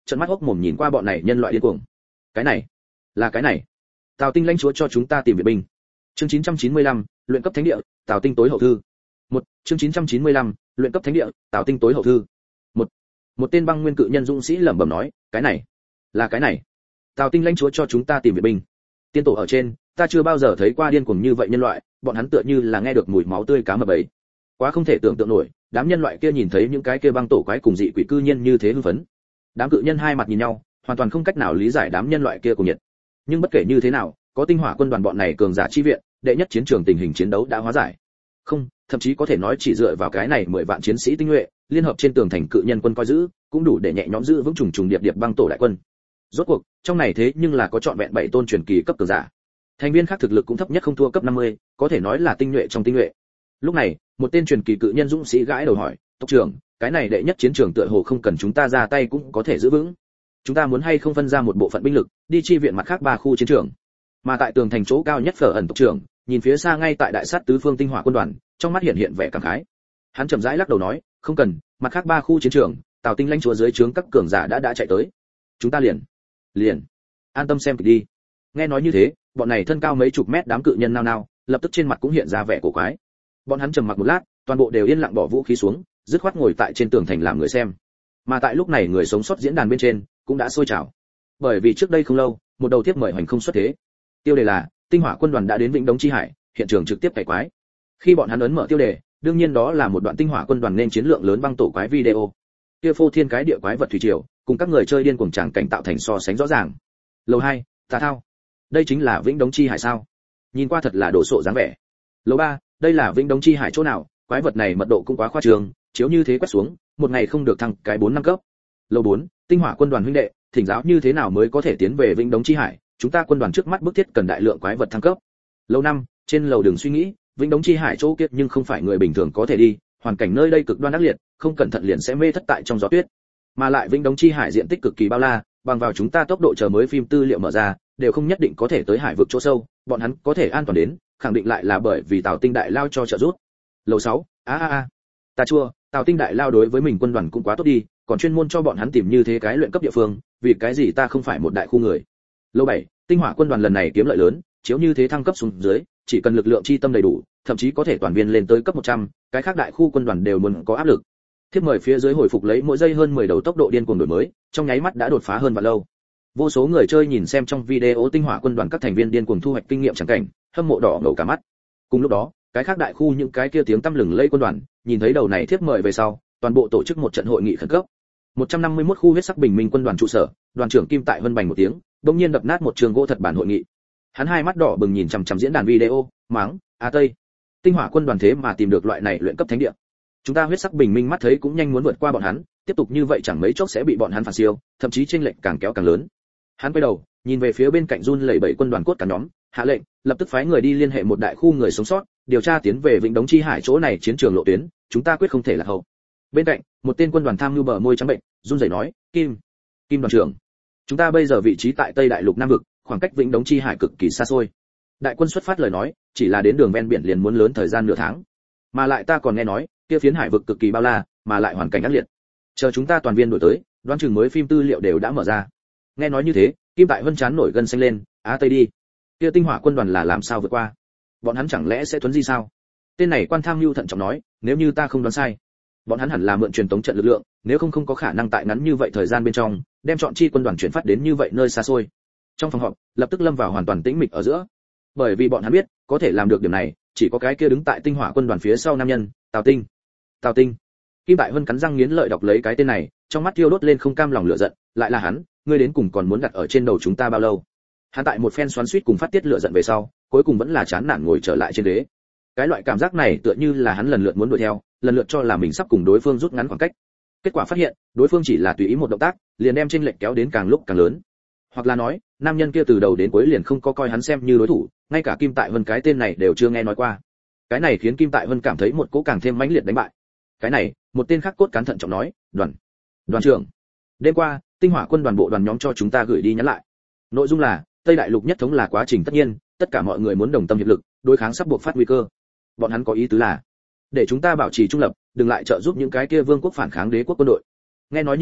trợn mắt hốc mồm nhìn qua bọn này nhân loại điên cuồng. Cái này, là cái này. Tào Tinh lãnh chúa cho chúng ta tìm viện binh. Chương chín trăm chín mươi lăm, luyện cấp thánh địa, Tào Tinh tối hậu thư. Một, chương chín trăm chín mươi lăm, luyện cấp thánh địa, Tào Tinh tối hậu thư. Một, một tên băng nguyên cự nhân dũng sĩ lẩm bẩm nói, cái này, là cái này. Tào Tinh lãnh chúa cho chúng ta tìm viện binh. Tiên tổ ở trên, ta chưa bao giờ thấy qua điên cuồng như vậy nhân loại, bọn hắn tựa như là nghe được mùi máu tươi cá mập ấy. Quá không thể tưởng tượng nổi, đám nhân loại kia nhìn thấy những cái kia băng tổ quái cùng dị quỷ cư nhiên như thế hưng phấn. Đám cự nhân hai mặt nhìn nhau, hoàn toàn không cách nào lý giải đám nhân loại kia cùng nhiệt. Nhưng bất kể như thế nào, có tinh hỏa quân đoàn bọn này cường giả chi viện, đệ nhất chiến trường tình hình chiến đấu đã hóa giải. Không, thậm chí có thể nói chỉ dựa vào cái này mười vạn chiến sĩ tinh nhuệ, liên hợp trên tường thành cự nhân quân coi giữ, cũng đủ để nhẹ nhõm giữ vững trùng trùng điệp điệp băng tổ đại quân. Rốt cuộc, trong này thế nhưng là có trọn vẹn bảy tôn truyền kỳ cấp cường giả. Thành viên khác thực lực cũng thấp nhất không thua cấp năm mươi, có thể nói là tinh nhuệ trong tinh nhuệ. Lúc này, một tên truyền kỳ cự nhân dũng sĩ gãi đầu hỏi, "Tộc trưởng, cái này đệ nhất chiến trường tựa hồ không cần chúng ta ra tay cũng có thể giữ vững. Chúng ta muốn hay không phân ra một bộ phận binh lực, đi chi viện mặt khác ba khu chiến trường?" Mà tại tường thành chỗ cao nhất Phở ẩn tộc trưởng, nhìn phía xa ngay tại đại sát tứ phương tinh hỏa quân đoàn, trong mắt hiện hiện vẻ cảm khái. Hắn chậm rãi lắc đầu nói, "Không cần, mặt khác ba khu chiến trường, Tào Tinh lãnh chúa dưới trướng các cường giả đã đã chạy tới. Chúng ta liền, liền an tâm xem kịch đi." Nghe nói như thế, bọn này thân cao mấy chục mét đám cự nhân nao nao, lập tức trên mặt cũng hiện ra vẻ cổ quái. Bọn hắn trầm mặc một lát, toàn bộ đều yên lặng bỏ vũ khí xuống, dứt khoát ngồi tại trên tường thành làm người xem. Mà tại lúc này người sống sót diễn đàn bên trên cũng đã sôi trào. Bởi vì trước đây không lâu, một đầu tiếp mời hoành không xuất thế. Tiêu đề là tinh hỏa quân đoàn đã đến Vĩnh Đống Chi Hải, hiện trường trực tiếp cày quái. Khi bọn hắn ấn mở tiêu đề, đương nhiên đó là một đoạn tinh hỏa quân đoàn nên chiến lượng lớn băng tổ quái video. Kia phô thiên cái địa quái vật thủy triều, cùng các người chơi điên cuồng tràng cảnh tạo thành so sánh rõ ràng. Lầu hai, tà thao. Đây chính là Vĩnh Đống Chi Hải sao? Nhìn qua thật là đồ sộ dáng vẻ. Lầu ba, đây là Vĩnh Đống Chi Hải chỗ nào? Quái vật này mật độ cũng quá khoa trương, chiếu như thế quét xuống, một ngày không được thăng cái bốn năm cấp. Lầu bốn, tinh hỏa quân đoàn huynh đệ, thỉnh giáo như thế nào mới có thể tiến về Vĩnh Đống Chi Hải? Chúng ta quân đoàn trước mắt bức thiết cần đại lượng quái vật thăng cấp. Lầu năm, trên lầu đừng suy nghĩ, Vĩnh Đống Chi Hải chỗ kia nhưng không phải người bình thường có thể đi, hoàn cảnh nơi đây cực đoan ác liệt, không cẩn thận liền sẽ mê thất tại trong gió tuyết. Mà lại Vĩnh Đống Chi Hải diện tích cực kỳ bao la, bằng vào chúng ta tốc độ chờ mới phim tư liệu mở ra, đều không nhất định có thể tới hải vực chỗ sâu, bọn hắn có thể an toàn đến, khẳng định lại là bởi vì Tào Tinh đại lao cho trợ giúp. Lầu sáu, a a a, ta chua, Tào Tinh đại lao đối với mình quân đoàn cũng quá tốt đi, còn chuyên môn cho bọn hắn tìm như thế cái luyện cấp địa phương, vì cái gì ta không phải một đại khu người. Lầu bảy, tinh hỏa quân đoàn lần này kiếm lợi lớn, chiếu như thế thăng cấp xuống dưới, chỉ cần lực lượng chi tâm đầy đủ, thậm chí có thể toàn viên lên tới cấp một trăm, cái khác đại khu quân đoàn đều muốn có áp lực. Thiếp mời phía dưới hồi phục lấy mỗi giây hơn mười đầu tốc độ điên cuồng đổi mới, trong nháy mắt đã đột phá hơn và lâu. Vô số người chơi nhìn xem trong video tinh hỏa quân đoàn các thành viên điên cuồng thu hoạch kinh nghiệm chẳng cảnh, hâm mộ đỏ ngầu cả mắt. Cùng lúc đó, cái khác đại khu những cái kia tiếng tăm lừng lẫy quân đoàn, nhìn thấy đầu này thiếp mời về sau, toàn bộ tổ chức một trận hội nghị khẩn cấp. một trăm năm mươi mốt khu huyết sắc bình minh quân đoàn trụ sở, đoàn trưởng Kim Tại Vân bành một tiếng, đột nhiên đập nát một trường gỗ thật bản hội nghị. Hắn hai mắt đỏ bừng nhìn chằm chằm diễn đàn video, mắng, "A Tây, tinh hỏa quân đoàn thế mà tìm được loại này luyện cấp thánh địa. Chúng ta huyết sắc bình minh mắt thấy cũng nhanh muốn vượt qua bọn hắn, tiếp tục như vậy chẳng mấy chốc sẽ bị bọn hắn phản siêu, thậm chí chênh lệch càng kéo càng lớn." Hắn quay đầu, nhìn về phía bên cạnh run lẩy bẩy quân đoàn cốt cả nhóm, hạ lệnh, lập tức phái người đi liên hệ một đại khu người sống sót, điều tra tiến về Vĩnh Đống Chi Hải chỗ này chiến trường lộ tuyến, chúng ta quyết không thể lạc hậu. Bên cạnh, một tên quân đoàn tham nhu bờ môi trắng bệnh, run rẩy nói, "Kim, Kim đoàn trưởng, chúng ta bây giờ vị trí tại Tây Đại Lục Nam vực, khoảng cách Vĩnh Đống Chi Hải cực kỳ xa xôi. Đại quân xuất phát lời nói, chỉ là đến đường ven biển liền muốn lớn thời gian nửa tháng. Mà lại ta còn nghe nói, kia phiến hải vực cực kỳ bao la, mà lại hoàn cảnh ác liệt. Chờ chúng ta toàn viên đổi tới, đoán chừng mới phim tư liệu đều đã mở ra." Nghe nói như thế, Kim Tại Vân chán nổi gân xanh lên, "Á Tây đi, kia tinh hỏa quân đoàn là làm sao vượt qua? Bọn hắn chẳng lẽ sẽ thuấn di sao?" Tên này quan tham nhu thận trọng nói, "Nếu như ta không đoán sai, bọn hắn hẳn là mượn truyền tống trận lực lượng, nếu không không có khả năng tại ngắn như vậy thời gian bên trong, đem chọn chi quân đoàn chuyển phát đến như vậy nơi xa xôi." Trong phòng họp, lập tức lâm vào hoàn toàn tĩnh mịch ở giữa. Bởi vì bọn hắn biết, có thể làm được điểm này, chỉ có cái kia đứng tại tinh hỏa quân đoàn phía sau nam nhân, Tào Tinh. Tào Tinh. Kim Tại Vân cắn răng nghiến lợi đọc lấy cái tên này, trong mắt thiêu đốt lên không cam lòng lửa giận, lại là hắn, ngươi đến cùng còn muốn đặt ở trên đầu chúng ta bao lâu? Hắn tại một phen xoắn xuýt cùng phát tiết lửa giận về sau, cuối cùng vẫn là chán nản ngồi trở lại trên ghế. Cái loại cảm giác này tựa như là hắn lần lượt muốn đuổi theo, lần lượt cho là mình sắp cùng đối phương rút ngắn khoảng cách. Kết quả phát hiện, đối phương chỉ là tùy ý một động tác, liền đem chênh lệch kéo đến càng lúc càng lớn. Hoặc là nói, nam nhân kia từ đầu đến cuối liền không có coi hắn xem như đối thủ, ngay cả Kim Tại Vân cái tên này đều chưa nghe nói qua. Cái này khiến Kim Tại Vân cảm thấy một cỗ càng thêm mãnh liệt đánh bại. Cái này, một tên khác cốt cán thận trọng nói, "Đoàn, đoàn trưởng, đêm qua, tinh hỏa quân đoàn bộ đoàn nhóm cho chúng ta gửi đi nhắn lại. Nội dung là, Tây Đại Lục nhất thống là quá trình tất nhiên, tất cả mọi người muốn đồng tâm hiệp lực, đối kháng sắp buộc phát nguy cơ. Bọn hắn có ý tứ là, để chúng ta bảo trì trung lập, đừng lại trợ giúp những cái kia vương quốc phản kháng đế quốc quân đội." Nghe nói như thế,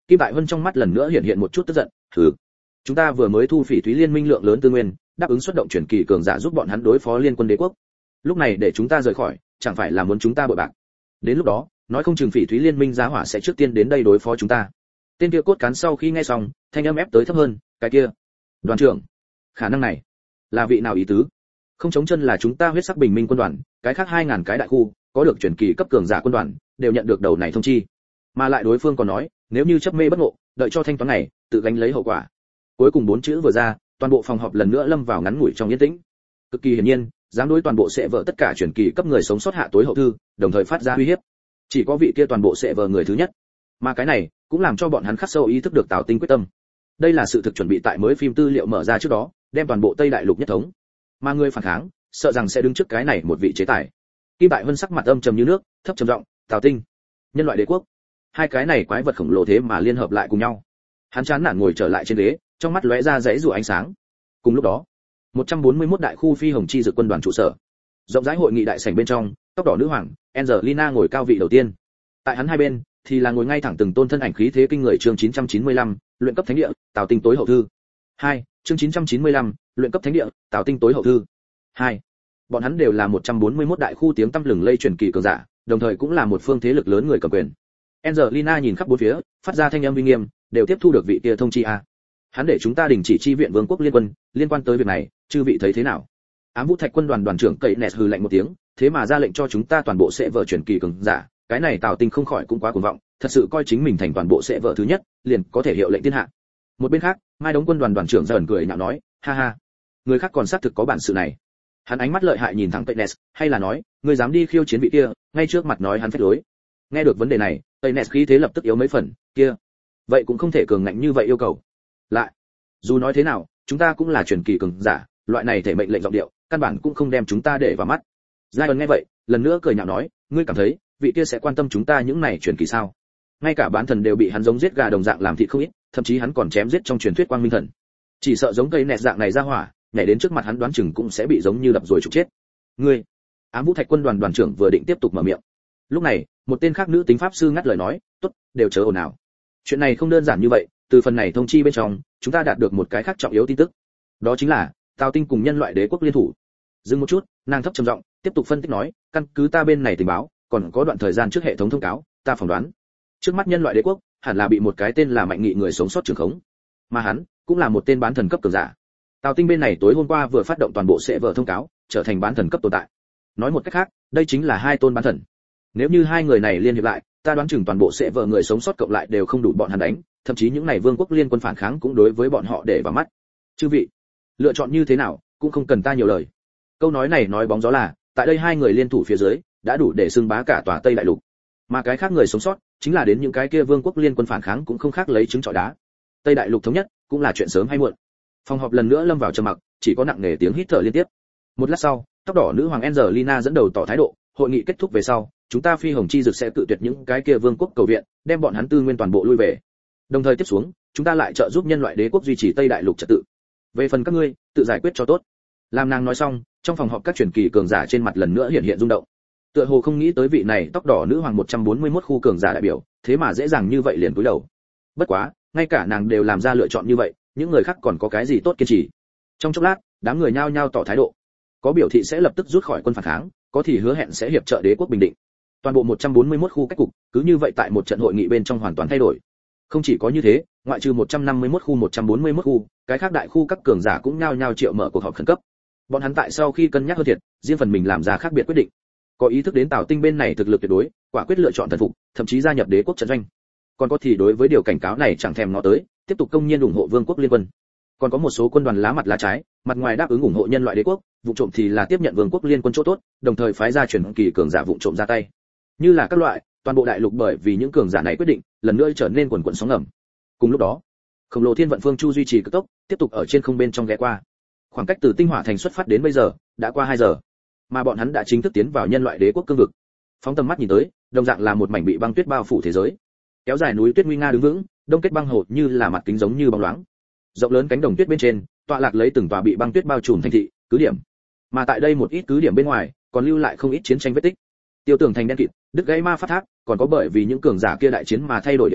Kim Đại Vân trong mắt lần nữa hiện hiện một chút tức giận, "Hừ, chúng ta vừa mới thu Phỉ Thúy Liên minh lượng lớn tư nguyên, đáp ứng xuất động truyền kỳ cường giả giúp bọn hắn đối phó Liên quân đế quốc. Lúc này để chúng ta rời khỏi, chẳng phải là muốn chúng ta bội bạc. Đến lúc đó, nói không chừng Phỉ Thúy Liên minh giá hỏa sẽ trước tiên đến đây đối phó chúng ta." Tên kia cốt cán sau khi nghe xong, thanh âm ép tới thấp hơn, "Cái kia, đoàn trưởng, khả năng này là vị nào ý tứ? Không chống chân là chúng ta huyết sắc bình minh quân đoàn, cái khác hai ngàn cái đại khu, có được truyền kỳ cấp cường giả quân đoàn, đều nhận được đầu này thông chi. Mà lại đối phương còn nói, nếu như chấp mê bất ngộ, đợi cho thanh toán này, tự gánh lấy hậu quả." Cuối cùng bốn chữ vừa ra, toàn bộ phòng họp lần nữa lâm vào ngắn ngủi trong yên tĩnh. Cực kỳ hiển nhiên, dám đối toàn bộ sẽ vợ tất cả truyền kỳ cấp người sống sót hạ tối hậu thư, đồng thời phát ra uy hiếp. Chỉ có vị kia toàn bộ sẽ vợ người thứ nhất. Mà cái này cũng làm cho bọn hắn khắc sâu ý thức được Tào Tinh quyết tâm. Đây là sự thực chuẩn bị tại mới phim tư liệu mở ra trước đó, đem toàn bộ Tây Đại Lục nhất thống. Mà người phản kháng, sợ rằng sẽ đứng trước cái này một vị chế tài. Kim Bại Vân sắc mặt âm trầm như nước, thấp trầm giọng, "Tào Tinh, nhân loại đế quốc." Hai cái này quái vật khổng lồ thế mà liên hợp lại cùng nhau. Hắn chán nản ngồi trở lại trên ghế, trong mắt lóe ra dãy rủa ánh sáng. Cùng lúc đó, một trăm bốn mươi mốt đại khu phi hồng chi dược quân đoàn trụ sở. Rộng rãi hội nghị đại sảnh bên trong, tóc đỏ nữ hoàng Angelina ngồi cao vị đầu tiên. Tại hắn hai bên thì là ngồi ngay thẳng từng tôn thân ảnh khí thế kinh người chương chín trăm chín mươi lăm, luyện cấp thánh địa, Tào Tinh tối hậu thư. hai, chương chín trăm chín mươi lăm, luyện cấp thánh địa, Tào Tinh tối hậu thư. hai. Bọn hắn đều là một trăm bốn mươi mốt đại khu tiếng tăm lừng lây truyền kỳ cường giả, đồng thời cũng là một phương thế lực lớn người cầm quyền. Angelina nhìn khắp bốn phía, phát ra thanh âm uy nghiêm, đều tiếp thu được vị kia thông chi a. Hắn để chúng ta đình chỉ chi viện vương quốc liên quân, liên quan tới việc này, chư vị thấy thế nào? Ám Vũ Thạch quân đoàn đoàn trưởng Cậy Nẹt hừ lạnh một tiếng, thế mà ra lệnh cho chúng ta toàn bộ sẽ vợ truyền kỳ cường giả, cái này Tào Tinh không khỏi cũng quá cuồng vọng, thật sự coi chính mình thành toàn bộ sẽ vợ thứ nhất, liền có thể hiệu lệnh thiên hạ. Một bên khác, Mai Đống quân đoàn đoàn trưởng dần cười nhạo nói, ha ha, người khác còn xác thực có bản sự này. Hắn ánh mắt lợi hại nhìn thẳng Cậy Nẹt, hay là nói, ngươi dám đi khiêu chiến vị kia, ngay trước mặt nói hắn phách lối. Nghe được vấn đề này, Cậy Nẹt khí thế lập tức yếu mấy phần, kia, vậy cũng không thể cường ngạnh như vậy yêu cầu. Lại, dù nói thế nào, chúng ta cũng là truyền kỳ cường giả, loại này thể mệnh lệnh giọng điệu, căn bản cũng không đem chúng ta để vào mắt. Giai nghe vậy, lần nữa cười nhạo nói, ngươi cảm thấy, vị kia sẽ quan tâm chúng ta những này truyền kỳ sao? Ngay cả bán thần đều bị hắn giống giết gà đồng dạng làm thịt không ít, thậm chí hắn còn chém giết trong truyền thuyết quang minh thần. Chỉ sợ giống cây nẹt dạng này ra hỏa, nhảy đến trước mặt hắn đoán chừng cũng sẽ bị giống như đập rồi trục chết. Ngươi, Ám Vũ Thạch quân đoàn đoàn trưởng vừa định tiếp tục mở miệng. Lúc này, một tên khác nữ tính pháp sư ngắt lời nói, tốt, đều chớ ồn ào. Chuyện này không đơn giản như vậy, từ phần này thông chi bên trong, chúng ta đạt được một cái khác trọng yếu tin tức. Đó chính là, Tào Tinh cùng nhân loại đế quốc liên thủ. Dừng một chút, nàng thấp trầm giọng, tiếp tục phân tích nói, căn cứ ta bên này tình báo, còn có đoạn thời gian trước hệ thống thông cáo, ta phỏng đoán, trước mắt nhân loại đế quốc hẳn là bị một cái tên là Mạnh Nghị người sống sót trưởng khống, mà hắn cũng là một tên bán thần cấp cường giả. Tào Tinh bên này tối hôm qua vừa phát động toàn bộ sẽ vở thông cáo, trở thành bán thần cấp tồn tại. Nói một cách khác, đây chính là hai tôn bán thần. Nếu như hai người này liên hiệp lại, ta đoán chừng toàn bộ sẽ vở người sống sót cộng lại đều không đủ bọn hắn đánh, thậm chí những này vương quốc liên quân phản kháng cũng đối với bọn họ để vào mắt. Chư vị, lựa chọn như thế nào, cũng không cần ta nhiều lời. Câu nói này nói bóng gió là, tại đây hai người liên thủ phía dưới, đã đủ để xưng bá cả tòa Tây Đại Lục. Mà cái khác người sống sót, chính là đến những cái kia vương quốc liên quân phản kháng cũng không khác lấy trứng trọi đá. Tây Đại Lục thống nhất, cũng là chuyện sớm hay muộn. Phòng họp lần nữa lâm vào trầm mặc, chỉ có nặng nề tiếng hít thở liên tiếp. Một lát sau, tóc đỏ nữ hoàng Angelina dẫn đầu tỏ thái độ, hội nghị kết thúc về sau, chúng ta phi hồng chi dược sẽ tự tuyệt những cái kia vương quốc cầu viện, đem bọn hắn tư nguyên toàn bộ lui về. Đồng thời tiếp xuống, chúng ta lại trợ giúp nhân loại đế quốc duy trì Tây Đại Lục trật tự. Về phần các ngươi, tự giải quyết cho tốt. Làm nàng nói xong, trong phòng họp các truyền kỳ cường giả trên mặt lần nữa hiện hiện rung động. Tựa hồ không nghĩ tới vị này tóc đỏ nữ hoàng một trăm bốn mươi mốt khu cường giả đại biểu, thế mà dễ dàng như vậy liền cúi đầu. Bất quá, ngay cả nàng đều làm ra lựa chọn như vậy, những người khác còn có cái gì tốt kiên trì. Trong chốc lát, đám người nhao nhao tỏ thái độ. Có biểu thị sẽ lập tức rút khỏi quân phản kháng, có thì hứa hẹn sẽ hiệp trợ đế quốc bình định. Toàn bộ một trăm bốn mươi mốt khu cách cục, cứ như vậy tại một trận hội nghị bên trong hoàn toàn thay đổi. Không chỉ có như thế, ngoại trừ một trăm năm mươi mốt khu một trăm bốn mươi mốt khu, cái khác đại khu các cường giả cũng nhao nhao triệu mở cuộc họp khẩn cấp. Bọn hắn tại sau khi cân nhắc hơn thiệt, riêng phần mình làm ra khác biệt quyết định. Có ý thức đến Tào Tinh bên này thực lực tuyệt đối, quả quyết lựa chọn thần phục, thậm chí gia nhập đế quốc trận doanh. Còn có thì đối với điều cảnh cáo này chẳng thèm ngó tới, tiếp tục công nhiên ủng hộ vương quốc liên quân. Còn có một số quân đoàn lá mặt lá trái, mặt ngoài đáp ứng ủng hộ nhân loại đế quốc, vụ trộm thì là tiếp nhận vương quốc liên quân chỗ tốt, đồng thời phái ra truyền kỳ cường giả vụ trộm ra tay. Như là các loại, toàn bộ đại lục bởi vì những cường giả này quyết định, lần nữa trở nên quần quần sóng ngầm. Cùng lúc đó, khổng lồ thiên vận phương chu duy trì cực tốc, tiếp tục ở trên không bên trong ghé qua. Khoảng cách từ tinh hỏa thành xuất phát đến bây giờ, đã qua hai giờ, mà bọn hắn đã chính thức tiến vào nhân loại đế quốc cương vực. Phóng tầm mắt nhìn tới, đồng dạng là một mảnh bị băng tuyết bao phủ thế giới. Kéo dài núi tuyết nguy nga đứng vững, đông kết băng hồ như là mặt kính giống như bóng loáng. Rộng lớn cánh đồng tuyết bên trên, tọa lạc lấy từng tòa bị băng tuyết bao trùm thành thị, cứ điểm. Mà tại đây một ít cứ điểm bên ngoài, còn lưu lại không ít chiến tranh vết tích. Tiêu tường thành đen kịt, đứt gãy ma phát thác, còn có bởi vì những cường giả kia đại chiến mà thay đổi địa hình,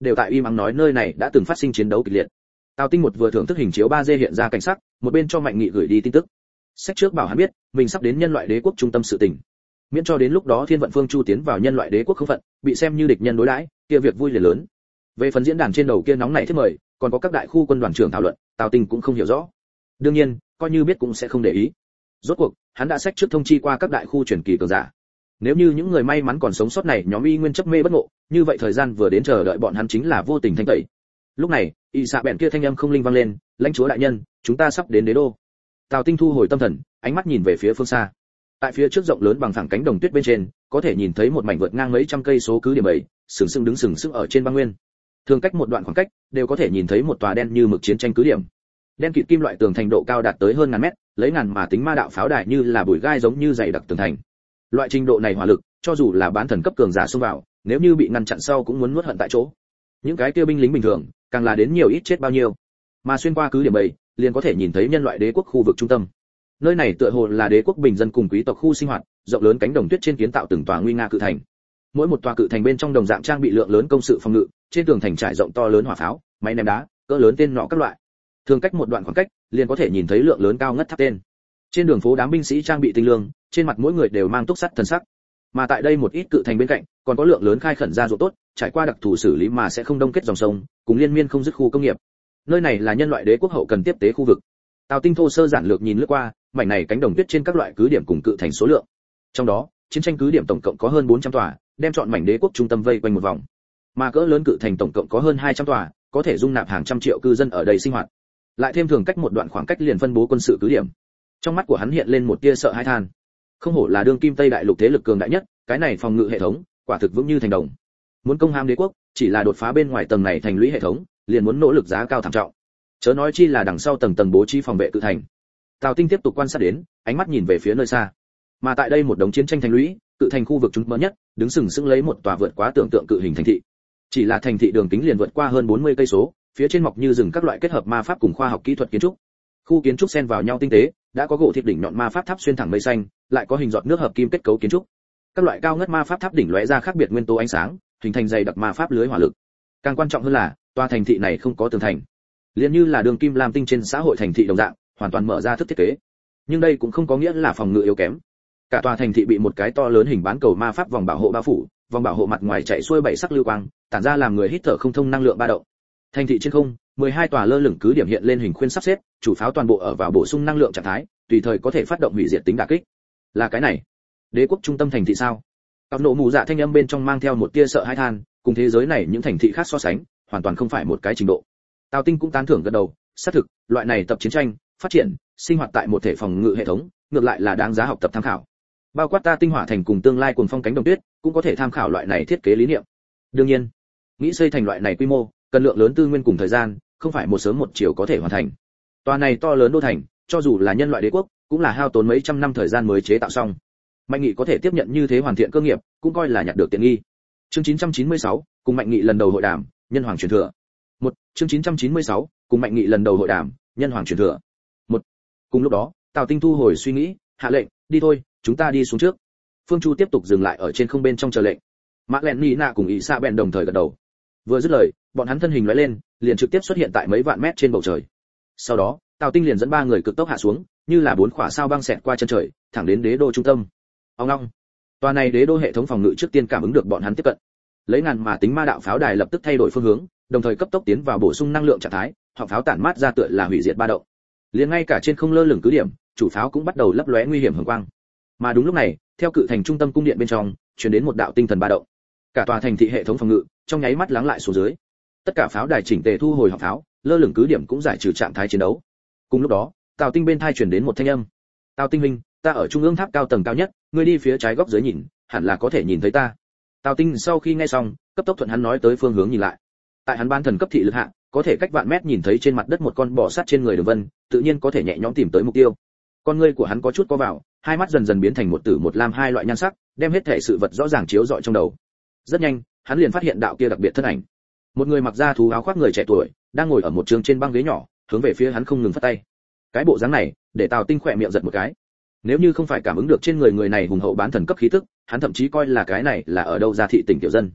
đều tại im ắng nói nơi này đã từng phát sinh chiến đấu kịch liệt. Tào Tinh một vừa thưởng thức hình chiếu ba D hiện ra cảnh sắc, một bên cho Mạnh Nghị gửi đi tin tức. Sách trước bảo hắn biết, mình sắp đến nhân loại đế quốc trung tâm sự tình. Miễn cho đến lúc đó Thiên Vận Phương Chu tiến vào nhân loại đế quốc không phận, bị xem như địch nhân đối đãi, kia việc vui liền lớn. Về phần diễn đàn trên đầu kia nóng nảy thiết mời, còn có các đại khu quân đoàn trưởng thảo luận, Tào Tinh cũng không hiểu rõ. Đương nhiên, coi như biết cũng sẽ không để ý. Rốt cuộc, hắn đã sách trước thông chi qua các đại khu truyền kỳ cường giả. Nếu như những người may mắn còn sống sót này nhóm y nguyên chấp mê bất ngộ, như vậy thời gian vừa đến chờ đợi bọn hắn chính là vô tình thanh tẩy. Lúc này, y xạ bèn kia thanh âm không linh vang lên, lãnh chúa đại nhân, chúng ta sắp đến đế đô. Tào Tinh thu hồi tâm thần, ánh mắt nhìn về phía phương xa. Tại phía trước rộng lớn bằng phẳng cánh đồng tuyết bên trên, có thể nhìn thấy một mảnh vượt ngang mấy trăm cây số cứ điểm bảy, sừng sững đứng sừng sững ở trên băng nguyên. Thường cách một đoạn khoảng cách, đều có thể nhìn thấy một tòa đen như mực chiến tranh cứ điểm. Đen kịt kim loại tường thành độ cao đạt tới hơn ngàn mét, lấy ngàn mà tính ma đạo pháo đài như là bụi gai giống như dày đặc tường thành. Loại trình độ này hỏa lực, cho dù là bán thần cấp cường giả xông vào, nếu như bị ngăn chặn sau cũng muốn nuốt hận tại chỗ. Những cái kia binh lính bình thường, càng là đến nhiều ít chết bao nhiêu. Mà xuyên qua cứ điểm bảy, liền có thể nhìn thấy nhân loại đế quốc khu vực trung tâm. Nơi này tựa hồ là đế quốc bình dân cùng quý tộc khu sinh hoạt, rộng lớn cánh đồng tuyết trên kiến tạo từng tòa nguy nga cự thành. Mỗi một tòa cự thành bên trong đồng dạng trang bị lượng lớn công sự phòng ngự, trên tường thành trải rộng to lớn hỏa pháo, máy ném đá, cỡ lớn tên nọ các loại. Thường cách một đoạn khoảng cách, liền có thể nhìn thấy lượng lớn cao ngất tháp tên. Trên đường phố đám binh sĩ trang bị tinh lương, trên mặt mỗi người đều mang túc sắt thần sắc. Mà tại đây một ít cự thành bên cạnh, còn có lượng lớn khai khẩn ra ruộng tốt, trải qua đặc thù xử lý mà sẽ không đông kết dòng sông, cùng liên miên không dứt khu công nghiệp. Nơi này là nhân loại đế quốc hậu cần tiếp tế khu vực. Tào Tinh thô sơ giản lược nhìn lướt qua, mảnh này cánh đồng tuyết trên các loại cứ điểm cùng cự thành số lượng. Trong đó, chiến tranh cứ điểm tổng cộng có hơn bốn trăm tòa, đem chọn mảnh đế quốc trung tâm vây quanh một vòng. Mà cỡ lớn cự thành tổng cộng có hơn hai trăm tòa, có thể dung nạp hàng trăm triệu cư dân ở đây sinh hoạt. Lại thêm thường cách một đoạn khoảng cách liền phân bố quân sự cứ điểm. Trong mắt của hắn hiện lên một tia sợ hãi than. Không hổ là đương kim Tây đại lục thế lực cường đại nhất, cái này phòng ngự hệ thống, quả thực vững như thành đồng. Muốn công hãm đế quốc, chỉ là đột phá bên ngoài tầng này thành lũy hệ thống, liền muốn nỗ lực giá cao thảm trọng. Chớ nói chi là đằng sau tầng tầng bố trí phòng vệ cự thành. Tào Tinh tiếp tục quan sát đến, ánh mắt nhìn về phía nơi xa. Mà tại đây một đống chiến tranh thành lũy, cự thành khu vực chúng mơ nhất, đứng sừng sững lấy một tòa vượt quá tưởng tượng cự hình thành thị. Chỉ là thành thị đường kính liền vượt qua hơn bốn mươi cây số, phía trên mọc như rừng các loại kết hợp ma pháp cùng khoa học kỹ thuật kiến trúc. Khu kiến trúc xen vào nhau tinh tế, đã có gỗ thiệp đỉnh nhọn ma pháp tháp xuyên thẳng mây xanh, lại có hình giọt nước hợp kim kết cấu kiến trúc. Các loại cao ngất ma pháp tháp đỉnh lóe ra khác biệt nguyên tố ánh sáng, hình thành dày đặc ma pháp lưới hỏa lực. Càng quan trọng hơn là, tòa thành thị này không có tường thành, liền như là đường kim lam tinh trên xã hội thành thị đồng dạng, hoàn toàn mở ra thức thiết kế. Nhưng đây cũng không có nghĩa là phòng ngự yếu kém. Cả tòa thành thị bị một cái to lớn hình bán cầu ma pháp vòng bảo hộ bao phủ, vòng bảo hộ mặt ngoài chạy xuôi bảy sắc lưu quang, tản ra làm người hít thở không thông năng lượng ba động. Thành thị trên không, mười hai tòa lơ lửng cứ điểm hiện lên hình khuyên sắp xếp, chủ pháo toàn bộ ở vào bổ sung năng lượng trạng thái, tùy thời có thể phát động hủy diệt tính đả kích. Là cái này, đế quốc trung tâm thành thị sao? Cặp nộ mù dạ thanh âm bên trong mang theo một tia sợ hãi than, cùng thế giới này những thành thị khác so sánh, hoàn toàn không phải một cái trình độ. Tào Tinh cũng tán thưởng gật đầu, xác thực, loại này tập chiến tranh, phát triển, sinh hoạt tại một thể phòng ngự hệ thống, ngược lại là đáng giá học tập tham khảo. Bao quát ta Tinh Hỏa thành cùng tương lai cuồng phong cánh đồng tuyết, cũng có thể tham khảo loại này thiết kế lý niệm. Đương nhiên, nghĩ xây thành loại này quy mô, cần lượng lớn tư nguyên cùng thời gian, không phải một sớm một chiều có thể hoàn thành. Tòa này to lớn đô thành, cho dù là nhân loại đế quốc, cũng là hao tốn mấy trăm năm thời gian mới chế tạo xong. Mạnh Nghị có thể tiếp nhận như thế hoàn thiện cơ nghiệp, cũng coi là nhặt được tiện nghi. Chương chín trăm chín mươi sáu, cùng Mạnh Nghị lần đầu hội đàm, nhân hoàng truyền thừa. Một, chương chín trăm chín mươi sáu, cùng Mạnh Nghị lần đầu hội đàm, nhân hoàng truyền thừa. Một. Cùng lúc đó, Tào Tinh thu hồi suy nghĩ, hạ lệnh, đi thôi, chúng ta đi xuống trước. Phương Chu tiếp tục dừng lại ở trên không bên trong chờ lệnh. Mã Lẹn Nina cùng Ý Sa bèn đồng thời gật đầu. Vừa dứt lời, bọn hắn thân hình lóe lên, liền trực tiếp xuất hiện tại mấy vạn mét trên bầu trời. Sau đó, Tào Tinh liền dẫn ba người cực tốc hạ xuống, như là bốn khỏa sao băng xẹt qua chân trời, thẳng đến đế đô trung tâm. Ông long. Tòa này đế đô hệ thống phòng ngự trước tiên cảm ứng được bọn hắn tiếp cận. Lấy ngàn mà tính ma đạo pháo đài lập tức thay đổi phương hướng, đồng thời cấp tốc tiến vào bổ sung năng lượng trạng thái, họng pháo tản mát ra tựa là hủy diệt ba động. Liền ngay cả trên không lơ lửng cứ điểm, chủ pháo cũng bắt đầu lấp lóe nguy hiểm hồng quang. Mà đúng lúc này, theo cự thành trung tâm cung điện bên trong, truyền đến một đạo tinh thần ba động. Cả tòa thành thị hệ thống phòng ngự trong nháy mắt lắng lại xuống dưới. Tất cả pháo đài chỉnh tề thu hồi họng pháo, lơ lửng cứ điểm cũng giải trừ trạng thái chiến đấu. Cùng lúc đó, Tào Tinh bên thai truyền đến một thanh âm. Tào Tinh minh, ta ở trung ương tháp cao tầng cao nhất, ngươi đi phía trái góc dưới nhìn, hẳn là có thể nhìn thấy ta. Tào Tinh sau khi nghe xong, cấp tốc thuận hắn nói tới phương hướng nhìn lại. Tại hắn ban thần cấp thị lực hạ, có thể cách vạn mét nhìn thấy trên mặt đất một con bò sát trên người đường vân, tự nhiên có thể nhẹ nhõm tìm tới mục tiêu. Con ngươi của hắn có chút co vào, hai mắt dần dần biến thành một tử một lam hai loại nhan sắc, đem hết thể sự vật rõ ràng chiếu rọi trong đầu. Rất nhanh, hắn liền phát hiện đạo kia đặc biệt thân ảnh. Một người mặc da thú áo khoác người trẻ tuổi, đang ngồi ở một trường trên băng ghế nhỏ, hướng về phía hắn không ngừng phất tay. Cái bộ dáng này, để Tào Tinh khỏe miệng giật một cái. Nếu như không phải cảm ứng được trên người người này hùng hậu bán thần cấp khí tức, hắn thậm chí coi là cái này là ở đâu ra thị tỉnh tiểu dân.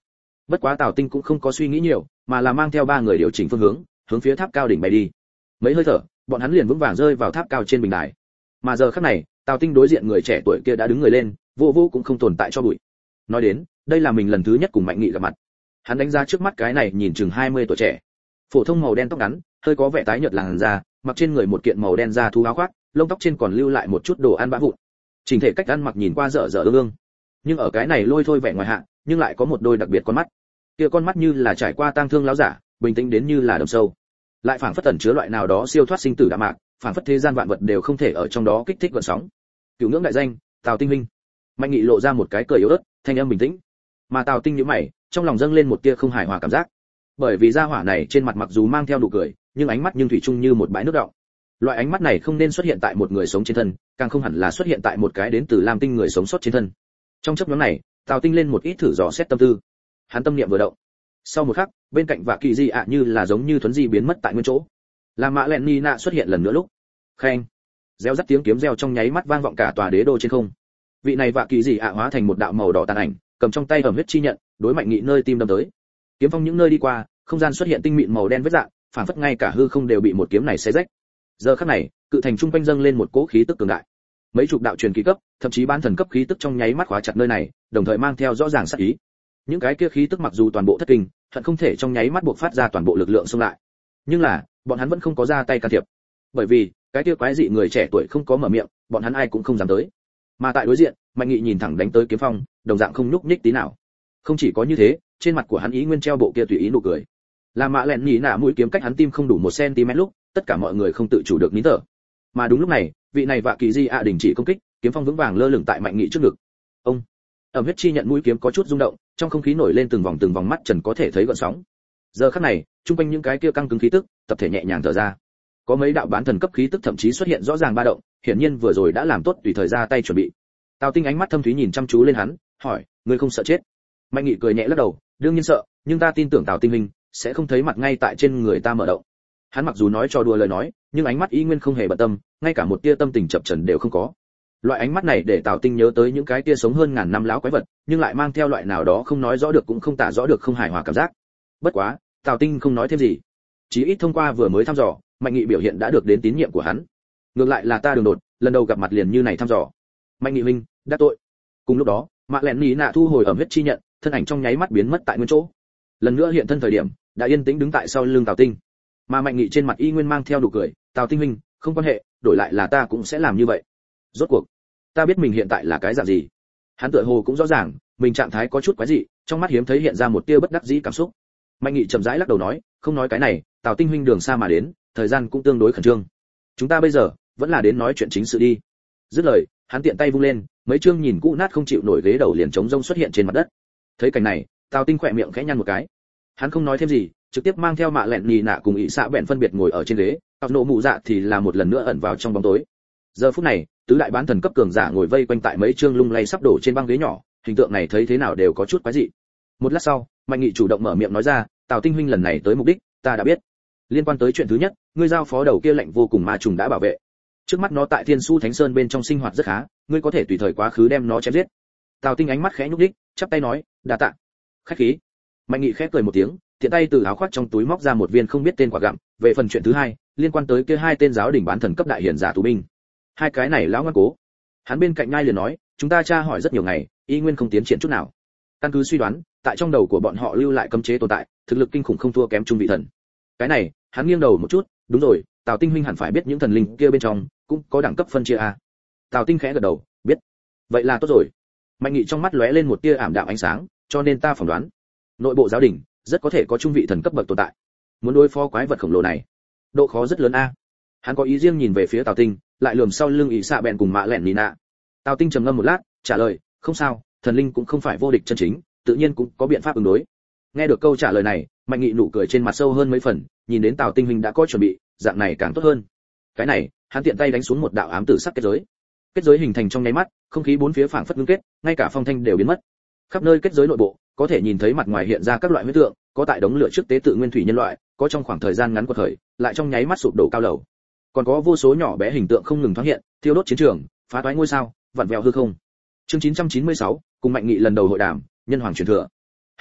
Bất quá Tào Tinh cũng không có suy nghĩ nhiều, mà là mang theo ba người điều chỉnh phương hướng, hướng phía tháp cao đỉnh bay đi. Mấy hơi thở, bọn hắn liền vững vàng rơi vào tháp cao trên bình đài. Mà giờ khắc này, Tào Tinh đối diện người trẻ tuổi kia đã đứng người lên, vô vô cũng không tồn tại cho bụi. Nói đến, đây là mình lần thứ nhất cùng Mạnh Nghị gặp mặt. Hắn đánh giá trước mắt cái này nhìn chừng hai mươi tuổi trẻ, phổ thông màu đen tóc ngắn, hơi có vẻ tái nhợt làn da, mặc trên người một kiện màu đen da thú áo khoác, lông tóc trên còn lưu lại một chút đồ ăn bã vụn. Chỉnh thể cách ăn mặc nhìn qua dở dở ương ương, nhưng ở cái này lôi thôi vẻ ngoài hạ, nhưng lại có một đôi đặc biệt con mắt. Kia con mắt như là trải qua tang thương lão giả, bình tĩnh đến như là đầm sâu, lại phảng phất tẩn chứa loại nào đó siêu thoát sinh tử đạm mạc, phảng phất thế gian vạn vật đều không thể ở trong đó kích thích gợn sóng. Cửu ngưỡng đại danh, Tào Tinh Minh. Mạnh Nghị lộ ra một cái cười yếu ớt, thanh âm bình tĩnh. Mà Tào Tinh nhíu mày, trong lòng dâng lên một tia không hài hòa cảm giác. Bởi vì gia hỏa này trên mặt mặc dù mang theo nụ cười, nhưng ánh mắt nhưng thủy chung như một bãi nước đọng. Loại ánh mắt này không nên xuất hiện tại một người sống trên thân, càng không hẳn là xuất hiện tại một cái đến từ Lam Tinh người sống sót trên thân. Trong chốc ngắn này, Tào Tinh lên một ít thử dò xét tâm tư. Hắn tâm niệm vừa động. Sau một khắc, bên cạnh Vạ Kỳ Di ạ như là giống như thuấn di biến mất tại nguyên chỗ. Làm Mã Lẹn Nina xuất hiện lần nữa lúc. Khen. Reo rắt tiếng kiếm reo trong nháy mắt vang vọng cả tòa đế đô trên không. Vị này Vạ Kỳ Di ạ hóa thành một đạo màu đỏ tàn ảnh, cầm trong tay ẩm huyết chi nhận, đối Mạnh Nghị nơi tim đâm tới. Kiếm phong những nơi đi qua, không gian xuất hiện tinh mịn màu đen vết rạn, phản phất ngay cả hư không đều bị một kiếm này xé rách. Giờ khắc này, cự thành trung quanh dâng lên một cỗ khí tức cường đại. Mấy chục đạo truyền kỳ cấp, thậm chí bán thần cấp khí tức trong nháy mắt khóa chặt nơi này, đồng thời mang theo rõ ràng sát ý. Những cái kia khí tức mặc dù toàn bộ thất kinh, thật không thể trong nháy mắt buộc phát ra toàn bộ lực lượng xông lại. Nhưng là, bọn hắn vẫn không có ra tay can thiệp. Bởi vì, cái kia quái dị người trẻ tuổi không có mở miệng, bọn hắn ai cũng không dám tới. Mà tại đối diện, Mạnh Nghị nhìn thẳng đánh tới kiếm phong, đồng dạng không nhúc nhích tí nào. Không chỉ có như thế, trên mặt của hắn ý nguyên treo bộ kia tùy ý nụ cười. Là Mã Lẹn nhí nạ mũi kiếm cách hắn tim không đủ một cm lúc, tất cả mọi người không tự chủ được nín thở. Mà đúng lúc này, vị này Vạ Kỳ Di ạ đình chỉ công kích, kiếm phong vững vàng lơ lửng tại Mạnh Nghị trước ngực. Ông, ẩm huyết chi nhận mũi kiếm có chút rung động, trong không khí nổi lên từng vòng từng vòng mắt trần có thể thấy gợn sóng. Giờ khắc này, trung quanh những cái kia căng cứng khí tức, tập thể nhẹ nhàng thở ra. Có mấy đạo bán thần cấp khí tức thậm chí xuất hiện rõ ràng ba động, hiển nhiên vừa rồi đã làm tốt tùy thời ra tay chuẩn bị. Tào Tinh ánh mắt thâm thúy nhìn chăm chú lên hắn, hỏi, ngươi không sợ chết? Mạnh Nghị cười nhẹ lắc đầu, đương nhiên sợ, nhưng ta tin tưởng Tào Tinh Minh sẽ không thấy mặt ngay tại trên người ta mở động. Hắn mặc dù nói cho đùa lời nói, nhưng ánh mắt y nguyên không hề bận tâm, ngay cả một tia tâm tình chập chờn đều không có. Loại ánh mắt này để Tào Tinh nhớ tới những cái tia sống hơn ngàn năm lão quái vật, nhưng lại mang theo loại nào đó không nói rõ được cũng không tả rõ được không hài hòa cảm giác. Bất quá, Tào Tinh không nói thêm gì. Chỉ ít thông qua vừa mới thăm dò, Mạnh Nghị biểu hiện đã được đến tín nhiệm của hắn. Ngược lại là ta đường đột, lần đầu gặp mặt liền như này thăm dò. Mạnh Nghị huynh, đã tội. Cùng lúc đó, Mã Lẹn nhí nạ thu hồi ẩm huyết chi nhận, thân ảnh trong nháy mắt biến mất tại nguyên chỗ. Lần nữa hiện thân thời điểm, đã yên tĩnh đứng tại sau lưng Tào Tinh. Mà Mạnh Nghị trên mặt y nguyên mang theo nụ cười, Tào Tinh huynh, không quan hệ, đổi lại là ta cũng sẽ làm như vậy. Rốt cuộc, ta biết mình hiện tại là cái dạng gì. Hắn tựa hồ cũng rõ ràng, mình trạng thái có chút quái dị, trong mắt hiếm thấy hiện ra một tia bất đắc dĩ cảm xúc. Mạnh Nghị chậm rãi lắc đầu nói, không nói cái này, Tào Tinh huynh đường xa mà đến, thời gian cũng tương đối khẩn trương. Chúng ta bây giờ vẫn là đến nói chuyện chính sự đi. Dứt lời, hắn tiện tay vung lên, mấy chương nhìn cũ nát không chịu nổi ghế đầu liền trống rông xuất hiện trên mặt đất. Thấy cảnh này, Tào Tinh khỏe miệng khẽ nhăn một cái. Hắn không nói thêm gì, trực tiếp mang theo Mạ Lẹn nhí nạ cùng ỷ xạ bẹn phân biệt ngồi ở trên ghế, Tào nộ mụ dạ thì là một lần nữa ẩn vào trong bóng tối. Giờ phút này, tứ đại bán thần cấp cường giả ngồi vây quanh tại mấy chương lung lay sắp đổ trên băng ghế nhỏ, hình tượng này thấy thế nào đều có chút quái dị. Một lát sau, Mạnh Nghị chủ động mở miệng nói ra, Tào Tinh huynh lần này tới mục đích, ta đã biết. Liên quan tới chuyện thứ nhất, ngươi giao phó đầu kia lệnh vô cùng ma trùng đã bảo vệ. Trước mắt nó tại Thiên Su Thánh Sơn bên trong sinh hoạt rất khá, ngươi có thể tùy thời quá khứ đem nó chém giết. Tào Tinh ánh mắt khẽ nhúc nhích, chắp tay nói, đa tạ. Khách khí. Mạnh Nghị khẽ cười một tiếng, tiện tay từ áo khoác trong túi móc ra một viên không biết tên quả gặm, về phần chuyện thứ hai, liên quan tới kia hai tên giáo đỉnh bán thần cấp đại hiển giả tù binh. Hai cái này lão ngoan cố. Hắn bên cạnh ngay liền nói, chúng ta tra hỏi rất nhiều ngày, y nguyên không tiến triển chút nào. Căn cứ suy đoán, tại trong đầu của bọn họ lưu lại cấm chế tồn tại, thực lực kinh khủng không thua kém trung vị thần. Cái này, hắn nghiêng đầu một chút, đúng rồi, Tào Tinh huynh hẳn phải biết những thần linh kia bên trong cũng có đẳng cấp phân chia a. Tào Tinh khẽ gật đầu, biết. Vậy là tốt rồi. Mạnh Nghị trong mắt lóe lên một tia ảm đạm ánh sáng, cho nên ta phỏng đoán, nội bộ giáo đình rất có thể có trung vị thần cấp bậc tồn tại. Muốn đối phó quái vật khổng lồ này, độ khó rất lớn a. Hắn có ý riêng nhìn về phía Tào Tinh, lại lườm sau lưng ỷ xạ bèn cùng Mạ Lẹn nhí nạ. Tào Tinh trầm ngâm một lát, trả lời, không sao, thần linh cũng không phải vô địch chân chính, tự nhiên cũng có biện pháp ứng đối. Nghe được câu trả lời này, Mạnh Nghị nụ cười trên mặt sâu hơn mấy phần, nhìn đến Tào Tinh huynh đã có chuẩn bị, dạng này càng tốt hơn. Cái này, hắn tiện tay đánh xuống một đạo ám tử sắc kết giới. Kết giới hình thành trong nháy mắt, không khí bốn phía phảng phất ngưng kết, ngay cả phong thanh đều biến mất. Khắp nơi kết giới nội bộ, có thể nhìn thấy mặt ngoài hiện ra các loại huyết tượng, có tại đống lửa trước tế tự nguyên thủy nhân loại, có trong khoảng thời gian ngắn quật khởi, lại trong nháy mắt sụp đổ cao lầu. Còn có vô số nhỏ bé hình tượng không ngừng thoáng hiện, thiêu đốt chiến trường, phá toái ngôi sao, vặn vẹo hư không. Chương chín trăm chín mươi sáu, cùng Mạnh Nghị lần đầu hội đàm, nhân hoàng truyền thừa. hai,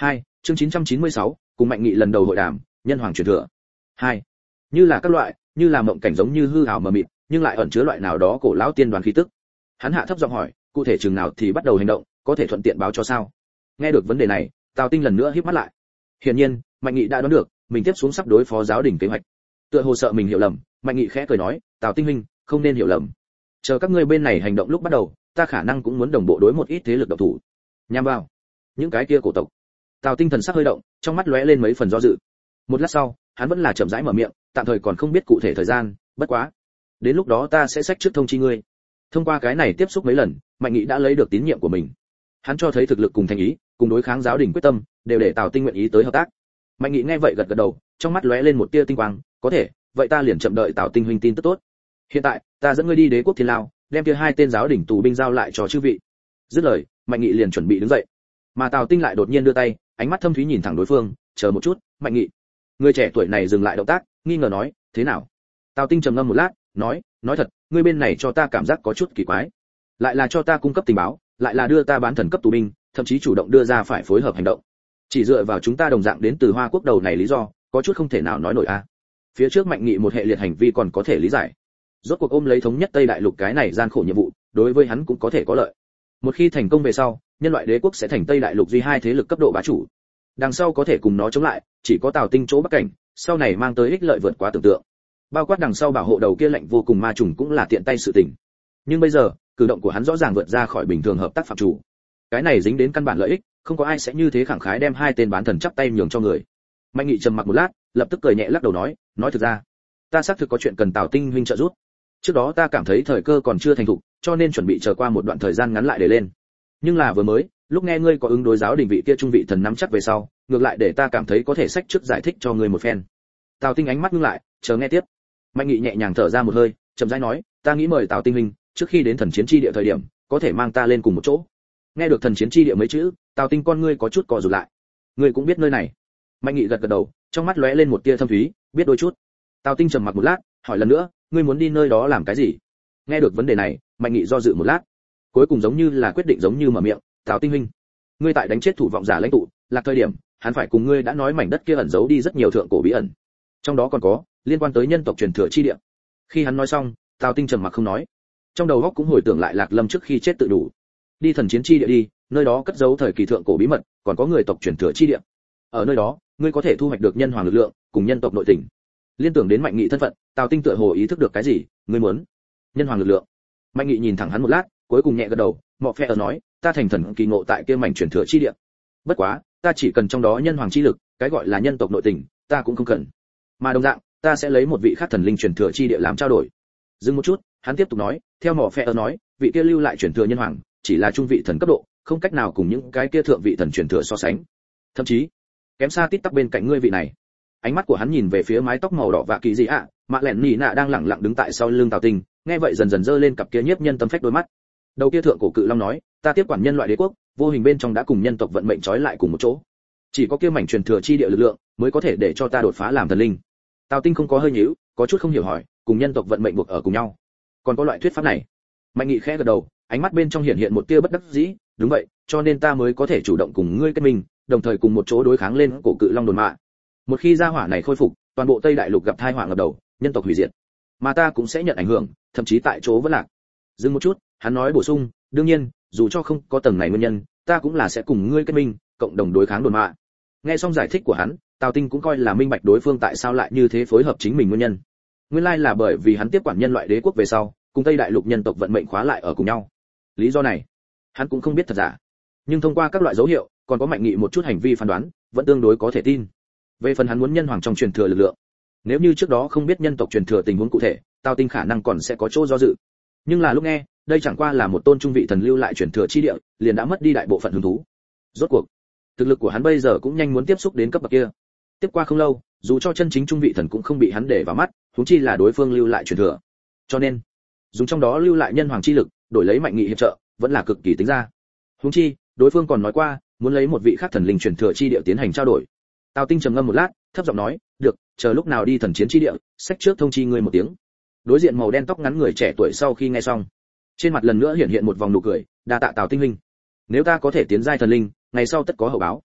Chương chín trăm chín mươi sáu, cùng Mạnh Nghị lần đầu hội đàm, nhân hoàng truyền thừa. hai. Như là các loại, như là mộng cảnh giống như hư ảo mờ mịt, nhưng lại ẩn chứa loại nào đó cổ lão tiên đoán khí tức. Hắn hạ thấp giọng hỏi, cụ thể chừng nào thì bắt đầu hành động, có thể thuận tiện báo cho sao? Nghe được vấn đề này, Tào Tinh lần nữa híp mắt lại. Hiển nhiên, Mạnh Nghị đã đoán được, mình tiếp xuống sắp đối phó giáo đình kế hoạch. Tựa hồ sợ mình hiểu lầm, Mạnh Nghị khẽ cười nói, Tào Tinh huynh, không nên hiểu lầm. Chờ các ngươi bên này hành động lúc bắt đầu, ta khả năng cũng muốn đồng bộ đối một ít thế lực độc thủ. Nhằm vào những cái kia cổ tộc. Tào Tinh thần sắc hơi động, trong mắt lóe lên mấy phần do dự. Một lát sau, hắn vẫn là chậm rãi mở miệng, tạm thời còn không biết cụ thể thời gian, bất quá, đến lúc đó ta sẽ sách trước thông chi ngươi. Thông qua cái này tiếp xúc mấy lần, Mạnh Nghị đã lấy được tín nhiệm của mình. Hắn cho thấy thực lực cùng thành ý, cùng đối kháng giáo đình quyết tâm, đều để Tào Tinh nguyện ý tới hợp tác. Mạnh Nghị nghe vậy gật gật đầu, trong mắt lóe lên một tia tinh quang, có thể, vậy ta liền chậm đợi Tào Tinh huynh tin tức tốt. Hiện tại, ta dẫn ngươi đi Đế quốc Thiên Lao, đem kia hai tên giáo đình tù binh giao lại cho chư vị. Dứt lời, Mạnh Nghị liền chuẩn bị đứng dậy. Mà Tào Tinh lại đột nhiên đưa tay, ánh mắt thâm thúy nhìn thẳng đối phương, chờ một chút, Mạnh Nghị. Người trẻ tuổi này dừng lại động tác, nghi ngờ nói, thế nào? Tào Tinh trầm ngâm một lát, nói, nói thật, ngươi bên này cho ta cảm giác có chút kỳ quái. Lại là cho ta cung cấp tình báo, lại là đưa ta bán thần cấp tù binh, thậm chí chủ động đưa ra phải phối hợp hành động. Chỉ dựa vào chúng ta đồng dạng đến từ Hoa Quốc đầu này lý do, có chút không thể nào nói nổi a. À. Phía trước Mạnh Nghị một hệ liệt hành vi còn có thể lý giải. Rốt cuộc ôm lấy thống nhất Tây Đại Lục cái này gian khổ nhiệm vụ, đối với hắn cũng có thể có lợi. Một khi thành công về sau, nhân loại đế quốc sẽ thành Tây Đại Lục duy hai thế lực cấp độ bá chủ. Đằng sau có thể cùng nó chống lại, chỉ có Tào Tinh chỗ Bắc cảnh, sau này mang tới ích lợi vượt quá tưởng tượng. Bao quát đằng sau bảo hộ đầu kia lạnh vô cùng ma trùng cũng là tiện tay sự tình. Nhưng bây giờ, cử động của hắn rõ ràng vượt ra khỏi bình thường hợp tác phạm chủ. Cái này dính đến căn bản lợi ích, không có ai sẽ như thế khẳng khái đem hai tên bán thần chắp tay nhường cho người. Mạnh Nghị trầm mặc một lát, lập tức cười nhẹ lắc đầu nói, nói thực ra, ta xác thực có chuyện cần Tào Tinh huynh trợ giúp. Trước đó ta cảm thấy thời cơ còn chưa thành thục, cho nên chuẩn bị chờ qua một đoạn thời gian ngắn lại để lên. Nhưng là vừa mới, lúc nghe ngươi có ứng đối giáo đình vị kia trung vị thần nắm chắc về sau, ngược lại để ta cảm thấy có thể sách trước giải thích cho ngươi một phen. Tào Tinh ánh mắt ngưng lại, chờ nghe tiếp. Mạnh Nghị nhẹ nhàng thở ra một hơi, chậm rãi nói, ta nghĩ mời Tào Tinh huynh, trước khi đến thần chiến chi địa thời điểm, có thể mang ta lên cùng một chỗ. Nghe được thần chiến chi địa mấy chữ, Tào Tinh con ngươi có chút co rụt lại. Ngươi cũng biết nơi này? Mạnh Nghị gật gật đầu, trong mắt lóe lên một tia thâm thúy, biết đôi chút. Tào Tinh trầm mặc một lát, hỏi lần nữa, ngươi muốn đi nơi đó làm cái gì? Nghe được vấn đề này, Mạnh Nghị do dự một lát, cuối cùng giống như là quyết định giống như mở miệng, Tào Tinh huynh, ngươi tại đánh chết thủ vọng giả lãnh tụ, là thời điểm, hắn phải cùng ngươi đã nói mảnh đất kia ẩn giấu đi rất nhiều thượng cổ bí ẩn. Trong đó còn có liên quan tới nhân tộc truyền thừa chi địa. Khi hắn nói xong, Tào Tinh trầm mặc không nói. Trong đầu óc cũng hồi tưởng lại Lạc Lâm trước khi chết tự đủ. Đi thần chiến chi địa đi, nơi đó cất giấu thời kỳ thượng cổ bí mật, còn có người tộc truyền thừa chi địa. Ở nơi đó, ngươi có thể thu hoạch được nhân hoàng lực lượng, cùng nhân tộc nội tình. Liên tưởng đến Mạnh Nghị thân phận, Tào Tinh tựa hồ ý thức được cái gì, ngươi muốn nhân hoàng lực lượng. Mạnh Nghị nhìn thẳng hắn một lát, cuối cùng nhẹ gật đầu, Mọ Phe ở nói, ta thành thần kỳ ngộ tại kia mảnh truyền thừa chi địa. Bất quá, ta chỉ cần trong đó nhân hoàng chi lực, cái gọi là nhân tộc nội tình, ta cũng không cần. Mà đồng dạng, ta sẽ lấy một vị khác thần linh truyền thừa chi địa làm trao đổi. Dừng một chút, hắn tiếp tục nói, theo Mọ Phe ở nói, vị kia lưu lại truyền thừa nhân hoàng, chỉ là trung vị thần cấp độ, không cách nào cùng những cái kia thượng vị thần truyền thừa so sánh. Thậm chí, kém xa tít tắc bên cạnh ngươi vị này. Ánh mắt của hắn nhìn về phía mái tóc màu đỏ và kỳ dị ạ, Mạ Lẻn Nỉ Nạ đang lẳng lặng đứng tại sau lưng Tào Tinh, nghe vậy dần dần dơ lên cặp kia nhiếp nhân tâm phách đôi mắt. Đầu kia thượng cổ cự long nói, ta tiếp quản nhân loại đế quốc, vô hình bên trong đã cùng nhân tộc vận mệnh trói lại cùng một chỗ. Chỉ có kia mảnh truyền thừa chi địa lực lượng, mới có thể để cho ta đột phá làm thần linh. Tào Tinh không có hơi nhíu, có chút không hiểu hỏi, cùng nhân tộc vận mệnh buộc ở cùng nhau. Còn có loại thuyết pháp này? Mạnh Nghị khẽ gật đầu, ánh mắt bên trong hiện hiện một tia bất đắc dĩ, đúng vậy, cho nên ta mới có thể chủ động cùng ngươi kết minh, đồng thời cùng một chỗ đối kháng lên cổ cự long đồn mạ. Một khi gia hỏa này khôi phục, toàn bộ Tây Đại Lục gặp tai họa ngập đầu, nhân tộc hủy diệt, mà ta cũng sẽ nhận ảnh hưởng, thậm chí tại chỗ vẫn lạc. Dừng một chút, hắn nói bổ sung, đương nhiên, dù cho không có tầng này nguyên nhân, ta cũng là sẽ cùng ngươi kết minh, cộng đồng đối kháng đồn mạ. Nghe xong giải thích của hắn, Tào Tinh cũng coi là minh bạch đối phương tại sao lại như thế phối hợp chính mình nguyên nhân. Nguyên lai là bởi vì hắn tiếp quản nhân loại đế quốc về sau, cùng Tây Đại Lục nhân tộc vận mệnh khóa lại ở cùng nhau. Lý do này, hắn cũng không biết thật giả, nhưng thông qua các loại dấu hiệu, còn có Mạnh Nghị một chút hành vi phán đoán, vẫn tương đối có thể tin. Về phần hắn muốn nhân hoàng trong truyền thừa lực lượng, nếu như trước đó không biết nhân tộc truyền thừa tình huống cụ thể, Tào Tinh khả năng còn sẽ có chỗ do dự. Nhưng là lúc nghe, đây chẳng qua là một tôn trung vị thần lưu lại truyền thừa chi địa, liền đã mất đi đại bộ phận hứng thú. Rốt cuộc, thực lực của hắn bây giờ cũng nhanh muốn tiếp xúc đến cấp bậc kia. Tiếp qua không lâu, dù cho chân chính trung vị thần cũng không bị hắn để vào mắt, huống chi là đối phương lưu lại truyền thừa. Cho nên, dùng trong đó lưu lại nhân hoàng chi lực, đổi lấy Mạnh Nghị hiệp trợ, vẫn là cực kỳ tính ra. Huống chi, đối phương còn nói qua, muốn lấy một vị khác thần linh truyền thừa chi địa tiến hành trao đổi. Tào Tinh trầm ngâm một lát, thấp giọng nói, "Được, chờ lúc nào đi thần chiến chi địa, sách trước thông chi ngươi một tiếng." Đối diện màu đen tóc ngắn người trẻ tuổi sau khi nghe xong, trên mặt lần nữa hiện hiện một vòng nụ cười, "Đa tạ Tào Tinh huynh. Nếu ta có thể tiến giai thần linh, ngày sau tất có hậu báo."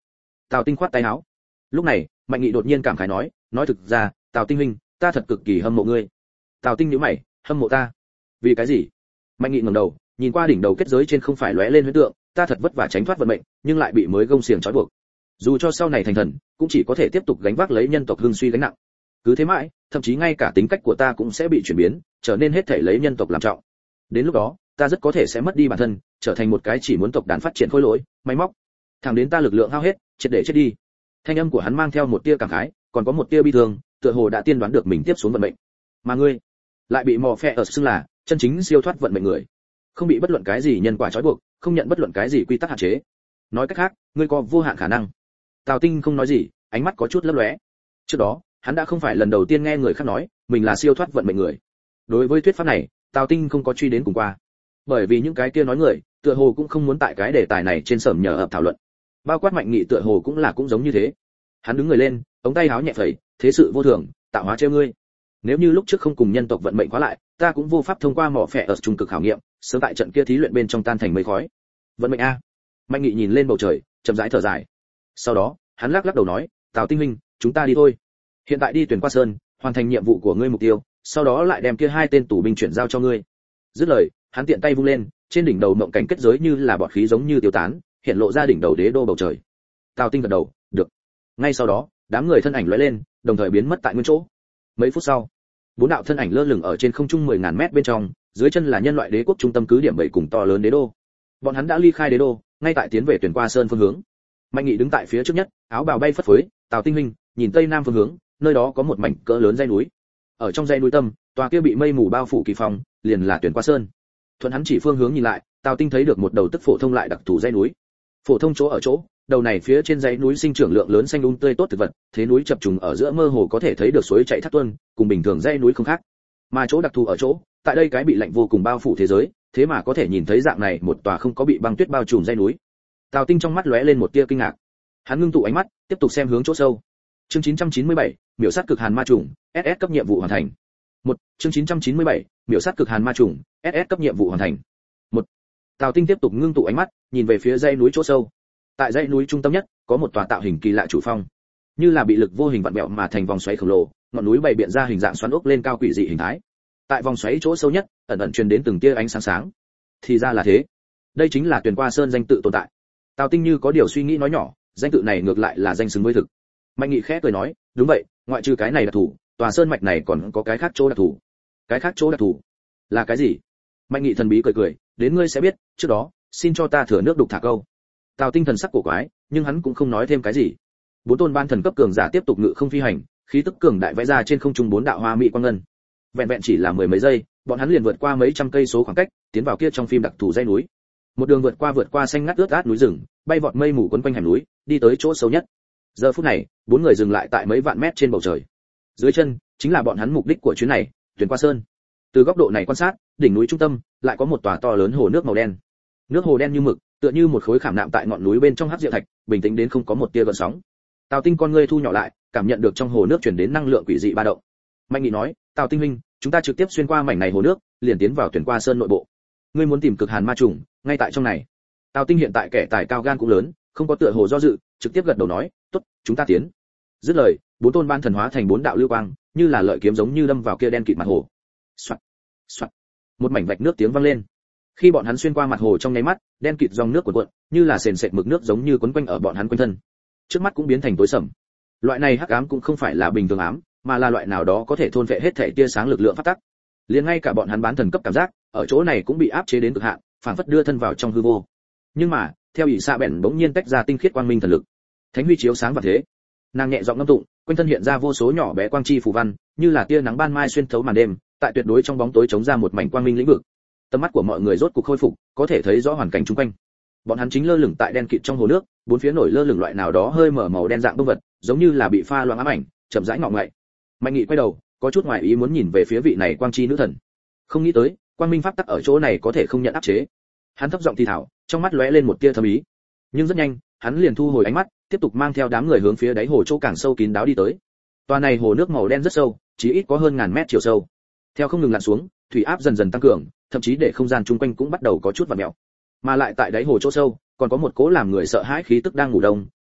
Tào Tinh khoát tay áo. Lúc này, Mạnh Nghị đột nhiên cảm khái nói, nói thực ra, Tào Tinh huynh, ta thật cực kỳ hâm mộ ngươi. Tào Tinh nhíu mày, hâm mộ ta? Vì cái gì? Mạnh Nghị ngẩng đầu, nhìn qua đỉnh đầu kết giới trên không phải lóe lên huyễn tượng, ta thật vất vả tránh thoát vận mệnh, nhưng lại bị mới gông xiềng trói buộc. Dù cho sau này thành thần, cũng chỉ có thể tiếp tục gánh vác lấy nhân tộc hưng suy gánh nặng. Cứ thế mãi, thậm chí ngay cả tính cách của ta cũng sẽ bị chuyển biến, trở nên hết thảy lấy nhân tộc làm trọng. Đến lúc đó, ta rất có thể sẽ mất đi bản thân, trở thành một cái chỉ muốn tộc đàn phát triển khôi lỗi, máy móc. Thẳng đến ta lực lượng hao hết, triệt để chết đi. Thanh âm của hắn mang theo một tia cảm khái, còn có một tia bi thương, tựa hồ đã tiên đoán được mình tiếp xuống vận mệnh. Mà ngươi, lại bị mò phẹ ở xưng là chân chính siêu thoát vận mệnh người, không bị bất luận cái gì nhân quả trói buộc, không nhận bất luận cái gì quy tắc hạn chế. Nói cách khác, ngươi có vô hạn khả năng. Tào Tinh không nói gì, ánh mắt có chút lấp lóe. Trước đó, hắn đã không phải lần đầu tiên nghe người khác nói mình là siêu thoát vận mệnh người. Đối với thuyết pháp này, Tào Tinh không có truy đến cùng qua, bởi vì những cái kia nói người, tựa hồ cũng không muốn tại cái đề tài này trên sởm nhờ ập thảo luận. Bao quát Mạnh Nghị tựa hồ cũng là cũng giống như thế. Hắn đứng người lên, ống tay áo nhẹ phẩy, thế sự vô thường, tạo hóa trêu ngươi. Nếu như lúc trước không cùng nhân tộc vận mệnh khóa lại, ta cũng vô pháp thông qua mỏ phệ ở trung cực khảo nghiệm, sớm tại trận kia thí luyện bên trong tan thành mây khói. Vận mệnh a. Mạnh Nghị nhìn lên bầu trời, chậm rãi thở dài. Sau đó, hắn lắc lắc đầu nói, Tào Tinh huynh, chúng ta đi thôi. Hiện tại đi tuyển qua sơn, hoàn thành nhiệm vụ của ngươi mục tiêu, sau đó lại đem kia hai tên tù binh chuyển giao cho ngươi. Dứt lời, hắn tiện tay vung lên, trên đỉnh đầu mộng cảnh kết giới như là bọt khí giống như tiêu tán, hiện lộ ra đỉnh đầu đế đô bầu trời. Tào Tinh gật đầu, được. Ngay sau đó, đám người thân ảnh lóe lên, đồng thời biến mất tại nguyên chỗ. Mấy phút sau, bốn đạo thân ảnh lơ lửng ở trên không trung mười ngàn mét bên trong, dưới chân là nhân loại đế quốc trung tâm cứ điểm bảy cùng to lớn đế đô. Bọn hắn đã ly khai đế đô, ngay tại tiến về tuyển qua sơn phương hướng. Mạnh Nghị đứng tại phía trước nhất, áo bào bay phất phới, Tào Tinh huynh, nhìn tây nam phương hướng, nơi đó có một mảnh cỡ lớn dãy núi. Ở trong dãy núi tâm, tòa kia bị mây mù bao phủ kỳ phong, liền là tuyển qua sơn. Thuận hắn chỉ phương hướng nhìn lại, Tào Tinh thấy được một đầu tức phổ thông lại đặc thù dãy núi. Phổ thông chỗ ở chỗ, đầu này phía trên dãy núi sinh trưởng lượng lớn xanh um tươi tốt thực vật, thế núi chập trùng ở giữa mơ hồ có thể thấy được suối chảy thác tuôn, cùng bình thường dãy núi không khác. Mà chỗ đặc thù ở chỗ, tại đây cái bị lạnh vô cùng bao phủ thế giới, thế mà có thể nhìn thấy dạng này một tòa không có bị băng tuyết bao trùm dãy núi. Tào Tinh trong mắt lóe lên một tia kinh ngạc. Hắn ngưng tụ ánh mắt, tiếp tục xem hướng chỗ sâu. Chương chín trăm chín mươi bảy, miểu sát cực hàn ma trùng, ét ét cấp nhiệm vụ hoàn thành. một. Chương chín trăm chín mươi bảy, miểu sát cực hàn ma trùng, ét ét cấp nhiệm vụ hoàn thành. một. Tào Tinh tiếp tục ngưng tụ ánh mắt, nhìn về phía dãy núi chỗ sâu. Tại dãy núi trung tâm nhất, có một tòa tạo hình kỳ lạ chủ phong, như là bị lực vô hình vặn vẹo mà thành vòng xoáy khổng lồ, ngọn núi bày biện ra hình dạng xoắn ốc lên cao quỷ dị hình thái. Tại vòng xoáy chỗ sâu nhất, ẩn ẩn truyền đến từng tia ánh sáng sáng. Thì ra là thế, đây chính là Tuyển Qua Sơn danh tự tồn tại. Tào Tinh như có điều suy nghĩ nói nhỏ, danh tự này ngược lại là danh xứng với thực. Mạnh Nghị khẽ cười nói, đúng vậy, ngoại trừ cái này đặc thù, tòa sơn mạch này còn có cái khác chỗ đặc thù. Cái khác chỗ đặc thù là cái gì? Mạnh Nghị thần bí cười cười, đến ngươi sẽ biết, trước đó, xin cho ta thừa nước đục thả câu. Tào Tinh thần sắc cổ quái, nhưng hắn cũng không nói thêm cái gì. Bốn tôn ban thần cấp cường giả tiếp tục ngự không phi hành, khí tức cường đại vẽ ra trên không trung bốn đạo hoa mỹ quang ngân. Vẹn vẹn chỉ là mười mấy giây, bọn hắn liền vượt qua mấy trăm cây số khoảng cách, tiến vào kia trong phim đặc thù dãy núi. Một đường vượt qua vượt qua xanh ngắt ướt át núi rừng, bay vọt mây mù quấn quanh hẻm núi, đi tới chỗ sâu nhất. Giờ phút này, bốn người dừng lại tại mấy vạn mét trên bầu trời. Dưới chân chính là bọn hắn mục đích của chuyến này, Tuyển Qua Sơn. Từ góc độ này quan sát, đỉnh núi trung tâm lại có một tòa to lớn hồ nước màu đen. Nước hồ đen như mực, tựa như một khối khảm nạm tại ngọn núi bên trong hắc diệu thạch, bình tĩnh đến không có một tia gợn sóng. Tào Tinh con ngươi thu nhỏ lại, cảm nhận được trong hồ nước truyền đến năng lượng quỷ dị ba động. Mạnh Nghị nói, Tào Tinh huynh, chúng ta trực tiếp xuyên qua mảnh này hồ nước, liền tiến vào Tuyển Qua Sơn nội bộ. Ngươi muốn tìm cực hàn ma trùng, ngay tại trong này. Tào Tinh hiện tại kẻ tài cao gan cũng lớn, không có tựa hồ do dự, trực tiếp gật đầu nói, tốt, chúng ta tiến. Dứt lời, bốn tôn ban thần hóa thành bốn đạo lưu quang, như là lợi kiếm giống như đâm vào kia đen kịt mặt hồ. Soạt, soạt, một mảnh vạch nước tiếng vang lên. Khi bọn hắn xuyên qua mặt hồ trong nháy mắt, đen kịt dòng nước cuộn cuộn, như là sền sệt mực nước giống như quấn quanh ở bọn hắn quanh thân. Trước mắt cũng biến thành tối sầm. Loại này hắc ám cũng không phải là bình thường ám, mà là loại nào đó có thể thôn phệ hết thể tia sáng lực lượng phát tắc. Liền ngay cả bọn hắn bán thần cấp cảm giác, ở chỗ này cũng bị áp chế đến cực hạn, phản phất đưa thân vào trong hư vô. Nhưng mà, theo ỷ xạ bèn bỗng nhiên tách ra tinh khiết quang minh thần lực, thánh huy chiếu sáng và thế. Nàng nhẹ giọng ngâm tụng, quanh thân hiện ra vô số nhỏ bé quang chi phù văn, như là tia nắng ban mai xuyên thấu màn đêm, tại tuyệt đối trong bóng tối chống ra một mảnh quang minh lĩnh vực. Tầm mắt của mọi người rốt cục khôi phục, có thể thấy rõ hoàn cảnh xung quanh. Bọn hắn chính lơ lửng tại đen kịt trong hồ nước, bốn phía nổi lơ lửng loại nào đó hơi mở màu đen dạng động vật, giống như là bị pha loãng ám ảnh, chậm rãi ngọ ngậy. Mạnh Nghị quay đầu, có chút ngoài ý muốn nhìn về phía vị này quang chi nữ thần. Không nghĩ tới, quang minh pháp tắc ở chỗ này có thể không nhận áp chế. Hắn thấp giọng thì thào, trong mắt lóe lên một tia thâm ý. Nhưng rất nhanh, hắn liền thu hồi ánh mắt, tiếp tục mang theo đám người hướng phía đáy hồ chỗ càng sâu kín đáo đi tới. Toa này hồ nước màu đen rất sâu, chỉ ít có hơn ngàn mét chiều sâu. Theo không ngừng lặn xuống, thủy áp dần dần tăng cường, thậm chí để không gian chung quanh cũng bắt đầu có chút vặn mèo. Mà lại tại đáy hồ chỗ sâu, còn có một cỗ làm người sợ hãi khí tức đang ngủ đông,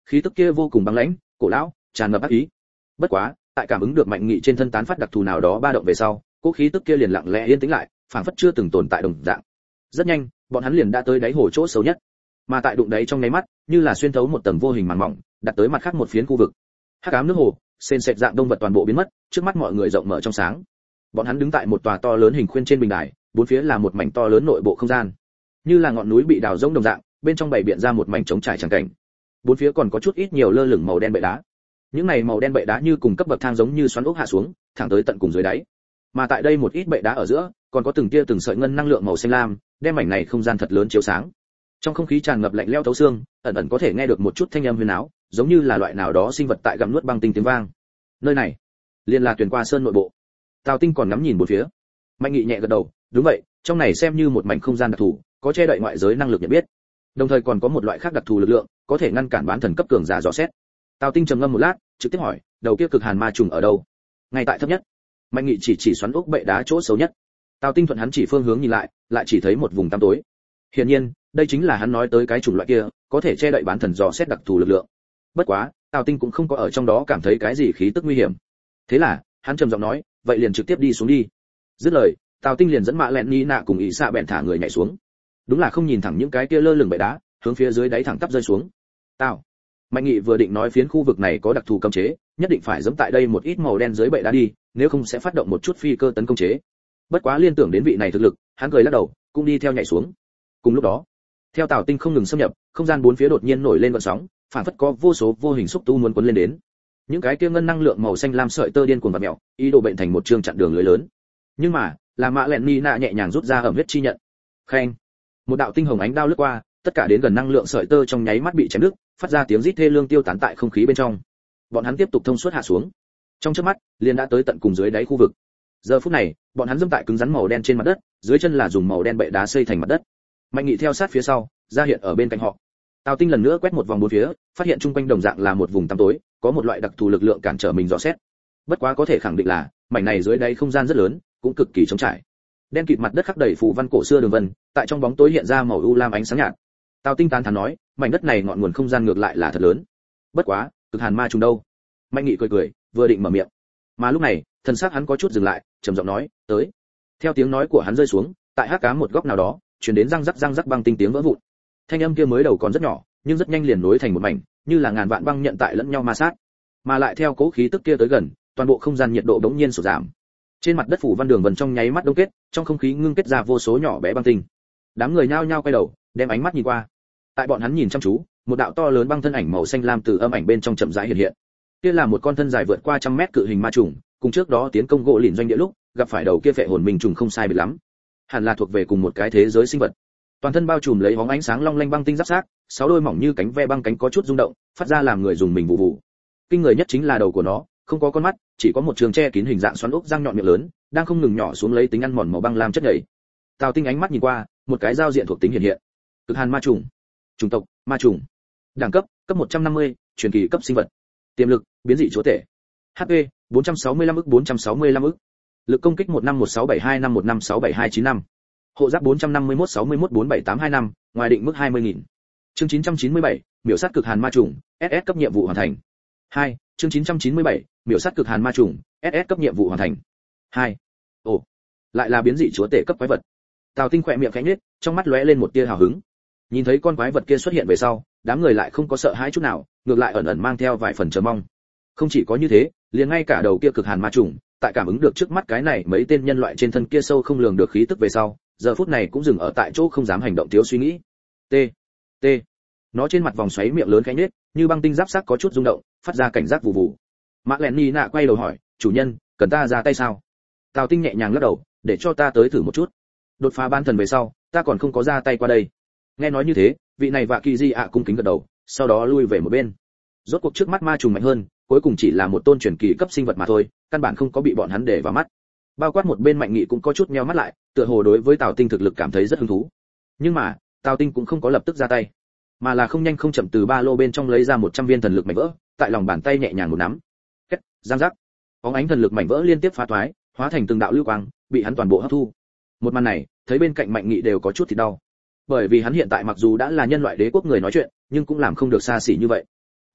khí tức kia vô cùng băng lãnh, cổ lão, tràn ngập ác ý. Bất quá, tại cảm ứng được Mạnh Nghị trên thân tán phát đặc thù nào đó ba động về sau, cỗ khí tức kia liền lặng lẽ yên tĩnh lại, phảng phất chưa từng tồn tại đồng dạng. Rất nhanh, bọn hắn liền đã tới đáy hồ chỗ xấu nhất. Mà tại đụng đáy trong nháy mắt, như là xuyên thấu một tầng vô hình màn mỏng, đặt tới mặt khác một phiến khu vực. Hắc ám nước hồ, sền sệt dạng đông vật toàn bộ biến mất, trước mắt mọi người rộng mở trong sáng. Bọn hắn đứng tại một tòa to lớn hình khuyên trên bình đài, bốn phía là một mảnh to lớn nội bộ không gian, như là ngọn núi bị đào rỗng đồng dạng, bên trong bày biện ra một mảnh trống trải chẳng cảnh. Bốn phía còn có chút ít nhiều lơ lửng màu đen bệ đá. Những này màu đen bệ đá như cùng cấp bậc thang giống như xoắn ốc hạ xuống, thẳng tới tận cùng dưới đáy. Mà tại đây một ít bệ đá ở giữa, còn có từng tia từng sợi ngân năng lượng màu xanh lam, đem mảnh này không gian thật lớn chiếu sáng. Trong không khí tràn ngập lạnh lẽo thấu xương, ẩn ẩn có thể nghe được một chút thanh âm huyền áo, giống như là loại nào đó sinh vật tại gặm nuốt băng tinh tiếng vang. Nơi này, liền là Tuyền Qua Sơn nội bộ. Tào Tinh còn ngắm nhìn bốn phía. Mạnh Nghị nhẹ gật đầu, đúng vậy, trong này xem như một mảnh không gian đặc thù, có che đậy ngoại giới năng lực nhận biết. Đồng thời còn có một loại khác đặc thù lực lượng, có thể ngăn cản bán thần cấp cường giả dò xét. Tào Tinh trầm ngâm một lát, trực tiếp hỏi, đầu kia cực hàn ma trùng ở đâu? Ngay tại thấp nhất. Mạnh Nghị chỉ chỉ xoắn ốc bệ đá chỗ xấu nhất. Tào Tinh thuận hắn chỉ phương hướng nhìn lại, lại chỉ thấy một vùng tăm tối. Hiển nhiên, đây chính là hắn nói tới cái chủng loại kia, có thể che đậy bán thần dò xét đặc thù lực lượng. Bất quá, Tào Tinh cũng không có ở trong đó cảm thấy cái gì khí tức nguy hiểm. Thế là, hắn trầm giọng nói, vậy liền trực tiếp đi xuống đi. Dứt lời, Tào Tinh liền dẫn Mạ Lẹn Ni Nạ cùng Ý Xạ bèn thả người nhảy xuống. Đúng là không nhìn thẳng những cái kia lơ lửng bệ đá, hướng phía dưới đáy thẳng tắp rơi xuống. Tào. Mạnh Nghị vừa định nói phiến khu vực này có đặc thù cấm chế, nhất định phải giẫm tại đây một ít màu đen dưới bệ đá đi, nếu không sẽ phát động một chút phi cơ tấn công chế. Bất quá liên tưởng đến vị này thực lực, hắn cười lắc đầu, cũng đi theo nhảy xuống. Cùng lúc đó, theo Tào Tinh không ngừng xâm nhập, không gian bốn phía đột nhiên nổi lên gợn sóng, phản phất có vô số vô hình xúc tu muốn cuốn lên đến. Những cái kia ngân năng lượng màu xanh lam sợi tơ điên cuồng vặn mèo, ý đồ bệnh thành một trường chặn đường lưới lớn. Nhưng mà, là Mạ Lẹn Ni Nạ nhẹ nhàng rút ra ẩm huyết chi nhận. Khen. Một đạo tinh hồng ánh đao lướt qua, tất cả đến gần năng lượng sợi tơ trong nháy mắt bị chém đứt, phát ra tiếng rít thê lương tiêu tán tại không khí bên trong. Bọn hắn tiếp tục thông suốt hạ xuống. Trong chớp mắt, liền đã tới tận cùng dưới đáy khu vực. Giờ phút này, bọn hắn dẫm tại cứng rắn màu đen trên mặt đất, dưới chân là dùng màu đen bệ đá xây thành mặt đất. Mạnh Nghị theo sát phía sau, ra hiện ở bên cạnh họ. Tào Tinh lần nữa quét một vòng bốn phía, phát hiện chung quanh đồng dạng là một vùng tăm tối, có một loại đặc thù lực lượng cản trở mình dò xét. Bất quá có thể khẳng định là, mảnh này dưới đáy không gian rất lớn, cũng cực kỳ trống trải. Đen kịt mặt đất khắc đầy phù văn cổ xưa đường vân, tại trong bóng tối hiện ra màu u lam ánh sáng nhạt. Tào Tinh tán thán nói, mảnh đất này ngọn nguồn không gian ngược lại là thật lớn. Bất quá, cực hàn ma trùng đâu? Mạnh Nghị cười cười, vừa định mở miệng, mà lúc này, thần sắc hắn có chút dừng lại, trầm giọng nói, tới. Theo tiếng nói của hắn rơi xuống, tại hắc ám một góc nào đó, truyền đến răng rắc răng rắc băng tinh tiếng vỡ vụn. Thanh âm kia mới đầu còn rất nhỏ, nhưng rất nhanh liền nối thành một mảnh, như là ngàn vạn băng nhận tại lẫn nhau ma sát. Mà lại theo cố khí tức kia tới gần, toàn bộ không gian nhiệt độ bỗng nhiên sụt giảm. Trên mặt đất phủ văn đường vân trong nháy mắt đông kết, trong không khí ngưng kết ra vô số nhỏ bé băng tinh. Đám người nhao nhao quay đầu, đem ánh mắt nhìn qua. Tại bọn hắn nhìn chăm chú, một đạo to lớn băng thân ảnh màu xanh lam từ âm ảnh bên trong chậm rãi hiện hiện. Kia là một con thân dài vượt qua trăm mét cự hình ma trùng, cùng trước đó tiến công gỗ lìn doanh địa lúc, gặp phải đầu kia phệ hồn minh trùng không sai biệt lắm. Hẳn là thuộc về cùng một cái thế giới sinh vật. Toàn thân bao trùm lấy bóng ánh sáng long lanh băng tinh giáp xác, sáu đôi mỏng như cánh ve băng cánh có chút rung động, phát ra làm người dùng mình vụ vụ. Kinh người nhất chính là đầu của nó, không có con mắt, chỉ có một trường che kín hình dạng xoắn ốc răng nhọn miệng lớn, đang không ngừng nhỏ xuống lấy tính ăn mòn màu băng lam chất nhầy. Tào Tinh ánh mắt nhìn qua, một cái giao diện thuộc tính hiện hiện. Cực hàn ma trùng. Chủng tộc, ma trùng. Đẳng cấp, cấp một trăm năm mươi, truyền kỳ cấp sinh vật. Tiềm lực, biến dị chúa tể. hát pê, bốn trăm sáu mươi lăm ức bốn trăm sáu mươi lăm ức. Lực công kích một năm một sáu bảy hai năm một năm sáu bảy hai chín năm. Hộ giáp bốn trăm năm mươi mốt sáu mươi mốt bốn bảy tám hai năm, ngoài định mức hai mươi nghìn. Chương chín trăm chín mươi bảy, miểu sát cực hàn ma trùng, ét ét cấp nhiệm vụ hoàn thành. hai, chương chín trăm chín mươi bảy, miểu sát cực hàn ma trùng, ét ét cấp nhiệm vụ hoàn thành. hai. Ồ, lại là biến dị chúa tể cấp quái vật. Tào Tinh khỏe miệng khẽ nhếch, trong mắt lóe lên một tia hào hứng. Nhìn thấy con quái vật kia xuất hiện về sau, đám người lại không có sợ hãi chút nào, ngược lại ẩn ẩn mang theo vài phần chờ mong. Không chỉ có như thế, liền ngay cả đầu kia cực hàn ma trùng, tại cảm ứng được trước mắt cái này mấy tên nhân loại trên thân kia sâu không lường được khí tức về sau, giờ phút này cũng dừng ở tại chỗ không dám hành động thiếu suy nghĩ. T, T. Nó trên mặt vòng xoáy miệng lớn khẽ nhếch, như băng tinh giáp sắc có chút rung động, phát ra cảnh giác vụ vụ. Mạ Lẹn Ni Nạ quay đầu hỏi, chủ nhân, cần ta ra tay sao? Tào Tinh nhẹ nhàng lắc đầu, để cho ta tới thử một chút. Đột phá ban thần về sau, ta còn không có ra tay qua đây. Nghe nói như thế, vị này Vạ Kỳ Di ạ cung kính gật đầu, sau đó lui về một bên. Rốt cuộc trước mắt ma trùng mạnh hơn, cuối cùng chỉ là một tôn truyền kỳ cấp sinh vật mà thôi, căn bản không có bị bọn hắn để vào mắt. Bao quát một bên Mạnh Nghị cũng có chút nheo mắt lại, tựa hồ đối với Tào Tinh thực lực cảm thấy rất hứng thú. Nhưng mà, Tào Tinh cũng không có lập tức ra tay, mà là không nhanh không chậm từ ba lô bên trong lấy ra một trăm viên thần lực mảnh vỡ, tại lòng bàn tay nhẹ nhàng một nắm. Két, giang giác. Bóng ánh thần lực mảnh vỡ liên tiếp phá toái, hóa thành từng đạo lưu quang, bị hắn toàn bộ hấp thu. Một màn này, thấy bên cạnh Mạnh Nghị đều có chút thì đau. Bởi vì hắn hiện tại mặc dù đã là nhân loại đế quốc người nói chuyện, nhưng cũng làm không được xa xỉ như vậy.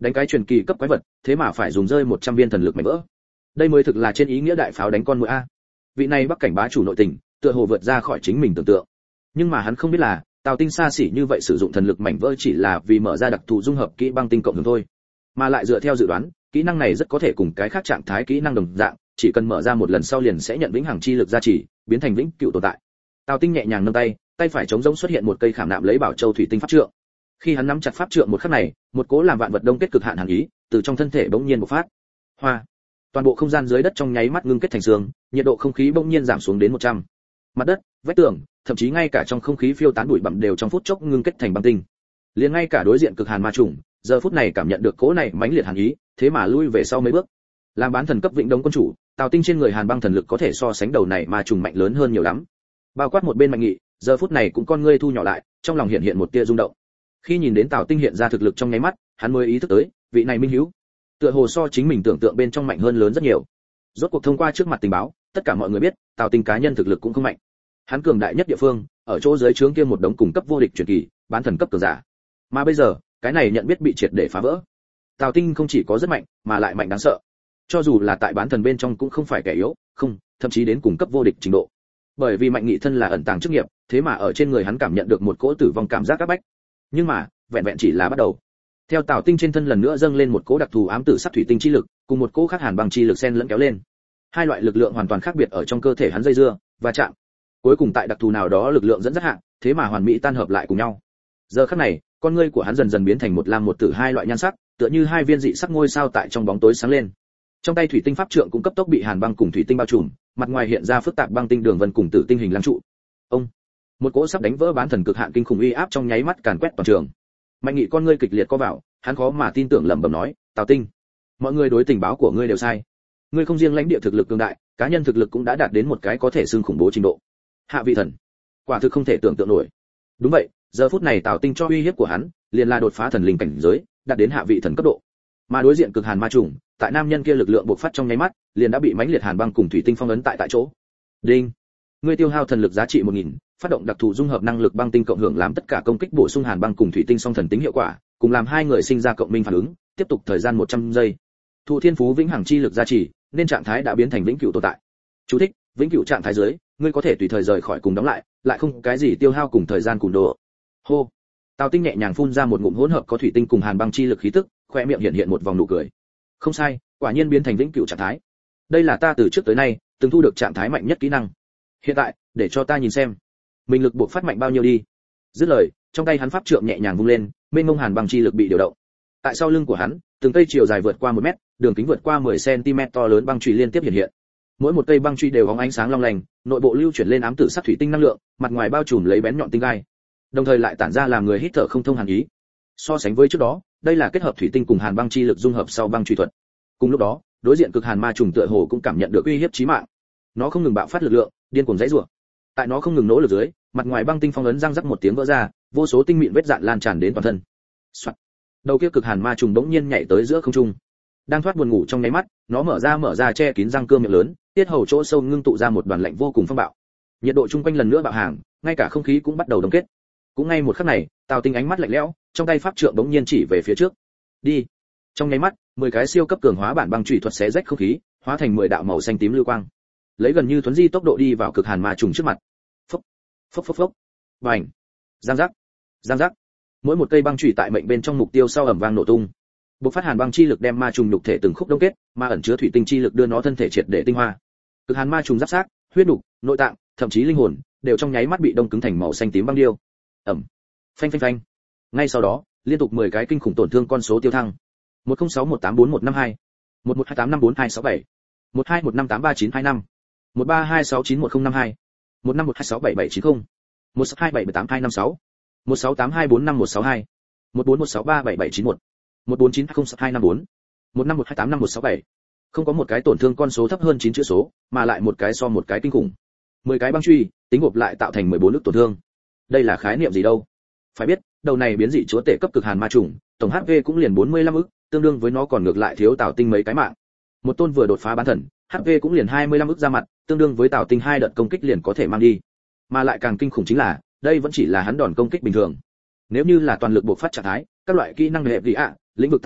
Đánh cái truyền kỳ cấp quái vật, thế mà phải dùng rơi một trăm viên thần lực mảnh vỡ. Đây mới thực là trên ý nghĩa đại pháo đánh con muỗi a. Vị này Bắc cảnh bá chủ nội tình, tựa hồ vượt ra khỏi chính mình tưởng tượng. Nhưng mà hắn không biết là, Tào Tinh xa xỉ như vậy sử dụng thần lực mảnh vỡ chỉ là vì mở ra đặc thù dung hợp kỹ băng tinh cộng hưởng thôi. Mà lại dựa theo dự đoán, kỹ năng này rất có thể cùng cái khác trạng thái kỹ năng đồng dạng, chỉ cần mở ra một lần sau liền sẽ nhận vĩnh hằng chi lực gia trì, biến thành vĩnh cửu tồn tại. Tào Tinh nhẹ nhàng nâng tay, tay phải trống rỗng xuất hiện một cây khảm nạm lấy bảo châu thủy tinh pháp trượng. Khi hắn nắm chặt pháp trượng một khắc này, một cỗ làm vạn vật đông kết cực hạn hàn ý, từ trong thân thể bỗng nhiên bộc phát. Hoa! Toàn bộ không gian dưới đất trong nháy mắt ngưng kết thành sương, nhiệt độ không khí bỗng nhiên giảm xuống đến một trăm. Mặt đất, vách tường, thậm chí ngay cả trong không khí phiêu tán bụi bặm đều trong phút chốc ngưng kết thành băng tinh. Liền ngay cả đối diện cực hàn ma trùng, giờ phút này cảm nhận được cỗ này mãnh liệt hàn ý, thế mà lui về sau mấy bước. Làm bán thần cấp vĩnh đống quân chủ, Tào Tinh trên người hàn băng thần lực có thể so sánh đầu này ma trùng mạnh lớn hơn nhiều lắm. Bao quát một bên Mạnh Nghị, giờ phút này cũng con ngươi thu nhỏ lại, trong lòng hiện hiện một tia rung động. Khi nhìn đến Tào Tinh hiện ra thực lực trong nháy mắt, hắn mới ý thức tới, vị này minh hữu, tựa hồ so chính mình tưởng tượng bên trong mạnh hơn lớn rất nhiều. Rốt cuộc thông qua trước mặt tình báo, tất cả mọi người biết, Tào Tinh cá nhân thực lực cũng không mạnh. Hắn cường đại nhất địa phương, ở chỗ dưới trướng kia một đống cùng cấp vô địch truyền kỳ, bán thần cấp cường giả. Mà bây giờ, cái này nhận biết bị triệt để phá vỡ. Tào Tinh không chỉ có rất mạnh, mà lại mạnh đáng sợ. Cho dù là tại bán thần bên trong cũng không phải kẻ yếu, không, thậm chí đến cùng cấp vô địch trình độ. Bởi vì Mạnh Nghị thân là ẩn tàng chức nghiệp, thế mà ở trên người hắn cảm nhận được một cỗ tử vong cảm giác áp bách. Nhưng mà, vẹn vẹn chỉ là bắt đầu. Theo Tào Tinh trên thân lần nữa dâng lên một cỗ đặc thù ám tử sắc thủy tinh chi lực, cùng một cỗ khác hàn băng chi lực xen lẫn kéo lên. Hai loại lực lượng hoàn toàn khác biệt ở trong cơ thể hắn dây dưa và chạm. Cuối cùng tại đặc thù nào đó lực lượng dẫn dắt hạ, thế mà hoàn mỹ tan hợp lại cùng nhau. Giờ khắc này, con ngươi của hắn dần dần biến thành một lam một tử hai loại nhan sắc, tựa như hai viên dị sắc ngôi sao tại trong bóng tối sáng lên. Trong tay thủy tinh pháp trượng cũng cấp tốc bị hàn băng cùng thủy tinh bao trùm, mặt ngoài hiện ra phức tạp băng tinh đường vân cùng tử tinh hình lăng trụ. Ông, một cỗ sắp đánh vỡ bán thần cực hạn kinh khủng uy áp trong nháy mắt càn quét toàn trường. Mạnh Nghị con ngươi kịch liệt co vào, hắn khó mà tin tưởng lẩm bẩm nói, "Tào Tinh, mọi người đối tình báo của ngươi đều sai. Ngươi không riêng lãnh địa thực lực cường đại, cá nhân thực lực cũng đã đạt đến một cái có thể xưng khủng bố trình độ. Hạ vị thần, quả thực không thể tưởng tượng nổi." Đúng vậy, giờ phút này Tào Tinh cho uy hiếp của hắn, liền là đột phá thần linh cảnh giới, đạt đến hạ vị thần cấp độ. Mà đối diện cực hàn ma trùng, tại nam nhân kia lực lượng bộc phát trong nháy mắt, liền đã bị mãnh liệt hàn băng cùng thủy tinh phong ấn tại tại chỗ. Đinh, ngươi tiêu hao thần lực giá trị một nghìn, phát động đặc thù dung hợp năng lực băng tinh cộng hưởng làm tất cả công kích bổ sung hàn băng cùng thủy tinh song thần tính hiệu quả, cùng làm hai người sinh ra cộng minh phản ứng, tiếp tục thời gian một trăm giây. Thụ thiên phú vĩnh hằng chi lực gia trì, nên trạng thái đã biến thành vĩnh cửu tồn tại. Chú thích: vĩnh cửu trạng thái dưới, ngươi có thể tùy thời rời khỏi cùng đóng lại, lại không cái gì tiêu hao cùng thời gian cùng độ. Hô. Tào Tinh nhẹ nhàng phun ra một ngụm hỗn hợp có thủy tinh cùng hàn băng chi lực khí tức, khoe miệng hiện hiện một vòng nụ cười. Không sai, quả nhiên biến thành vĩnh cửu trạng thái. Đây là ta từ trước tới nay từng thu được trạng thái mạnh nhất kỹ năng. Hiện tại, để cho ta nhìn xem, mình lực buộc phát mạnh bao nhiêu đi. Dứt lời, trong tay hắn pháp trượng nhẹ nhàng vung lên, mênh mông hàn băng chi lực bị điều động. Tại sau lưng của hắn, từng cây chiều dài vượt qua một mét, đường kính vượt qua mười xăng-ti-mét to lớn băng chùy liên tiếp hiện hiện. Mỗi một cây băng chùy đều bóng ánh sáng long lanh, nội bộ lưu chuyển lên ám tử sắc thủy tinh năng lượng, mặt ngoài bao trùm lấy bén nhọn tinh gai, đồng thời lại tản ra làm người hít thở không thông hàn ý. So sánh với trước đó, đây là kết hợp thủy tinh cùng hàn băng chi lực dung hợp sau băng chùy thuật. Cùng lúc đó, đối diện cực hàn ma trùng tựa hồ cũng cảm nhận được uy hiếp chí mạng. Nó không ngừng bạo phát lực lượng, điên cuồng giãy giụa. Tại nó không ngừng nỗ lực dưới, mặt ngoài băng tinh phong ấn răng rắc một tiếng vỡ ra, vô số tinh mịn vết dạn lan tràn đến toàn thân. Soạt. Đầu kia cực hàn ma trùng bỗng nhiên nhảy tới giữa không trung. Đang thoát buồn ngủ trong nháy mắt, nó mở ra mở ra che kín răng cưa miệng lớn, tiết hầu chỗ sâu ngưng tụ ra một đoàn lạnh vô cùng phong bạo. Nhiệt độ chung quanh lần nữa bạo hàng, ngay cả không khí cũng bắt đầu đông kết. Cũng ngay một khắc này, Tào Tinh ánh mắt lạnh lẽo, trong tay pháp trượng bỗng nhiên chỉ về phía trước. Đi. Trong nháy mắt, mười cái siêu cấp cường hóa bản băng chủy thuật xé rách không khí, hóa thành mười đạo màu xanh tím lưu quang. Lấy gần như thuấn di tốc độ đi vào cực hàn ma trùng trước mặt. Phốc, phốc phốc phốc. Bành. Giang giác. Giang giác. Mỗi một cây băng chủy tại mệnh bên trong mục tiêu sau ầm vang nổ tung. Bộc phát hàn băng chi lực đem ma trùng nhục thể từng khúc đông kết, mà ẩn chứa thủy tinh chi lực đưa nó thân thể triệt để tinh hoa. Cực hàn ma trùng giáp xác, huyết nục, nội tạng, thậm chí linh hồn, đều trong nháy mắt bị đông cứng thành màu xanh tím băng điêu. Ẩm. Phanh phanh phanh. Ngay sau đó, liên tục mười cái kinh khủng tổn thương con số tiêu thăng. một không sáu một tám bốn một năm hai, một một hai tám năm bốn hai sáu bảy, một hai một năm tám ba chín hai năm, một ba hai sáu chín một không năm hai, một năm một hai sáu bảy bảy chín không, một sáu hai bảy bảy tám hai năm sáu, một sáu tám hai bốn năm một sáu hai, một bốn một sáu ba bảy bảy chín một, một bốn chín hai không hai năm bốn, một năm một hai tám năm một sáu bảy. Không có một cái tổn thương con số thấp hơn chín chữ số, mà lại một cái so một cái kinh khủng. mười cái băng truy, tính gộp lại tạo thành mười bốn ức tổn thương. Đây là khái niệm gì đâu? Phải biết, đầu này biến dị chúa tể cấp cực hàn ma trùng, tổng hát pê cũng liền bốn mươi lăm ức, tương đương với nó còn ngược lại thiếu Tào Tinh mấy cái mạng. Một tôn vừa đột phá bán thần, hát pê cũng liền hai mươi lăm ức ra mặt, tương đương với Tào Tinh hai đợt công kích liền có thể mang đi. Mà lại càng kinh khủng chính là, đây vẫn chỉ là hắn đòn công kích bình thường. Nếu như là toàn lực bộc phát trạng thái, các loại kỹ năng hệ gì ạ, lĩnh vực tăng phúc,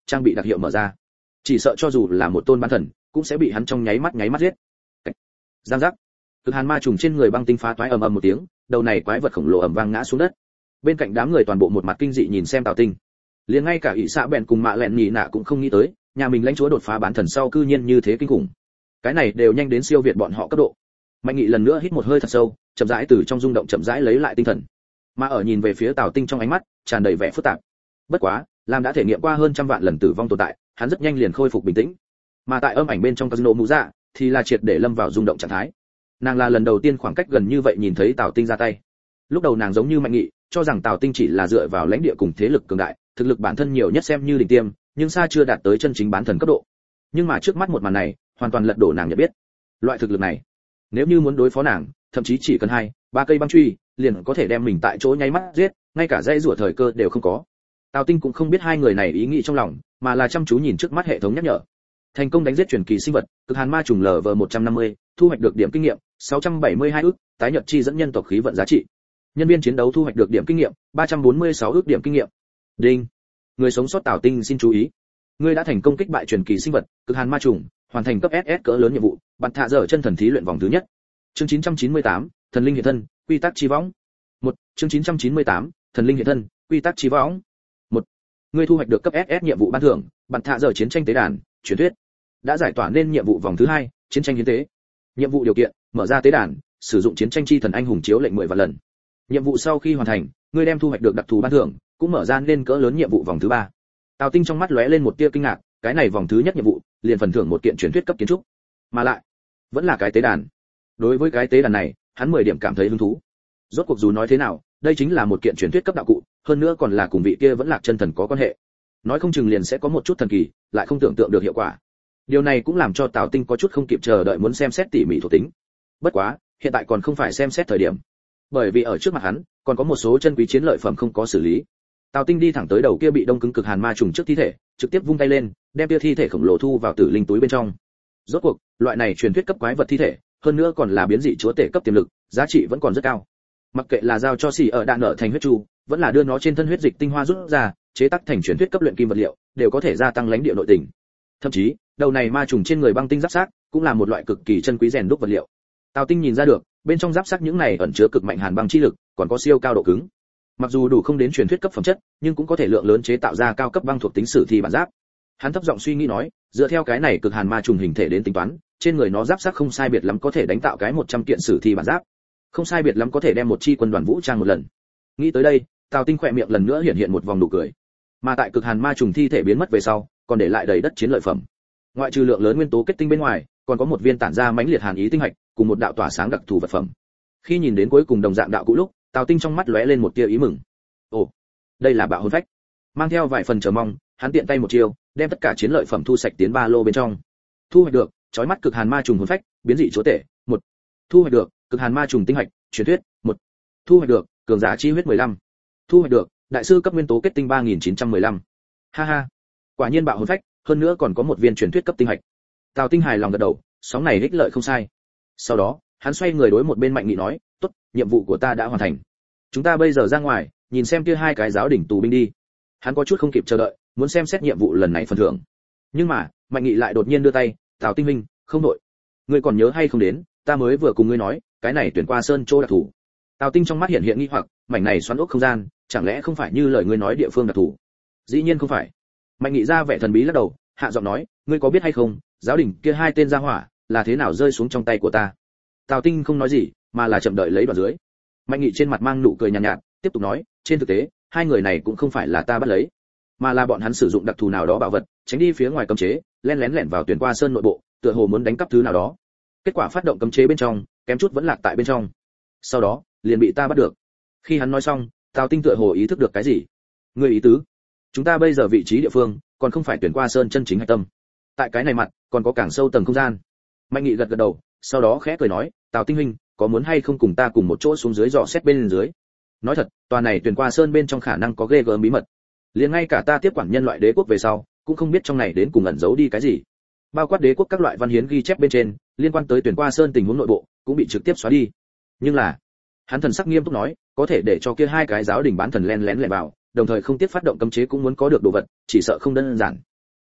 trang bị đặc hiệu mở ra, chỉ sợ cho dù là một tôn bán thần cũng sẽ bị hắn trong nháy mắt nháy mắt giết. Giang giác, cực hàn ma trùng trên người băng tinh phá toái ầm ầm một tiếng, đầu này quái vật khổng lồ ầm vang ngã xuống đất. Bên cạnh đám người toàn bộ một mặt kinh dị nhìn xem Tào Tinh, liền ngay cả ỷ xạ bèn cùng mạ lẹn nhì nạ cũng không nghĩ tới nhà mình lãnh chúa đột phá bán thần sau cư nhiên như thế kinh khủng. Cái này đều nhanh đến siêu việt bọn họ cấp độ. Mạnh Nghị lần nữa hít một hơi thật sâu, chậm rãi từ trong rung động chậm rãi lấy lại tinh thần, mà ở nhìn về phía Tào Tinh trong ánh mắt tràn đầy vẻ phức tạp. Bất quá, làm đã thể nghiệm qua hơn trăm vạn lần tử vong tồn tại, hắn rất nhanh liền khôi phục bình tĩnh. Mà tại âm ảnh bên trong casino mũ dạ thì là triệt để lâm vào rung động trạng thái. Nàng là lần đầu tiên khoảng cách gần như vậy nhìn thấy Tào Tinh ra tay. Lúc đầu nàng giống như Mạnh Nghị, cho rằng Tào Tinh chỉ là dựa vào lãnh địa cùng thế lực cường đại, thực lực bản thân nhiều nhất xem như đỉnh tiêm, nhưng xa chưa đạt tới chân chính bán thần cấp độ. Nhưng mà trước mắt một màn này, hoàn toàn lật đổ nàng nhận biết. Loại thực lực này, nếu như muốn đối phó nàng, thậm chí chỉ cần hai, ba cây băng truy, liền có thể đem mình tại chỗ nháy mắt giết, ngay cả dây rủa thời cơ đều không có. Tào Tinh cũng không biết hai người này ý nghĩ trong lòng, mà là chăm chú nhìn trước mắt hệ thống nhắc nhở. Thành công đánh giết truyền kỳ sinh vật, cực hàn ma trùng lv một trăm năm mươi, thu hoạch được điểm kinh nghiệm sáu trăm bảy mươi hai ức, tái nhật chi dẫn nhân tộc khí vận giá trị. Nhân viên chiến đấu thu hoạch được điểm kinh nghiệm ba trăm bốn mươi sáu ức điểm kinh nghiệm. Đinh. Người sống sót Tào Tinh xin chú ý. Ngươi đã thành công kích bại truyền kỳ sinh vật, cực hàn ma trùng, hoàn thành cấp ét ét cỡ lớn nhiệm vụ, bật thạ dở chân thần thí luyện vòng thứ nhất. Chương chín trăm chín mươi tám, thần linh hiện thân, quy tắc chi võng. một. Chương chín trăm chín mươi tám, thần linh hiện thân, quy tắc chi võng. một. Ngươi thu hoạch được cấp ét ét nhiệm vụ ban thưởng, bật thạ dở chiến tranh tế đàn, truyền thuyết. Đã giải tỏa nên nhiệm vụ vòng thứ hai, chiến tranh hiến tế. Nhiệm vụ điều kiện, mở ra tế đàn, sử dụng chiến tranh chi thần anh hùng chiếu lệnh mười vạn lần. Nhiệm vụ sau khi hoàn thành, ngươi đem thu hoạch được đặc thù ban thưởng, cũng mở ra nên cỡ lớn nhiệm vụ vòng thứ ba. Tào Tinh trong mắt lóe lên một tia kinh ngạc, cái này vòng thứ nhất nhiệm vụ, liền phần thưởng một kiện truyền thuyết cấp kiến trúc, mà lại vẫn là cái tế đàn. Đối với cái tế đàn này, hắn mười điểm cảm thấy hứng thú. Rốt cuộc dù nói thế nào, đây chính là một kiện truyền thuyết cấp đạo cụ, hơn nữa còn là cùng vị kia vẫn lạc chân thần có quan hệ. Nói không chừng liền sẽ có một chút thần kỳ, lại không tưởng tượng được hiệu quả. Điều này cũng làm cho Tào Tinh có chút không kịp chờ đợi muốn xem xét tỉ mỉ thuộc tính. Bất quá, hiện tại còn không phải xem xét thời điểm, bởi vì ở trước mặt hắn còn có một số chân quý chiến lợi phẩm không có xử lý. Tào Tinh đi thẳng tới đầu kia bị đông cứng cực hàn ma trùng trước thi thể, trực tiếp vung tay lên, đem kia thi thể khổng lồ thu vào tử linh túi bên trong. Rốt cuộc, loại này truyền thuyết cấp quái vật thi thể, hơn nữa còn là biến dị chúa tể cấp tiềm lực, giá trị vẫn còn rất cao. Mặc kệ là giao cho xỉ ở đạn nở thành huyết chu, vẫn là đưa nó trên thân huyết dịch tinh hoa rút ra, chế tác thành truyền thuyết cấp luyện kim vật liệu, đều có thể gia tăng lãnh địa nội tình. Thậm chí, đầu này ma trùng trên người băng tinh giáp xác, cũng là một loại cực kỳ chân quý rèn đúc vật liệu. Tào Tinh nhìn ra được, bên trong giáp xác những này ẩn chứa cực mạnh hàn băng chi lực, còn có siêu cao độ cứng. Mặc dù đủ không đến truyền thuyết cấp phẩm chất, nhưng cũng có thể lượng lớn chế tạo ra cao cấp băng thuộc tính sử thi bản giáp. Hắn thấp giọng suy nghĩ nói, dựa theo cái này cực hàn ma trùng hình thể đến tính toán, trên người nó giáp xác không sai biệt lắm có thể đánh tạo cái một trăm kiện sử thi bản giáp. Không sai biệt lắm có thể đem một chi quân đoàn vũ trang một lần. Nghĩ tới đây, Tào Tinh khỏe miệng lần nữa hiện hiện một vòng nụ cười. Mà tại cực hàn ma trùng thi thể biến mất về sau, còn để lại đầy đất chiến lợi phẩm. Ngoại trừ lượng lớn nguyên tố kết tinh bên ngoài, còn có một viên tản ra mãnh liệt hàn ý tinh hạch, cùng một đạo tỏa sáng đặc thù vật phẩm. Khi nhìn đến cuối cùng đồng dạng đạo cụ lúc, Tào Tinh trong mắt lóe lên một tia ý mừng. Ồ, đây là bạo hồn phách. Mang theo vài phần chờ mong, hắn tiện tay một chiêu, đem tất cả chiến lợi phẩm thu sạch tiến ba lô bên trong. Thu hoạch được, chói mắt cực hàn ma trùng hồn phách, biến dị chúa tể, một. Thu hoạch được, cực hàn ma trùng tinh hạch, truyền thuyết, một. Thu hoạch được, cường giá chi huyết mười lăm. Thu hoạch được, đại sư cấp nguyên tố kết tinh ba nghìn chín trăm mười lăm. Ha ha, quả nhiên bạo hồn phách, hơn nữa còn có một viên truyền thuyết cấp tinh hạch. Tào Tinh hài lòng gật đầu, sóng này ích lợi không sai. Sau đó, hắn xoay người đối một bên Mạnh Nghị nói, "Tốt, nhiệm vụ của ta đã hoàn thành. Chúng ta bây giờ ra ngoài, nhìn xem kia hai cái giáo đỉnh tù binh đi." Hắn có chút không kịp chờ đợi, muốn xem xét nhiệm vụ lần này phần thưởng. Nhưng mà, Mạnh Nghị lại đột nhiên đưa tay, "Tào Tinh huynh, không đội. Ngươi còn nhớ hay không đến, ta mới vừa cùng ngươi nói, cái này tuyển qua sơn châu đặc thủ." Tào Tinh trong mắt hiện hiện nghi hoặc, mảnh này xoắn ốc không gian, chẳng lẽ không phải như lời ngươi nói địa phương đặc thủ? Dĩ nhiên không phải. Mạnh Nghị ra vẻ thần bí lắc đầu, hạ giọng nói, "Ngươi có biết hay không, giáo đỉnh kia hai tên gia hỏa, là thế nào rơi xuống trong tay của ta?" Tào Tinh không nói gì, mà là chậm đợi lấy đoạn dưới. Mạnh Nghị trên mặt mang nụ cười nhàn nhạt, nhạt, tiếp tục nói, "Trên thực tế, hai người này cũng không phải là ta bắt lấy, mà là bọn hắn sử dụng đặc thù nào đó bảo vật, tránh đi phía ngoài cấm chế, lén lén lẻn vào tuyển qua sơn nội bộ, tựa hồ muốn đánh cắp thứ nào đó. Kết quả phát động cấm chế bên trong, kém chút vẫn lạc tại bên trong. Sau đó, liền bị ta bắt được." Khi hắn nói xong, Tào Tinh tựa hồ ý thức được cái gì. "Ngươi ý tứ? Chúng ta bây giờ vị trí địa phương, còn không phải tuyển qua sơn chân chính hạch tâm. Tại cái này mặt, còn có càng sâu tầng không gian." Mạnh Nghị gật gật đầu, sau đó khẽ cười nói, "Tào Tinh huynh, có muốn hay không cùng ta cùng một chỗ xuống dưới dò xét bên dưới? Nói thật, tòa này tuyển qua sơn bên trong khả năng có ghê gớm bí mật. Liền ngay cả ta tiếp quản nhân loại đế quốc về sau, cũng không biết trong này đến cùng ẩn giấu đi cái gì. Bao quát đế quốc các loại văn hiến ghi chép bên trên, liên quan tới tuyển qua sơn tình huống nội bộ, cũng bị trực tiếp xóa đi. Nhưng là," hắn thần sắc nghiêm túc nói, "có thể để cho kia hai cái giáo đình bán thần lén lén lẻn vào, đồng thời không tiếc phát động cấm chế cũng muốn có được đồ vật, chỉ sợ không đơn giản."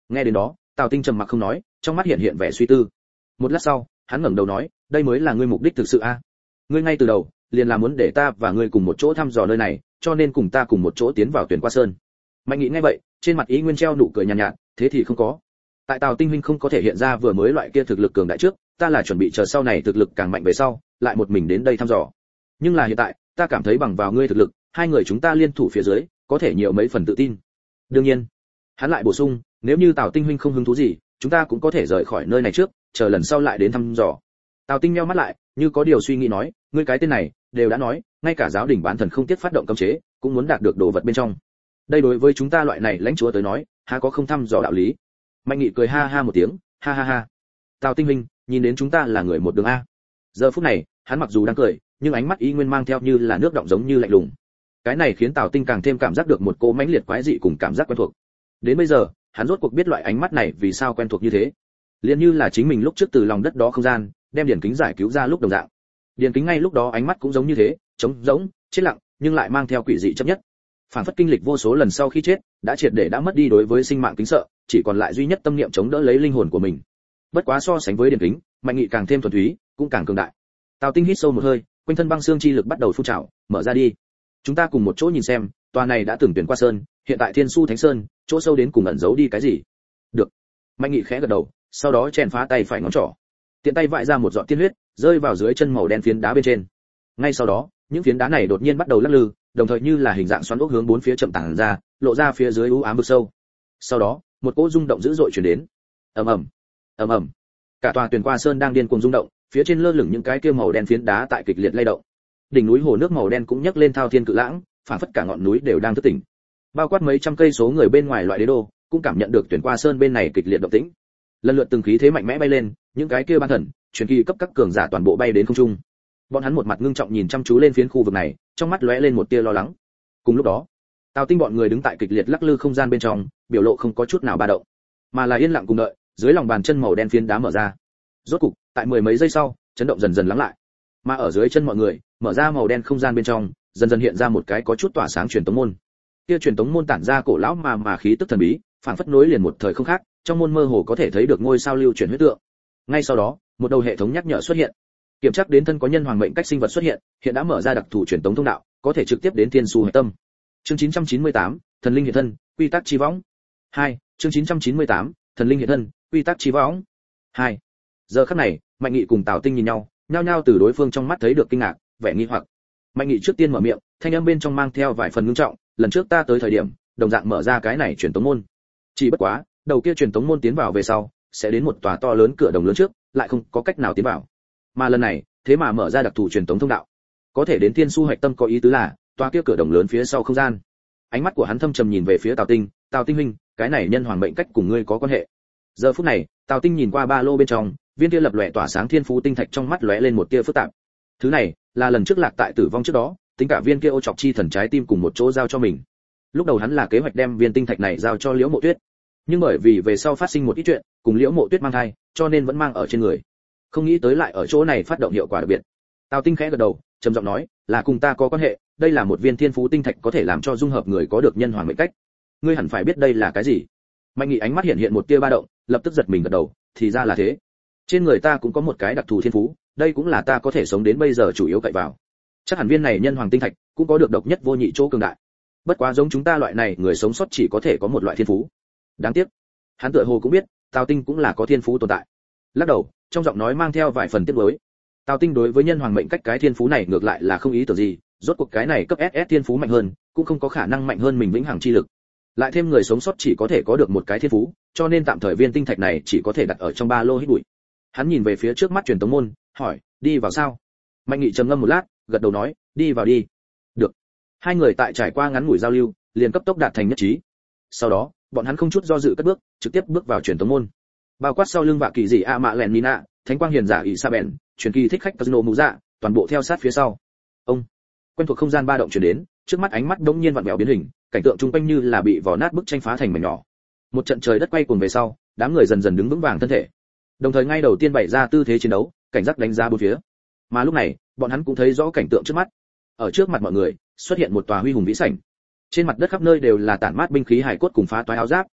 Nghe đến đó, Tào Tinh trầm mặc không nói, trong mắt hiện hiện vẻ suy tư. Một lát sau, hắn ngẩng đầu nói, đây mới là ngươi mục đích thực sự a? À? Ngươi ngay từ đầu liền là muốn để ta và ngươi cùng một chỗ thăm dò nơi này, cho nên cùng ta cùng một chỗ tiến vào Tuyển Qua Sơn. Mạnh Nghị nghe vậy, trên mặt ý nguyên treo nụ cười nhàn nhạt, nhạt, thế thì không có. Tại Tào Tinh huynh không có thể hiện ra vừa mới loại kia thực lực cường đại trước, ta là chuẩn bị chờ sau này thực lực càng mạnh về sau, lại một mình đến đây thăm dò. Nhưng là hiện tại, ta cảm thấy bằng vào ngươi thực lực, hai người chúng ta liên thủ phía dưới, có thể nhiều mấy phần tự tin. Đương nhiên, hắn lại bổ sung, nếu như Tào Tinh huynh không hứng thú gì, chúng ta cũng có thể rời khỏi nơi này trước, chờ lần sau lại đến thăm dò. Tào Tinh nheo mắt lại, như có điều suy nghĩ nói, ngươi cái tên này, đều đã nói, ngay cả giáo đình bán thần không tiếc phát động cấm chế, cũng muốn đạt được đồ vật bên trong. Đây đối với chúng ta loại này lãnh chúa tới nói, há có không thăm dò đạo lý. Mạnh Nghị cười ha ha một tiếng, ha ha ha. Tào Tinh huynh, nhìn đến chúng ta là người một đường a. Giờ phút này, hắn mặc dù đang cười, nhưng ánh mắt ý nguyên mang theo như là nước động giống như lạnh lùng. Cái này khiến Tào Tinh càng thêm cảm giác được một cỗ mãnh liệt quái dị cùng cảm giác quen thuộc. Đến bây giờ, hắn rốt cuộc biết loại ánh mắt này vì sao quen thuộc như thế. Liền như là chính mình lúc trước từ lòng đất đó không gian, đem Điền Kính giải cứu ra lúc đồng dạng. Điền Kính ngay lúc đó ánh mắt cũng giống như thế, trống rỗng, chết lặng, nhưng lại mang theo quỷ dị chấp nhất. Phản phất kinh lịch vô số lần sau khi chết, đã triệt để đã mất đi đối với sinh mạng kính sợ, chỉ còn lại duy nhất tâm niệm chống đỡ lấy linh hồn của mình. Bất quá so sánh với Điền Kính, Mạnh Nghị càng thêm thuần túy, cũng càng cường đại. Tào Tinh hít sâu một hơi, quanh thân băng xương chi lực bắt đầu phun trào, mở ra đi. Chúng ta cùng một chỗ nhìn xem, tòa này đã từng Tuyển Qua Sơn, hiện tại Thiên Su Thánh Sơn, chỗ sâu đến cùng ẩn giấu đi cái gì? Được. Mạnh Nghị khẽ gật đầu, sau đó chèn phá tay phải ngón trỏ, tiện tay vại ra một giọt tiên huyết, rơi vào dưới chân màu đen phiến đá bên trên. Ngay sau đó, những phiến đá này đột nhiên bắt đầu lắc lư, đồng thời như là hình dạng xoắn ốc hướng bốn phía chậm tản ra, lộ ra phía dưới u ám vực sâu. Sau đó, một cỗ rung động dữ dội truyền đến. Ầm ầm, ầm ầm. Cả tòa Tuyển Qua Sơn đang điên cuồng rung động, phía trên lơ lửng những cái kia màu đen phiến đá tại kịch liệt lay động. Đỉnh núi hồ nước màu đen cũng nhấc lên thao thiên cự lãng, phản phất cả ngọn núi đều đang thức tỉnh. Bao quát mấy trăm cây số người bên ngoài loại đế đô, cũng cảm nhận được Tuyển Qua Sơn bên này kịch liệt động tĩnh. Lần lượt từng khí thế mạnh mẽ bay lên, những cái kia ban thần, truyền kỳ cấp các cường giả toàn bộ bay đến không trung. Bọn hắn một mặt ngưng trọng nhìn chăm chú lên phiến khu vực này, trong mắt lóe lên một tia lo lắng. Cùng lúc đó, Tào Tinh bọn người đứng tại kịch liệt lắc lư không gian bên trong, biểu lộ không có chút nào ba động, mà là yên lặng cùng đợi, dưới lòng bàn chân màu đen phiến đá mở ra. Rốt cục, tại mười mấy giây sau, chấn động dần dần lắng lại. Mà ở dưới chân mọi người, mở ra màu đen không gian bên trong, dần dần hiện ra một cái có chút tỏa sáng truyền tống môn. Kia truyền tống môn tản ra cổ lão mà mà khí tức thần bí, phảng phất nối liền một thời không khác, trong môn mơ hồ có thể thấy được ngôi sao lưu chuyển huyết tượng. Ngay sau đó, một đầu hệ thống nhắc nhở xuất hiện. Kiểm tra đến thân có nhân hoàng mệnh cách sinh vật xuất hiện, hiện đã mở ra đặc thù truyền tống thông đạo, có thể trực tiếp đến Thiên Su Hạch Tâm. Chương chín trăm chín mươi tám, thần linh hiện thân, quy tắc chi võng. hai, chương chín trăm chín mươi tám, thần linh hiện thân, quy tắc chi võng. hai. Giờ khắc này, Mạnh Nghị cùng Tào Tinh nhìn nhau, nhao nhao từ đối phương trong mắt thấy được kinh ngạc, vẻ nghi hoặc. Mạnh Nghị trước tiên mở miệng, thanh âm bên trong mang theo vài phần ngưng trọng, lần trước ta tới thời điểm, đồng dạng mở ra cái này truyền tống môn. Chỉ bất quá, đầu kia truyền tống môn tiến vào về sau, sẽ đến một tòa to lớn cửa đồng lớn trước, lại không có cách nào tiến vào. Mà lần này, thế mà mở ra đặc thù truyền tống thông đạo. Có thể đến Thiên Su Hạch Tâm có ý tứ là, tòa kia cửa đồng lớn phía sau không gian. Ánh mắt của hắn thâm trầm nhìn về phía Tào Tinh, "Tào Tinh huynh, cái này nhân hoàng mệnh cách cùng ngươi có quan hệ?" Giờ phút này, Tào Tinh nhìn qua ba lô bên trong, viên kia lập lòe tỏa sáng thiên phú tinh thạch trong mắt lóe lên một tia phức tạp. Thứ này, là lần trước lạc tại tử vong trước đó, tính cả viên kia ô chọc chi thần trái tim cùng một chỗ giao cho mình. Lúc đầu hắn là kế hoạch đem viên tinh thạch này giao cho Liễu Mộ Tuyết, nhưng bởi vì về sau phát sinh một ít chuyện, cùng Liễu Mộ Tuyết mang thai, cho nên vẫn mang ở trên người. Không nghĩ tới lại ở chỗ này phát động hiệu quả đặc biệt. Tào Tinh khẽ gật đầu, trầm giọng nói, là cùng ta có quan hệ, đây là một viên thiên phú tinh thạch có thể làm cho dung hợp người có được nhân hoàng mệnh cách. Ngươi hẳn phải biết đây là cái gì. Mạnh Nghị ánh mắt hiện hiện một tia ba động, lập tức giật mình gật đầu, thì ra là thế. Trên người ta cũng có một cái đặc thù thiên phú, đây cũng là ta có thể sống đến bây giờ chủ yếu cậy vào. Chắc hẳn viên này nhân hoàng tinh thạch cũng có được độc nhất vô nhị chỗ cường đại. Bất quá giống chúng ta loại này người sống sót chỉ có thể có một loại thiên phú. Đáng tiếc, hắn tựa hồ cũng biết, Tào Tinh cũng là có thiên phú tồn tại. Lắc đầu, trong giọng nói mang theo vài phần tiếc nuối. Tào Tinh đối với nhân hoàng mệnh cách cái thiên phú này ngược lại là không ý tưởng gì, rốt cuộc cái này cấp ét ét thiên phú mạnh hơn, cũng không có khả năng mạnh hơn mình vĩnh hằng chi lực. Lại thêm người sống sót chỉ có thể có được một cái thiên phú, cho nên tạm thời viên tinh thạch này chỉ có thể đặt ở trong ba lô hít bụi. Hắn nhìn về phía trước mắt truyền tống môn, hỏi, đi vào sao? Mạnh Nghị trầm ngâm một lát, gật đầu nói, đi vào đi. Được. Hai người tại trải qua ngắn ngủi giao lưu, liền cấp tốc đạt thành nhất trí. Sau đó, bọn hắn không chút do dự cất bước, trực tiếp bước vào truyền tống môn. Bao quát sau lưng vạ kỳ dị a mạ lẹn nina, thánh quang hiền giả ỷ sa bèn, truyền kỳ thích khách Casino mù dạ, toàn bộ theo sát phía sau. Ông, quen thuộc không gian ba động truyền đến, trước mắt ánh mắt đống nhiên vặn vẹo biến hình, cảnh tượng chung quanh như là bị vỏ nát bức tranh phá thành mảnh nhỏ. Một trận trời đất quay cuồng về sau, đám người dần dần đứng vững vàng thân thể, đồng thời ngay đầu tiên bày ra tư thế chiến đấu, cảnh giác đánh giá bốn phía. Mà lúc này, bọn hắn cũng thấy rõ cảnh tượng trước mắt. Ở trước mặt mọi người, xuất hiện một tòa huy hùng vĩ sảnh. Trên mặt đất khắp nơi đều là tản mát binh khí hài cốt cùng phá toái áo giáp,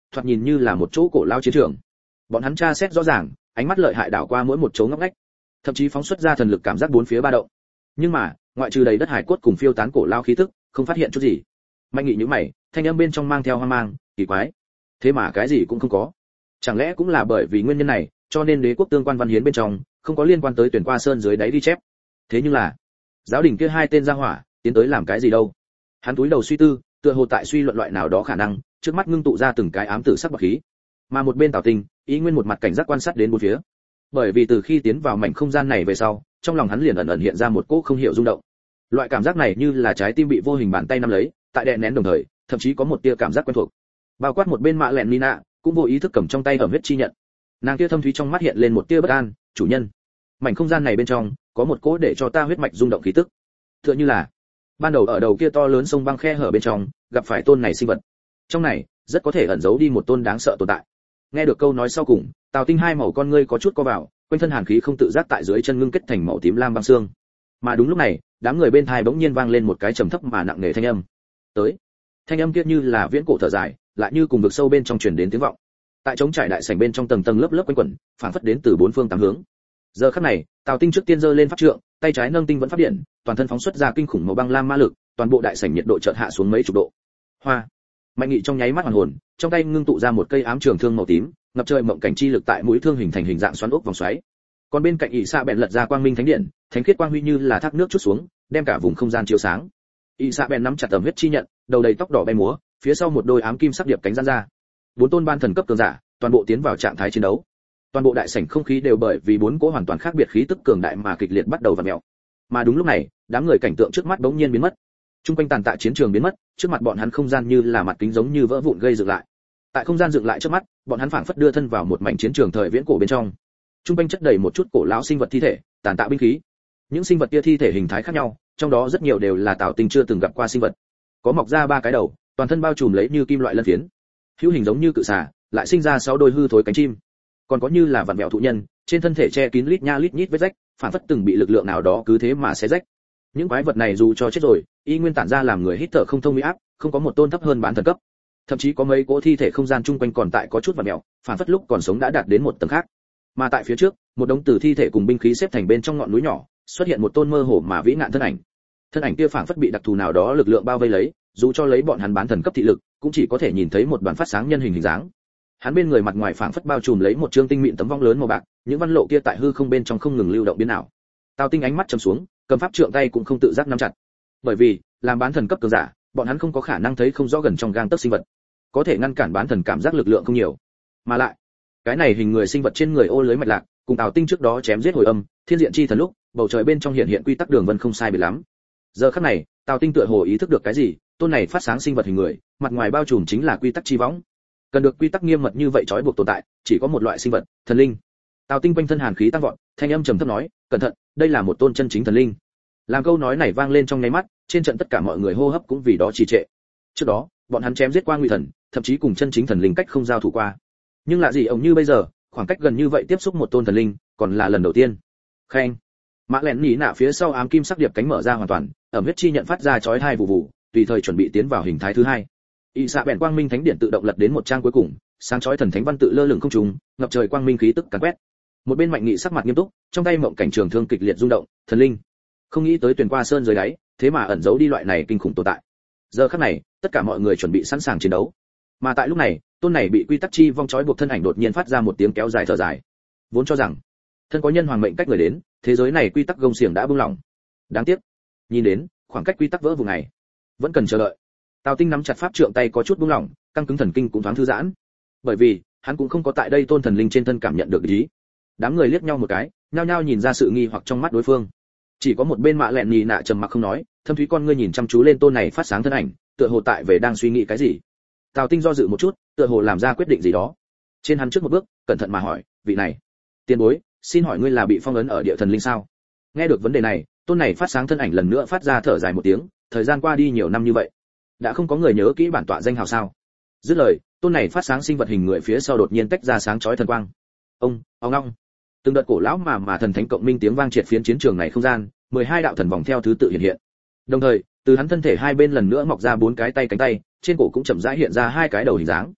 thoạt nhìn như là một chỗ cổ lao chiến trường. Bọn hắn tra xét rõ ràng, ánh mắt lợi hại đảo qua mỗi một chỗ ngóc ngách, thậm chí phóng xuất ra thần lực cảm giác bốn phía ba động. Nhưng mà, ngoại trừ đầy đất hải cốt cùng phiêu tán cổ lao khí tức, không phát hiện chút gì. Mạnh Nghị nhíu mày, thanh âm bên trong mang theo hoang mang, kỳ quái. Thế mà cái gì cũng không có. Chẳng lẽ cũng là bởi vì nguyên nhân này, cho nên đế quốc tương quan văn hiến bên trong không có liên quan tới tuyển qua sơn dưới đáy ghi chép. Thế nhưng là, giáo đình kia hai tên gia hỏa, tiến tới làm cái gì đâu? Hắn túi đầu suy tư, tựa hồ tại suy luận loại nào đó khả năng, trước mắt ngưng tụ ra từng cái ám tử sắc bạc khí. Mà một bên Tào Tinh, ý nguyên một mặt cảnh giác quan sát đến bốn phía. Bởi vì từ khi tiến vào mảnh không gian này về sau, trong lòng hắn liền ẩn ẩn hiện ra một cỗ không hiểu rung động. Loại cảm giác này như là trái tim bị vô hình bàn tay nắm lấy, tại đè nén đồng thời, thậm chí có một tia cảm giác quen thuộc. Bao quát một bên Mạ Lẹn Nina, cũng vô ý thức cầm trong tay ẩm huyết chi nhận. Nàng kia thâm thúy trong mắt hiện lên một tia bất an, chủ nhân, mảnh không gian này bên trong có một cỗ để cho ta huyết mạch rung động khí tức. Tựa như là ban đầu ở đầu kia to lớn sông băng khe hở bên trong, gặp phải tôn này sinh vật. Trong này, rất có thể ẩn giấu đi một tôn đáng sợ tồn tại. Nghe được câu nói sau cùng, Tào Tinh hai màu con ngươi có chút co vào, quanh thân hàn khí không tự giác tại dưới chân ngưng kết thành màu tím lam băng xương. Mà đúng lúc này, đám người bên tai bỗng nhiên vang lên một cái trầm thấp mà nặng nề thanh âm. Tới. Thanh âm kia như là viễn cổ thở dài, lại như cùng vực sâu bên trong truyền đến tiếng vọng. Tại trống trải đại sảnh bên trong tầng tầng lớp lớp quanh quẩn, phản phất đến từ bốn phương tám hướng. Giờ khắc này, Tào Tinh trước tiên giơ lên pháp trượng, tay trái nâng tinh vẫn pháp điện, toàn thân phóng xuất ra kinh khủng màu băng lam ma lực, toàn bộ đại sảnh nhiệt độ chợt hạ xuống mấy chục độ. Hoa. Mạnh Nghị trong nháy mắt hoàn hồn, trong tay ngưng tụ ra một cây ám trường thương màu tím, ngập trời mộng cảnh chi lực tại mũi thương hình thành hình dạng xoắn ốc vòng xoáy. Còn bên cạnh ỷ xạ bèn lật ra quang minh thánh điện, thánh khiết quang huy như là thác nước chút xuống, đem cả vùng không gian chiếu sáng. ỷ xạ bèn nắm chặt tầm huyết chi nhận, đầu đầy tóc đỏ bay múa, phía sau một đôi ám kim sắc điệp cánh giãn ra. Bốn tôn ban thần cấp cường giả, toàn bộ tiến vào trạng thái chiến đấu. Toàn bộ đại sảnh không khí đều bởi vì bốn cỗ hoàn toàn khác biệt khí tức cường đại mà kịch liệt bắt đầu vặn mèo. Mà đúng lúc này, đám người cảnh tượng trước mắt bỗng nhiên biến mất. Trung quanh tàn tạ chiến trường biến mất, trước mặt bọn hắn không gian như là mặt kính giống như vỡ vụn gây dựng lại. Tại không gian dựng lại trước mắt, bọn hắn phảng phất đưa thân vào một mảnh chiến trường thời viễn cổ bên trong. Trung quanh chất đầy một chút cổ lão sinh vật thi thể, tàn tạ binh khí. Những sinh vật kia thi thể hình thái khác nhau, trong đó rất nhiều đều là Tào Tinh chưa từng gặp qua sinh vật. Có mọc ra ba cái đầu, toàn thân bao trùm lấy như kim loại lân phiến. Hữu hình giống như cự xà, lại sinh ra sáu đôi hư thối cánh chim. Còn có như là vặn vẹo thụ nhân, trên thân thể che kín lít nha lít nhít vết rách, phản phất từng bị lực lượng nào đó cứ thế mà xé rách. Những quái vật này dù cho chết rồi, y nguyên tản ra làm người hít thở không thông uy áp, không có một tôn thấp hơn bán thần cấp. Thậm chí có mấy cỗ thi thể không gian chung quanh còn tại có chút vặn vẹo, phản phất lúc còn sống đã đạt đến một tầng khác. Mà tại phía trước, một đống tử thi thể cùng binh khí xếp thành bên trong ngọn núi nhỏ, xuất hiện một tôn mơ hồ mà vĩ nạn thân ảnh. Thân ảnh kia phản phất bị đặc thù nào đó lực lượng bao vây lấy, dù cho lấy bọn hắn bán thần cấp thị lực, cũng chỉ có thể nhìn thấy một đoàn phát sáng nhân hình hình dáng. Hắn bên người mặt ngoài phảng phất bao trùm lấy một trương tinh mịn tấm vong lớn màu bạc, những văn lộ kia tại hư không bên trong không ngừng lưu động biến ảo. Tào Tinh ánh mắt trầm xuống, cầm pháp trượng tay cũng không tự giác nắm chặt. Bởi vì, làm bán thần cấp cường giả, bọn hắn không có khả năng thấy không rõ gần trong gang tấc sinh vật. Có thể ngăn cản bán thần cảm giác lực lượng không nhiều. Mà lại, cái này hình người sinh vật trên người ô lưới mạch lạc, cùng Tào Tinh trước đó chém giết hồi âm, thiên diện chi thần lúc, bầu trời bên trong hiện hiện quy tắc đường vân không sai biệt lắm. Giờ khắc này, Tào Tinh tựa hồ ý thức được cái gì, tôn này phát sáng sinh vật hình người, mặt ngoài bao trùm chính là quy tắc chi võng. Cần được quy tắc nghiêm mật như vậy trói buộc tồn tại, chỉ có một loại sinh vật, thần linh. Tào Tinh quanh thân hàn khí tăng vọt, thanh âm trầm thấp nói, cẩn thận, đây là một tôn chân chính thần linh. Làm câu nói này vang lên trong nháy mắt, trên trận tất cả mọi người hô hấp cũng vì đó trì trệ. Trước đó, bọn hắn chém giết qua nguy thần, thậm chí cùng chân chính thần linh cách không giao thủ qua. Nhưng lạ gì ông như bây giờ, khoảng cách gần như vậy tiếp xúc một tôn thần linh, còn là lần đầu tiên. Khen. Mã lén nhí nạ phía sau ám kim sắc điệp cánh mở ra hoàn toàn, ẩm huyết chi nhận phát ra chói tai vụ vụ, tùy thời chuẩn bị tiến vào hình thái thứ hai. Y xạ bèn quang minh thánh điện tự động lật đến một trang cuối cùng, sáng chói thần thánh văn tự lơ lửng không trung, ngập trời quang minh khí tức càn quét. Một bên Mạnh Nghị sắc mặt nghiêm túc, trong tay mộng cảnh trường thương kịch liệt rung động, thần linh. Không nghĩ tới tuyển qua sơn dưới đáy, thế mà ẩn giấu đi loại này kinh khủng tồn tại. Giờ khắc này, tất cả mọi người chuẩn bị sẵn sàng chiến đấu. Mà tại lúc này, tôn này bị quy tắc chi vong chói buộc thân ảnh đột nhiên phát ra một tiếng kéo dài thở dài. Vốn cho rằng, thân có nhân hoàng mệnh cách người đến, thế giới này quy tắc gông xiềng đã buông lỏng. Đáng tiếc, nhìn đến, khoảng cách quy tắc vỡ vùng này, vẫn cần chờ đợi. Tào Tinh nắm chặt pháp trượng tay có chút buông lỏng, căng cứng thần kinh cũng thoáng thư giãn. Bởi vì, hắn cũng không có tại đây tôn thần linh trên thân cảm nhận được ý. Đám người liếc nhau một cái, nhao nhao nhìn ra sự nghi hoặc trong mắt đối phương. Chỉ có một bên Mạ Lẹn nhì nạ trầm mặc không nói, thâm thúy con ngươi nhìn chăm chú lên tôn này phát sáng thân ảnh, tựa hồ tại về đang suy nghĩ cái gì. Tào Tinh do dự một chút, tựa hồ làm ra quyết định gì đó. Trên hắn trước một bước, cẩn thận mà hỏi, vị này, tiền bối, xin hỏi ngươi là bị phong ấn ở địa thần linh sao? Nghe được vấn đề này, tôn này phát sáng thân ảnh lần nữa phát ra thở dài một tiếng, thời gian qua đi nhiều năm như vậy, đã không có người nhớ kỹ bản tọa danh hào sao? Dứt lời, tôn này phát sáng sinh vật hình người phía sau đột nhiên tách ra sáng chói thần quang. Ông, ong ong. Từng đợt cổ lão mà mà thần thánh cộng minh tiếng vang triệt phiến chiến trường này không gian, mười hai đạo thần vòng theo thứ tự hiện hiện. Đồng thời, từ hắn thân thể hai bên lần nữa mọc ra bốn cái tay cánh tay, trên cổ cũng chậm rãi hiện ra hai cái đầu hình dáng.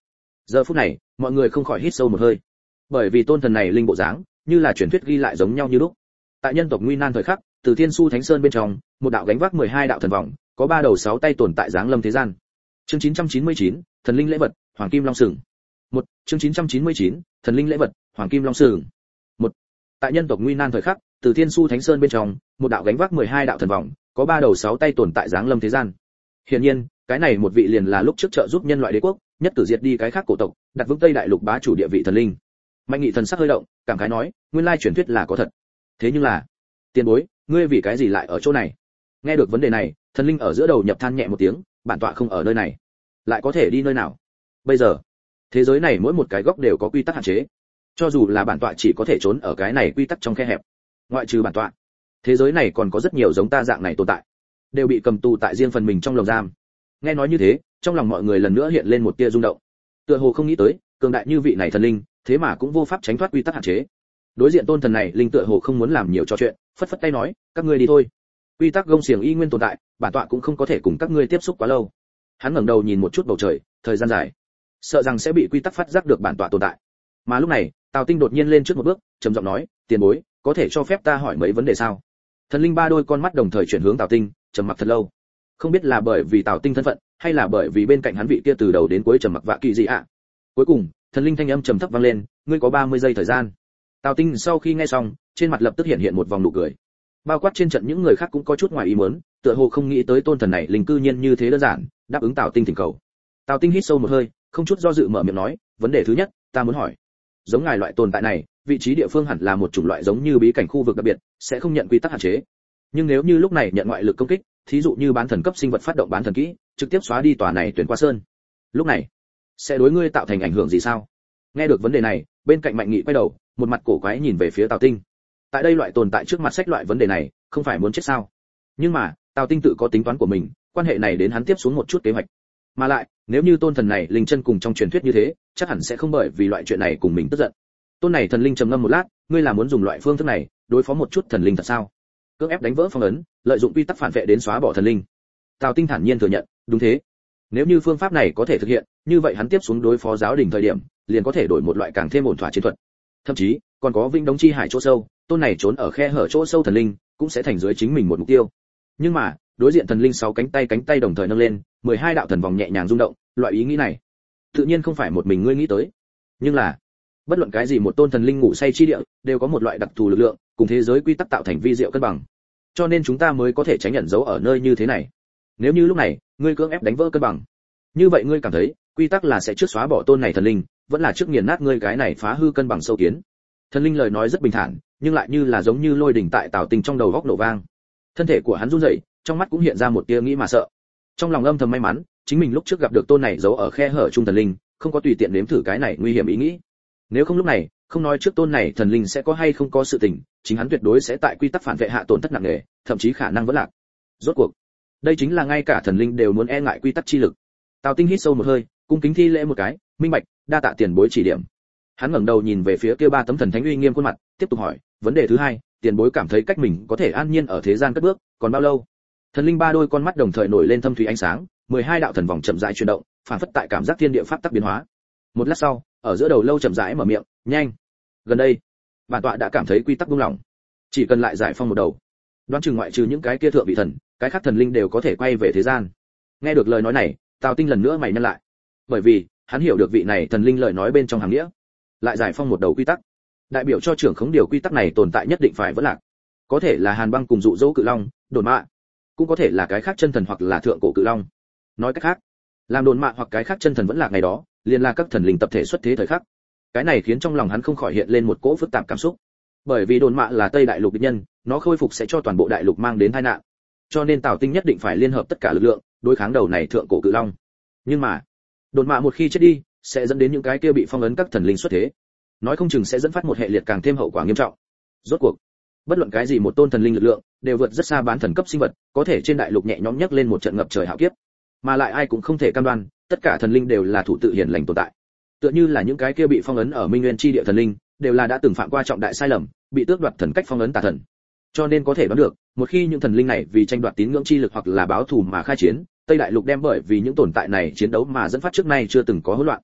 Giờ phút này, mọi người không khỏi hít sâu một hơi, bởi vì tôn thần này linh bộ dáng, như là truyền thuyết ghi lại giống nhau như lúc. Tại nhân tộc nguy nan thời khắc, từ Thiên Su Thánh Sơn bên trong, một đạo gánh vác mười hai đạo thần vòng, có ba đầu sáu tay tồn tại dáng lâm thế gian. Chương chín trăm chín mươi chín, thần linh lễ vật, hoàng kim long sừng. Một, chương chín trăm chín mươi chín, thần linh lễ vật, hoàng kim long sừng. Một, tại nhân tộc nguy nan thời khắc, từ Thiên Su Thánh Sơn bên trong, một đạo gánh vác mười hai đạo thần vòng, có ba đầu sáu tay tồn tại dáng lâm thế gian. Hiển nhiên, cái này một vị liền là lúc trước trợ giúp nhân loại đế quốc, nhất cử diệt đi cái khác cổ tộc, đặt vững Tây Đại Lục bá chủ địa vị thần linh. Mạnh Nghị thần sắc hơi động, cảm khái nói, nguyên lai truyền thuyết là có thật. Thế nhưng là, tiền bối, ngươi vì cái gì lại ở chỗ này? Nghe được vấn đề này, thần linh ở giữa đầu nhập than nhẹ một tiếng, bản tọa không ở nơi này, lại có thể đi nơi nào? Bây giờ, thế giới này mỗi một cái góc đều có quy tắc hạn chế, cho dù là bản tọa chỉ có thể trốn ở cái này quy tắc trong khe hẹp. Ngoại trừ bản tọa, thế giới này còn có rất nhiều giống ta dạng này tồn tại, đều bị cầm tù tại riêng phần mình trong lồng giam. Nghe nói như thế, trong lòng mọi người lần nữa hiện lên một tia rung động. Tựa hồ không nghĩ tới, cường đại như vị này thần linh, thế mà cũng vô pháp tránh thoát quy tắc hạn chế. Đối diện tôn thần này, linh tựa hồ không muốn làm nhiều trò chuyện, phất phất tay nói, các ngươi đi thôi. Quy tắc gông xiềng y nguyên tồn tại, bản tọa cũng không có thể cùng các ngươi tiếp xúc quá lâu. Hắn ngẩng đầu nhìn một chút bầu trời, thời gian dài, sợ rằng sẽ bị quy tắc phát giác được bản tọa tồn tại. Mà lúc này, Tào Tinh đột nhiên lên trước một bước, trầm giọng nói, tiền bối, có thể cho phép ta hỏi mấy vấn đề sao? Thần linh ba đôi con mắt đồng thời chuyển hướng Tào Tinh, trầm mặc thật lâu. Không biết là bởi vì Tào Tinh thân phận, hay là bởi vì bên cạnh hắn vị kia từ đầu đến cuối trầm mặc vạ kỳ gì ạ. Cuối cùng, thần linh thanh âm trầm thấp vang lên, ngươi có ba mươi giây thời gian. Tào Tinh sau khi nghe xong, trên mặt lập tức hiện hiện một vòng nụ cười. Bao quát trên trận những người khác cũng có chút ngoài ý muốn, tựa hồ không nghĩ tới tôn thần này linh cư nhiên như thế đơn giản, đáp ứng Tào Tinh thỉnh cầu. Tào Tinh hít sâu một hơi, không chút do dự mở miệng nói, vấn đề thứ nhất, ta muốn hỏi, giống ngài loại tồn tại này, vị trí địa phương hẳn là một chủng loại giống như bí cảnh khu vực đặc biệt, sẽ không nhận quy tắc hạn chế. Nhưng nếu như lúc này nhận ngoại lực công kích, thí dụ như bán thần cấp sinh vật phát động bán thần kỹ, trực tiếp xóa đi tòa này tuyển qua sơn, lúc này sẽ đối ngươi tạo thành ảnh hưởng gì sao? Nghe được vấn đề này, bên cạnh Mạnh Nghị quay đầu, một mặt cổ quái nhìn về phía Tào Tinh. Tại đây loại tồn tại trước mặt sách loại vấn đề này, không phải muốn chết sao? Nhưng mà, Tào Tinh tự có tính toán của mình, quan hệ này đến hắn tiếp xuống một chút kế hoạch. Mà lại, nếu như tôn thần này linh chân cùng trong truyền thuyết như thế, chắc hẳn sẽ không bởi vì loại chuyện này cùng mình tức giận. Tôn này thần linh trầm ngâm một lát, ngươi là muốn dùng loại phương thức này đối phó một chút thần linh thật sao? Cưỡng ép đánh vỡ phong ấn, lợi dụng quy tắc phản vệ đến xóa bỏ thần linh. Tào Tinh thản nhiên thừa nhận, đúng thế. Nếu như phương pháp này có thể thực hiện, như vậy hắn tiếp xuống đối phó giáo đình thời điểm, liền có thể đổi một loại càng thêm ổn thỏa chiến thuật. Thậm chí, còn có Vinh Đống chi hải chỗ sâu, tôn này trốn ở khe hở chỗ sâu thần linh, cũng sẽ thành dưới chính mình một mục tiêu. Nhưng mà, đối diện thần linh sáu cánh tay cánh tay đồng thời nâng lên, mười hai đạo thần vòng nhẹ nhàng rung động, loại ý nghĩ này, tự nhiên không phải một mình ngươi nghĩ tới. Nhưng là, bất luận cái gì một tôn thần linh ngủ say chi địa, đều có một loại đặc thù lực lượng, cùng thế giới quy tắc tạo thành vi diệu cân bằng. Cho nên chúng ta mới có thể tránh ẩn giấu ở nơi như thế này. Nếu như lúc này, ngươi cưỡng ép đánh vỡ cân bằng, như vậy ngươi cảm thấy, quy tắc là sẽ trước xóa bỏ tôn này thần linh, vẫn là trước nghiền nát ngươi cái này phá hư cân bằng sâu kiến. Thần linh lời nói rất bình thản, nhưng lại như là giống như lôi đỉnh tại Tào Tinh trong đầu góc nổ vang. Thân thể của hắn run rẩy, trong mắt cũng hiện ra một tia nghĩ mà sợ. Trong lòng âm thầm may mắn, chính mình lúc trước gặp được tôn này giấu ở khe hở trung thần linh, không có tùy tiện nếm thử cái này nguy hiểm ý nghĩ. Nếu không lúc này, không nói trước tôn này thần linh sẽ có hay không có sự tình, chính hắn tuyệt đối sẽ tại quy tắc phản vệ hạ tổn thất nặng nề, thậm chí khả năng vỡ lạc. Rốt cuộc, đây chính là ngay cả thần linh đều muốn e ngại quy tắc chi lực. Tào Tinh hít sâu một hơi, cung kính thi lễ một cái, minh bạch, đa tạ tiền bối chỉ điểm. Hắn ngẩng đầu nhìn về phía kia ba tấm thần thánh uy nghiêm khuôn mặt, tiếp tục hỏi, vấn đề thứ hai, tiền bối cảm thấy cách mình có thể an nhiên ở thế gian cất bước, còn bao lâu? Thần linh ba đôi con mắt đồng thời nổi lên thâm thúy ánh sáng, mười hai đạo thần vòng chậm rãi chuyển động, phản phất tại cảm giác thiên địa pháp tắc biến hóa. Một lát sau, ở giữa đầu lâu chậm rãi mở miệng, nhanh. Gần đây, bản tọa đã cảm thấy quy tắc buông lỏng, chỉ cần lại giải phong một đầu, đoán chừng ngoại trừ những cái kia thượng vị thần, cái khác thần linh đều có thể quay về thế gian. Nghe được lời nói này, Tào Tinh lần nữa mày nhăn lại, bởi vì hắn hiểu được vị này thần linh lời nói bên trong hàm nghĩa, lại giải phong một đầu quy tắc, đại biểu cho trưởng khống điều quy tắc này tồn tại nhất định phải vẫn lạc. Có thể là Hàn Băng cùng dụ dỗ cự long, đồn mạ, cũng có thể là cái khác chân thần hoặc là thượng cổ cự long. Nói cách khác, làm đồn mạ hoặc cái khác chân thần vẫn lạc ngày đó, liền là các thần linh tập thể xuất thế thời khắc. Cái này khiến trong lòng hắn không khỏi hiện lên một cỗ phức tạp cảm xúc, bởi vì đồn mạ là Tây Đại Lục địch nhân, nó khôi phục sẽ cho toàn bộ đại lục mang đến tai nạn, cho nên Tào Tinh nhất định phải liên hợp tất cả lực lượng đối kháng đầu này thượng cổ cự long. Nhưng mà, đồn mạ một khi chết đi, sẽ dẫn đến những cái kia bị phong ấn các thần linh xuất thế, nói không chừng sẽ dẫn phát một hệ liệt càng thêm hậu quả nghiêm trọng. Rốt cuộc, bất luận cái gì một tôn thần linh lực lượng đều vượt rất xa bán thần cấp sinh vật, có thể trên đại lục nhẹ nhõm nhấc lên một trận ngập trời hạo kiếp, mà lại ai cũng không thể cam đoan tất cả thần linh đều là thủ tự hiền lành tồn tại. Tựa như là những cái kia bị phong ấn ở Minh Nguyên chi địa thần linh, đều là đã từng phạm qua trọng đại sai lầm, bị tước đoạt thần cách phong ấn tà thần. Cho nên có thể đoán được, một khi những thần linh này vì tranh đoạt tín ngưỡng chi lực hoặc là báo thù mà khai chiến, Tây Đại Lục đem bởi vì những tồn tại này chiến đấu mà dẫn phát trước nay chưa từng có hỗn loạn.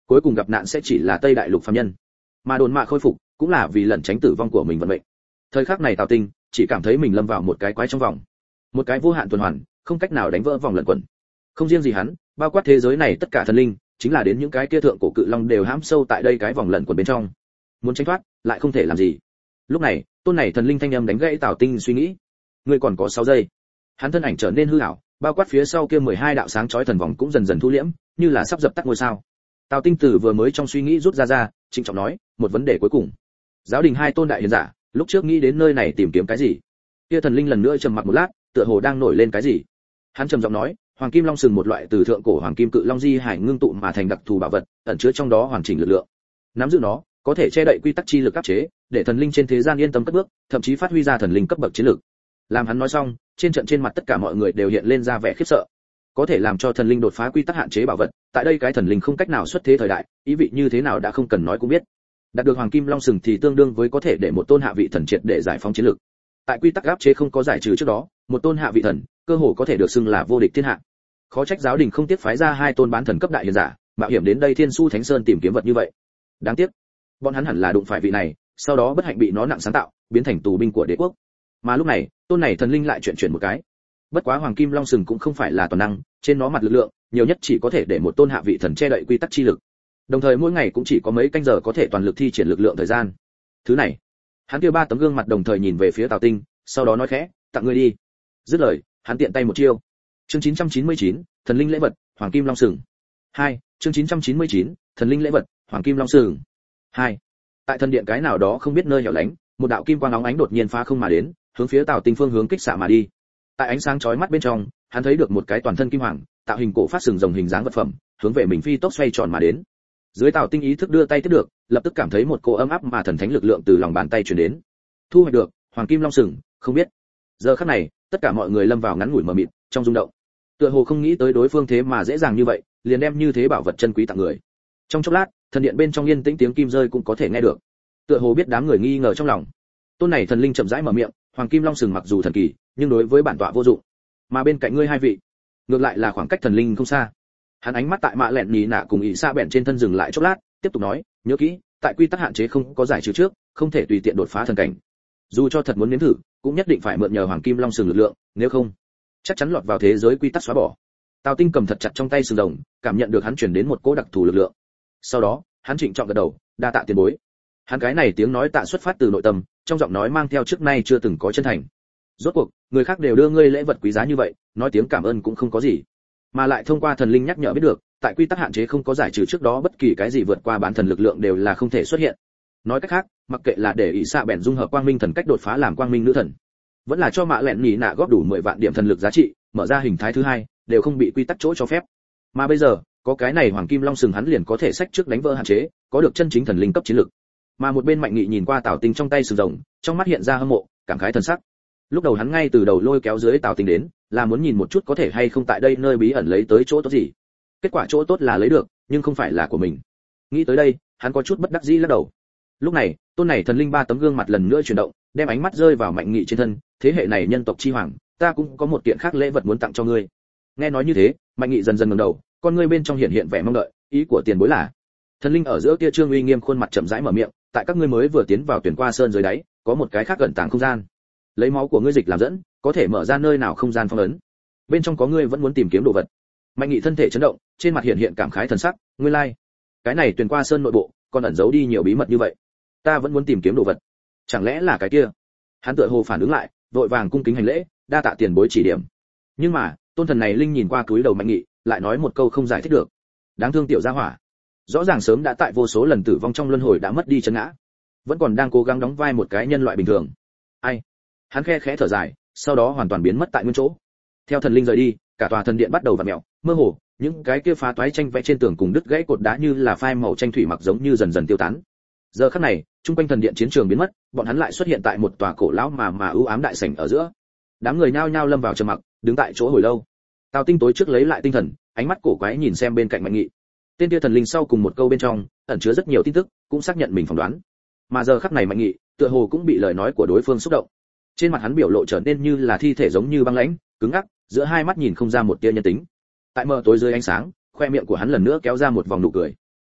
cuối cùng gặp nạn sẽ chỉ là Tây Đại Lục phàm nhân. Mà đồn mạ khôi phục cũng là vì lẩn tránh tử vong của mình vận mệnh. Thời khắc này Tào Tinh chỉ cảm thấy mình lâm vào một cái quái trong vòng, một cái vô hạn tuần hoàn, không cách nào đánh vỡ vòng lẩn quẩn. Không riêng gì hắn, bao quát thế giới này tất cả thần linh, chính là đến những cái kia thượng cổ cự long đều hãm sâu tại đây cái vòng lẩn quẩn bên trong. Muốn tránh thoát, lại không thể làm gì. Lúc này, tôn này thần linh thanh âm đánh gãy Tào Tinh suy nghĩ. Ngươi còn có sáu giây. Hắn thân ảnh trở nên hư ảo, bao quát phía sau kia mười hai đạo sáng chói thần vòng cũng dần dần thu liễm, như là sắp dập tắt ngôi sao. Tào Tinh Tử vừa mới trong suy nghĩ rút ra ra, trịnh trọng nói, một vấn đề cuối cùng. Giáo đình hai tôn đại hiền giả, lúc trước nghĩ đến nơi này tìm kiếm cái gì? Kia thần linh lần nữa trầm mặc một lát, tựa hồ đang nổi lên cái gì. Hắn trầm giọng nói, Hoàng Kim Long sừng một loại từ thượng cổ hoàng kim cự long di hải ngưng tụ mà thành đặc thù bảo vật, ẩn chứa trong đó hoàn chỉnh lực lượng. Nắm giữ nó, có thể che đậy quy tắc chi lực áp chế, để thần linh trên thế gian yên tâm cất bước, thậm chí phát huy ra thần linh cấp bậc chiến lực. Làm hắn nói xong, trên trận trên mặt tất cả mọi người đều hiện lên ra vẻ khiếp sợ. Có thể làm cho thần linh đột phá quy tắc hạn chế bảo vật, tại đây cái thần linh không cách nào xuất thế thời đại, ý vị như thế nào đã không cần nói cũng biết. Đạt được Hoàng Kim Long sừng thì tương đương với có thể để một tôn hạ vị thần triệt để giải phóng chiến lực. Tại quy tắc áp chế không có giải trừ trước đó, một tôn hạ vị thần, cơ hồ có thể được xưng là vô địch thiên hạ. Khó trách giáo đình không tiếc phái ra hai tôn bán thần cấp đại hiền giả, mạo hiểm đến đây Thiên Su Thánh Sơn tìm kiếm vật như vậy. Đáng tiếc, bọn hắn hẳn là đụng phải vị này, sau đó bất hạnh bị nó nặng sáng tạo, biến thành tù binh của đế quốc. Mà lúc này, tôn này thần linh lại chuyển chuyển một cái. Bất quá Hoàng Kim Long sừng cũng không phải là toàn năng, trên nó mặt lực lượng, nhiều nhất chỉ có thể để một tôn hạ vị thần che đậy quy tắc chi lực. Đồng thời mỗi ngày cũng chỉ có mấy canh giờ có thể toàn lực thi triển lực lượng thời gian. Thứ này, hắn kia ba tấm gương mặt đồng thời nhìn về phía Tào Tinh, sau đó nói khẽ, tặng ngươi đi. Dứt lời, hắn tiện tay một chiêu. Chương chín trăm chín mươi chín, thần linh lễ vật, Hoàng Kim Long sừng. hai, chương chín trăm chín mươi chín, thần linh lễ vật, Hoàng Kim Long sừng. hai. Tại thần điện cái nào đó không biết nơi hẻo lánh, một đạo kim quang óng ánh đột nhiên phá không mà đến, hướng phía Tào Tinh phương hướng kích xạ mà đi. Tại ánh sáng chói mắt bên trong, hắn thấy được một cái toàn thân kim hoàng, tạo hình cổ phát sừng rồng hình dáng vật phẩm, hướng về mình phi tốc xoay tròn mà đến. Dưới Tào Tinh ý thức đưa tay tiếp được, lập tức cảm thấy một cỗ ấm áp mà thần thánh lực lượng từ lòng bàn tay truyền đến. Thu hoạch được Hoàng Kim Long sừng, không biết. Giờ khắc này, tất cả mọi người lâm vào ngắn ngủi mờ mịt, trong rung động. Tựa hồ không nghĩ tới đối phương thế mà dễ dàng như vậy, liền đem như thế bảo vật chân quý tặng người. Trong chốc lát, thần điện bên trong yên tĩnh tiếng kim rơi cũng có thể nghe được. Tựa hồ biết đám người nghi ngờ trong lòng. Tôn này thần linh chậm rãi mở miệng, Hoàng Kim Long sừng mặc dù thần kỳ, nhưng đối với bản tọa vô dụng. Mà bên cạnh ngươi hai vị, ngược lại là khoảng cách thần linh không xa. Hắn ánh mắt tại mạ lẹn nhí nạ cùng ỷ xa bẹn trên thân dừng lại chốc lát, tiếp tục nói, nhớ kỹ, tại quy tắc hạn chế không có giải trừ trước, không thể tùy tiện đột phá thần cảnh. Dù cho thật muốn nếm thử, cũng nhất định phải mượn nhờ Hoàng Kim Long sừng lực lượng, nếu không, chắc chắn lọt vào thế giới quy tắc xóa bỏ. Tào Tinh cầm thật chặt trong tay sừng rồng, cảm nhận được hắn truyền đến một cỗ đặc thù lực lượng. Sau đó, hắn trịnh trọng gật đầu, đa tạ tiền bối. Hắn cái này tiếng nói tạ xuất phát từ nội tâm, trong giọng nói mang theo trước nay chưa từng có chân thành. Rốt cuộc, người khác đều đưa ngươi lễ vật quý giá như vậy, nói tiếng cảm ơn cũng không có gì. Mà lại thông qua thần linh nhắc nhở biết được, tại quy tắc hạn chế không có giải trừ trước đó bất kỳ cái gì vượt qua bán thần lực lượng đều là không thể xuất hiện. Nói cách khác, mặc kệ là để ỷ xạ bèn dung hợp quang minh thần cách đột phá làm quang minh nữ thần, vẫn là cho mạ lẹn nhí nạ góp đủ mười vạn điểm thần lực giá trị, mở ra hình thái thứ hai, đều không bị quy tắc chỗ cho phép. Mà bây giờ, có cái này Hoàng Kim Long sừng hắn liền có thể sách trước đánh vỡ hạn chế, có được chân chính thần linh cấp chiến lực. Mà một bên Mạnh Nghị nhìn qua Tào Tinh trong tay sừng rồng, trong mắt hiện ra hâm mộ, cảm khái thần sắc. Lúc đầu hắn ngay từ đầu lôi kéo dưới Tào Tinh đến, là muốn nhìn một chút có thể hay không tại đây nơi bí ẩn lấy tới chỗ tốt gì. Kết quả chỗ tốt là lấy được, nhưng không phải là của mình. Nghĩ tới đây, hắn có chút bất đắc dĩ lắc đầu. Lúc này, tôn này thần linh ba tấm gương mặt lần nữa chuyển động, đem ánh mắt rơi vào Mạnh Nghị trên thân, thế hệ này nhân tộc chi hoàng, ta cũng có một kiện khác lễ vật muốn tặng cho ngươi. Nghe nói như thế, Mạnh Nghị dần dần ngẩng đầu, con ngươi bên trong hiện hiện vẻ mong đợi, ý của tiền bối là. Thần linh ở giữa kia trương uy nghiêm khuôn mặt chậm rãi mở miệng, tại các ngươi mới vừa tiến vào tuyển qua sơn dưới đáy, có một cái khác gần tàng không gian. Lấy máu của ngươi dịch làm dẫn, có thể mở ra nơi nào không gian phong ấn. Bên trong có ngươi vẫn muốn tìm kiếm đồ vật. Mạnh Nghị thân thể chấn động, trên mặt hiện hiện cảm khái thần sắc, nguyên lai, like. Cái này tuyển qua sơn nội bộ, còn ẩn giấu đi nhiều bí mật như vậy. Ta vẫn muốn tìm kiếm đồ vật. Chẳng lẽ là cái kia? Hắn tựa hồ phản ứng lại, vội vàng cung kính hành lễ, đa tạ tiền bối chỉ điểm. Nhưng mà, tôn thần này linh nhìn qua cúi đầu Mạnh Nghị, lại nói một câu không giải thích được. Đáng thương tiểu gia hỏa, rõ ràng sớm đã tại vô số lần tử vong trong luân hồi đã mất đi chân ngã, vẫn còn đang cố gắng đóng vai một cái nhân loại bình thường. Ai? Hắn khe khẽ thở dài, sau đó hoàn toàn biến mất tại nguyên chỗ. Theo thần linh rời đi, cả tòa thần điện bắt đầu vặn mèo, mơ hồ, những cái kia phá toái tranh vẽ trên tường cùng đứt gãy cột đá như là phai màu tranh thủy mặc giống như dần dần tiêu tán. Giờ khắc này, trung quanh thần điện chiến trường biến mất, bọn hắn lại xuất hiện tại một tòa cổ lão mà mà u ám đại sảnh ở giữa. Đám người nhao nhao lâm vào trầm mặc, đứng tại chỗ hồi lâu. Tào Tinh tối trước lấy lại tinh thần, ánh mắt cổ quái nhìn xem bên cạnh Mạnh Nghị. Tên kia thần linh sau cùng một câu bên trong, ẩn chứa rất nhiều tin tức, cũng xác nhận mình phỏng đoán. Mà giờ khắc này Mạnh Nghị, tựa hồ cũng bị lời nói của đối phương xúc động. Trên mặt hắn biểu lộ trở nên như là thi thể giống như băng lãnh, cứng ngắc, giữa hai mắt nhìn không ra một tia nhân tính. Tại mờ tối dưới ánh sáng, khoe miệng của hắn lần nữa kéo ra một vòng nụ cười.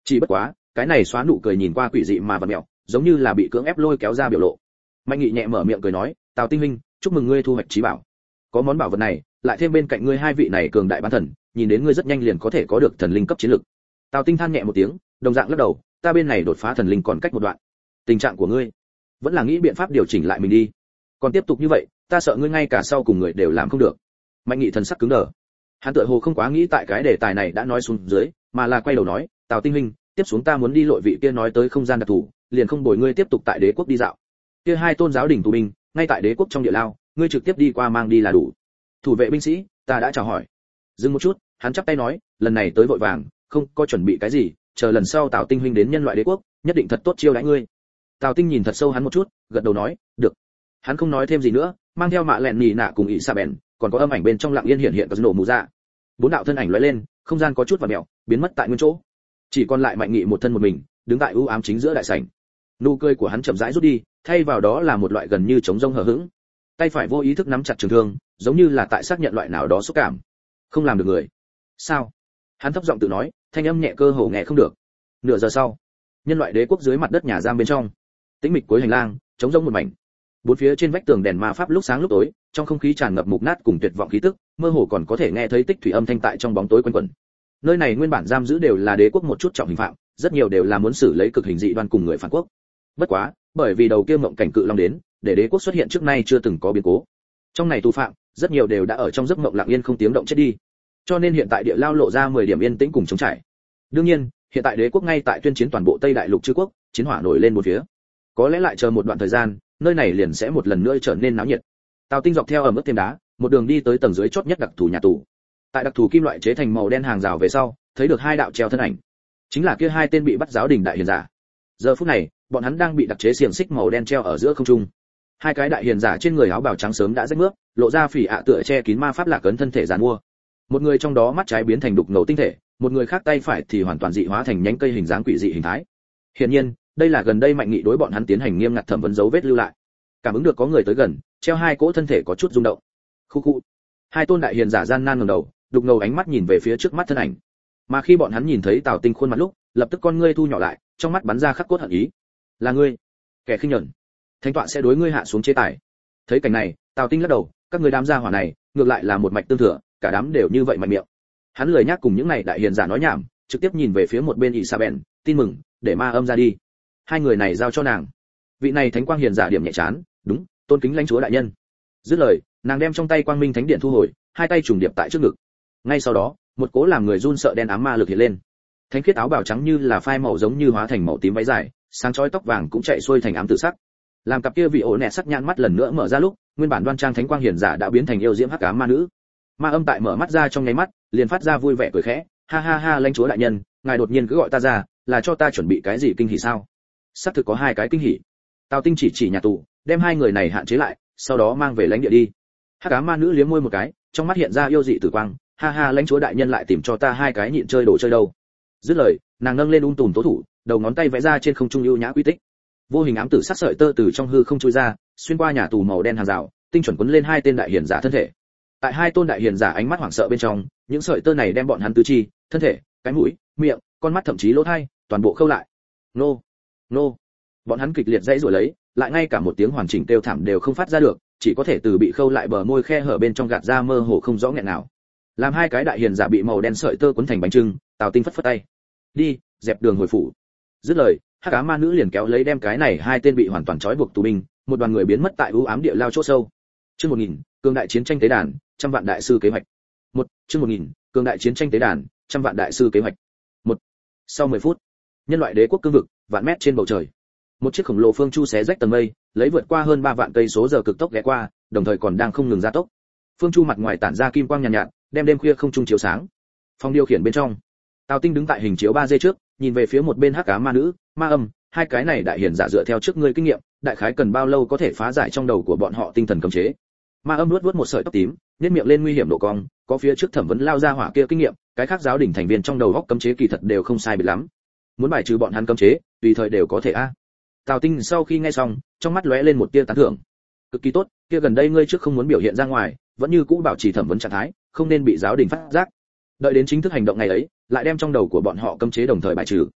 Chỉ bất quá, cái này xóa nụ cười nhìn qua quỷ dị mà vặn mèo, giống như là bị cưỡng ép lôi kéo ra biểu lộ. Mạnh Nghị nhẹ mở miệng cười nói, "Tào Tinh huynh, chúc mừng ngươi thu hoạch trí bảo. Có món bảo vật này, lại thêm bên cạnh ngươi hai vị này cường đại bán thần, nhìn đến ngươi rất nhanh liền có thể có được thần linh cấp chiến lực." Tào Tinh than nhẹ một tiếng, đồng dạng lắc đầu, "Ta bên này đột phá thần linh còn cách một đoạn. Tình trạng của ngươi, vẫn là nghĩ biện pháp điều chỉnh lại mình đi. Còn tiếp tục như vậy, ta sợ ngươi ngay cả sau cùng người đều làm không được." Mạnh Nghị thần sắc cứng đờ. Hắn tựa hồ không quá nghĩ tại cái đề tài này đã nói xuống dưới, mà là quay đầu nói, "Tào Tinh huynh, tiếp xuống ta muốn đi lội vị kia nói tới không gian đặc thù, liền không bồi ngươi tiếp tục tại đế quốc đi dạo. Kia hai tôn giáo đỉnh tù binh, ngay tại đế quốc trong địa lao, ngươi trực tiếp đi qua mang đi là đủ. Thủ vệ binh sĩ, ta đã chào hỏi." Dừng một chút, hắn chắp tay nói, "Lần này tới vội vàng, không có chuẩn bị cái gì, chờ lần sau Tào Tinh huynh đến nhân loại đế quốc, nhất định thật tốt chiêu đãi ngươi." Tào Tinh nhìn thật sâu hắn một chút, gật đầu nói, "Được." Hắn không nói thêm gì nữa, mang theo mạ lẹn nhì nạ cùng ỷ sa bèn, còn có âm ảnh bên trong lặng yên hiện hiện có nổ mù ra. Bốn đạo thân ảnh lóe lên, không gian có chút vặn mèo, biến mất tại nguyên chỗ. Chỉ còn lại Mạnh Nghị một thân một mình, đứng tại u ám chính giữa đại sảnh. Nụ cười của hắn chậm rãi rút đi, thay vào đó là một loại gần như trống rông hờ hững. Tay phải vô ý thức nắm chặt trường thương, giống như là tại xác nhận loại nào đó xúc cảm. Không làm được người. Sao? Hắn thấp giọng tự nói, thanh âm nhẹ cơ hồ nghe không được. Nửa giờ sau, nhân loại đế quốc dưới mặt đất nhà giam bên trong, tĩnh mịch cuối hành lang, trống rông một mảnh. Bốn phía trên vách tường đèn ma pháp lúc sáng lúc tối, trong không khí tràn ngập mục nát cùng tuyệt vọng khí tức, mơ hồ còn có thể nghe thấy tích thủy âm thanh tại trong bóng tối quanh quẩn. Nơi này nguyên bản giam giữ đều là đế quốc một chút trọng hình phạm, rất nhiều đều là muốn xử lấy cực hình dị đoan cùng người phản quốc. Bất quá, bởi vì đầu kia mộng cảnh cự long đến, để đế quốc xuất hiện trước nay chưa từng có biến cố. Trong này tù phạm, rất nhiều đều đã ở trong giấc mộng lặng yên không tiếng động chết đi. Cho nên hiện tại địa lao lộ ra mười điểm yên tĩnh cùng trống trải. Đương nhiên, hiện tại đế quốc ngay tại tuyên chiến toàn bộ Tây Đại Lục chư quốc, chiến hỏa nổi lên một phía. Có lẽ lại chờ một đoạn thời gian, nơi này liền sẽ một lần nữa trở nên náo nhiệt. Tào Tinh dọc theo ẩm ướt thêm đá, một đường đi tới tầng dưới chót nhất đặc thù nhà tù. Tại đặc thù kim loại chế thành màu đen hàng rào về sau, thấy được hai đạo treo thân ảnh, chính là kia hai tên bị bắt giáo đình đại hiền giả. Giờ phút này, bọn hắn đang bị đặc chế xiềng xích màu đen treo ở giữa không trung. Hai cái đại hiền giả trên người áo bào trắng sớm đã rách mướp, lộ ra phỉ ạ tựa che kín ma pháp lạc cấn thân thể giàn mua. Một người trong đó mắt trái biến thành đục ngầu tinh thể, một người khác tay phải thì hoàn toàn dị hóa thành nhánh cây hình dáng quỷ dị hình thái. Hiển nhiên, đây là gần đây Mạnh Nghị đối bọn hắn tiến hành nghiêm ngặt thẩm vấn dấu vết lưu lại. Cảm ứng được có người tới gần, treo hai cỗ thân thể có chút rung động. Khu khu. Hai tôn đại hiền giả gian nan ngẩng đầu, đục ngầu ánh mắt nhìn về phía trước mắt thân ảnh. Mà khi bọn hắn nhìn thấy Tào Tinh khuôn mặt lúc, lập tức con ngươi thu nhỏ lại, trong mắt bắn ra khắc cốt hận ý. Là ngươi, kẻ khinh nhẫn. Thánh tọa sẽ đối ngươi hạ xuống chế tài. Thấy cảnh này, Tào Tinh lắc đầu, các người đám gia hỏa này, ngược lại là một mạch tương thừa, cả đám đều như vậy mạnh miệng. Hắn lười nhác cùng những này đại hiền giả nói nhảm, trực tiếp nhìn về phía một bên Isabel, tin mừng, để ma âm ra đi. Hai người này giao cho nàng. Vị này thánh quang hiền giả điểm nhẹ chán, đúng, tôn kính lãnh chúa đại nhân. Dứt lời, nàng đem trong tay quang minh thánh điện thu hồi, hai tay trùng điệp tại trước ngực. Ngay sau đó, một cố làm người run sợ đen ám ma lực hiện lên. Thánh khiết áo bào trắng như là phai màu giống như hóa thành màu tím váy dài, sáng chói tóc vàng cũng chạy xuôi thành ám tự sắc. Làm cặp kia vị ổ nẹt sắc nhãn mắt lần nữa mở ra lúc, nguyên bản đoan trang thánh quang hiền giả đã biến thành yêu diễm hắc ám ma nữ. Ma âm tại mở mắt ra trong nháy mắt, liền phát ra vui vẻ cười khẽ, ha ha ha, lãnh chúa đại nhân, ngài đột nhiên cứ gọi ta ra, là cho ta chuẩn bị cái gì kinh hỉ sao? Sắp thực có hai cái kinh hỉ. Tào Tinh chỉ chỉ nhà tù, đem hai người này hạn chế lại, sau đó mang về lãnh địa đi. Hắc ám ma nữ liếm môi một cái, trong mắt hiện ra yêu dị tử quang, ha ha, lãnh chúa đại nhân lại tìm cho ta hai cái nhịn chơi đồ chơi đâu. Dứt lời, nàng nâng lên ung tùm tố thủ, đầu ngón tay vẽ ra trên không trung ưu nhã quy tích. Vô hình ám tử sắc sợi tơ từ trong hư không trôi ra, xuyên qua nhà tù màu đen hàng rào, tinh chuẩn quấn lên hai tên đại hiền giả thân thể. Tại hai tôn đại hiền giả ánh mắt hoảng sợ bên trong, những sợi tơ này đem bọn hắn tứ chi, thân thể, cái mũi, miệng, con mắt thậm chí lỗ tai, toàn bộ khâu lại. Nô, nô. Bọn hắn kịch liệt dãy rủa lấy, lại ngay cả một tiếng hoàn chỉnh kêu thảm đều không phát ra được, chỉ có thể từ bị khâu lại bờ môi khe hở bên trong gạt ra mơ hồ không rõ nghẹn nào. Làm hai cái đại hiền giả bị màu đen sợi tơ cuốn thành bánh trưng, Tào Tinh phất phất tay. Đi, dẹp đường hồi phủ. Dứt lời, hắc ám ma nữ liền kéo lấy đem cái này hai tên bị hoàn toàn trói buộc tù binh, một đoàn người biến mất tại u ám địa lao chỗ sâu. Chương một nghìn, cường đại chiến tranh tế đàn, trăm vạn đại sư kế hoạch. Một, chương một nghìn, cường đại chiến tranh tế đàn, trăm vạn đại sư kế hoạch. Một. Sau mười phút, nhân loại đế quốc cương vực, vạn mét trên bầu trời. Một chiếc khổng lồ phương chu xé rách tầng mây, lấy vượt qua hơn ba vạn cây số giờ cực tốc ghé qua, đồng thời còn đang không ngừng gia tốc. Phương chu mặt ngoài tản ra kim quang nhàn nhạt, nhạt, đem đêm khuya không trung chiếu sáng. Phòng điều khiển bên trong, Tào Tinh đứng tại hình chiếu ba D trước, nhìn về phía một bên hắc ám ma nữ, ma âm, hai cái này đại hiền giả dựa theo trước ngươi kinh nghiệm, đại khái cần bao lâu có thể phá giải trong đầu của bọn họ tinh thần cấm chế. Ma âm nuốt nuốt một sợi tóc tím, nhếch miệng lên nguy hiểm độ cong, có phía trước thẩm vấn lao ra hỏa kia kinh nghiệm, cái khác giáo đỉnh thành viên trong đầu góc cấm chế kỳ thật đều không sai biệt lắm. Muốn bài trừ bọn hắn cấm chế, tùy thời đều có thể a. À. Tào Tinh sau khi nghe xong, trong mắt lóe lên một tia tán thưởng. Cực kỳ tốt, kia gần đây ngươi trước không muốn biểu hiện ra ngoài, vẫn như cũ bảo trì thẩm vấn trạng thái, không nên bị giáo đình phát giác. Đợi đến chính thức hành động ngày ấy, lại đem trong đầu của bọn họ cấm chế đồng thời bài trừ.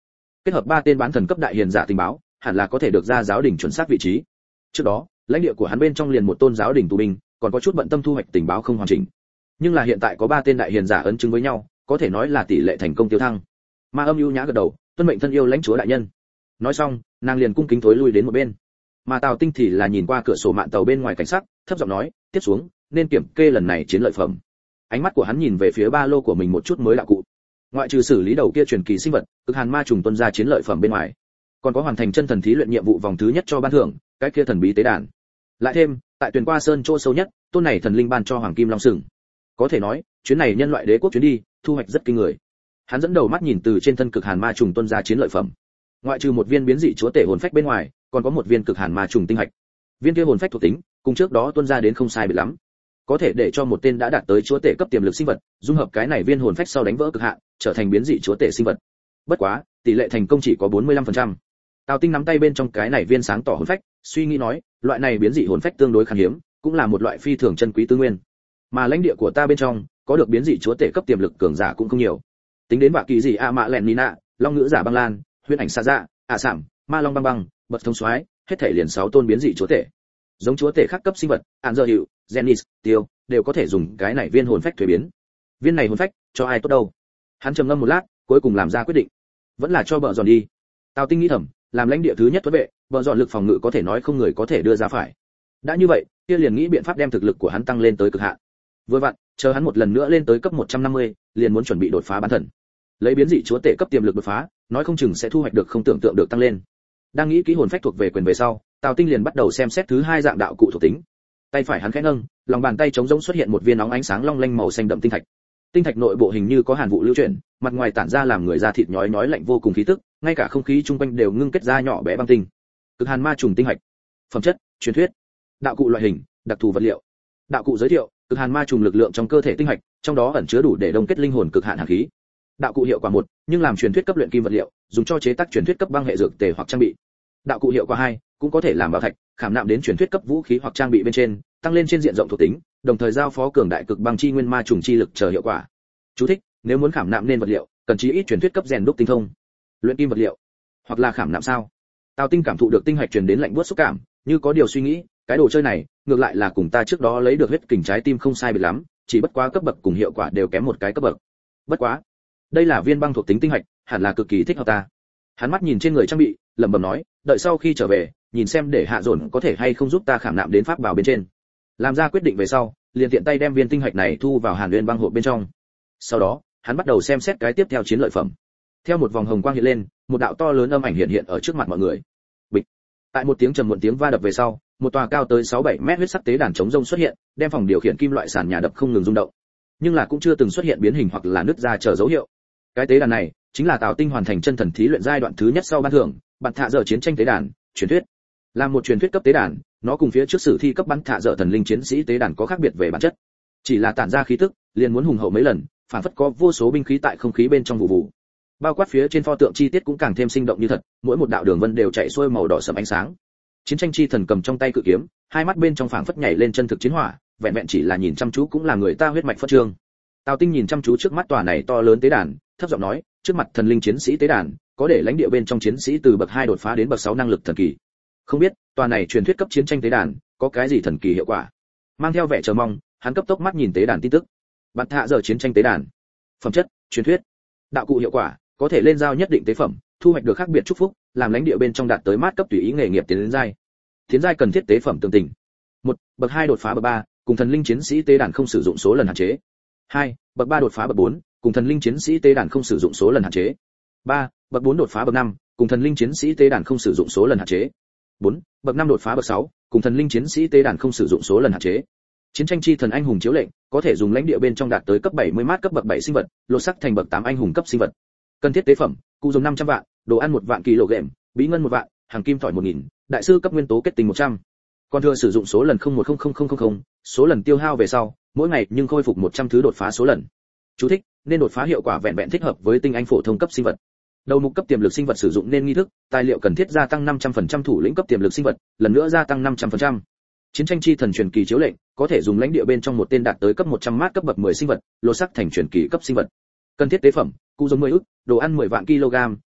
kết hợp ba tên bán thần cấp đại hiền giả tình báo, hẳn là có thể được ra giáo đình chuẩn xác vị trí. Trước đó, lãnh địa của hắn bên trong liền một tôn giáo đình tù binh, còn có chút bận tâm thu hoạch tình báo không hoàn chỉnh. Nhưng là hiện tại có ba tên đại hiền giả ấn chứng với nhau, có thể nói là tỷ lệ thành công tiêu thăng. Ma Âm ưu nhã gật đầu, tuân mệnh thân yêu lãnh chúa đại nhân. Nói xong, nàng liền cung kính thối lui đến một bên. Mà Tào Tinh thì là nhìn qua cửa sổ mạn tàu bên ngoài cảnh sắc, thấp giọng nói, tiếp xuống, nên kiểm kê lần này chiến lợi phẩm. Ánh mắt của hắn nhìn về phía ba lô của mình một chút mới đạo cụ. Ngoại trừ xử lý đầu kia truyền kỳ sinh vật, cực hàn ma trùng tuân ra chiến lợi phẩm bên ngoài, còn có hoàn thành chân thần thí luyện nhiệm vụ vòng thứ nhất cho ban thưởng, cái kia thần bí tế đàn. Lại thêm, tại Tuyền Qua Sơn chỗ sâu nhất, tôn này thần linh ban cho hoàng kim long sừng. Có thể nói, chuyến này nhân loại đế quốc chuyến đi, thu hoạch rất kinh người. Hắn dẫn đầu mắt nhìn từ trên thân cực hàn ma trùng tuân ra chiến lợi phẩm. Ngoại trừ một viên biến dị chúa tể hồn phách bên ngoài, còn có một viên cực hàn ma trùng tinh hạch. Viên kia hồn phách thuộc tính, cùng trước đó tuân ra đến không sai biệt lắm. Có thể để cho một tên đã đạt tới chúa tể cấp tiềm lực sinh vật, dung hợp cái này viên hồn phách sau đánh vỡ cực hạn, trở thành biến dị chúa tể sinh vật. Bất quá, tỷ lệ thành công chỉ có bốn mươi lăm phần trăm. Tào Tinh nắm tay bên trong cái này viên sáng tỏ hồn phách, suy nghĩ nói, loại này biến dị hồn phách tương đối khan hiếm, cũng là một loại phi thường chân quý tư nguyên. Mà lãnh địa của ta bên trong, có được biến dị chúa tể cấp tiềm lực cường giả cũng không nhiều. Tính đến vạ kỳ dị a mạ lẹn nina, long ngữ giả băng lan, huyễn ảnh xa dạ, ả sảm, ma long băng băng, bật thông soái, hết thể liền sáu tôn biến dị chúa tể. Giống chúa tể khác cấp sinh vật, an giờ hiệu, genis, tiêu, đều có thể dùng cái này viên hồn phách thuế biến. Viên này hồn phách, cho ai tốt đâu? Hắn trầm ngâm một lát, cuối cùng làm ra quyết định. Vẫn là cho bợ dọn đi. Tào Tinh nghĩ thầm, làm lãnh địa thứ nhất tuấn vệ, bợ dọn lực phòng ngự có thể nói không người có thể đưa ra phải. Đã như vậy, kia liền nghĩ biện pháp đem thực lực của hắn tăng lên tới cực hạn. Vừa vặn, chờ hắn một lần nữa lên tới cấp một trăm năm mươi, liền muốn chuẩn bị đột phá bán thần. Lấy biến dị chúa tể cấp tiềm lực đột phá, nói không chừng sẽ thu hoạch được không tưởng tượng được tăng lên. Đang nghĩ kỹ hồn phách thuộc về quyền về sau, Tào Tinh liền bắt đầu xem xét thứ hai dạng đạo cụ thuộc tính. Tay phải hắn khẽ nâng, lòng bàn tay trống rỗng xuất hiện một viên nóng ánh sáng long lanh màu xanh đậm tinh thạch. Tinh thạch nội bộ hình như có hàn vụ lưu chuyển, mặt ngoài tản ra làm người da thịt nhói nhói lạnh vô cùng khí tức, ngay cả không khí chung quanh đều ngưng kết ra nhỏ bé băng tinh. Cực hàn ma trùng tinh hạch. Phẩm chất, truyền thuyết. Đạo cụ loại hình, đặc thù vật liệu. Đạo cụ giới thiệu, cực hàn ma trùng lực lượng trong cơ thể tinh hạch, trong đó ẩn chứa đủ để đông kết linh hồn cực hạn hàn khí. Đạo cụ hiệu quả một, nhưng làm truyền thuyết cấp luyện kim vật liệu, dùng cho chế tác truyền thuyết cấp băng hệ dược tề hoặc trang bị. Đạo cụ hiệu quả hai, cũng có thể làm bảo thạch, khảm nạm đến truyền thuyết cấp vũ khí hoặc trang bị bên trên, tăng lên trên diện rộng thuộc tính, đồng thời giao phó cường đại cực băng chi nguyên ma trùng chi lực chờ hiệu quả. Chú thích: nếu muốn khảm nạm nên vật liệu, cần chí ít truyền thuyết cấp rèn đúc tinh thông. Luyện kim vật liệu, hoặc là khảm nạm sao? Tào Tinh cảm thụ được tinh hạch truyền đến lạnh buốt xúc cảm, như có điều suy nghĩ, cái đồ chơi này, ngược lại là cùng ta trước đó lấy được huyết kình trái tim không sai biệt lắm, chỉ bất quá cấp bậc cùng hiệu quả đều kém một cái cấp bậc. Bất quá, đây là viên băng thuộc tính tinh hạch, hẳn là cực kỳ thích hợp ta. Hắn mắt nhìn trên người trang bị, lẩm bẩm nói, đợi sau khi trở về, nhìn xem để hạ dồn có thể hay không giúp ta khảm nạm đến pháp bảo bên trên. Làm ra quyết định về sau, liền tiện tay đem viên tinh hạch này thu vào Hàn Nguyên băng hộp bên trong. Sau đó, hắn bắt đầu xem xét cái tiếp theo chiến lợi phẩm. Theo một vòng hồng quang hiện lên, một đạo to lớn âm ảnh hiện hiện ở trước mặt mọi người. Bịch. Tại một tiếng trầm muộn tiếng va đập về sau, một tòa cao tới sáu bảy mét huyết sắc tế đàn chống rông xuất hiện, đem phòng điều khiển kim loại sàn nhà đập không ngừng rung động. Nhưng là cũng chưa từng xuất hiện biến hình hoặc là nứt ra chờ dấu hiệu. Cái tế đàn này chính là Tào Tinh hoàn thành chân thần thí luyện giai đoạn thứ nhất sau ban thưởng, bắn thạ dở chiến tranh tế đàn, truyền thuyết. Là một truyền thuyết cấp tế đàn, nó cùng phía trước sử thi cấp bắn thạ dở thần linh chiến sĩ tế đàn có khác biệt về bản chất. Chỉ là tản ra khí tức, liền muốn hùng hậu mấy lần, phản phất có vô số binh khí tại không khí bên trong vụ vụ. Bao quát phía trên pho tượng chi tiết cũng càng thêm sinh động như thật, mỗi một đạo đường vân đều chạy xuôi màu đỏ sẫm ánh sáng. Chiến tranh chi thần cầm trong tay cự kiếm, hai mắt bên trong phảng phất nhảy lên chân thực chiến hỏa, vẹn vẹn chỉ là nhìn chăm chú cũng là người ta huyết mạch phất trương. Tào Tinh nhìn chăm chú trước mắt tòa này to lớn tế đàn, thấp giọng nói, trước mặt thần linh chiến sĩ tế đàn, có để lãnh địa bên trong chiến sĩ từ bậc hai đột phá đến bậc sáu năng lực thần kỳ. Không biết, tòa này truyền thuyết cấp chiến tranh tế đàn, có cái gì thần kỳ hiệu quả? Mang theo vẻ chờ mong, hắn cấp tốc mắt nhìn tế đàn tin tức. Bắn thạ giờ chiến tranh tế đàn. Phẩm chất, truyền thuyết. Đạo cụ hiệu quả, có thể lên giao nhất định tế phẩm, thu hoạch được khác biệt chúc phúc, làm lãnh địa bên trong đạt tới mát cấp tùy ý nghề nghiệp tiến đến giai. Tiến giai cần thiết tế phẩm tương tình. Một, bậc hai đột phá bậc ba, cùng thần linh chiến sĩ tế đàn không sử dụng số lần hạn chế. Hai, bậc ba đột phá bậc bốn, cùng thần linh chiến sĩ tế đàn không sử dụng số lần hạn chế. Ba, bậc bốn đột phá bậc năm, cùng thần linh chiến sĩ tế đàn không sử dụng số lần hạn chế. Bốn, bậc năm đột phá bậc sáu, cùng thần linh chiến sĩ tế đàn không sử dụng số lần hạn chế. Chiến tranh chi thần anh hùng chiếu lệnh, có thể dùng lãnh địa bên trong đạt tới cấp bảy mươi mát cấp bậc bảy sinh vật, lột sắc thành bậc tám anh hùng cấp sinh vật. Cần thiết tế phẩm, cụ dùng năm trăm vạn, đồ ăn một vạn kg, bí ngân một vạn, hàng kim thỏi một nghìn, đại sư cấp nguyên tố kết tinh một trăm. Còn thừa sử dụng số lần không một không không không không, số lần tiêu hao về sau, mỗi ngày nhưng khôi phục một trăm thứ đột phá số lần. Chú thích: nên đột phá hiệu quả vẹn vẹn thích hợp với tinh anh phổ thông cấp sinh vật. Đầu mục cấp tiềm lực sinh vật sử dụng nên nghi thức, tài liệu cần thiết gia tăng năm trăm phần trăm thủ lĩnh cấp tiềm lực sinh vật, lần nữa gia tăng năm trăm phần trăm. Chiến tranh chi thần truyền kỳ chiếu lệnh, có thể dùng lãnh địa bên trong một tên đạt tới cấp một trăm mát cấp bậc mười sinh vật, lột sắc thành truyền kỳ cấp sinh vật. Cần thiết tế phẩm, cụ dùng mười ức, đồ ăn mười vạn kg,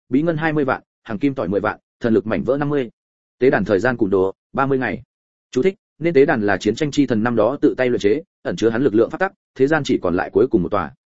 bí ngân hai mươi vạn, hàng kim tỏi mười vạn, thần lực mảnh vỡ năm mươi. Tế đàn thời gian cùn đồ ba mươi ngày. Chú thích: nên tế đàn là chiến tranh chi thần năm đó tự tay luyện chế, ẩn chứa hắn lực lượng pháp tắc, thế gian chỉ còn lại cuối cùng một tòa.